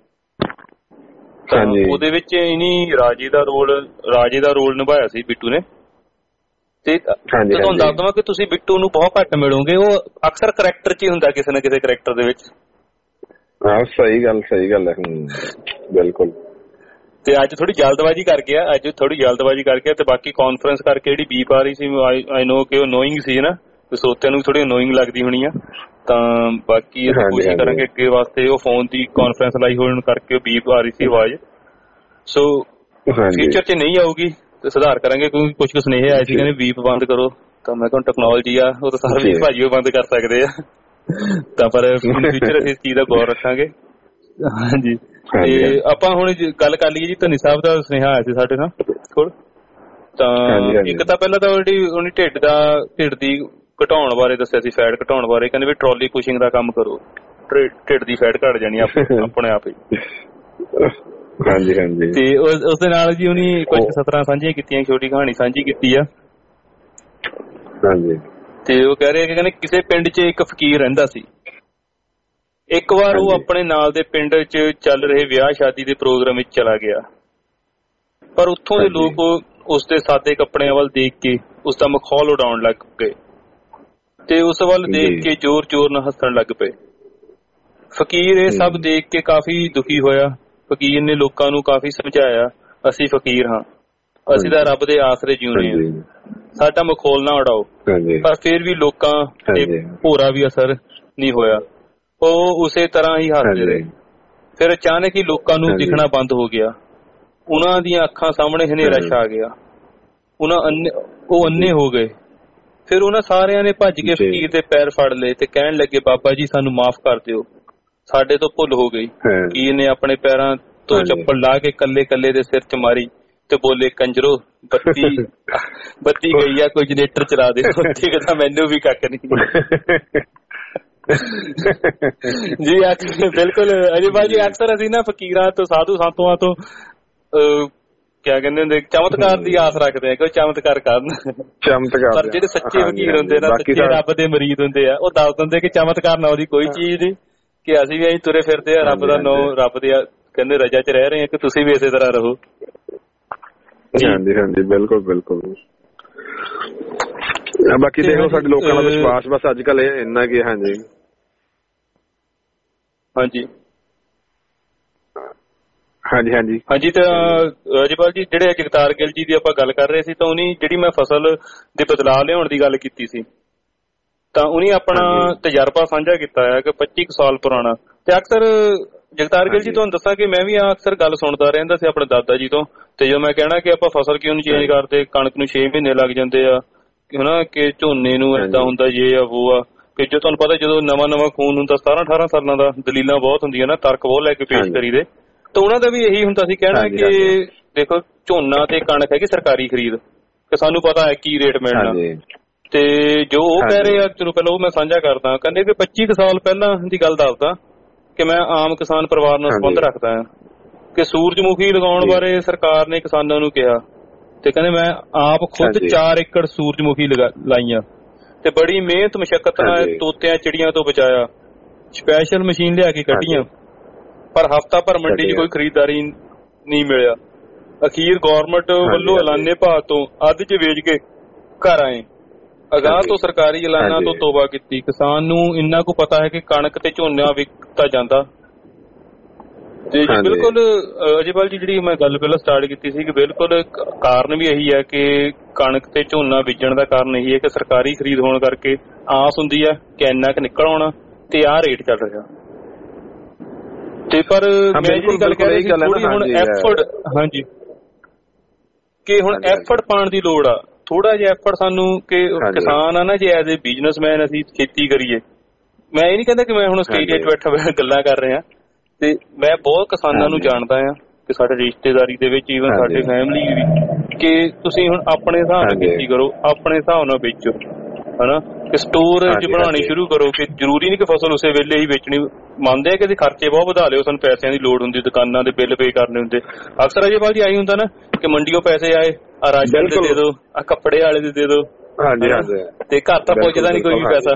ਉਹਦੇ ਵਿੱਚ ਇਹਨੀ ਰਾਜੇ ਦਾ ਰੋਲ ਨਿਭਾਇਆ ਸੀ ਬਿੱਟੂ ਨੇ। ਤੇ ਤੁਹਾਨੂੰ ਦੱਸ ਦਵਾਂ ਕਿ ਤੁਸੀਂ ਬਿੱਟੂ ਨੂੰ ਬਹੁਤ ਘੱਟ ਮਿਲੋਗੇ, ਉਹ ਅਕਸਰ ਕਰੈਕਟਰ 'ਚ ਹੀ ਹੁੰਦਾ, ਕਿਸੇ ਨਾ ਕਿਸੇ ਕਰੈਕਟਰ ਦੇ ਵਿੱਚ। ਸਹੀ ਗੱਲ ਹੈ। ਬਿਲਕੁਲ। ਤੇ ਅੱਜ ਥੋੜੀ ਜਲਦਬਾਜ਼ੀ ਕਰ ਗਿਆ, ਤੇ ਬਾਕੀ ਕਾਨਫਰੰਸ ਕਰਕੇ ਜਿਹੜੀ ਬੀਪ ਆ ਰਹੀ ਸੀ, ਆਈ ਨੋ ਕਿ ਉਹ ਨੋਇੰਗ ਸੀ ਨਾ, ਸੋਤਿਆਂ ਨੂੰ ਥੋੜੀ ਨੋਇੰਗ ਲੱਗਦੀ ਹੋਣੀ ਆ। ਤਾਂ ਬਾਕੀ ਅਸੀਂ ਕੋਸ਼ਿਸ਼ ਕਰਾਂਗੇ ਅੱਗੇ ਵਾਸਤੇ। ਉਹ ਫੋਨ ਦੀ ਕਾਨਫਰੰਸ ਲਾਈ ਹੋਣ ਕਰਕੇ ਬੀਪ ਆ ਰਹੀ ਸੀ ਆਵਾਜ਼, ਸੋ ਫਿਊਚਰ 'ਚ ਨਹੀਂ ਆਊਗੀ ਤੇ ਸੁਧਾਰ ਕਰਾਂਗੇ। ਕਿਉਂਕਿ ਕੁਝ ਸੁਨੇਹੇ ਆਏ ਸੀ ਕਹਿੰਦੇ ਬੀਪ ਬੰਦ ਕਰੋ, ਤਾਂ ਮੈਂ ਕਿਹਾ ਟੈਕਨੋਲੋਜੀ ਆ, ਉਹ ਤਾਂ ਸਾਰੇ ਭਾਜੀ ਉਹ ਬੰਦ ਕਰ ਸਕਦੇ ਆ, ਤਾਂ ਪਰ ਫਿਊਚਰ ਅਸੀਂ ਇਸ ਚੀਜ਼ ਦਾ ਗੌਰ ਰੱਖਾਂਗੇ। ਹਾਂਜੀ, ਤੇ ਆਪਾਂ ਹੁਣ ਗੱਲ ਕਰ ਲਈਏ ਜੀ ਧਨੀ ਸਾਹਿਬ ਦਾ ਸੁਨੇਹਾ ਆਇਆ ਸੀ ਸਾਡੇ ਨਾਲ ਕੋਲ। ਤਾਂ ਇੱਕ ਤਾਂ ਪਹਿਲਾਂ ਤਾਂ ਉਹਨੇ ਢਿੱਡ ਦੀ ਘਟਾਉਣ ਬਾਰੇ ਦੱਸਿਆ ਸੀ, ਫੈਟ ਘਟਾਉਣ ਬਾਰੇ। ਕਹਿੰਦੇ ਵੀ ਟਰਾਲੀ ਪੁਸ਼ਿੰਗ ਦਾ ਕੰਮ ਕਰੋ, ਢਿੱਡ ਦੀ ਫੈਟ ਘਟ ਜਾਣੀ ਆਪਣੇ ਆਪ ਹੀ। ਹਾਂਜੀ ਹਾਂਜੀ। ਤੇ ਉਸ ਦੇ ਨਾਲ ਜੀ ਉਹਨੇ ਕੁਝ ਸਤਰਾਂ ਸਾਂਝੀਆਂ ਕੀਤੀਆਂ, ਛੋਟੀ ਕਹਾਣੀ ਸਾਂਝੀ ਕੀਤੀ ਆ। ਹਾਂਜੀ। ਤੇ ਉਹ ਕਹਿ ਰਹੇ ਕਿ ਕਹਿੰਦੇ ਕਿਸੇ ਪਿੰਡ 'ਚ ਇੱਕ ਫਕੀਰ ਰਹਿੰਦਾ ਸੀ। ਇੱਕ ਵਾਰ ਉਹ ਆਪਣੇ ਨਾਲ ਦੇ ਪਿੰਡ 'ਚ ਚੱਲ ਰਹੇ ਵਿਆਹ ਸ਼ਾਦੀ ਦੇ ਪ੍ਰੋਗਰਾਮ ਵਿੱਚ ਚਲਾ ਗਿਆ, ਪਰ ਉੱਥੋਂ ਦੇ ਲੋਕ ਉਸ ਦੇ ਸਾਦੇ ਕੱਪੜਿਆਂ ਵੱਲ ਦੇਖ ਕੇ ਉਸ ਦਾ ਮਖੌਲ ਉਡਾਉਣ ਲੱਗ ਪਏ ਤੇ ਉਸ ਵੱਲ ਦੇਖ ਕੇ ਜ਼ੋਰ ਜ਼ੋਰ ਨਾਲ ਹੱਸਣ ਲੱਗ ਪਏ। ਫਕੀਰ ਇਹ ਸਭ ਦੇਖ ਕੇ ਕਾਫੀ ਦੁਖੀ ਹੋਇਆ। ਫਕੀਰ ਨੇ ਲੋਕਾਂ ਨੂੰ ਕਾਫੀ ਸਮਝਾਇਆ, ਅਸੀਂ ਫਕੀਰ ਹਾਂ, ਅਸੀਂ ਤਾਂ ਰੱਬ ਦੇ ਆਸਰੇ ਜਿਉਂਦੇ ਹਾਂ, ਸਾਡਾ ਮਖੌਲ ਨਾ ਉਡਾਓ। ਪਰ ਫਿਰ ਵੀ ਲੋਕਾਂ ਤੇ ਭੋਰਾ ਵੀ ਅਸਰ ਨਹੀਂ ਹੋਇਆ, ਉਹ ਉਸੇ ਤਰ੍ਹਾਂ ਹੀ ਹੱਸਦੇ ਰਹੇ। ਫਿਰ ਅਚਾਨਕ ਹੀ ਲੋਕਾਂ ਨੂੰ ਦਿਖਣਾ ਬੰਦ ਹੋ ਗਿਆ, ਉਹਨਾਂ ਦੀਆਂ ਅੱਖਾਂ ਸਾਹਮਣੇ ਹਨੇਰਾ ਛਾ ਗਿਆ, ਉਹ ਅੰਨੇ ਹੋ ਗਏ। ਫਿਰ ਉਹਨਾਂ ਸਾਰਿਆਂ ਨੇ ਭੱਜ ਕੇ ਫਕੀਰ ਦੇ ਪੈਰ ਫੜ ਲਏ ਤੇ ਕਹਿਣ ਲੱਗੇ, ਬਾਬਾ ਜੀ ਸਾਨੂੰ ਮਾਫ ਕਰ ਦਿਓ, ਸਾਡੇ ਤੋਂ ਭੁੱਲ ਹੋ ਗਈ। ਫਕੀਰ ਨੇ ਆਪਣੇ ਪੈਰਾਂ ਤੋਂ ਚੱਪਲ ਲਾ ਕੇ ਕੱਲੇ ਕੱਲੇ ਦੇ ਸਿਰ 'ਚ ਮਾਰੀ ਤੇ ਬੋਲੇ, ਕੰਜਰੋ ਬੱਤੀ ਗਈ ਆ, ਕੋਈ ਜਨਰੇਟਰ ਚਲਾ ਦੇ, ਦੇਖਦਾ ਮੈਨੂੰ ਵੀ ਕੱਖ ਨਹੀਂ। ਜੀ ਬਿਲਕੁਲ ਅਜੇ ਭਾਜੀ, ਅਕਸਰ ਅਸੀਂ ਨਾ ਫਕੀਰਾਂ ਤੋਂ, ਸਾਧੂ ਸੰਤਾਂ ਤੋਂ ਕਿਆ ਕਹਿੰਦੇ ਹੁੰਦੇ, ਚਮਤਕਾਰ ਦੀ ਆਸ ਰੱਖਦੇ ਆ ਕਿ ਉਹ ਚਮਤਕਾਰ ਕਰਨ। ਪਰ ਜਿਹੜੇ ਸੱਚੇ ਫਕੀਰ ਹੁੰਦੇ ਨਾ, ਸੱਚੇ ਰੱਬ ਦੇ ਮਰੀਦ ਹੁੰਦੇ ਆ, ਉਹ ਦੱਸ ਦਿੰਦੇ ਕਿ ਚਮਤਕਾਰ ਨਾਂ ਦੀ ਕੋਈ ਚੀਜ਼ ਨਹੀਂ, ਕਿ ਅਸੀਂ ਵੀ ਅਸੀਂ ਤੁਰੇ ਫਿਰਦੇ ਆ, ਰੱਬ ਦਾ ਨਾਂ, ਰੱਬ ਦੇ ਕਹਿੰਦੇ ਰਜਾ 'ਚ ਰਹਿ ਰਹੇ ਆ, ਕਿ ਤੁਸੀਂ ਵੀ ਇਸੇ ਤਰ੍ਹਾਂ ਰਹੋ। ਹਾਂਜੀ ਹਾਂਜੀ, ਬਿਲਕੁਲ ਬਿਲਕੁਲ। ਬਾਕੀ ਦੇਖੋ ਸਾਡੇ ਲੋਕਾਂ ਦਾ ਵਿਸ਼ਵਾਸ ਬਸ ਅੱਜ ਕੱਲ ਇੰਨਾ ਕੀ। ਹਾਂਜੀ ਹਾਂਜੀ ਹਾਂਜੀ ਹਾਂਜੀ ਹਾਂਜੀ। ਤਾਂ ਰਾਜਪਾਲ ਜੀ, ਜਿਹੜੇ ਜਗਤਾਰ ਗਿੱਲ ਜੀ ਦੀ ਆਪਾਂ ਗੱਲ ਕਰ ਰਹੇ ਸੀ, ਤਾਂ ਉਹਨੀ ਜਿਹੜੀ ਮੈਂ ਫਸਲ ਦੇ ਬਦਲਾਅ ਲਿਆਉਣ ਦੀ ਗੱਲ ਕੀਤੀ ਸੀ, ਤਾਂ ਉਹਨੇ ਆਪਣਾ ਤਜਰਬਾ ਸਾਂਝਾ ਕੀਤਾ ਹੈ ਕਿ 25 ਸਾਲ ਪੁਰਾਣਾ। ਤੇ ਅਕਸਰ ਜਗਤਾਰ ਗਿੱਲ ਜੀ, ਤੁਹਾਨੂੰ ਦੱਸਾਂ ਕਿ ਮੈਂ ਵੀ ਅਕਸਰ ਗੱਲ ਸੁਣਦਾ ਰਹਿੰਦਾ ਸੀ ਆਪਣੇ ਦਾਦਾ ਜੀ ਤੋਂ। ਤੇ ਜਦੋਂ ਮੈਂ ਕਹਿਣਾ ਕਿ ਆਪਾਂ ਫਸਲ ਕਿਉਂ ਨਹੀਂ ਚੇਂਜ ਕਰਦੇ, ਕਣਕ ਨੂੰ 6 ਮਹੀਨੇ ਲੱਗ ਜਾਂਦੇ ਆ ਹਨਾ, ਕਿ ਝੋਨੇ ਨੂੰ ਏਦਾਂ ਹੁੰਦਾ, ਜੇ ਆ ਵੋ ਆ, ਕਿ ਜੋ ਤੁਹਾਨੂੰ ਪਤਾ ਜਦੋਂ ਨਵਾਂ ਖੂਨ ਹੁੰਦਾ 17-18 ਸਾਲਾਂ ਦਾ, ਦਲੀਲਾਂ ਬਹੁਤ ਹੁੰਦੀਆਂ ਨਾ, ਤਰਕ ਬਹੁਤ ਲੈ ਕੇ ਪੇਸ਼ ਕਰੀ ਦੇ। ਤਾਂ ਉਹਨਾਂ ਦਾ ਵੀ ਇਹੀ ਹੁੰਦਾ ਸੀ ਕਹਿਣਾ ਕਿ ਦੇਖੋ ਝੋਨਾ ਤੇ ਕਣਕ ਹੈਗੀ ਸਰਕਾਰੀ ਖਰੀਦ, ਕਿ ਸਾਨੂੰ ਪਤਾ ਹੈ ਕੀ ਰੇਟ ਮਿਲਣਾ। ਤੇ ਜੋ ਉਹ ਕਹਿ ਰਹੇ ਆ, ਚਲੋ ਪਹਿਲਾਂ ਉਹ ਮੈਂ ਸਾਂਝਾ ਕਰਦਾ। ਕਹਿੰਦੇ ਕਿ 25 ਸਾਲ ਪਹਿਲਾਂ ਦੀ ਗੱਲ ਦੱਸਦਾ ਕਿ ਮੈਂ ਆਮ ਕਿਸਾਨ ਪਰਿਵਾਰ ਨਾਲ ਸੰਬੰਧ ਰੱਖਦਾ ਹਾਂ, ਕਿ ਸੂਰਜਮੁਖੀ ਲਗਾਉਣ ਬਾਰੇ ਸਰਕਾਰ ਨੇ ਕਿਸਾਨਾਂ ਨੂੰ ਕਿਹਾ, ਤੇ ਕਹਿੰਦੇ ਮੈਂ ਆਪ ਖੁਦ 4 ਏਕੜ ਸੂਰਜਮੁਖੀ ਲਾਈਆਂ ਤੇ ਬੜੀ ਮਿਹਨਤ ਮਸ਼ੱਕਤ ਨਾਲ ਤੋਤਿਆਂ ਚਿੜੀਆਂ ਤੋਂ ਬਚਾਇਆ, ਸਪੈਸ਼ਲ ਮਸ਼ੀਨ ਲਿਆ ਕੇ ਕੱਢੀਆਂ, ਪਰ ਹਫ਼ਤਾ ਭਰ ਮੰਡੀ 'ਚ ਕੋਈ ਖਰੀਦਦਾਰੀ ਨਹੀਂ ਮਿਲਿਆ। ਅਖੀਰ ਗੌਰਮੈਂਟ ਵੱਲੋਂ ਐਲਾਨੇ ਭਾਅ ਤੋਂ ਅੱਧ 'ਚ ਵੇਚ ਕੇ ਘਰ ਆਏ। ਅਗਾਂਹ ਤੋਂ ਸਰਕਾਰੀ ਐਲਾਨਾਂ ਤੋਂ ਤੋਬਾ ਕੀਤੀ। ਕਿਸਾਨ ਨੂੰ ਇੰਨਾ ਕੁ ਪਤਾ ਹੈ ਕਿ ਕਣਕ ਤੇ ਝੋਨਾ ਵਿਕਤਾ ਜਾਂਦਾ। ਤੇ ਬਿਲਕੁਲ ਅਜੇਪਾਲ ਜੀ, ਜਿਹੜੀ ਮੈਂ ਗੱਲ ਪਹਿਲਾਂ ਸਟਾਰਟ ਕੀਤੀ ਸੀ, ਕਿ ਬਿਲਕੁਲ ਕਾਰਨ ਵੀ ਇਹੀ ਹੈ ਕਿ ਕਣਕ ਤੇ ਝੋਨਾ ਬੀਜਣ ਦਾ ਕਾਰਨ ਇਹੀ ਹੈ ਕਿ ਸਰਕਾਰੀ ਖਰੀਦ ਹੋਣ ਕਰਕੇ ਆਸ ਹੁੰਦੀ ਹੈ ਕਿ ਇੰਨਾ ਕੁ ਨਿਕਲ ਆਉਣਾ ਤੇ ਆਹ ਰੇਟ ਚੱਲ ਰਿਹਾ। ਤੇ ਪਰ ਮੈਂ ਜਿਹੜੀ ਗੱਲ ਕਹਿ ਰਹੀ ਸੀ, ਥੋੜੀ ਹੁਣ ਐਫਰਟ, ਹਾਂਜੀ, ਕਿ ਹੁਣ ਐਫਰਟ ਪਾਉਣ ਦੀ ਲੋੜ ਆ, ਥੋੜਾ ਜਿਹਾ ਐਫਰਟ ਸਾਨੂੰ, ਕਿ ਕਿਸਾਨ ਆ ਨਾ, ਜੇ ਐਜ਼ ਏ ਬਿਜ਼ਨਸਮੈਨ ਅਸੀਂ ਖੇਤੀ ਕਰੀਏ। ਮੈਂ ਇਹ ਨਹੀਂ ਕਹਿੰਦਾ ਕਿ ਮੈਂ ਹੁਣ ਸਟੇਜ 'ਚ ਬੈਠਾ ਗੱਲਾਂ ਕਰ ਰਿਹਾ, ਤੇ ਮੈਂ ਬਹੁਤ ਕਿਸਾਨਾਂ ਨੂੰ ਜਾਣਦਾ ਆ, ਕਿ ਸਾਡੇ ਰਿਸ਼ਤੇਦਾਰੀ ਦੇ ਵਿੱਚ, ਈਵਨ ਸਾਡੇ ਫੈਮਿਲੀ ਵੀ, ਕਿ ਤੁਸੀਂ ਹੁਣ ਆਪਣੇ ਹਿਸਾਬ ਨਾਲ ਖੇਤੀ ਕਰੋ, ਆਪਣੇ ਹਿਸਾਬ ਨਾਲ ਵੇਚੋ, ਹਨਾ, ਕਿ ਸਟੋਰੇਜ ਬਣਾਉਣੀ ਸ਼ੁਰੂ ਕਰੋ। ਕਿ ਜ਼ਰੂਰੀ ਨਹੀਂ ਕਿ ਫਸਲ ਉਸੇ ਵੇਲੇ ਹੀ ਵੇਚਣੀ। ਮੰਨਦੇ ਆ ਕਿ ਅਸੀਂ ਖਰਚੇ ਬਹੁਤ ਵਧਾ ਲਿਓ, ਸਾਨੂੰ ਪੈਸਿਆਂ ਦੀ ਲੋੜ ਹੁੰਦੀ, ਦੁਕਾਨਾਂ ਦੇ ਬਿੱਲ ਪੇ ਕਰਨੇ ਹੁੰਦੇ। ਅਕਸਰ ਅਜੇ ਭਾਜੀ ਆਈ ਹੁੰਦਾ ਨਾ ਕਿ ਮੰਡੀਓ ਪੈਸੇ ਆਏ, ਆ ਰਾਸ਼ਨ ਦੇ ਦੇ ਦੋ, ਆ ਕੱਪੜੇ ਵਾਲੇ ਦੇ ਦੋ, ਤੇ ਘਰ ਤਾਂ ਪੁੱਜਦਾ ਨਹੀਂ ਕੋਈ ਵੀ ਪੈਸਾ।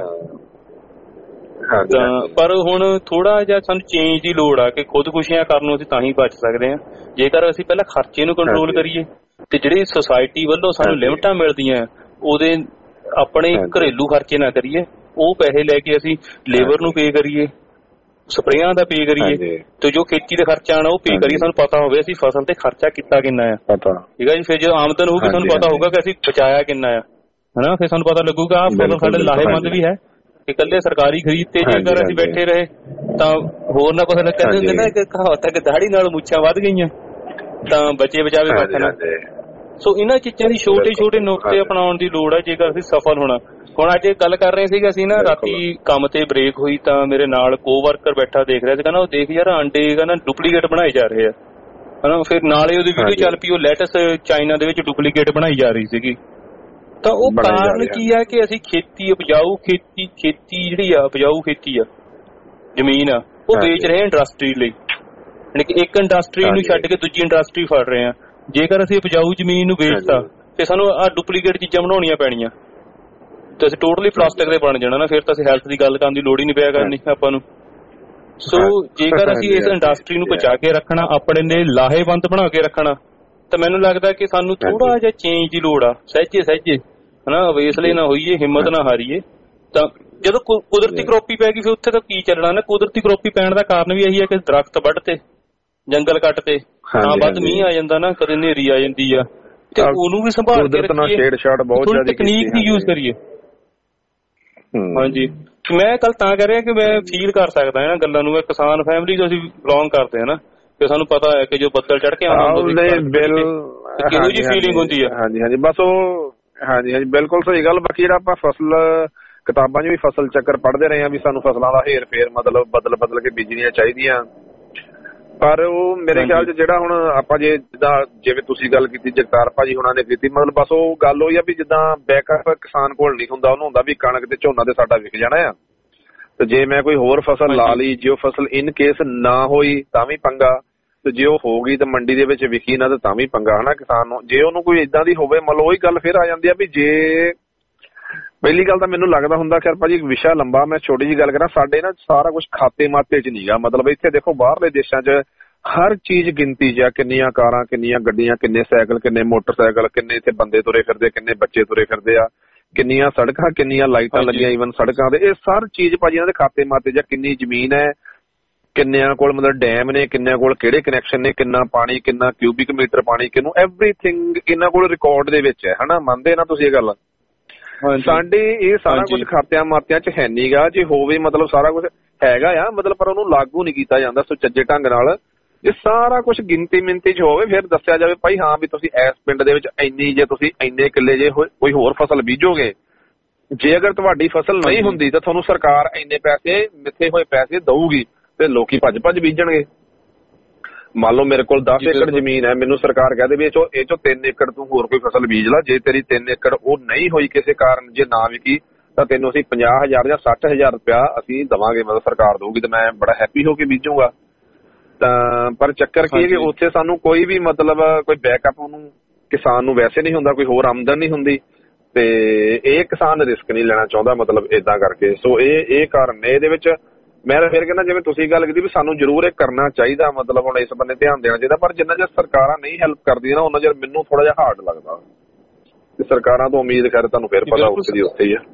ਪਰ ਹੁਣ ਥੋੜਾ ਜਿਹਾ ਸਾਨੂੰ ਚੇਂਜ ਦੀ ਲੋੜ ਆ, ਕਿ ਖੁਦਕੁਸ਼ੀਆਂ ਕਰਨ ਨੂੰ ਅਸੀਂ ਤਾਂ ਹੀ ਬਚ ਸਕਦੇ ਹਾਂ ਜੇਕਰ ਅਸੀਂ ਪਹਿਲਾਂ ਖਰਚੇ ਨੂੰ ਕੰਟਰੋਲ ਕਰੀਏ, ਤੇ ਜਿਹੜੀ ਸੁਸਾਇਟੀ ਵੱਲੋਂ ਸਾਨੂੰ ਲਿਮਟਾਂ ਮਿਲਦੀਆਂ ਉਹਦੇ ਆਪਣੇ ਘਰੇਲੂ ਖਰਚੇ ਨਾ ਕਰੀਏ, ਉਹ ਪੈਸੇ ਲੈ ਕੇ ਅਸੀਂ ਲੇਬਰ ਨੂੰ ਪੇ ਕਰੀਏ, ਸਪਰੇਆਂ ਦਾ ਪੇ ਕਰੀਏ, ਤੇ ਜੋ ਖੇਤੀ ਦਾ ਖਰਚਾ ਆਣਾ ਉਹ ਪੇ ਕਰੀਏ। ਸਾਨੂੰ ਪਤਾ ਹੋਵੇ ਅਸੀਂ ਫਸਲ ਤੇ ਖਰਚਾ ਕੀਤਾ ਕਿੰਨਾ ਆ, ਠੀਕ ਹੈ ਜੀ। ਫਿਰ ਜਦੋਂ ਆਮਦਨ ਹੋਊਗੀ ਸਾਨੂੰ ਪਤਾ ਹੋਊਗਾ ਕਿ ਅਸੀਂ ਬਚਾਇਆ ਕਿੰਨਾ ਆ, ਹਨਾ। ਫਿਰ ਸਾਨੂੰ ਪਤਾ ਲੱਗੂਗਾ ਆਹ ਫਸਲ ਸਾਡੇ ਲਾਹੇਮੰਦ ਵੀ ਹੈ। ਇਕੱਲੇ ਸਰਕਾਰੀ ਖਰੀਦ ਤੇ ਜੇਕਰ ਅਸੀਂ ਬੈਠੇ ਰਹੇ ਤਾਂ ਹੋਰ ਨਾ ਕੁਛ ਕਹਿੰਦੇ ਹੁੰਦੇ ਨਾ, ਕਿ ਕਹਾਵਤ ਹੈ ਕਿ ਦਾੜੀ ਨਾਲ ਮੁੱਛਾਂ ਵੱਧ ਗਈਆਂ ਤਾਂ ਬਚੇ ਬਚਾਵੇ ਕੱਖ ਨਾ। ਸੋ ਇਹਨਾਂ ਚੀਜ਼ਾਂ ਦੀ ਛੋਟੇ ਛੋਟੇ ਨੁਕਤੇ ਅਪਣਾਉਣ ਦੀ ਲੋੜ ਹੈ ਜੇਕਰ ਅਸੀਂ ਸਫਲ ਹੋਣਾ। ਹੁਣ ਅੱਜ ਗੱਲ ਕਰ ਰਹੇ ਸੀਗੇ ਅਸੀਂ ਨਾ, ਰਾਤੀ ਕੰਮ ਤੇ ਬ੍ਰੇਕ ਹੋਈ ਤਾਂ ਮੇਰੇ ਨਾਲ ਕੋ ਵਰਕਰ ਬੈਠਾ ਦੇਖ ਰਿਹਾ ਸੀ, ਕਹਿੰਦਾ ਉਹ ਦੇਖ ਯਾਰ ਆਂਡੇ ਕਹਿੰਦਾ ਡੁਪਲੀਕੇਟ ਬਣਾਏ ਜਾ ਰਹੇ ਆ। ਹਨਾ। ਫਿਰ ਨਾਲੇ ਉਹਦੀ ਵੀਡੀਓ ਚੱਲ ਪਈ ਉਹ ਲੈਟਸ ਚਾਈਨਾ ਦੇ ਵਿੱਚ ਡੁਪਲੀਕੇਟ ਬਣਾਈ ਜਾ ਰਹੀ ਸੀਗੀ। ਤਾਂ ਉਹ ਕਾਰਨ ਕੀ ਆ ਕਿ ਅਸੀਂ ਖੇਤੀ ਉਪਜਾਊ ਖੇਤੀ ਜਿਹੜੀ ਆ ਉਪਜਾਊ ਖੇਤੀ ਆ ਜ਼ਮੀਨ ਆ ਉਹ ਵੇਚ ਰਹੇ ਇੰਡਸਟਰੀ ਲਈ, ਯਾਨੀ ਕਿ ਇੱਕ ਇੰਡਸਟਰੀ ਨੂੰ ਛੱਡ ਕੇ ਦੂਜੀ ਇੰਡਸਟਰੀ ਫੜ ਰਹੇ ਆ। ਜੇਕਰ ਅਸੀਂ ਉਪਜਾਊ ਜ਼ਮੀਨ ਨੂੰ ਵੇਚਤਾ ਤੇ ਸਾਨੂੰ ਆਹ ਡੁਪਲੀਕੇਟ ਚੀਜ਼ਾਂ ਬਣਾਉਣੀਆਂ ਪੈਣੀਆਂ ਤੇ ਅਸੀਂ ਟੋਟਲੀ ਪਲਾਸਟਿਕ ਦੇ ਬਣ ਜਾਣਾ ਨਾ। ਫਿਰ ਤਾਂ ਅਸੀਂ ਹੈਲਥ ਦੀ ਗੱਲ ਕਰਨ ਦੀ ਲੋੜ ਹੀ ਨਹੀਂ ਪਿਆ ਕਰਨੀ ਆਪਾਂ ਨੂੰ। ਸੋ ਜੇਕਰ ਅਸੀਂ ਇਸ ਇੰਡਸਟਰੀ ਨੂੰ ਬਚਾ ਕੇ ਰੱਖਣਾ, ਆਪਣੇ ਲਈ ਲਾਹੇਵੰਦ ਬਣਾ ਕੇ ਰੱਖਣਾ, ਤਾਂ ਮੈਨੂੰ ਲੱਗਦਾ ਕਿ ਸਾਨੂੰ ਥੋੜਾ ਜਿਹਾ ਚੇਂਜ ਦੀ ਲੋੜ ਆ, ਸਹਿਜੇ ਹਨਾ। ਅਵੇਸਲੇ ਨਾ ਹੋਈਏ, ਹਿੰਮਤ ਨਾ ਹਾਰੀਏ। ਤਾਂ ਜਦੋਂ ਕੁਦਰਤੀ ਕਰੋਪੀ ਪੈ ਗਈ ਫਿਰ ਉੱਥੇ ਤਾਂ ਕੀ ਚੱਲਣਾ ਨਾ। ਕੁਦਰਤੀ ਕਰੋਪੀ ਪੈਣ ਦਾ ਕਾਰਨ ਵੀ ਇਹੀ ਹੈ ਕਿ ਦਰਖਤ ਵੱਢ ਤੇ, ਜੰਗਲ ਕੱਟ ਤੇ, ਤਾਂ ਵੱਧ ਮੀਂਹ ਆ ਜਾਂਦਾ ਨਾ, ਕਦੇ ਹਨੇਰੀ ਆ ਜਾਂਦੀ ਆ, ਤੇ ਉਹਨੂੰ ਵੀ ਸੰਭਾਲ ਕੇ ਰੱਖੀਏ, ਤਕਨੀਕ ਦੀ ਯੂਜ਼ ਕਰੀਏ। ਹਾਂਜੀ, ਮੈਂ ਕੱਲ ਤਾਂ ਕਹਿ ਰਿਹਾ ਕਿ ਮੈਂ ਫੀਲ ਕਰ ਸਕਦਾ ਇਹਨਾਂ ਗੱਲਾਂ ਨੂੰ। ਕਿਸਾਨ ਫੈਮਿਲੀ ਤੋਂ ਅਸੀਂ ਬਿਲੋਂਗ ਕਰਦੇ ਹਾਂ ਨਾ, ਤੇ ਸਾਨੂੰ ਪਤਾ ਹੈ ਕਿ ਜੋ ਬੱਦਲ ਚੜ ਕੇ ਆਉਂਦਾ ਕਿਹੋ ਜਿਹੀ ਫੀਲਿੰਗ ਹੁੰਦੀ ਹੈ। ਹਾਂਜੀ ਬਸ ਉਹ ਹਾਂਜੀ ਬਿਲਕੁਲ ਸਹੀ ਗੱਲ। ਬਾਕੀ ਜਿਹੜਾ ਆਪਾਂ ਫਸਲ ਕਿਤਾਬਾਂ 'ਚ ਵੀ ਫਸਲ ਚੱਕਰ ਪੜ੍ਹਦੇ ਰਹੇ ਹਾਂ ਵੀ ਸਾਨੂੰ ਫਸਲਾਂ ਦਾ ਹੇਰ ਫੇਰ ਮਤਲਬ ਬਦਲ ਕੇ ਬੀਜਣੀਆਂ ਚਾਹੀਦੀਆਂ, ਪਰ ਉਹ ਮੇਰੇ ਖਿਆਲ 'ਚ ਜਿਹੜਾ ਹੁਣ ਆਪਾਂ ਜਿਵੇਂ ਤੁਸੀਂ ਗੱਲ ਕੀਤੀ, ਜਗਤਾਰ ਭਾਜੀ ਹੁਣਾਂ ਨੇ ਕੀਤੀ, ਮਤਲਬ ਬਸ ਉਹ ਗੱਲ ਹੋਈ ਆ ਵੀ ਜਿੱਦਾਂ ਬੈਕਅਪ ਕਿਸਾਨ ਕੋਲ ਨਹੀਂ ਹੁੰਦਾ, ਉਹਨੂੰ ਹੁੰਦਾ ਵੀ ਕਣਕ ਤੇ ਝੋਨਾ ਤੇ ਸਾਡਾ ਵਿਕ ਜਾਣਾ ਆ, ਤੇ ਜੇ ਮੈਂ ਕੋਈ ਹੋਰ ਫਸਲ ਲਾ ਲਈ, ਜੇ ਉਹ ਫਸਲ ਇਨ ਕੇਸ ਨਾ ਹੋਈ ਤਾਂ ਵੀ ਪੰਗਾ, ਤੇ ਜੇ ਉਹ ਹੋ ਗਈ ਤਾਂ ਮੰਡੀ ਦੇ ਵਿੱਚ ਵਿਕੀ ਨਾ ਤਾਂ ਵੀ ਪੰਗਾ ਹਨਾ ਕਿਸਾਨ ਨੂੰ। ਜੇ ਉਹਨੂੰ ਕੋਈ ਏਦਾਂ ਦੀ ਹੋਵੇ, ਮਤਲਬ ਉਹੀ ਗੱਲ ਫਿਰ ਆ ਜਾਂਦੀ ਆ ਵੀ ਜੇ ਪਹਿਲੀ ਗੱਲ ਤਾਂ ਮੈਨੂੰ ਲੱਗਦਾ ਹੁੰਦਾ, ਖੈਰ ਭਾਜੀ ਵਿਸ਼ਾ ਲੰਬਾ, ਮੈਂ ਛੋਟੀ ਜਿਹੀ ਗੱਲ ਕਰਾਂ, ਸਾਡੇ ਨਾ ਸਾਰਾ ਕੁਛ ਖਾਤੇ ਮਾਤੇ 'ਚ ਨੀਗਾ। ਮਤਲਬ ਇੱਥੇ ਦੇਖੋ ਬਾਹਰਲੇ ਦੇਸ਼ਾਂ 'ਚ ਹਰ ਚੀਜ਼ ਗਿਣਤੀ 'ਚ ਆ, ਕਿੰਨੀਆਂ ਕਾਰਾਂ, ਕਿੰਨੀਆਂ ਗੱਡੀਆਂ, ਕਿੰਨੇ ਸਾਈਕਲ, ਕਿੰਨੇ ਮੋਟਰਸਾਈਕਲ, ਕਿੰਨੇ ਇੱਥੇ ਬੰਦੇ ਤੁਰੇ ਫਿਰਦੇ, ਕਿੰਨੇ ਬੱਚੇ ਤੁਰੇ ਫਿਰਦੇ ਆ, ਕਿੰਨੀਆਂ ਸੜਕਾਂ, ਕਿੰਨੀਆਂ ਲਾਈਟਾਂ ਲੱਗੀਆਂ ਈਵਨ ਸੜਕਾਂ ਦੇ। ਇਹ ਸਾਰੀ ਚੀਜ਼ ਭਾਜੀ ਇਹਨਾਂ ਦੇ ਖਾਤੇ ਮਾਤੇ 'ਚ, ਕਿੰਨੀ ਜ਼ਮੀਨ ਹੈ, ਕਿੰਨਿਆਂ ਕੋਲ ਮਤਲਬ ਡੈਮ ਨੇ, ਕਿੰਨਿਆਂ ਕੋਲ ਕਿਹੜੇ ਕਨੈਕਸ਼ਨ ਨੇ, ਕਿੰਨਾ ਪਾਣੀ, ਕਿੰਨਾ ਕਿਊਬਿਕ ਮੀਟਰ ਪਾਣੀ ਕਿਹਨੂੰ, ਐਵਰੀਥਿੰਗ ਇਹਨਾਂ ਕੋਲ ਰਿਕਾਰਡ ਦੇ ਵਿੱਚ ਹੈ ਹਨਾ। ਮੰਨਦੇ ਨਾ ਤੁਸੀਂ ਇਹ ਗੱਲ? ਸਾਡੇ ਇਹ ਸਾਰਾ ਕੁਝ ਖਾਤਿਆਂ ਮਾਤਿਆਂ 'ਚ ਹੈ ਨੀਗਾ। ਜੇ ਹੋਵੇ ਮਤਲਬ ਸਾਰਾ ਕੁਝ ਹੈਗਾ ਆ ਮਤਲਬ, ਪਰ ਉਹਨੂੰ ਲਾਗੂ ਨਹੀਂ ਕੀਤਾ ਜਾਂਦਾ ਸੁਚੱਜੇ ਢੰਗ ਨਾਲ। ਜੇ ਸਾਰਾ ਕੁਝ ਗਿਣਤੀ ਮਿੰਤੀ 'ਚ ਹੋਵੇ ਫਿਰ ਦੱਸਿਆ ਜਾਵੇ ਭਾਈ ਹਾਂ ਵੀ ਤੁਸੀਂ ਇਸ ਪਿੰਡ ਦੇ ਵਿੱਚ ਇੰਨੀ, ਜੇ ਤੁਸੀਂ ਇੰਨੇ ਕਿੱਲੇ ਜੇ ਕੋਈ ਹੋਰ ਫਸਲ ਬੀਜੋਗੇ, ਜੇ ਅਗਰ ਤੁਹਾਡੀ ਫਸਲ ਨਹੀਂ ਹੁੰਦੀ ਤਾਂ ਤੁਹਾਨੂੰ ਸਰਕਾਰ ਇੰਨੇ ਪੈਸੇ, ਮਿੱਥੇ ਹੋਏ ਪੈਸੇ ਦਊਗੀ, ਤੇ ਲੋਕੀ ਭੱਜ ਬੀਜਣਗੇ। ਮੰਨ ਲਓ ਮੇਰੇ ਕੋਲ 10 ਏਕੜ ਜ਼ਮੀਨ ਹੈ, ਮੈਨੂੰ ਸਰਕਾਰ ਕਹਦੇ ਵੀ ਇਹ ਚੋਂ 3 ਏਕੜ ਤੂੰ ਹੋਰ ਕੋਈ ਫਸਲ ਬੀਜ ਲਾ। ਜੇ ਤੇਰੀ 3 ਏਕੜ ਉਹ ਨਹੀਂ ਹੋਈ ਕਿਸੇ ਕਾਰਨ, ਜੇ ਨਾ ਵਿਕੀ, ਤਾਂ ਤੈਨੂੰ ਅਸੀਂ 50,000 ਜਾਂ 60,000 ਰੁਪਇਆ ਅਸੀਂ ਦੇਵਾਂਗੇ, ਮਤਲਬ ਸਰਕਾਰ ਦਊਗੀ, ਤੇ ਮੈਂ ਬੜਾ ਹੈਪੀ ਹੋ ਕੇ ਬੀਜੂਗਾ। ਤਾਂ ਪਰ ਚੱਕਰ ਕੀ ਹੈ ਕਿ ਉੱਥੇ ਸਾਨੂੰ ਕੋਈ ਵੀ ਮਤਲਬ ਕੋਈ ਬੈਕਅਪ ਉਹਨੂੰ ਕਿਸਾਨ ਨੂੰ ਵੈਸੇ ਨਹੀਂ ਹੁੰਦਾ, ਕੋਈ ਹੋਰ ਆਮਦਨ ਨਹੀਂ ਹੁੰਦੀ, ਤੇ ਇਹ ਕਿਸਾਨ ਰਿਸਕ ਨਹੀਂ ਲੈਣਾ ਚਾਹੁੰਦਾ ਮਤਲਬ ਏਦਾਂ ਕਰਕੇ। ਸੋ ਇਹ ਕਾਰਨ ਨੇ ਇਹਦੇ ਵਿੱਚ। ਮੈਂ ਫਿਰ ਕਹਿੰਦਾ ਜਿਵੇਂ ਤੁਸੀਂ ਗੱਲ ਕੀਤੀ ਵੀ ਸਾਨੂੰ ਜ਼ਰੂਰ ਇਹ ਕਰਨਾ ਚਾਹੀਦਾ, ਮਤਲਬ ਹੁਣ ਇਸ ਬੰਨੇ ਧਿਆਨ ਦੇਣਾ ਚਾਹੀਦਾ, ਪਰ ਜਿੰਨਾ ਚਿਰ ਸਰਕਾਰਾਂ ਨਹੀਂ ਹੈਲਪ ਕਰਦੀਆਂ ਨਾ ਉਹਨਾਂ ਚਿਰ ਮੈਨੂੰ ਥੋੜਾ ਜਿਹਾ ਹਾਰਡ ਲੱਗਦਾ। ਤੇ ਸਰਕਾਰਾਂ ਤੋਂ ਉਮੀਦ ਕਰ, ਤੁਹਾਨੂੰ ਫਿਰ ਪਤਾ ਉੱਥੇ ਦੀ ਉੱਥੇ ਹੀ ਆ।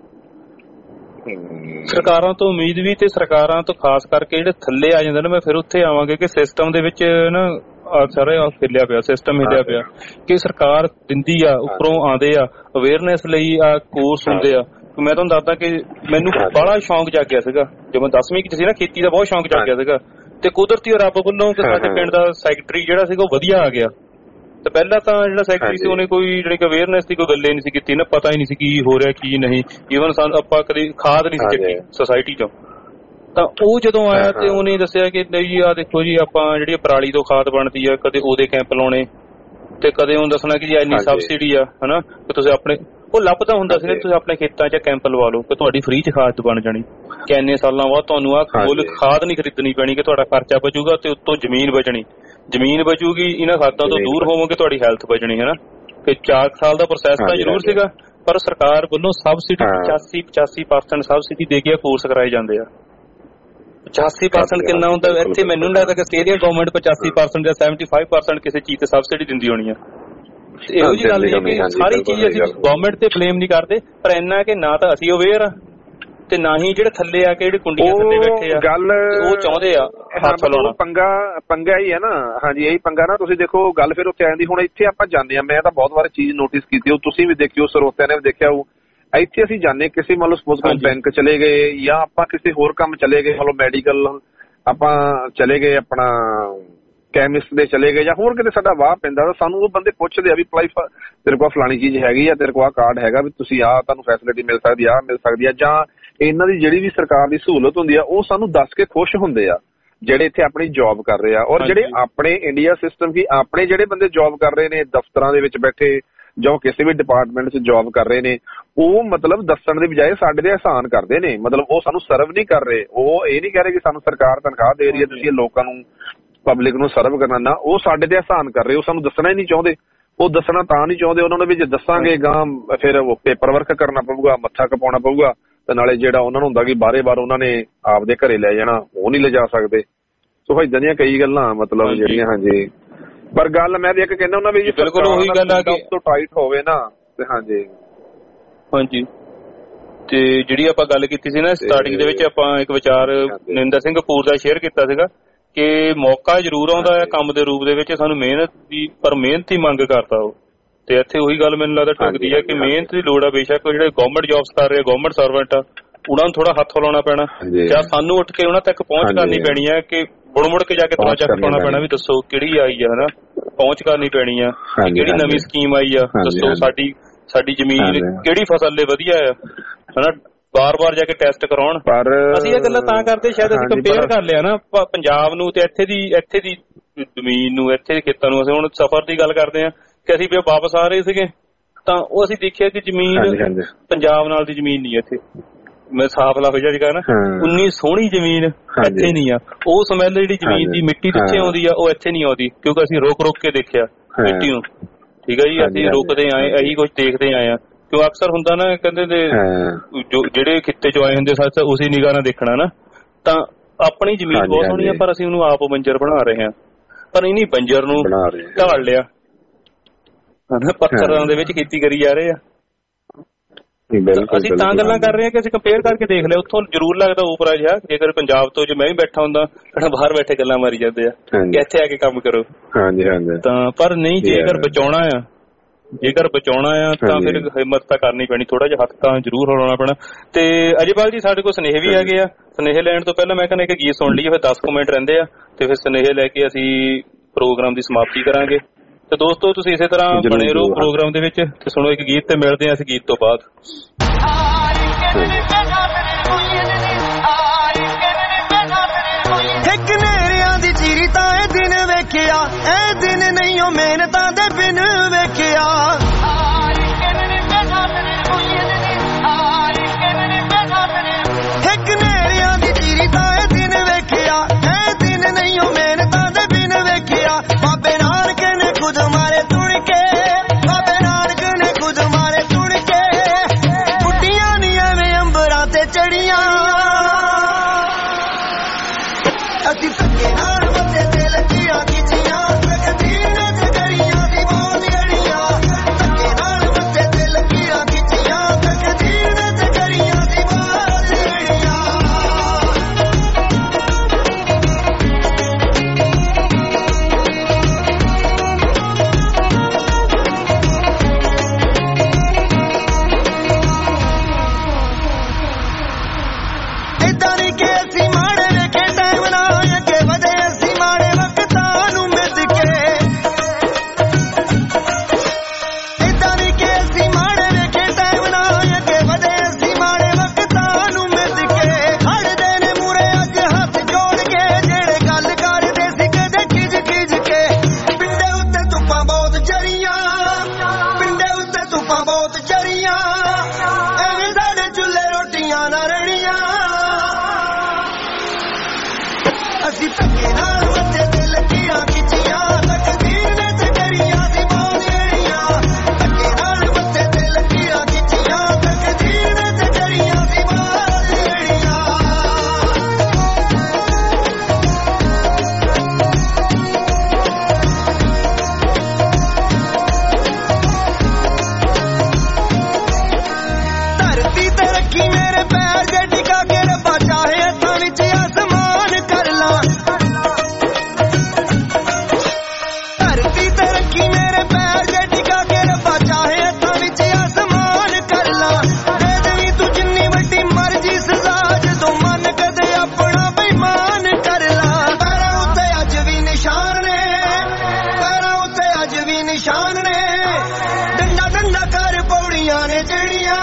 ਸਰਕਾਰਾਂ ਤੋਂ ਉਮੀਦ ਵੀ, ਤੇ ਸਰਕਾਰਾਂ ਤੋਂ ਖਾਸ ਕਰਕੇ ਜਿਹੜੇ ਥੱਲੇ ਆ ਜਾਂਦੇ ਨੇ, ਮੈਂ ਫਿਰ ਉੱਥੇ ਆਵਾਂਗੇ ਕਿ ਸਿਸਟਮ ਦੇ ਵਿੱਚ ਨਾ ਸਾਰਾ ਹਿੱਲਿਆ ਪਿਆ, ਸਿਸਟਮ ਹਿੱਲਿਆ ਪਿਆ ਕਿ ਸਰਕਾਰ ਦਿੰਦੀ ਆ, ਉੱਪਰੋਂ ਆਉਂਦੇ ਆ, ਅਵੇਅਰਨੈਸ ਲਈ ਆ ਕੋਰਸ ਹੁੰਦੇ ਆ। ਮੈਂ ਤੁਹਾਨੂੰ ਦੱਸਦਾ ਕਿ ਮੈਨੂੰ ਬੜਾ ਸ਼ੌਂਕ ਜਾਗਿਆ ਸੀਗਾ ਜਦੋਂ ਮੈਂ 10ਵੀਂ 'ਚ ਸੀ ਨਾ, ਖੇਤੀ ਦਾ ਬਹੁਤ ਸ਼ੌਂਕ ਜਾਗਿਆ ਸੀਗਾ, ਤੇ ਕੁਦਰਤੀ ਰੱਬ ਵੱਲੋਂ ਸਾਡੇ ਪਿੰਡ ਦਾ ਸੈਕਟਰੀ ਜਿਹੜਾ ਸੀਗਾ ਉਹ ਵਧੀਆ ਆ ਗਿਆ। ਤੇ ਪਹਿਲਾਂ ਤਾਂ ਜਿਹੜਾ ਸੈਕਟਰੀ ਸੀ ਉਹਨੇ ਕੋਈ ਜਿਹੜੀ ਅਵੇਅਰਨੈਸ ਦੀ ਕੋਈ ਗੱਲ ਹੀ ਨਹੀਂ ਸੀ ਕੀਤੀ ਨਾ, ਪਤਾ ਹੀ ਨਹੀਂ ਸੀ ਕੀ ਹੋ ਰਿਹਾ ਕੀ ਨਹੀਂ। ਈਵਨ ਸਾਨੂੰ ਆਪਾਂ ਕਦੇ ਖਾਦ ਨਹੀਂ ਸੀ ਚੱਕੀ ਸੋਸਾਇਟੀ 'ਚੋਂ। ਤਾਂ ਉਹ ਜਦੋਂ ਆਇਆ ਤੇ ਉਹਨੇ ਦੱਸਿਆ ਕਿ ਨਹੀਂ ਆਹ ਦੇਖੋ ਜੀ ਆਪਾਂ ਜਿਹੜੀ ਪਰਾਲੀ ਤੋਂ ਖਾਦ ਬਣਦੀ ਆ, ਕਦੇ ਉਹਦੇ ਕੈਂਪ ਲਾਉਣੇ, ਤੇ ਕਦੇ ਉਹਨੂੰ ਦੱਸਣਾ ਕਿ ਜੀ ਇੰਨੀ ਸਬਸਿਡੀ ਆ ਹਨਾ, ਕਿ ਤੁਸੀਂ ਆਪਣੇ ਉਹ ਲੱਭਦਾ ਹੁੰਦਾ ਸੀ ਤੁਸੀਂ ਆਪਣੇ ਖੇਤਾਂ 'ਚ ਕੈਂਪ ਲਵਾ ਲਓ ਕਿ ਤੁਹਾਡੀ ਫ੍ਰੀ 'ਚ ਖਾਦ ਬਣ ਜਾਣੀ, ਕਿ ਇੰਨੇ ਸਾਲਾਂ ਬਾਅਦ ਤੁਹਾਨੂੰ ਆਹ ਮੁੱਲ ਖਾਦ ਨਹੀਂ ਖਰੀਦਣੀ ਪੈਣੀ, ਕਿ ਤੁਹਾਡਾ ਖਰਚਾ ਬਚੂਗਾ ਤੇ ਉੱਤੋਂ ਜ਼ਮੀਨ ਬਚੂਗੀ, ਇਹਨਾਂ ਖਾਦਾਂ ਤੋਂ ਦੂਰ ਹੋਵੋਗੇ, ਤੁਹਾਡੀ ਹੈਲਥ ਬਚਣੀ ਹੈ ਨਾ। ਕਿ 4 ਸਾਲ ਦਾ ਪ੍ਰੋਸੈਸ ਤਾਂ ਜ਼ਰੂਰ ਸੀਗਾ, ਪਰ ਸਰਕਾਰ ਵੱਲੋਂ ਸਬਸਿਡੀ 85% ਸਬਸਿਡੀ ਦੇ ਕੇ ਕੋਰਸ ਕਰਾਏ ਜਾਂਦੇ ਆ। 85% ਕਿੰਨਾ ਹੁੰਦਾ ਇੱਥੇ? ਮੈਨੂੰ ਨਹੀਂ ਲੱਗਦਾ ਕਿ ਆਸਟ੍ਰੇਲੀਆ ਗਵਰਨਮੈਂਟ 85% ਜਾਂ 75% ਕਿਸੇ ਚੀਜ਼ ਤੇ ਸਬਸਿਡੀ ਦਿੰਦੀ ਹੋਣੀ ਆ। ਇਹੋ ਜਿਹੀ ਗੱਲ ਨਹੀਂ ਕਿ ਸਾਰੀ ਚੀਜ਼ ਅਸੀਂ ਗਵਰਨਮੈਂਟ ਤੇ ਬਲੇਮ ਨਹੀਂ ਕਰਦੇ, ਪਰ ਇੰਨਾ ਕਿ ਨਾ ਤਾਂ ਅਸੀਂ ਅਵੇਅਰ ਆ ਤੇ ਨਾ ਹੀ ਜਿਹੜੇ ਥੱਲੇ ਆ ਕੇ ਜਿਹੜੇ ਕੁੰਡੀਆਂ ਥੱਲੇ ਬੈਠੇ ਆ ਗੱਲ ਉਹ ਚਾਹੁੰਦੇ ਆ ਹੱਥ ਲਾਉਣਾ। ਪੰਗਾ ਹੀ ਹੈ ਨਾ। ਹਾਂਜੀ ਇਹੀ ਪੰਗਾ ਨਾ। ਤੁਸੀਂ ਦੇਖੋ ਗੱਲ ਫਿਰ ਉੱਥੇ ਆਉਂਦੀ, ਹੁਣ ਇੱਥੇ ਆਪਾਂ ਜਾਂਦੇ ਆ, ਮੈਂ ਤਾਂ ਬਹੁਤ ਵਾਰ ਚੀਜ਼ ਨੋਟਿਸ ਕੀਤੀ ਉਹ, ਤੁਸੀਂ ਵੀ ਦੇਖਿਓ, ਸਰੋਤਿਆਂ ਨੇ ਵੀ ਦੇਖਿਆ ਉਹ, ਇੱਥੇ ਅਸੀਂ ਜਾਂਦੇ ਕਿਸੇ ਮੰਨ ਲਓ ਸਪੋਜ਼ ਬੈਂਕ ਚਲੇ ਗਏ ਜਾਂ ਆਪਾਂ ਕਿਸੇ ਹੋਰ ਕੰਮ ਚਲੇ ਗਏ, ਮੰਨ ਲਓ ਮੈਡੀਕਲ ਆਪਾਂ ਚਲੇ ਗਏ, ਆਪਣਾ ਕੈਮਿਸਟ ਦੇ ਚਲੇ ਗਏ ਜਾਂ ਹੋਰ ਕਿਤੇ ਸਾਡਾ ਵਾਹ ਪੈਂਦਾ, ਤਾਂ ਸਾਨੂੰ ਉਹ ਬੰਦੇ ਪੁੱਛਦੇ ਆ ਵੀ ਤੇਰੇ ਕੋਲ ਫਲਾਣੀ ਚੀਜ਼ ਹੈਗੀ ਆ, ਤੇਰੇ ਕੋਲ ਆਹ ਕਾਰਡ ਹੈਗਾ ਵੀ ਤੁਸੀਂ ਆਹ ਤੁਹਾਨੂੰ ਫੈਸਿਲਿਟੀ ਮਿਲ ਸਕਦੀ ਆ, ਮਿਲ ਸਕਦੀ ਆ, ਜਾਂ ਇਹਨਾਂ ਦੀ ਜਿਹੜੀ ਵੀ ਸਰਕਾਰ ਦੀ ਸਹੂਲਤ ਹੁੰਦੀ ਆ ਉਹ ਸਾਨੂੰ ਦੱਸ ਕੇ ਖੁਸ਼ ਹੁੰਦੇ ਆ ਜਿਹੜੇ ਇੱਥੇ ਆਪਣੀ ਜੌਬ ਕਰ ਰਹੇ ਆ। ਔਰ ਜਿਹੜੇ ਆਪਣੇ ਇੰਡੀਆ ਸਿਸਟਮ ਕੀ ਆਪਣੇ ਜਿਹੜੇ ਬੰਦੇ ਜੌਬ ਕਰ ਰਹੇ ਨੇ ਦਫ਼ਤਰਾਂ ਦੇ ਵਿੱਚ ਬੈਠੇ ਜਾਂ ਕਿਸੇ ਵੀ ਡਿਪਾਰਟਮੈਂਟ 'ਚ ਜੌਬ ਕਰ ਰਹੇ ਨੇ, ਉਹ ਮਤਲਬ ਦੱਸਣ ਦੀ ਬਜਾਏ ਸਾਡੇ ਤੇ ਅਹਿਸਾਨ ਕਰਦੇ ਨੇ। ਮਤਲਬ ਉਹ ਸਾਨੂੰ ਸਰਵ ਨਹੀਂ ਕਰ ਰਹੇ, ਉਹ ਇਹ ਨਹੀਂ ਕਹਿ ਰਹੇ ਕਿ ਸਾਨੂੰ ਸਰਕਾਰ ਤਨਖਾਹ ਦੇ ਰਹੀ ਹੈ ਤੁਸੀਂ ਲੋਕਾਂ ਨੂੰ ਪਬਲਿਕ ਨੂੰ ਸਰਵ ਕਰਨਾ ਨਾ, ਉਹ ਸਾਡੇ ਤੇ ਅਹਿਸਾਨ ਕਰ ਰਹੇ। ਉਹ ਸਾਨੂੰ ਦੱਸਣਾ ਹੀ ਨਹੀਂ ਚਾਹੁੰਦੇ। ਉਹ ਦੱਸਣਾ ਤਾਂ ਨਹੀਂ ਚਾਹੁੰਦੇ ਉਹਨਾਂ ਨੂੰ ਵੀ ਜੇ ਦੱਸਾਂਗੇ ਗਾਂ ਫਿਰ ਉਹ ਪੇਪਰ ਵਰਕ ਕਰਨਾ ਪਊਗਾ, ਮੱਥਾ ਕਪਾਉਣਾ ਪਊਗਾ, ਤੇ ਨਾਲੇ ਜਿਹੜਾ ਉਹਨਾਂ ਨੂੰ ਹੁੰਦਾ ਕਿ ਬਾਰੇ-ਬਾਰ ਉਹਨਾਂ ਨੇ ਆਪਦੇ ਘਰੇ ਲੈ ਜਾਣਾ ਉਹ ਨਹੀਂ ਲਿਜਾ ਸਕਦੇ। ਸੋ ਏਦਾਂ ਦੀਆਂ ਕਈ ਗੱਲਾਂ ਮਤਲਬ ਜਿਹੜੀਆਂ ਹਾਂਜੀ। ਪਰ ਗੱਲ ਮੈਂ ਇੱਕ ਕਹਿੰਦਾ ਉਹਨਾਂ ਵੀ ਬਿਲਕੁਲ ਉਹੀ ਗੱਲ ਆ ਕਿ ਤੋਂ ਟਾਈਟ ਹੋਵੇ ਨਾ ਤੇ ਹਾਂਜੀ ਤੇ ਜਿਹੜੀ ਆਪਾਂ ਗੱਲ ਕੀਤੀ ਸੀ ਨਾ ਸਟਾਰਟਿੰਗ ਦੇ ਵਿੱਚ ਆਪਾਂ ਇੱਕ ਵਿਚਾਰ ਨਰਿੰਦਰ ਸਿੰਘ ਕਪੂਰ ਦਾ ਸ਼ੇਅਰ ਕੀਤਾ ਸੀਗਾ ਕਿ ਮੌਕਾ ਜ਼ਰੂਰ ਆਉਂਦਾ ਹੈ ਕੰਮ ਦੇ ਰੂਪ ਦੇ ਵਿੱਚ, ਸਾਨੂੰ ਮਿਹਨਤ ਦੀ ਪਰ ਮਿਹਨਤ ਹੀ ਮੰਗ ਕਰਦਾ ਉਹ। ਤੇ ਇੱਥੇ ਉਹੀ ਗੱਲ ਮੈਨੂੰ ਲੱਗਦਾ ਟੁੱਕਦੀ ਹੈ ਕਿ ਮਿਹਨਤ ਦੀ ਲੋੜ ਆ। ਬੇਸ਼ੱਕ ਜਿਹੜੇ ਗਵਰਨਮੈਂਟ ਜੌਬਸ ਕਰ ਰਹੇ ਗਵਰਨਮੈਂਟ ਸਰਵੈਂਟ ਆ ਉਹਨਾਂ ਨੂੰ ਥੋੜਾ ਹੱਥ ਹਿਲਾਉਣਾ ਪੈਣਾ ਜਾਂ ਸਾਨੂੰ ਉੱਠ ਕੇ ਉਹਨਾਂ ਤੱਕ ਪਹੁੰਚ ਕਰਨੀ ਪੈਣੀ ਹੈ ਕਿ ਮੁੜ ਕੇ ਜਾ ਕੇ ਥੋੜਾ ਚੱਕ ਪਾਉਣਾ ਪੈਣਾ ਵੀ ਦੱਸੋ ਕਿਹੜੀ ਆਈ ਆ ਹਨਾ, ਪਹੁੰਚ ਕਰਨੀ ਪੈਣੀ ਆ ਕਿਹੜੀ ਨਵੀਂ ਸਕੀਮ ਆਈ ਆ, ਦੱਸੋ ਸਾਡੀ ਜ਼ਮੀਨ ਕਿਹੜੀ ਫਸਲ ਲਈ ਵਧੀਆ ਆ ਹਨਾ, ਬਾਰ-ਬਾਰ ਜਾ ਕੇ ਟੈਸਟ ਕਰਾਉਣ। ਅਸੀਂ ਇਹ ਗੱਲਾਂ ਤਾਂ ਕਰਦੇ ਸ਼ਾਇਦ ਅਸੀਂ ਕੰਪੇਅਰ ਕਰ ਲਿਆ ਨਾ ਪੰਜਾਬ ਨੂੰ ਤੇ ਇੱਥੇ ਦੀ ਜ਼ਮੀਨ ਨੂੰ, ਇੱਥੇ ਦੇ ਖੇਤਾਂ ਨੂੰ। ਅਸੀਂ ਹੁਣ ਸਫ਼ਰ ਦੀ ਗੱਲ ਕਰਦੇ ਹਾਂ ਕਿ ਅਸੀਂ ਵਾਪਸ ਆ ਰਹੇ ਸੀਗੇ ਤਾਂ ਉਹ ਅਸੀਂ ਦੇਖਿਆ ਕਿ ਜ਼ਮੀਨ ਪੰਜਾਬ ਨਾਲ ਦੀ ਜ਼ਮੀਨ ਨਹੀਂ ਇੱਥੇ। ਮੈਂ ਸਾਫ਼ ਲਫ਼ਜ਼ਾਂ ਚ ਕਹਾਂ ਨਾ, ਉਨੀ ਸੋਹਣੀ ਜ਼ਮੀਨ ਇੱਥੇ ਨਹੀਂ ਆ। ਉਹ ਸਮੈਲ ਜਿਹੜੀ ਜ਼ਮੀਨ ਦੀ ਮਿੱਟੀ ਪਿੱਛੇ ਆਉਂਦੀ ਆ ਉਹ ਇੱਥੇ ਨਹੀਂ ਆਉਂਦੀ ਕਿਉਂਕਿ ਅਸੀਂ ਰੋਕ ਕੇ ਦੇਖਿਆ ਮਿੱਟੀ ਨੂੰ। ਠੀਕ ਹੈ ਜੀ, ਅਸੀਂ ਰੁਕਦੇ ਆਏ, ਇਹੀ ਕੁਝ ਦੇਖਦੇ ਆਏ ਆ। ਕਿਉਂ ਅਕਸਰ ਹੁੰਦਾ ਨਾ ਕਹਿੰਦੇ ਜਿਹੜੇ ਖਿੱਤੇ ਚ ਆਏ ਹੁੰਦੇ ਸੱਚ ਉਸੇ ਨਿਗਾਹ ਨਾਲ ਦੇਖਣਾ ਨਾ, ਤਾਂ ਆਪਣੀ ਜ਼ਮੀਨ ਬਹੁਤ ਸੋਹਣੀ ਆ ਪਰ ਅਸੀਂ ਉਹਨੂੰ ਆਪ ਬੰਜਰ ਬਣਾ ਰਹੇ ਹਾਂ। ਪਰ ਇਹਨੀ ਬੰਜਰ ਨੂੰ ਢਾਲ ਲਿਆ, ਪੱਥਰਾਂ ਦੇ ਵਿੱਚ ਖੇਤੀ ਕਰੀ ਜਾ ਰਹੇ ਆ। ਅਸੀਂ ਤਾਂ ਗੱਲਾਂ ਕਰ ਰਹੇ ਹਾਂ ਕਿ ਅਸੀਂ ਕੰਪੇਅਰ ਕਰਕੇ ਦੇਖ ਲਿਆ, ਉੱਥੋਂ ਜ਼ਰੂਰ ਲੱਗਦਾ ਓਪਰਾ ਜਿਹਾ। ਜੇਕਰ ਪੰਜਾਬ ਤੋਂ ਜੇ ਮੈਂ ਵੀ ਬੈਠਾ ਹੁੰਦਾ ਬਾਹਰ ਬੈਠੇ ਗੱਲਾਂ ਮਾਰੀ ਜਾਂਦੇ ਆ ਕਿ ਇੱਥੇ ਆ ਕੇ ਕੰਮ ਕਰੋ ਤਾਂ, ਪਰ ਨਹੀਂ, ਜੇਕਰ ਬਚਾਉਣਾ ਆ ਤਾਂ ਫਿਰ ਹਿੰਮਤ ਤਾਂ ਕਰਨੀ ਪੈਣੀ, ਥੋੜਾ ਜਿਹਾ ਹੱਥ ਤਾਂ ਜ਼ਰੂਰ ਹਿਲਾਉਣਾ ਪੈਣਾ। ਤੇ ਅਜੇਪਾਲ ਜੀ ਸਾਡੇ ਕੋਲ ਸੁਨੇਹੇ ਵੀ ਹੈਗੇ ਆ। ਸੁਨੇਹੇ ਲੈਣ ਤੋਂ ਪਹਿਲਾਂ ਮੈਂ ਕਹਿੰਦਾ ਇੱਕ ਗੀਤ ਸੁਣ ਲਈਏ, ਫਿਰ 10 ਮਿੰਟ ਰਹਿੰਦੇ ਆ ਤੇ ਫਿਰ ਸੁਨੇਹੇ ਲੈ ਕੇ ਅਸੀਂ ਪ੍ਰੋਗਰਾਮ ਦੀ ਸਮਾਪਤੀ ਕਰਾਂਗੇ। ਤੇ ਦੋਸਤੋ ਤੁਸੀਂ ਇਸੇ ਤਰ੍ਹਾਂ ਬਣੇ ਰਹੋ ਪ੍ਰੋਗਰਾਮ ਦੇ ਵਿੱਚ ਤੇ ਸੁਣੋ ਇੱਕ ਗੀਤ ਤੇ ਮਿਲਦੇ ਹਾਂ ਅਸੀਂ ਗੀਤ ਤੋਂ ਬਾਅਦ। ਇੱਕ ਨੇਰਿਆਂ ਦੀ ਚੀਰੀ ਤਾਂ ਇਹ ਦਿਨ ਵੇਖਿਆ, ਇਹ ਦਿਨ ਨਹੀਂ ਉਹ ਮਿਹਨਤਾਂ ਦੇ ਬਿਨ ਵੇਖਿਆ। ਇੱਕ ਨੇਰਿਆਂ ਦੀ ਚੀਰੀ ਤਾਂ ਇਹ ਦਿਨ ਵੇਖਿਆ, ਇਹ ਦਿਨ ਨਹੀਂ ਉਹ ਮਿਹਨਤਾਂ ਦੇ ਬਿਨ ਵੇਖਿਆ। ਬਾਬੇ ਨਾਨਕ ਨੇ ਖੁਦ ਮਾਰੇ ਤੁਣ ਕੇ, ਬਾਬੇ ਨਾਨਕ ਨੇ ਖੁਦ ਮਾਰੇ ਤੁਣ ਕੇ, ਬੁੱਢੀਆਂ ਨੀ ਐਵੇਂ ਅੰਬਰਾਂ ਤੇ ਚੜੀਆਂ। ਅਸੀਂ ਧੱਕੇ ਨਾਲ ਮੱਥੇ ਤੇ ਲੱਗੀਆਂ ਖਿੱਚੀਆਂ, ਤਕਦੀਰ ਨੇ ਜਗਰੀਆਂ ਦੀ ਮੌਤ ਅੜੀਆਂ। ਧੱਕੇ ਨਾਲ ਮੱਥੇ ਤੇ ਲੱਗੀਆਂ ਖਿੱਚੀਆਂ, ਤਕਦੀਰ ਨੇ ਜਗਰੀਆਂ ਦੀ ਮੌਤ ਅੜੀਆਂ। ਏਦਾਂ ਨਹੀਂ ਕਿ ਅਸੀਂ ਮਾੜੇ ਵੇਖੇ ਟਾਈਮ ਨਾਲ ਅੱਗੇ ਵਧੇ, ਅਸੀਂ ਮਾੜੇ ਵਕਤਾਂ ਨੂੰ ਮਿੱਧ ਕੇ। ਏਦਾਂ ਨਹੀਂ ਕਿ ਅਸੀਂ ਮਾੜੇ ਵੇਖੇ ਟਾਈਮ ਨਾਲ ਅੱਗੇ ਵਧੇ, ਅਸੀਂ ਮਾੜੇ ਵਕਤਾਂ ਨੂੰ ਮਿੱਧ ਕੇ। ਖੜਦੇ ਨੇ ਮੂਰੇ ਅੱਜ ਹੱਥ ਜੋੜ ਕੇ, ਜਿਹੜੇ ਗੱਲ ਕਰਦੇ ਸੀ ਕਦੇ ਖਿਜ ਖਿਜ ਕੇ। ਪਿੰਡੇ ਉੱਤੇ ਧੁੱਪਾਂ ਬਹੁਤ ਜਰੀਆਂ, ਪਿੰਡੇ ਉੱਤੇ ਧੁੱਪਾਂ ਬਹੁਤ ਜਰੀਆਂ, ਐਵੇਂ ਸਾਡੇ ਚੁੱਲ੍ਹੇ ਰੋਟੀਆਂ ਨਾ ਰੜੀਆਂ। ਅਸੀਂ ਧੱਕੇ ਨਾਲ ਮੱਥੇ ਤੇ ਲੱਗੀਆਂ ਖਿੱਚੀਆਂ, ਤਕਦੀਰ ਨੇ ਜਗਰੀਆਂ ਦੀ ਮੌਤ ਅੜੀਆਂ। ਧੱਕੇ ਨਾਲ ਮੱਥੇ ਤੇ ਲੱਗੀਆਂ ਖਿੱਚੀਆਂ, ਤਕਦੀਰ ਨੇ ਜਗਰੀਆਂ ਦੀ ਮੌਤ ਅੜੀਆਂ। ਧਰਤੀ ਤੇ ਰੱਖੀ ਮੇਰੇ ਪੈਰ ਜੇ ਟਿਕਾ ਕੇ, ਰੱਬਾ ਚਾਹੇ ਹੱਥਾਂ ਵਿੱਚ ਆਸਮਾਨ ਕਰ ਲਾਂ। ਧਰਤੀ ਤੇ ਰੱਖੀ ਮੇਰੇ ਪੈਰ ਜੇ ਟਿਕਾ ਕੇ, ਰੱਬਾ ਚਾਹੇ ਹੱਥਾਂ ਵਿੱਚ ਆਸਮਾਨ ਕਰ ਲਾਂ। ਦੇ ਦੇਵੀਂ ਤੂੰ ਜਿੰਨੀ ਵੱਡੀ ਮਰਜ਼ੀ ਸਜ਼ਾ, ਜਦੋਂ ਮਨ ਕਦੇ ਆਪਣਾ ਬੇਈਮਾਨ ਕਰ ਲਾਂ। ਪੈਰਾਂ ਉੱਤੇ ਅੱਜ ਵੀ ਨਿਸ਼ਾਨ ਨੇ, ਪੈਰਾਂ ਉੱਤੇ ਅੱਜ ਵੀ ਨਿਸ਼ਾਨ ਨੇ, ਡੰਡਾ ਡੰਡਾ ਕਰ ਪੌੜੀਆਂ ਨੇ ਜਿਹੜੀਆਂ।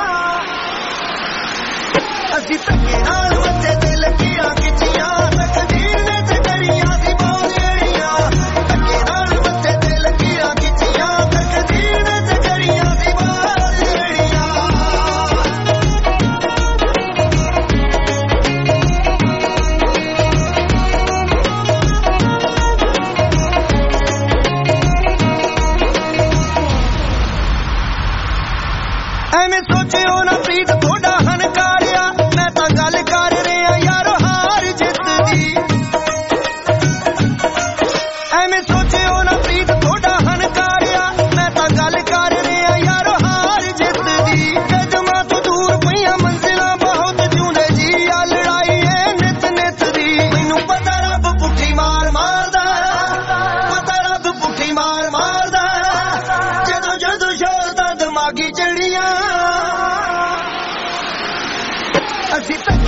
ਅਸੀਂ ਧੱਕੇ ਨਾਲ ਮੱਥੇ ਤੇ ਲੱਗੀਆਂ ਖਿੱਚੀਆਂ, ਤੱਕ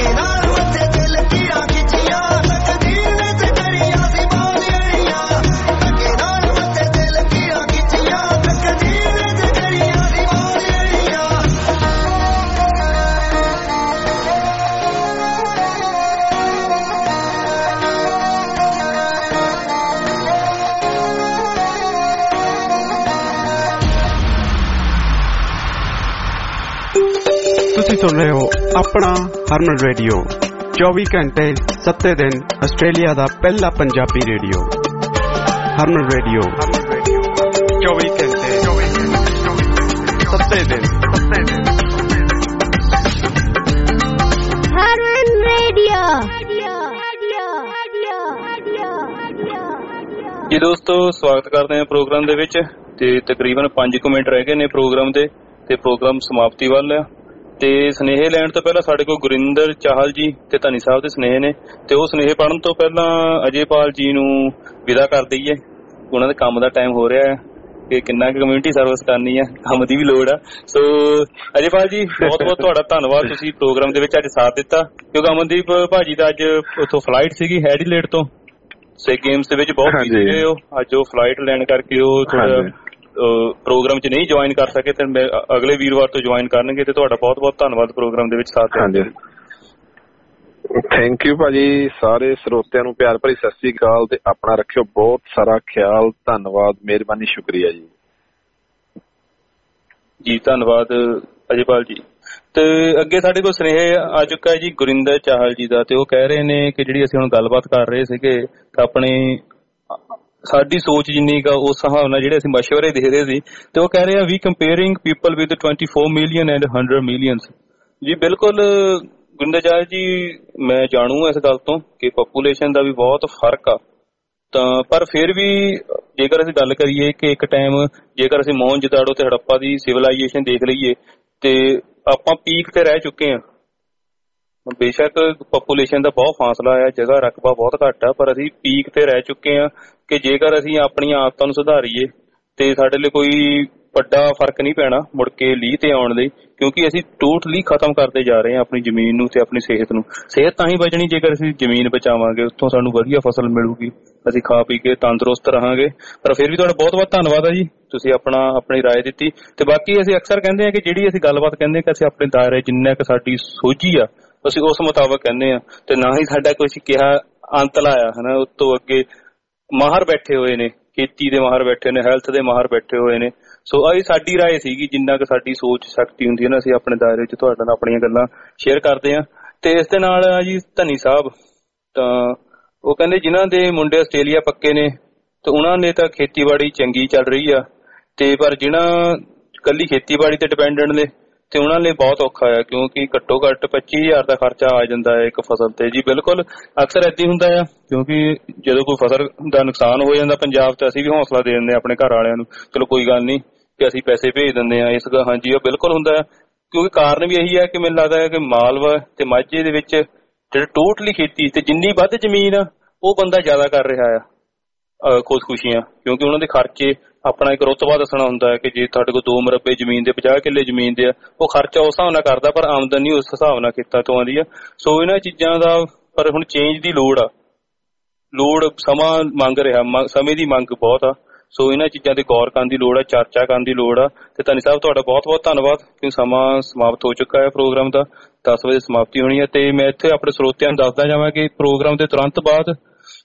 ਤੁਸੀਂ ਸੁਣ ਰਹੇ ਹੋ ਆਪਣਾ ਹਰਮਨ ਰੇਡੀਓ 24 ਘੰਟੇ 7 ਦਿਨ ਆਸਟ੍ਰੇਲੀਆ ਦਾ ਪਹਿਲਾ ਪੰਜਾਬੀ ਰੇਡੀਓ ਹਰਮਨ ਰੇਡੀਓ 24 ਘੰਟੇ 7 ਦਿਨ ਹਰਮਨ ਰੇਡੀਓ। ਜੀ ਦੋਸਤੋ, ਸਵਾਗਤ ਕਰਦੇ ਹਾਂ ਪ੍ਰੋਗਰਾਮ ਦੇ ਵਿੱਚ। ਤੇ ਤਕਰੀਬਨ 5 ਮਿੰਟ ਰਹਿ ਗਏ ਨੇ ਪ੍ਰੋਗਰਾਮ ਦੇ ਤੇ ਪ੍ਰੋਗਰਾਮ ਸਮਾਪਤੀ ਵੱਲ ਆ। ਤੇ ਸੁਨੇਹੇ ਲੈਣ ਤੋਂ ਪਹਿਲਾਂ ਸਾਡੇ ਕੋਲ ਗੁਰਿੰਦਰ ਚਾਹਲ ਜੀ ਤੇ ਧਨੀ ਸਾਹਿਬ ਦੇ ਸੁਨੇਹੇ ਨੇ, ਤੇ ਉਹ ਸੁਨੇਹੇ ਪੜ੍ਹਨ ਤੋਂ ਪਹਿਲਾਂ ਅਜੇਪਾਲ ਜੀ ਨੂੰ ਵਿਦਾ ਕਰ ਦਈਏ। ਉਹਨਾਂ ਦੇ ਕੰਮ ਦਾ ਟਾਈਮ ਹੋ ਰਿਹਾ ਹੈ ਕਿ ਕਿੰਨਾ ਕੁ ਕਮਿਊਨਿਟੀ ਸਰਵਿਸ ਕਰਨੀ ਹੈ, ਕੰਮ ਦੀ ਵੀ ਲੋੜ ਆ। ਸੋ ਅਜੇਪਾਲ ਜੀ, ਬਹੁਤ ਬਹੁਤ ਤੁਹਾਡਾ ਧੰਨਵਾਦ, ਤੁਸੀਂ ਪ੍ਰੋਗਰਾਮ ਦੇ ਵਿੱਚ ਅੱਜ ਸਾਥ ਦਿੱਤਾ। ਕਿਉਂਕਿ ਅਮਨਦੀਪ ਭਾਜੀ ਦਾ ਅੱਜ ਉੱਥੋਂ ਫਲਾਈਟ ਸੀਗੀ ਐਡੀਲੇਡ ਤੋਂ, ਸੇ ਗੇਮਸ ਦੇ ਵਿੱਚ ਬਹੁਤ ਬਿਜ਼ੀ ਰਹੇ ਹੋ। ਅੱਜ ਉਹ ਫਲਾਈਟ ਲੈਣ ਕਰਕੇ ਉਹ ਥੋੜਾ ਪ੍ਰੋਗਰਾਮ 'ਚ ਨਹੀਂ ਜੁਆਇਨ ਕਰ ਸਕੇ, ਤੇ ਅਗਲੇ ਵੀਰਵਾਰ ਤੋਂ ਜੁਆਇਨ ਕਰਨਗੇ। ਤੇ ਤੁਹਾਡਾ ਬਹੁਤ ਬਹੁਤ ਧੰਨਵਾਦ ਪ੍ਰੋਗਰਾਮ ਦੇ ਵਿੱਚ ਸਾਥ ਦੇਣ ਲਈ। ਥੈਂਕ ਯੂ ਭਾਜੀ। ਸਾਰੇ ਸਰੋਤਿਆਂ ਨੂੰ ਪਿਆਰ ਭਰੀ ਸਤਿ ਸ੍ਰੀ ਅਕਾਲ ਤੇ ਆਪਣਾ ਰੱਖਿਓ ਬਹੁਤ ਸਾਰਾ ਖਿਆਲ। ਧੰਨਵਾਦ, ਮਿਹਰਬਾਨੀ, ਸ਼ੁਕਰੀਆ ਜੀ। ਜੀ ਧੰਨਵਾਦ ਅਜੇਪਾਲ ਜੀ। ਤੇ ਅੱਗੇ ਸਾਡੇ ਕੋਲ ਸੁਨੇਹੇ ਆ ਚੁੱਕਾ ਹੈ ਜੀ ਗੁਰਿੰਦਰ ਚਾਹਲ ਜੀ ਦਾ, ਤੇ ਉਹ ਕਹਿ ਰਹੇ ਨੇ ਕਿ ਜਿਹੜੀ ਅਸੀਂ ਹੁਣ ਗੱਲਬਾਤ ਕਰ ਰਹੇ ਸੀਗੇ ਆਪਣੀ ਸਾਡੀ ਸੋਚ ਜਿੰਨੀ ਕੁ ਉਸ ਹਿਸਾਬ ਨਾਲ ਜਿਹੜੇ ਅਸੀਂ ਮਸ਼ਵਰੇ ਦੇ ਰਹੇ ਸੀ, ਤੇ ਉਹ ਕਹਿ ਰਹੇ ਆ ਵੀ comparing people with 24 million and 100 millions. ਜੀ ਬਿਲਕੁਲ ਗੁਰਿੰਦਰ ਚਾਹਲ ਜੀ, ਮੈਂ ਜਾਣੂ ਇਸ ਗੱਲ ਤੋਂ ਕਿ ਪਾਪੂਲੇਸ਼ਨ ਦਾ ਵੀ ਬਹੁਤ ਫਰਕ ਆ। ਤਾਂ ਪਰ ਫਿਰ ਵੀ ਜੇਕਰ ਅਸੀਂ ਗੱਲ ਕਰੀਏ ਕਿ ਇੱਕ ਟਾਈਮ ਜੇਕਰ ਅਸੀਂ ਮੋਹਨਜੋਦਾੜੋ ਤੇ ਹੜੱਪਾ ਦੀ ਸਿਵਲਾਈਜੇਸ਼ਨ ਦੇਖ ਲਈਏ ਤੇ ਆਪਾਂ ਪੀਕ ਤੇ ਰਹਿ ਚੁੱਕੇ ਹਾਂ। ਬੇਸ਼ੱਕ ਪਾਪੂਲੇਸ਼ਨ ਦਾ ਬਹੁਤ ਫਾਸਲਾ ਹੈ, ਜਗ੍ਹਾ ਰਕਬਾ ਬਹੁਤ ਘੱਟ ਆ, ਪਰ ਅਸੀਂ ਪੀਕ ਤੇ ਰਹਿ ਚੁੱਕੇ ਹਾਂ ਕਿ ਜੇਕਰ ਅਸੀਂ ਆਪਣੀਆਂ ਆਦਤਾਂ ਨੂੰ ਸੁਧਾਰੀਏ ਤੇ ਸਾਡੇ ਲਈ ਕੋਈ ਵੱਡਾ ਫਰਕ ਨਹੀਂ ਪੈਣਾ ਮੁੜ ਕੇ ਲੀਹ ਤੇ ਆਉਣ ਲਈ, ਕਿਉਂਕਿ ਅਸੀਂ ਟੋਟਲੀ ਖਤਮ ਕਰਦੇ ਜਾ ਰਹੇ ਹਾਂ ਆਪਣੀ ਜ਼ਮੀਨ ਨੂੰ ਤੇ ਆਪਣੀ ਸਿਹਤ ਨੂੰ। ਸਿਹਤ ਤਾਂ ਹੀ ਬਚਣੀ ਜੇਕਰ ਅਸੀਂ ਜ਼ਮੀਨ ਬਚਾਵਾਂਗੇ, ਉੱਥੋਂ ਸਾਨੂੰ ਵਧੀਆ ਫਸਲ ਮਿਲੂਗੀ, ਅਸੀਂ ਖਾ ਪੀ ਕੇ ਤੰਦਰੁਸਤ ਰਹਾਂਗੇ। ਪਰ ਫਿਰ ਵੀ ਤੁਹਾਡਾ ਬਹੁਤ ਬਹੁਤ ਧੰਨਵਾਦ ਹੈ ਜੀ, ਤੁਸੀਂ ਆਪਣੀ ਰਾਏ ਦਿੱਤੀ। ਤੇ ਬਾਕੀ ਅਸੀਂ ਅਕਸਰ ਕਹਿੰਦੇ ਹਾਂ ਕਿ ਜਿਹੜੀ ਅਸੀਂ ਗੱਲਬਾਤ ਕਹਿੰਦੇ ਕਿ ਅਸੀਂ ਆਪਣੇ ਦਾਇਰੇ ਜਿੰਨਾ ਕੁ ਸਾਡੀ ਸੋਝੀ ਆ ਅਸੀਂ ਉਸ ਮੁਤਾਬਕ ਕਹਿੰਦੇ ਹਾਂ, ਤੇ ਨਾ ਹੀ ਸਾਡਾ ਕੁਛ ਕਿਹਾ ਅੰਤ ਲਾਇਆ ਹਨਾ। ਉਸ ਤੋਂ ਅੱਗੇ ਮਾਹਰ ਬੈਠੇ ਹੋਏ ਨੇ, ਖੇਤੀ ਦੇ ਮਾਹਰ ਬੈਠੇ ਨੇ, ਹੈਲਥ ਦੇ ਮਾਹਰ ਬੈਠੇ ਹੋਏ ਨੇ। ਸੋ ਆਹੀ ਸਾਡੀ ਰਾਏ ਸੀਗੀ, ਜਿੰਨਾ ਕੁ ਸਾਡੀ ਸੋਚ ਸ਼ਕਤੀ ਹੁੰਦੀ ਹੈ ਨਾ, ਅਸੀਂ ਆਪਣੇ ਦਾਇਰੇ ਵਿੱਚ ਤੁਹਾਡੇ ਨਾਲ ਆਪਣੀਆਂ ਗੱਲਾਂ ਸ਼ੇਅਰ ਕਰਦੇ ਹਾਂ। ਤੇ ਇਸ ਦੇ ਨਾਲ ਜੀ ਧਨੀ ਸਾਹਿਬ, ਤਾਂ ਉਹ ਕਹਿੰਦੇ ਜਿਨ੍ਹਾਂ ਦੇ ਮੁੰਡੇ ਆਸਟ੍ਰੇਲੀਆ ਪੱਕੇ ਨੇ ਤੇ ਉਹਨਾਂ ਨੇ ਤਾਂ ਖੇਤੀਬਾੜੀ ਚੰਗੀ ਚੱਲ ਰਹੀ ਆ, ਤੇ ਪਰ ਜਿਹਨਾਂ ਇਕੱਲੀ ਖੇਤੀਬਾੜੀ ਤੇ ਡਿਪੈਂਡੈਂਟ ਨੇ ਤੇ ਉਹਨਾਂ ਲਈ ਬਹੁਤ ਔਖਾ ਆ, ਕਿਉਂਕਿ ਘੱਟੋ ਘੱਟ 25,000 ਦਾ ਖਰਚਾ ਆ ਜਾਂਦਾ ਹੈ ਇੱਕ ਫਸਲ ਤੇ। ਜੀ ਬਿਲਕੁਲ ਅਕਸਰ ਏਦਾਂ ਹੀ ਹੁੰਦਾ ਆ, ਕਿਉਂਕਿ ਜਦੋਂ ਕੋਈ ਫਸਲ ਦਾ ਨੁਕਸਾਨ ਹੋ ਜਾਂਦਾ ਪੰਜਾਬ ਤੇ ਅਸੀਂ ਵੀ ਹੌਸਲਾ ਦੇ ਦਿੰਦੇ ਆਪਣੇ ਘਰ ਵਾਲਿਆਂ ਨੂੰ, ਚਲੋ ਕੋਈ ਗੱਲ ਨਹੀਂ ਕਿ ਅਸੀਂ ਪੈਸੇ ਭੇਜ ਦਿੰਦੇ ਹਾਂ ਇਸ। ਹਾਂਜੀ, ਉਹ ਬਿਲਕੁਲ ਹੁੰਦਾ ਹੈ, ਕਿਉਂਕਿ ਕਾਰਨ ਵੀ ਇਹੀ ਹੈ ਕਿ ਮੈਨੂੰ ਲੱਗਦਾ ਹੈ ਕਿ ਮਾਲਵਾ ਤੇ ਮਾਝੇ ਦੇ ਵਿੱਚ ਜਿਹੜੇ ਟੋਟਲੀ ਖੇਤੀ ਤੇ ਜਿੰਨੀ ਵੱਧ ਜ਼ਮੀਨ ਆ ਉਹ ਬੰਦਾ ਜ਼ਿਆਦਾ ਕਰ ਰਿਹਾ ਆ ਖੁਦਕੁਸ਼ੀਆਂ, ਕਿਉਂਕਿ ਉਹਨਾਂ ਦੇ ਖਰਚੇ ਆਪਣਾ ਇੱਕ ਰੁਤਬਾ ਦੱਸਣਾ ਹੁੰਦਾ ਹੈ ਕਿ ਜੇ ਤੁਹਾਡੇ ਕੋਲ 2 ਮੁਰੱਬੇ ਜ਼ਮੀਨ ਦੇ 50 ਕਿੱਲੇ ਜ਼ਮੀਨ ਦੇ ਆ, ਉਹ ਖਰਚਾ ਉਸ ਹਿਸਾਬ ਨਾਲ ਕਰਦਾ ਪਰ ਆਮਦਨੀ ਉਸ ਹਿਸਾਬ ਨਾਲ ਖੇਤਾਂ ਤੋਂ ਆਉਂਦੀ ਆ। ਸੋ ਇਹਨਾਂ ਚੀਜ਼ਾਂ ਦਾ ਪਰ ਹੁਣ ਚੇਂਜ ਦੀ ਲੋੜ ਆ, ਸਮਾਂ ਮੰਗ ਰਿਹਾ, ਸਮੇਂ ਦੀ ਮੰਗ ਬਹੁਤ ਆ। ਸੋ ਇਹਨਾਂ ਚੀਜ਼ਾਂ ਤੇ ਗੌਰ ਕਰਨ ਦੀ ਲੋੜ ਆ, ਚਰਚਾ ਕਰਨ ਦੀ ਲੋੜ ਆ। ਤੇ ਧਨੀ ਸਾਹਿਬ ਤੁਹਾਡਾ ਬਹੁਤ ਬਹੁਤ ਧੰਨਵਾਦ, ਕਿਉਂਕਿ ਸਮਾਂ ਸਮਾਪਤ ਹੋ ਚੁੱਕਾ ਹੈ ਪ੍ਰੋਗਰਾਮ ਦਾ, 10 ਵਜੇ ਸਮਾਪਤੀ ਹੋਣੀ ਹੈ। ਤੇ ਮੈਂ ਇੱਥੇ ਆਪਣੇ ਸਰੋਤਿਆਂ ਨੂੰ ਦੱਸਦਾ ਜਾਵਾਂ ਕਿ ਪ੍ਰੋਗਰਾਮ ਦੇ ਤੁਰੰਤ ਬਾਅਦ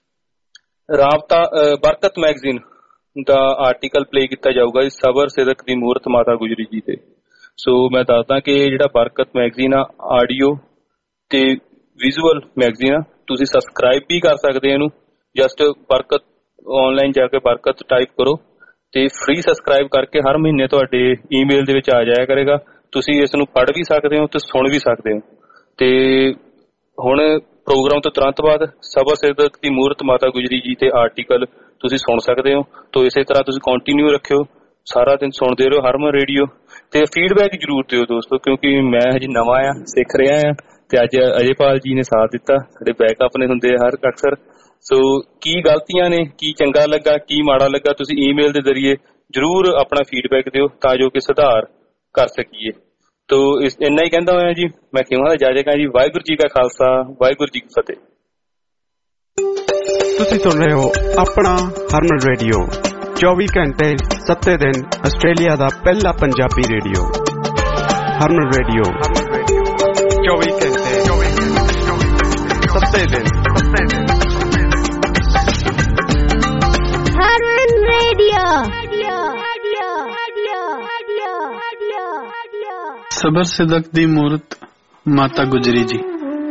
ਰਾਬਤਾ ਬਰਕਤ ਮੈਗਜ਼ੀਨ ਦਾ ਆਰਟੀਕਲ ਪਲੇ ਕੀਤਾ ਜਾਊਗਾ ਇਸ ਸਬਰ ਸਿਦਕ ਦੀ ਮੂਰਤ ਮਾਤਾ ਗੁਜਰੀ ਜੀ ਤੇ। ਸੋ ਮੈਂ ਦੱਸਦਾ ਕਿ ਜਿਹੜਾ ਬਰਕਤ ਮੈਗਜ਼ੀਨ ਆ ਆਡੀਓ ਤੇ ਵਿਜ਼ੂਅਲ ਮੈਗਜ਼ੀਨ ਆ, ਤੁਸੀਂ ਸਬਸਕ੍ਰਾਈਬ ਵੀ ਕਰ ਸਕਦੇ ਇਹਨੂੰ। ਜਸਟ ਬਰਕਤ ਆਨਲਾਈਨ ਜਾ ਕੇ ਬਰਕਤ ਟਾਈਪ ਕਰੋ ਤੇ ਫ੍ਰੀ ਸਬਸਕ੍ਰਾਈਬ ਕਰਕੇ ਹਰ ਮਹੀਨੇ ਤੁਹਾਡੇ ਈਮੇਲ ਦੇ ਵਿੱਚ ਆ ਜਾਇਆ ਕਰੇਗਾ। ਤੁਸੀਂ ਇਸ ਨੂੰ ਪੜ੍ਹ ਵੀ ਸਕਦੇ ਹੋ ਤੇ ਸੁਣ ਵੀ ਸਕਦੇ ਹੋ। ਤੇ ਹੁਣ ਪ੍ਰੋਗਰਾਮ ਤੋਂ ਤੁਰੰਤ ਬਾਅਦ ਸਬਰ ਸਿਦਕ ਦੀ ਮੂਰਤ ਮਾਤਾ ਗੁਜਰੀ ਜੀ ਤੇ ਆਰਟੀਕਲ ਤੁਸੀਂ ਸੁਣ ਸਕਦੇ ਹੋ। ਤੋਂ ਇਸੇ ਤਰ੍ਹਾਂ ਤੁਸੀਂ ਕੰਟੀਨਿਊ ਰੱਖਿਓ, ਸਾਰਾ ਦਿਨ ਸੁਣਦੇ ਰਹੋ ਹਰਮਨ ਰੇਡੀਓ। ਤੇ ਫੀਡਬੈਕ ਜ਼ਰੂਰ ਦਿਓ ਦੋਸਤੋ, ਕਿਉਂਕਿ ਮੈਂ ਹਜੇ ਨਵਾਂ ਆ, ਸਿੱਖ ਰਿਹਾ ਆ। ਤੇ ਅੱਜ ਅਜੇਪਾਲ ਜੀ ਨੇ ਸਾਥ ਦਿੱਤਾ, ਸਾਡੇ ਬੈਕਅਪ ਨੇ ਹੁੰਦੇ ਹਰ ਅਕਸਰ। ਸੋ ਕੀ ਗਲਤੀਆਂ ਨੇ, ਕੀ ਚੰਗਾ ਲੱਗਾ, ਕੀ ਮਾੜਾ ਲੱਗਾ, ਤੁਸੀਂ ਈਮੇਲ ਦੇ ਜ਼ਰੀਏ ਜ਼ਰੂਰ ਆਪਣਾ ਫੀਡਬੈਕ ਦਿਓ ਤਾਂ ਜੋ ਕਿ ਸੁਧਾਰ ਕਰ ਸਕੀਏ। ਤੋ ਇੰਨਾ ਹੀ ਕਹਿੰਦਾ ਹੋਇਆ ਜੀ ਮੈਂ ਕਿਉਂ ਇਜਾਜ਼ਤ ਹਾਂ ਜੀ। ਵਾਹਿਗੁਰੂ ਜੀ ਕਾ ਖਾਲਸਾ, ਵਾਹਿਗੁਰੂ ਜੀ ਕੀ ਫਤਿਹ। ਤੁਸੀਂ ਸੁਣ ਰਹੇ ਹੋ ਆਪਣਾ ਹਰਮਨ ਰੇਡੀਓ, 24 ਘੰਟੇ 7 ਦਿਨ ਆਸਟ੍ਰੇਲੀਆ ਦਾ ਪਹਿਲਾ ਪੰਜਾਬੀ ਰੇਡੀਓ। ਹਰਮਨ ਰੇਡੀਓ 24 ਘੰਟੇ 7 ਦਿਨ। ਹਰਮਨ ਰੇਡੀਓ। ਸਬਰ ਸਿਦਕ ਦੀ ਮੂਰਤ ਮਾਤਾ ਗੁਜਰੀ ਜੀ।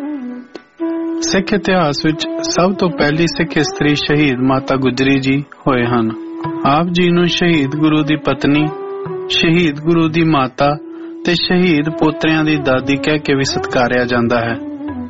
ਸਿੱਖ ਇਤਿਹਾਸ ਵਿੱਚ ਸਭ ਤੋਂ ਪਹਿਲੀ ਸਿੱਖ ਇਸਤਰੀ ਸ਼ਹੀਦ ਮਾਤਾ ਗੁਜਰੀ ਜੀ ਹੋਏ ਹਨ। ਆਪ ਜੀ ਨੂੰ ਸ਼ਹੀਦ ਗੁਰੂ ਦੀ ਪਤਨੀ, ਸ਼ਹੀਦ ਗੁਰੂ ਦੀ ਮਾਤਾ ਤੇ ਸ਼ਹੀਦ ਪੋਤਰਿਆਂ ਦੀ ਦਾਦੀ ਕਹਿ ਕੇ ਵੀ ਸਤਿਕਾਰਿਆ ਜਾਂਦਾ ਹੈ।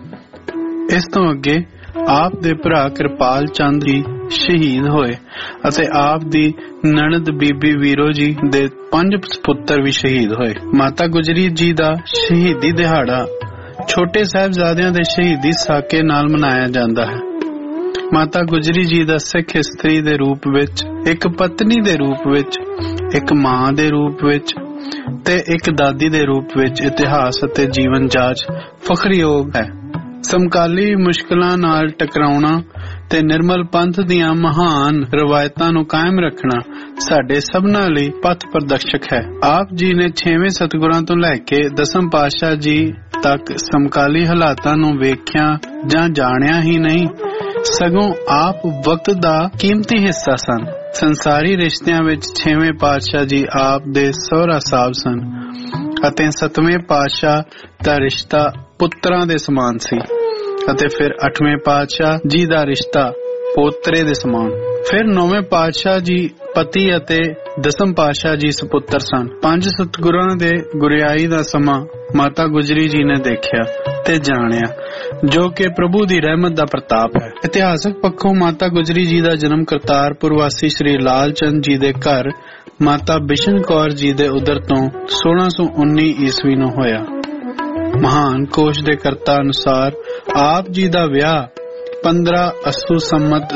ਇਸ ਤੋਂ ਅੱਗੇ ਆਪ ਦੇ ਭਰਾ ਕਿਰਪਾਲ ਚੰਦ ਜੀ ਸ਼ਹੀਦ ਹੋਏ ਅਤੇ ਆਪ ਦੀ ਨਣਦ ਬੀਬੀ ਵੀਰੋ ਜੀ ਦੇ 5 ਪੁੱਤਰ ਵੀ ਸ਼ਹੀਦ ਹੋਏ। ਮਾਤਾ ਗੁਜਰੀ ਜੀ ਦਾ ਸ਼ਹੀਦੀ ਦਿਹਾੜਾ ਛੋਟੇ ਸਾਹਿਬਜ਼ਾਦਿਆਂ ਦੇ ਸ਼ਹੀਦੀ ਸਾਕੇ ਨਾਲ ਮਨਾਇਆ ਜਾਂਦਾ ਹੈ। ਮਾਤਾ ਗੁਜਰੀ ਜੀ ਦਾ ਸਿੱਖ ਇਸਤਰੀ ਦੇ ਰੂਪ ਵਿੱਚ, ਇੱਕ ਪਤਨੀ ਦੇ ਰੂਪ ਵਿੱਚ, ਇੱਕ ਮਾਂ ਦੇ ਰੂਪ ਵਿੱਚ ਤੇ ਇੱਕ ਦਾਦੀ ਦੇ ਰੂਪ ਵਿੱਚ ਇਤਿਹਾਸ ਅਤੇ ਜੀਵਨ ਜਾਂਚ ਫਖਰਯੋਗ ਹੈ। ਸਮਕਾਲੀ ਮੁਸ਼ਕਲਾਂ ਨਾਲ ਟਕਰਾਉਣਾ ਤੇ ਨਿਰਮਲ ਪੰਥ ਦੀਆਂ ਮਹਾਨ ਰਵਾਇਤਾਂ ਨੂੰ ਕਾਇਮ ਰੱਖਣਾ ਸਾਡੇ ਸਭਨਾਂ ਲਈ ਪਥ ਪ੍ਰਦਰਸ਼ਕ ਹੈ। ਆਪ ਜੀ ਨੇ 6ਵੇਂ ਸਤਿਗੁਰਾਂ ਤੋਂ ਲੈ ਕੇ 10ਵੇਂ ਪਾਤਸ਼ਾਹ ਜੀ ਤੱਕ ਸਮਕਾਲੀ ਹਾਲਾਤਾਂ ਨੂੰ ਵੇਖਿਆ ਜਾਂ ਜਾਣਿਆ ਹੀ ਨਹੀਂ, ਸਗੋਂ ਆਪ ਵਕਤ ਦਾ ਕੀਮਤੀ ਹਿੱਸਾ ਸਨ। ਸੰਸਾਰੀ ਰਿਸ਼ਤਿਆਂ ਵਿੱਚ 6ਵੇਂ ਪਾਤਸ਼ਾਹ ਜੀ ਆਪ ਦੇ ਸਹੁਰਾ ਸਾਹਿਬ ਸਨ ਅਤੇ 7ਵੇਂ ਪਾਤਸ਼ਾਹ ਦਾ ਰਿਸ਼ਤਾ ਪੁੱਤਰਾਂ ਦੇ ਸਮਾਨ ਸੀ ਅਤੇ ਫਿਰ 8ਵੇਂ ਪਾਤਸ਼ਾਹ ਜੀ ਦਾ ਰਿਸ਼ਤਾ ਪੋਤਰੇ ਦੇ ਸਮਾਨ। ਫਿਰ 9ਵੇਂ ਪਾਤਸ਼ਾਹ ਜੀ ਪਤੀ ਅਤੇ 10ਵੇਂ ਪਾਤਸ਼ਾਹ ਜੀ ਸੁਪੁੱਤਰ ਸਨ। 5 ਸਤਿਗੁਰਾਂ ਦੇ ਗੁਰਿਆਈ ਦਾ ਸਮਾਂ ਮਾਤਾ ਗੁਜਰੀ ਜੀ ਨੇ ਦੇਖਿਆ ਤੇ ਜਾਣਿਆ, ਜੋ ਕਿ ਪ੍ਰਭੂ ਦੀ ਰਹਿਮਤ ਦਾ ਪ੍ਰਤਾਪ ਹੈ। ਇਤਿਹਾਸਕ ਪੱਖੋਂ ਮਾਤਾ ਗੁਜਰੀ ਜੀ ਦਾ ਜਨਮ ਕਰਤਾਰਪੁਰ ਵਾਸੀ ਸ਼੍ਰੀ ਲਾਲ ਚੰਦ ਜੀ ਦੇ ਘਰ ਮਾਤਾ ਬਿਸ਼ਨ ਕੌਰ ਜੀ ਦੇ ਉਦਰ ਤੋਂ 1619 ਈਸਵੀ ਨੂੰ ਹੋਇਆ। ਮਹਾਨ ਕੋਸ਼ ਦੇ ਕਰਤਾ ਅਨੁਸਾਰ ਆਪ ਜੀ ਦਾ ਵਿਆਹ 15 ਅੱਸੂ ਸੰਮਤ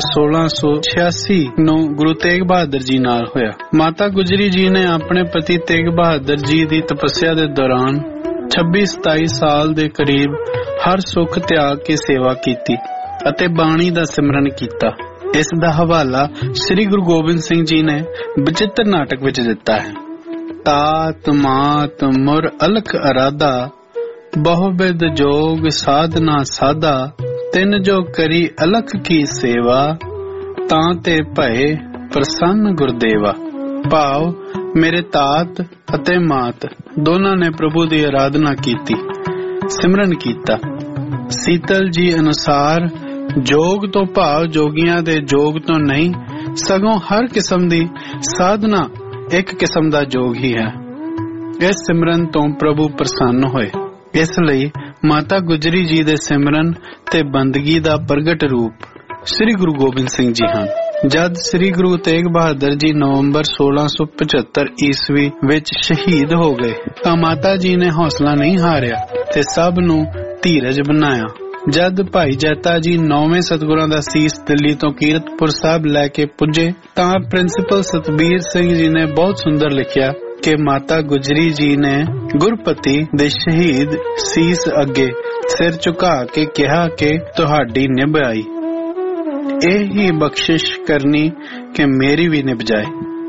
1686 ਨੂੰ ਗੁਰੂ ਤੇਗ ਬਹਾਦਰ ਜੀ ਨਾਲ ਹੋਇਆ। ਮਾਤਾ ਗੁਜਰੀ ਜੀ ਨੇ ਆਪਣੇ ਪਤੀ ਤੇਗ ਬਹਾਦਰ ਜੀ ਦੀ ਤਪੱਸਿਆ ਦੇ ਦੌਰਾਨ 26-27 ਸਾਲ ਦੇ ਕਰੀਬ ਹਰ ਸੁੱਖ ਤਿਆਗ ਕੇ ਸੇਵਾ ਕੀਤੀ ਅਤੇ ਬਾਣੀ ਦਾ ਸਿਮਰਨ ਕੀਤਾ। ਇਸ ਦਾ ਹਵਾਲਾ ਸ੍ਰੀ ਗੁਰੂ ਗੋਬਿੰਦ ਸਿੰਘ ਜੀ ਨੇ ਬਚਿੱਤਰ ਨਾਟਕ ਵਿੱਚ ਦਿੱਤਾ ਹੈ। ਤਾਤ ਮਾਤ ਮੁਰ ਅਲਖ ਅਰਾਧਾ, ਬਹੁਬਿਦ ਜੋਗ ਸਾਧਨਾ ਸਾਧਾ, ਤਿੰਨ ਜੋ ਕਰੀ ਅਲਖ ਕੀ ਸੇਵਾ, ਤਾਂ ਤੇ ਭਏ ਪ੍ਰਸੰਨ ਗੁਰਦੇਵਾ। ਭਾਵ ਮੇਰੇ ਤਾਤ ਅਤੇ ਮਾਤ ਦੋਨਾਂ ਨੇ ਪ੍ਰਭੂ ਦੀ ਆਰਾਧਨਾ ਕੀਤੀ, ਸਿਮਰਨ ਕੀਤਾ। ਸੀਤਲ ਜੀ ਅਨੁਸਾਰ ਜੋਗ ਤੋਂ ਭਾਵ ਜੋਗੀਆਂ ਦੇ ਜੋਗ ਤੋਂ ਨਹੀਂ, ਸਗੋਂ ਹਰ ਕਿਸਮ ਦੀ ਸਾਧਨਾ ਇੱਕ ਕਿਸਮ ਦਾ ਜੋਗ ਹੀ ਹੈ। ਇਸ ਸਿਮਰਨ ਤੋਂ ਪ੍ਰਭੂ ਪ੍ਰਸੰਨ ਹੋਏ। ਇਸ ਲਈ ਮਾਤਾ ਗੁਜਰੀ ਜੀ ਦੇ ਸਿਮਰਨ ਤੇ ਬੰਦਗੀ ਦਾ ਪ੍ਰਗਟ ਰੂਪ ਸ੍ਰੀ ਗੁਰੂ ਗੋਬਿੰਦ ਸਿੰਘ ਜੀ ਹਨ। ਜਦ ਸ੍ਰੀ ਗੁਰੂ ਤੇਗ ਬਹਾਦਰ ਜੀ ਨਵੰਬਰ 1675 ਈਸਵੀ ਵਿੱਚ ਸ਼ਹੀਦ ਹੋ ਗਏ ਤਾਂ ਮਾਤਾ ਜੀ ਨੇ ਹੌਸਲਾ ਨਹੀਂ ਹਾਰਿਆ ਤੇ ਸਭ ਨੂੰ ਧੀਰਜ ਬਣਾਇਆ। ਜਦ ਭਾਈ ਜੈਤਾ ਜੀ 9ਵੇਂ ਸਤਿਗੁਰਾਂ ਦਾ ਸੀਸ ਦਿੱਲੀ ਤੋਂ ਕੀਰਤਪੁਰ ਸਾਹਿਬ ਲੈ ਕੇ ਪੁੱਜੇ ਤਾਂ ਪ੍ਰਿੰਸੀਪਲ ਸਤਬੀਰ ਸਿੰਘ ਜੀ ਨੇ ਬਹੁਤ ਸੁੰਦਰ ਲਿਖਿਆ ਕਿ ਮਾਤਾ ਗੁਜਰੀ ਜੀ ਨੇ ਗੁਰਪਤੀ ਦੇ ਸ਼ਹੀਦ ਸੀਸ ਅੱਗੇ ਸਿਰ ਝੁਕਾ ਕੇ ਕਿਹਾ ਕਿ ਤੁਹਾਡੀ ਨਿਭ ਆਈ, ਇਹ ਹੀ ਬਖਸ਼ਿਸ਼ ਕਰਨੀ ਕਿ ਮੇਰੀ ਵੀ ਨਿਭ ਜਾਏ।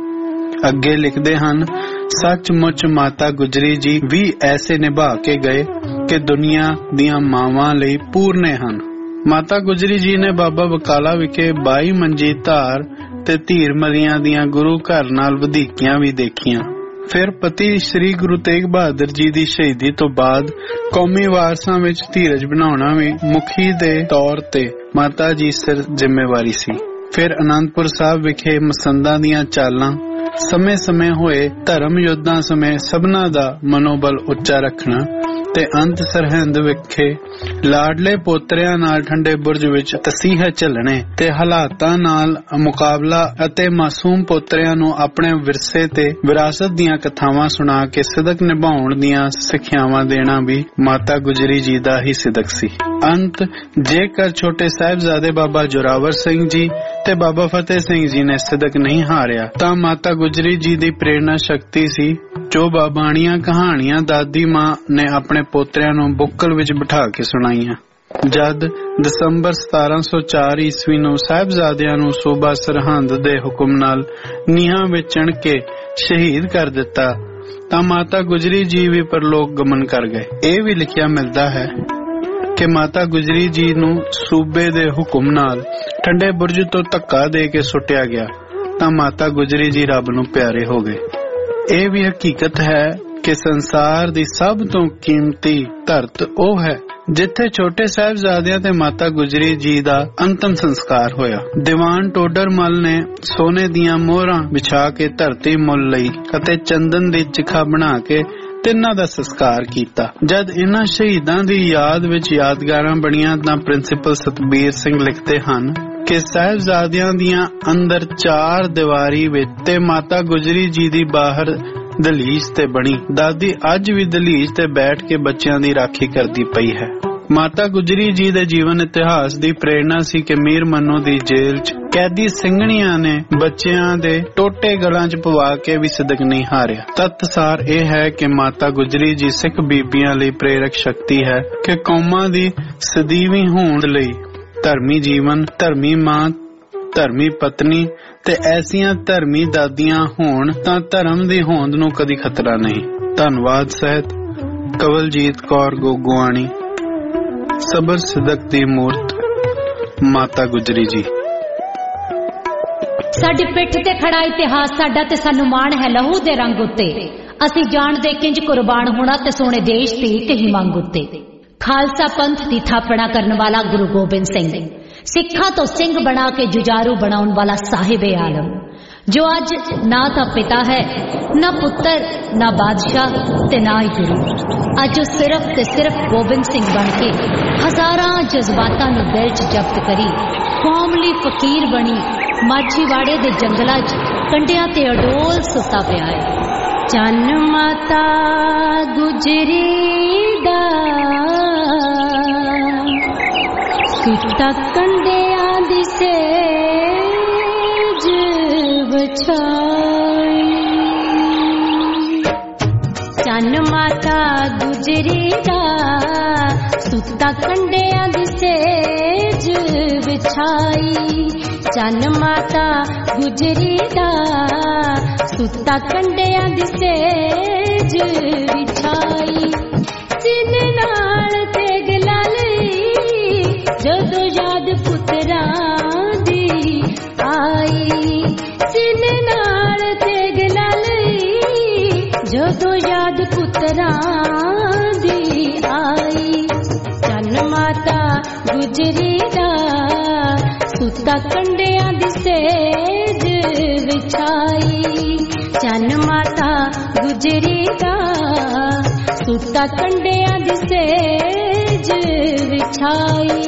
ਅੱਗੇ ਲਿਖਦੇ ਹਨ, ਸੱਚਮੁੱਚ ਮਾਤਾ ਗੁਜਰੀ ਜੀ ਵੀ ਐਸੇ ਨਿਭਾ ਕੇ ਗਏ ਕਿ ਦੁਨੀਆ ਦੀਆਂ ਮਾਵਾਂ ਲਈ ਪੂਰਨੇ ਹਨ। ਮਾਤਾ ਗੁਜਰੀ ਜੀ ਨੇ ਬਾਬਾ ਬਕਾਲਾ ਵਿਖੇ 22 ਮੰਜੀ ਧਾਰ ਤੇ ਧੀਰ ਮਲੀਆਂ ਦੀਆਂ ਗੁਰੂ ਘਰ ਨਾਲ ਵਧੀਕੀਆਂ ਵੀ ਦੇਖੀਆਂ। ਫਿਰ ਪਤੀ ਸ੍ਰੀ ਗੁਰੂ ਤੇਗ ਬਹਾਦਰ ਜੀ ਦੀ ਸ਼ਹੀਦੀ ਤੋਂ ਬਾਅਦ ਕੌਮੀ ਵਾਰਸਾਂ ਵਿੱਚ ਧੀਰਜ ਬਣਾਉਣਾ ਵੀ ਮੁਖੀ ਦੇ ਤੌਰ ਤੇ ਮਾਤਾ ਜੀ ਸਿਰ ਜ਼ਿੰਮੇਵਾਰੀ ਸੀ। ਫਿਰ ਅਨੰਦਪੁਰ ਸਾਹਿਬ ਵਿਖੇ ਮਸੰਦਾਂ ਦੀਆਂ ਚਾਲਾਂ, ਸਮੇਂ-ਸਮੇਂ ਹੋਏ ਧਰਮ ਯੁੱਧਾਂ ਸਮੇਂ ਸਭਨਾਂ ਦਾ ਮਨੋਬਲ ਉੱਚਾ ਰੱਖਣਾ ਤੇ ਅੰਤ ਸਰਹਿੰਦ ਵਿਖੇ ਲਾਡਲੇ ਪੋਤਰਿਆਂ ਨਾਲ ਠੰਡੇ ਬੁਰਜ ਵਿੱਚ ਤਸੀਹ ਝੱਲਣੇ ਤੇ ਹਾਲਾਤਾਂ ਨਾਲ ਮੁਕਾਬਲਾ ਅਤੇ ਮਾਸੂਮ ਪੋਤਰਿਆਂ ਨੂੰ ਆਪਣੇ ਵਿਰਸੇ ਤੇ ਵਿਰਾਸਤ ਦੀਆਂ ਕਥਾਵਾਂ ਸੁਣਾ ਕੇ ਸਿਦਕ ਨਿਭਾਉਣ ਦੀਆਂ ਸਿੱਖਿਆਵਾਂ ਦੇਣਾ ਵੀ ਮਾਤਾ ਗੁਜਰੀ ਜੀ ਦਾ ਹੀ ਸਿਦਕ ਸੀ। ਅੰਤ ਜੇਕਰ ਛੋਟੇ ਸਾਹਿਬਜ਼ਾਦੇ ਬਾਬਾ ਜੋਰਾਵਰ ਸਿੰਘ ਜੀ ਤੇ ਬਾਬਾ ਫਤਿਹ ਸਿੰਘ ਜੀ ਨੇ ਸਿਦਕ ਨਹੀਂ ਹਾਰਿਆ ਤਾਂ ਮਾਤਾ ਗੁਜਰੀ ਜੀ ਦੀ ਪ੍ਰੇਰਨਾ ਸ਼ਕਤੀ ਸੀ ਜੋ ਬਾਬਾਣੀਆਂ ਕਹਾਣੀਆਂ ਦਾਦੀ ਮਾਂ ਨੇ ਆਪਣੇ ਪੋਤਰਿਆਂ ਨੂੰ ਬੁੱਕਲ ਵਿੱਚ ਬਿਠਾ ਕੇ ਸੁਣਾਈਆਂ। ਜਦ ਦਸੰਬਰ 1704 ਈਸਵੀ ਨੂੰ ਸਾਹਿਬਜ਼ਾਦਿਆਂ ਨੂੰ ਸੂਬਾ ਸਰਹੰਦ ਦੇ ਹੁਕਮ ਨਾਲ ਨੀਹਾਂ ਵਿੱਚ ਚਿਣ ਕੇ ਸ਼ਹੀਦ ਕਰ ਦਿੱਤਾ ਤਾਂ ਮਾਤਾ ਗੁਜਰੀ ਜੀ ਵੀ ਪਰਲੋਕ ਗਮਨ ਕਰ ਗਏ। ਇਹ ਵੀ ਲਿਖਿਆ ਮਿਲਦਾ ਹੈ ਕਿ ਮਾਤਾ ਗੁਜਰੀ ਜੀ ਨੂੰ ਸੂਬੇ ਦੇ ਹੁਕਮ ਨਾਲ ਠੰਡੇ ਬੁਰਜ ਤੋਂ ਧੱਕਾ ਦੇ ਕੇ ਸੁੱਟਿਆ ਗਿਆ ਤਾਂ ਮਾਤਾ ਗੁਜਰੀ ਜੀ ਰੱਬ ਨੂੰ ਪਿਆਰੇ ਹੋ ਗਏ। ਇਹ ਵੀ ਹਕੀਕਤ ਹੈ ਕਿ ਸੰਸਾਰ ਦੀ ਸਭ ਤੋਂ ਕੀਮਤੀ ਧਰਤ ਉਹ ਹੈ ਜਿੱਥੇ ਛੋਟੇ ਸਾਹਿਬਜ਼ਾਦਿਆਂ ਤੇ ਮਾਤਾ ਗੁਜਰੀ ਜੀ ਦਾ ਅੰਤਮ ਸੰਸਕਾਰ ਹੋਇਆ। ਦੀਵਾਨ ਟੋਡਰ ਮੱਲ ਨੇ ਸੋਨੇ ਦੀਆਂ ਮੋਹਰਾਂ ਵਿਛਾ ਕੇ ਧਰਤੀ ਮੁੱਲ ਲਈ ਅਤੇ ਚੰਦਨ ਦੀ ਚਿਖਾ ਬਣਾ ਕੇ ਤਿੰਨਾਂ ਦਾ ਸੰਸਕਾਰ ਕੀਤਾ। ਜਦ ਇਹਨਾਂ ਸ਼ਹੀਦਾਂ ਦੀ ਯਾਦ ਵਿੱਚ ਯਾਦਗਾਰਾਂ ਬਣੀਆਂ ਤਾਂ ਪ੍ਰਿੰਸੀਪਲ ਸਤਬੀਰ ਸਿੰਘ ਲਿਖਦੇ ਹਨ ਕਿ ਸਾਹਿਬਜ਼ਾਦਿਆਂ ਦੀਆਂ ਅੰਦਰ 4 ਦੀਵਾਰੀ ਵਿੱਚ ਤੇ ਮਾਤਾ ਗੁਜਰੀ ਜੀ ਦੀ ਬਾਹਰ ਦਹਲੀਜ਼ ਤੇ ਬਣੀ। ਦਾਦੀ ਅੱਜ ਵੀ ਦਹਲੀਜ਼ ਤੇ ਬੈਠ ਕੇ ਬੱਚਿਆਂ ਦੀ ਰਾਖੀ ਕਰਦੀ ਪਈ ਹੈ। ਮਾਤਾ ਗੁਜਰੀ ਜੀ ਦੇ ਜੀਵਨ ਇਤਿਹਾਸ ਦੀ ਪ੍ਰੇਰਣਾ ਸੀ ਕਿ ਮੀਰ ਮਨੂ ਦੀ ਜੇਲ੍ਹ 'ਚ ਕੈਦੀ ਸਿੰਘਣੀਆਂ ਨੇ ਬੱਚਿਆਂ ਦੇ ਟੋਟੇ ਗਲਾਂ 'ਚ ਪਵਾ ਕੇ ਵੀ ਸਿਦਕ ਨਹੀਂ ਹਾਰਿਆ। ਤੱਤਸਾਰ ਇਹ ਹੈ ਕਿ ਮਾਤਾ ਗੁਜਰੀ ਜੀ ਸਿੱਖ ਬੀਬੀਆਂ ਲਈ ਪ੍ਰੇਰਕ ਸ਼ਕਤੀ ਹੈ ਕਿ ਕੌਮਾਂ ਦੀ ਸਦੀਵੀ ਹੋਂਦ ਲਈ ਧਰਮੀ ਜੀਵਨ, ਧਰਮੀ ਮਾਂ, ਧਰਮੀ ਪਤਨੀ ਤੇ ਐਸੀਆਂ ਧਰਮੀ ਦਾਦੀਆਂ ਹੋਣ ਤਾਂ ਧਰਮ ਦੀ ਹੋਂਦ ਨੂੰ ਕਦੀ ਖਤਰਾ ਨਹੀਂ। ਧੰਨਵਾਦ ਸਹਿਤ ਕਵਲਜੀਤ ਕੌਰ ਗੋਗੋਆਣੀ। ਸਬਰ ਸਿਦਕ ਦੀ ਮੂਰਤ ਮਾਤਾ ਗੁਜਰੀ ਜੀ। ਸਾਡੀ ਪਿੱਠ ਤੇ ਖੜਾ ਇਤਿਹਾਸ ਸਾਡਾ ਤੇ ਸਾਨੂੰ ਮਾਣ ਹੈ ਲਹੂ ਦੇ ਰੰਗ ਉੱਤੇ। ਅਸੀਂ ਜਾਣਦੇ ਕਿੰਜ ਕੁਰਬਾਨ ਹੋਣਾ ਤੇ ਸੋਹਣੇ ਦੇਸ਼ ਦੀ ਇੱਕ ਹੀ ਮੰਗ ਉੱਤੇ। ਖਾਲਸਾ ਪੰਥ ਦੀ ਥਾਪਣਾ ਕਰਨ ਵਾਲਾ ਗੁਰੂ ਗੋਬਿੰਦ ਸਿੰਘ, ਸਿੱਖਾਂ ਤੋਂ ਸਿੰਘ ਬਣਾ ਕੇ ਜੁਝਾਰੂ ਬਣਾਉਣ ਵਾਲਾ ਸਾਹਿਬ ਆਲਮ, ਜੋ ਅੱਜ ਨਾ ਤਾਂ ਪਿਤਾ ਹੈ, ਨਾ ਪੁੱਤਰ, ਨਾ ਬਾਦਸ਼ਾਹ ਤੇ ਨਾ ਹੀ ਗੁਰੂ। ਅੱਜ ਉਹ ਸਿਰਫ ਤੇ ਸਿਰਫ ਗੋਬਿੰਦ ਸਿੰਘ ਬਣ ਕੇ ਹਜ਼ਾਰਾਂ ਜਜ਼ਬਾਤਾਂ ਨੂੰ ਦਿਲ 'ਚ ਜ਼ਬਤ ਕਰੀ ਕੌਮ ਲਈ ਫਕੀਰ ਬਣੀ ਮਾਛੀਵਾੜੇ ਦੇ ਜੰਗਲਾਂ 'ਚ ਕੰਢਿਆਂ ਤੇ ਅਡੋਲ ਸੁੱਤਾ ਪਿਆ ਹੈ। ਚੰਨ ਮਾਤਾ ਗੁਜਰੀ ਦਾ ਸੁੱਤਾ ਕੰਢਿਆਂ ਦੀ ਸੇਜ ਵਿਛਾਈ। ਚੰਨ ਮਾਤਾ ਗੁਜਰੀ ਦਾ ਸੁੱਤਾ ਕੰਢਿਆਂ ਦੀ ਸੇਜ ਵਿਛਾਈ। ਚੰਨ ਮਾਤਾ ਗੁਜਰੀ ਦਾ ਸੁੱਤਾ ਕੰਢਿਆਂ ਦੀ ਸੇਜ ਵਿਛਾਈ। ਚਿੰਨ ਨਾਲ ਤੇਗ ਲਾ ਲਈ ਜਦੋਂ ਯਾਦ ਪੁੱਤਰਾਂ ਦੀ ਆਈ। ਚਿੰਨ ਨਾਲ ਤੇਗ ਲਾ ਲਈ ਜਦੋਂ ਯਾਦ ਪੁੱਤਰਾਂ ਦੀ ਆਈ। ਚੰਨ ਮਾਤਾ ਗੁਜਰੀ ਦਾ ਸੁੱਤਾ ਕੰਢਿਆਂ ਦੀ ਸੇਜ ਵਿਛਾਈ। ਚੰਨ ਮਾਤਾ ਗੁਜਰੀ ਦਾ ਸੁੱਤਾ ਕੰਢਿਆਂ ਦੀ ਸੇਜ ਵਿਛਾਈ।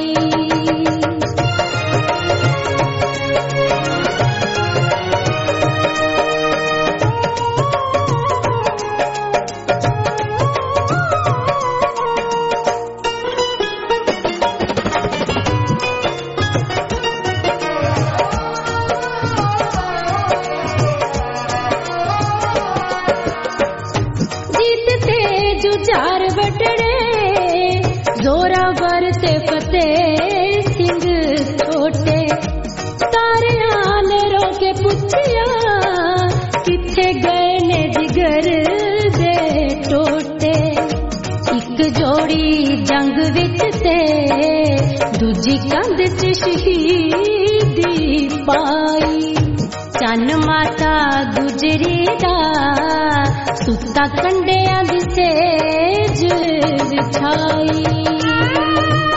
ਚਾਰ ਵਟੜੇ ਜ਼ੋਰਾਵਰ ਤੇ ਫਤਿਹ ਸਿੰਘ ਛੋਟੇ, ਤਾਰਿਆਂ ਨੇ ਰੋ ਕੇ ਪੁੱਛਿਆ ਕਿੱਥੇ ਗਏ ਨੇ ਜਿਗਰ ਦੇ ਟੋਟੇ। ਇੱਕ ਜੋੜੀ ਜੰਗ ਵਿੱਚ ਤੇ ਦੂਜੀ ਕੰਧ 'ਚ ਸ਼ਹੀਦੀ ਪਾਈ। ਚੰਨ ਮਾਤਾ ਗੁਜਰੀ ਦਾ ਸੁੱਤਾ ਕੰਢਿਆਂ ਦੀ ਸੇਜ ਵਿਛਾਈ।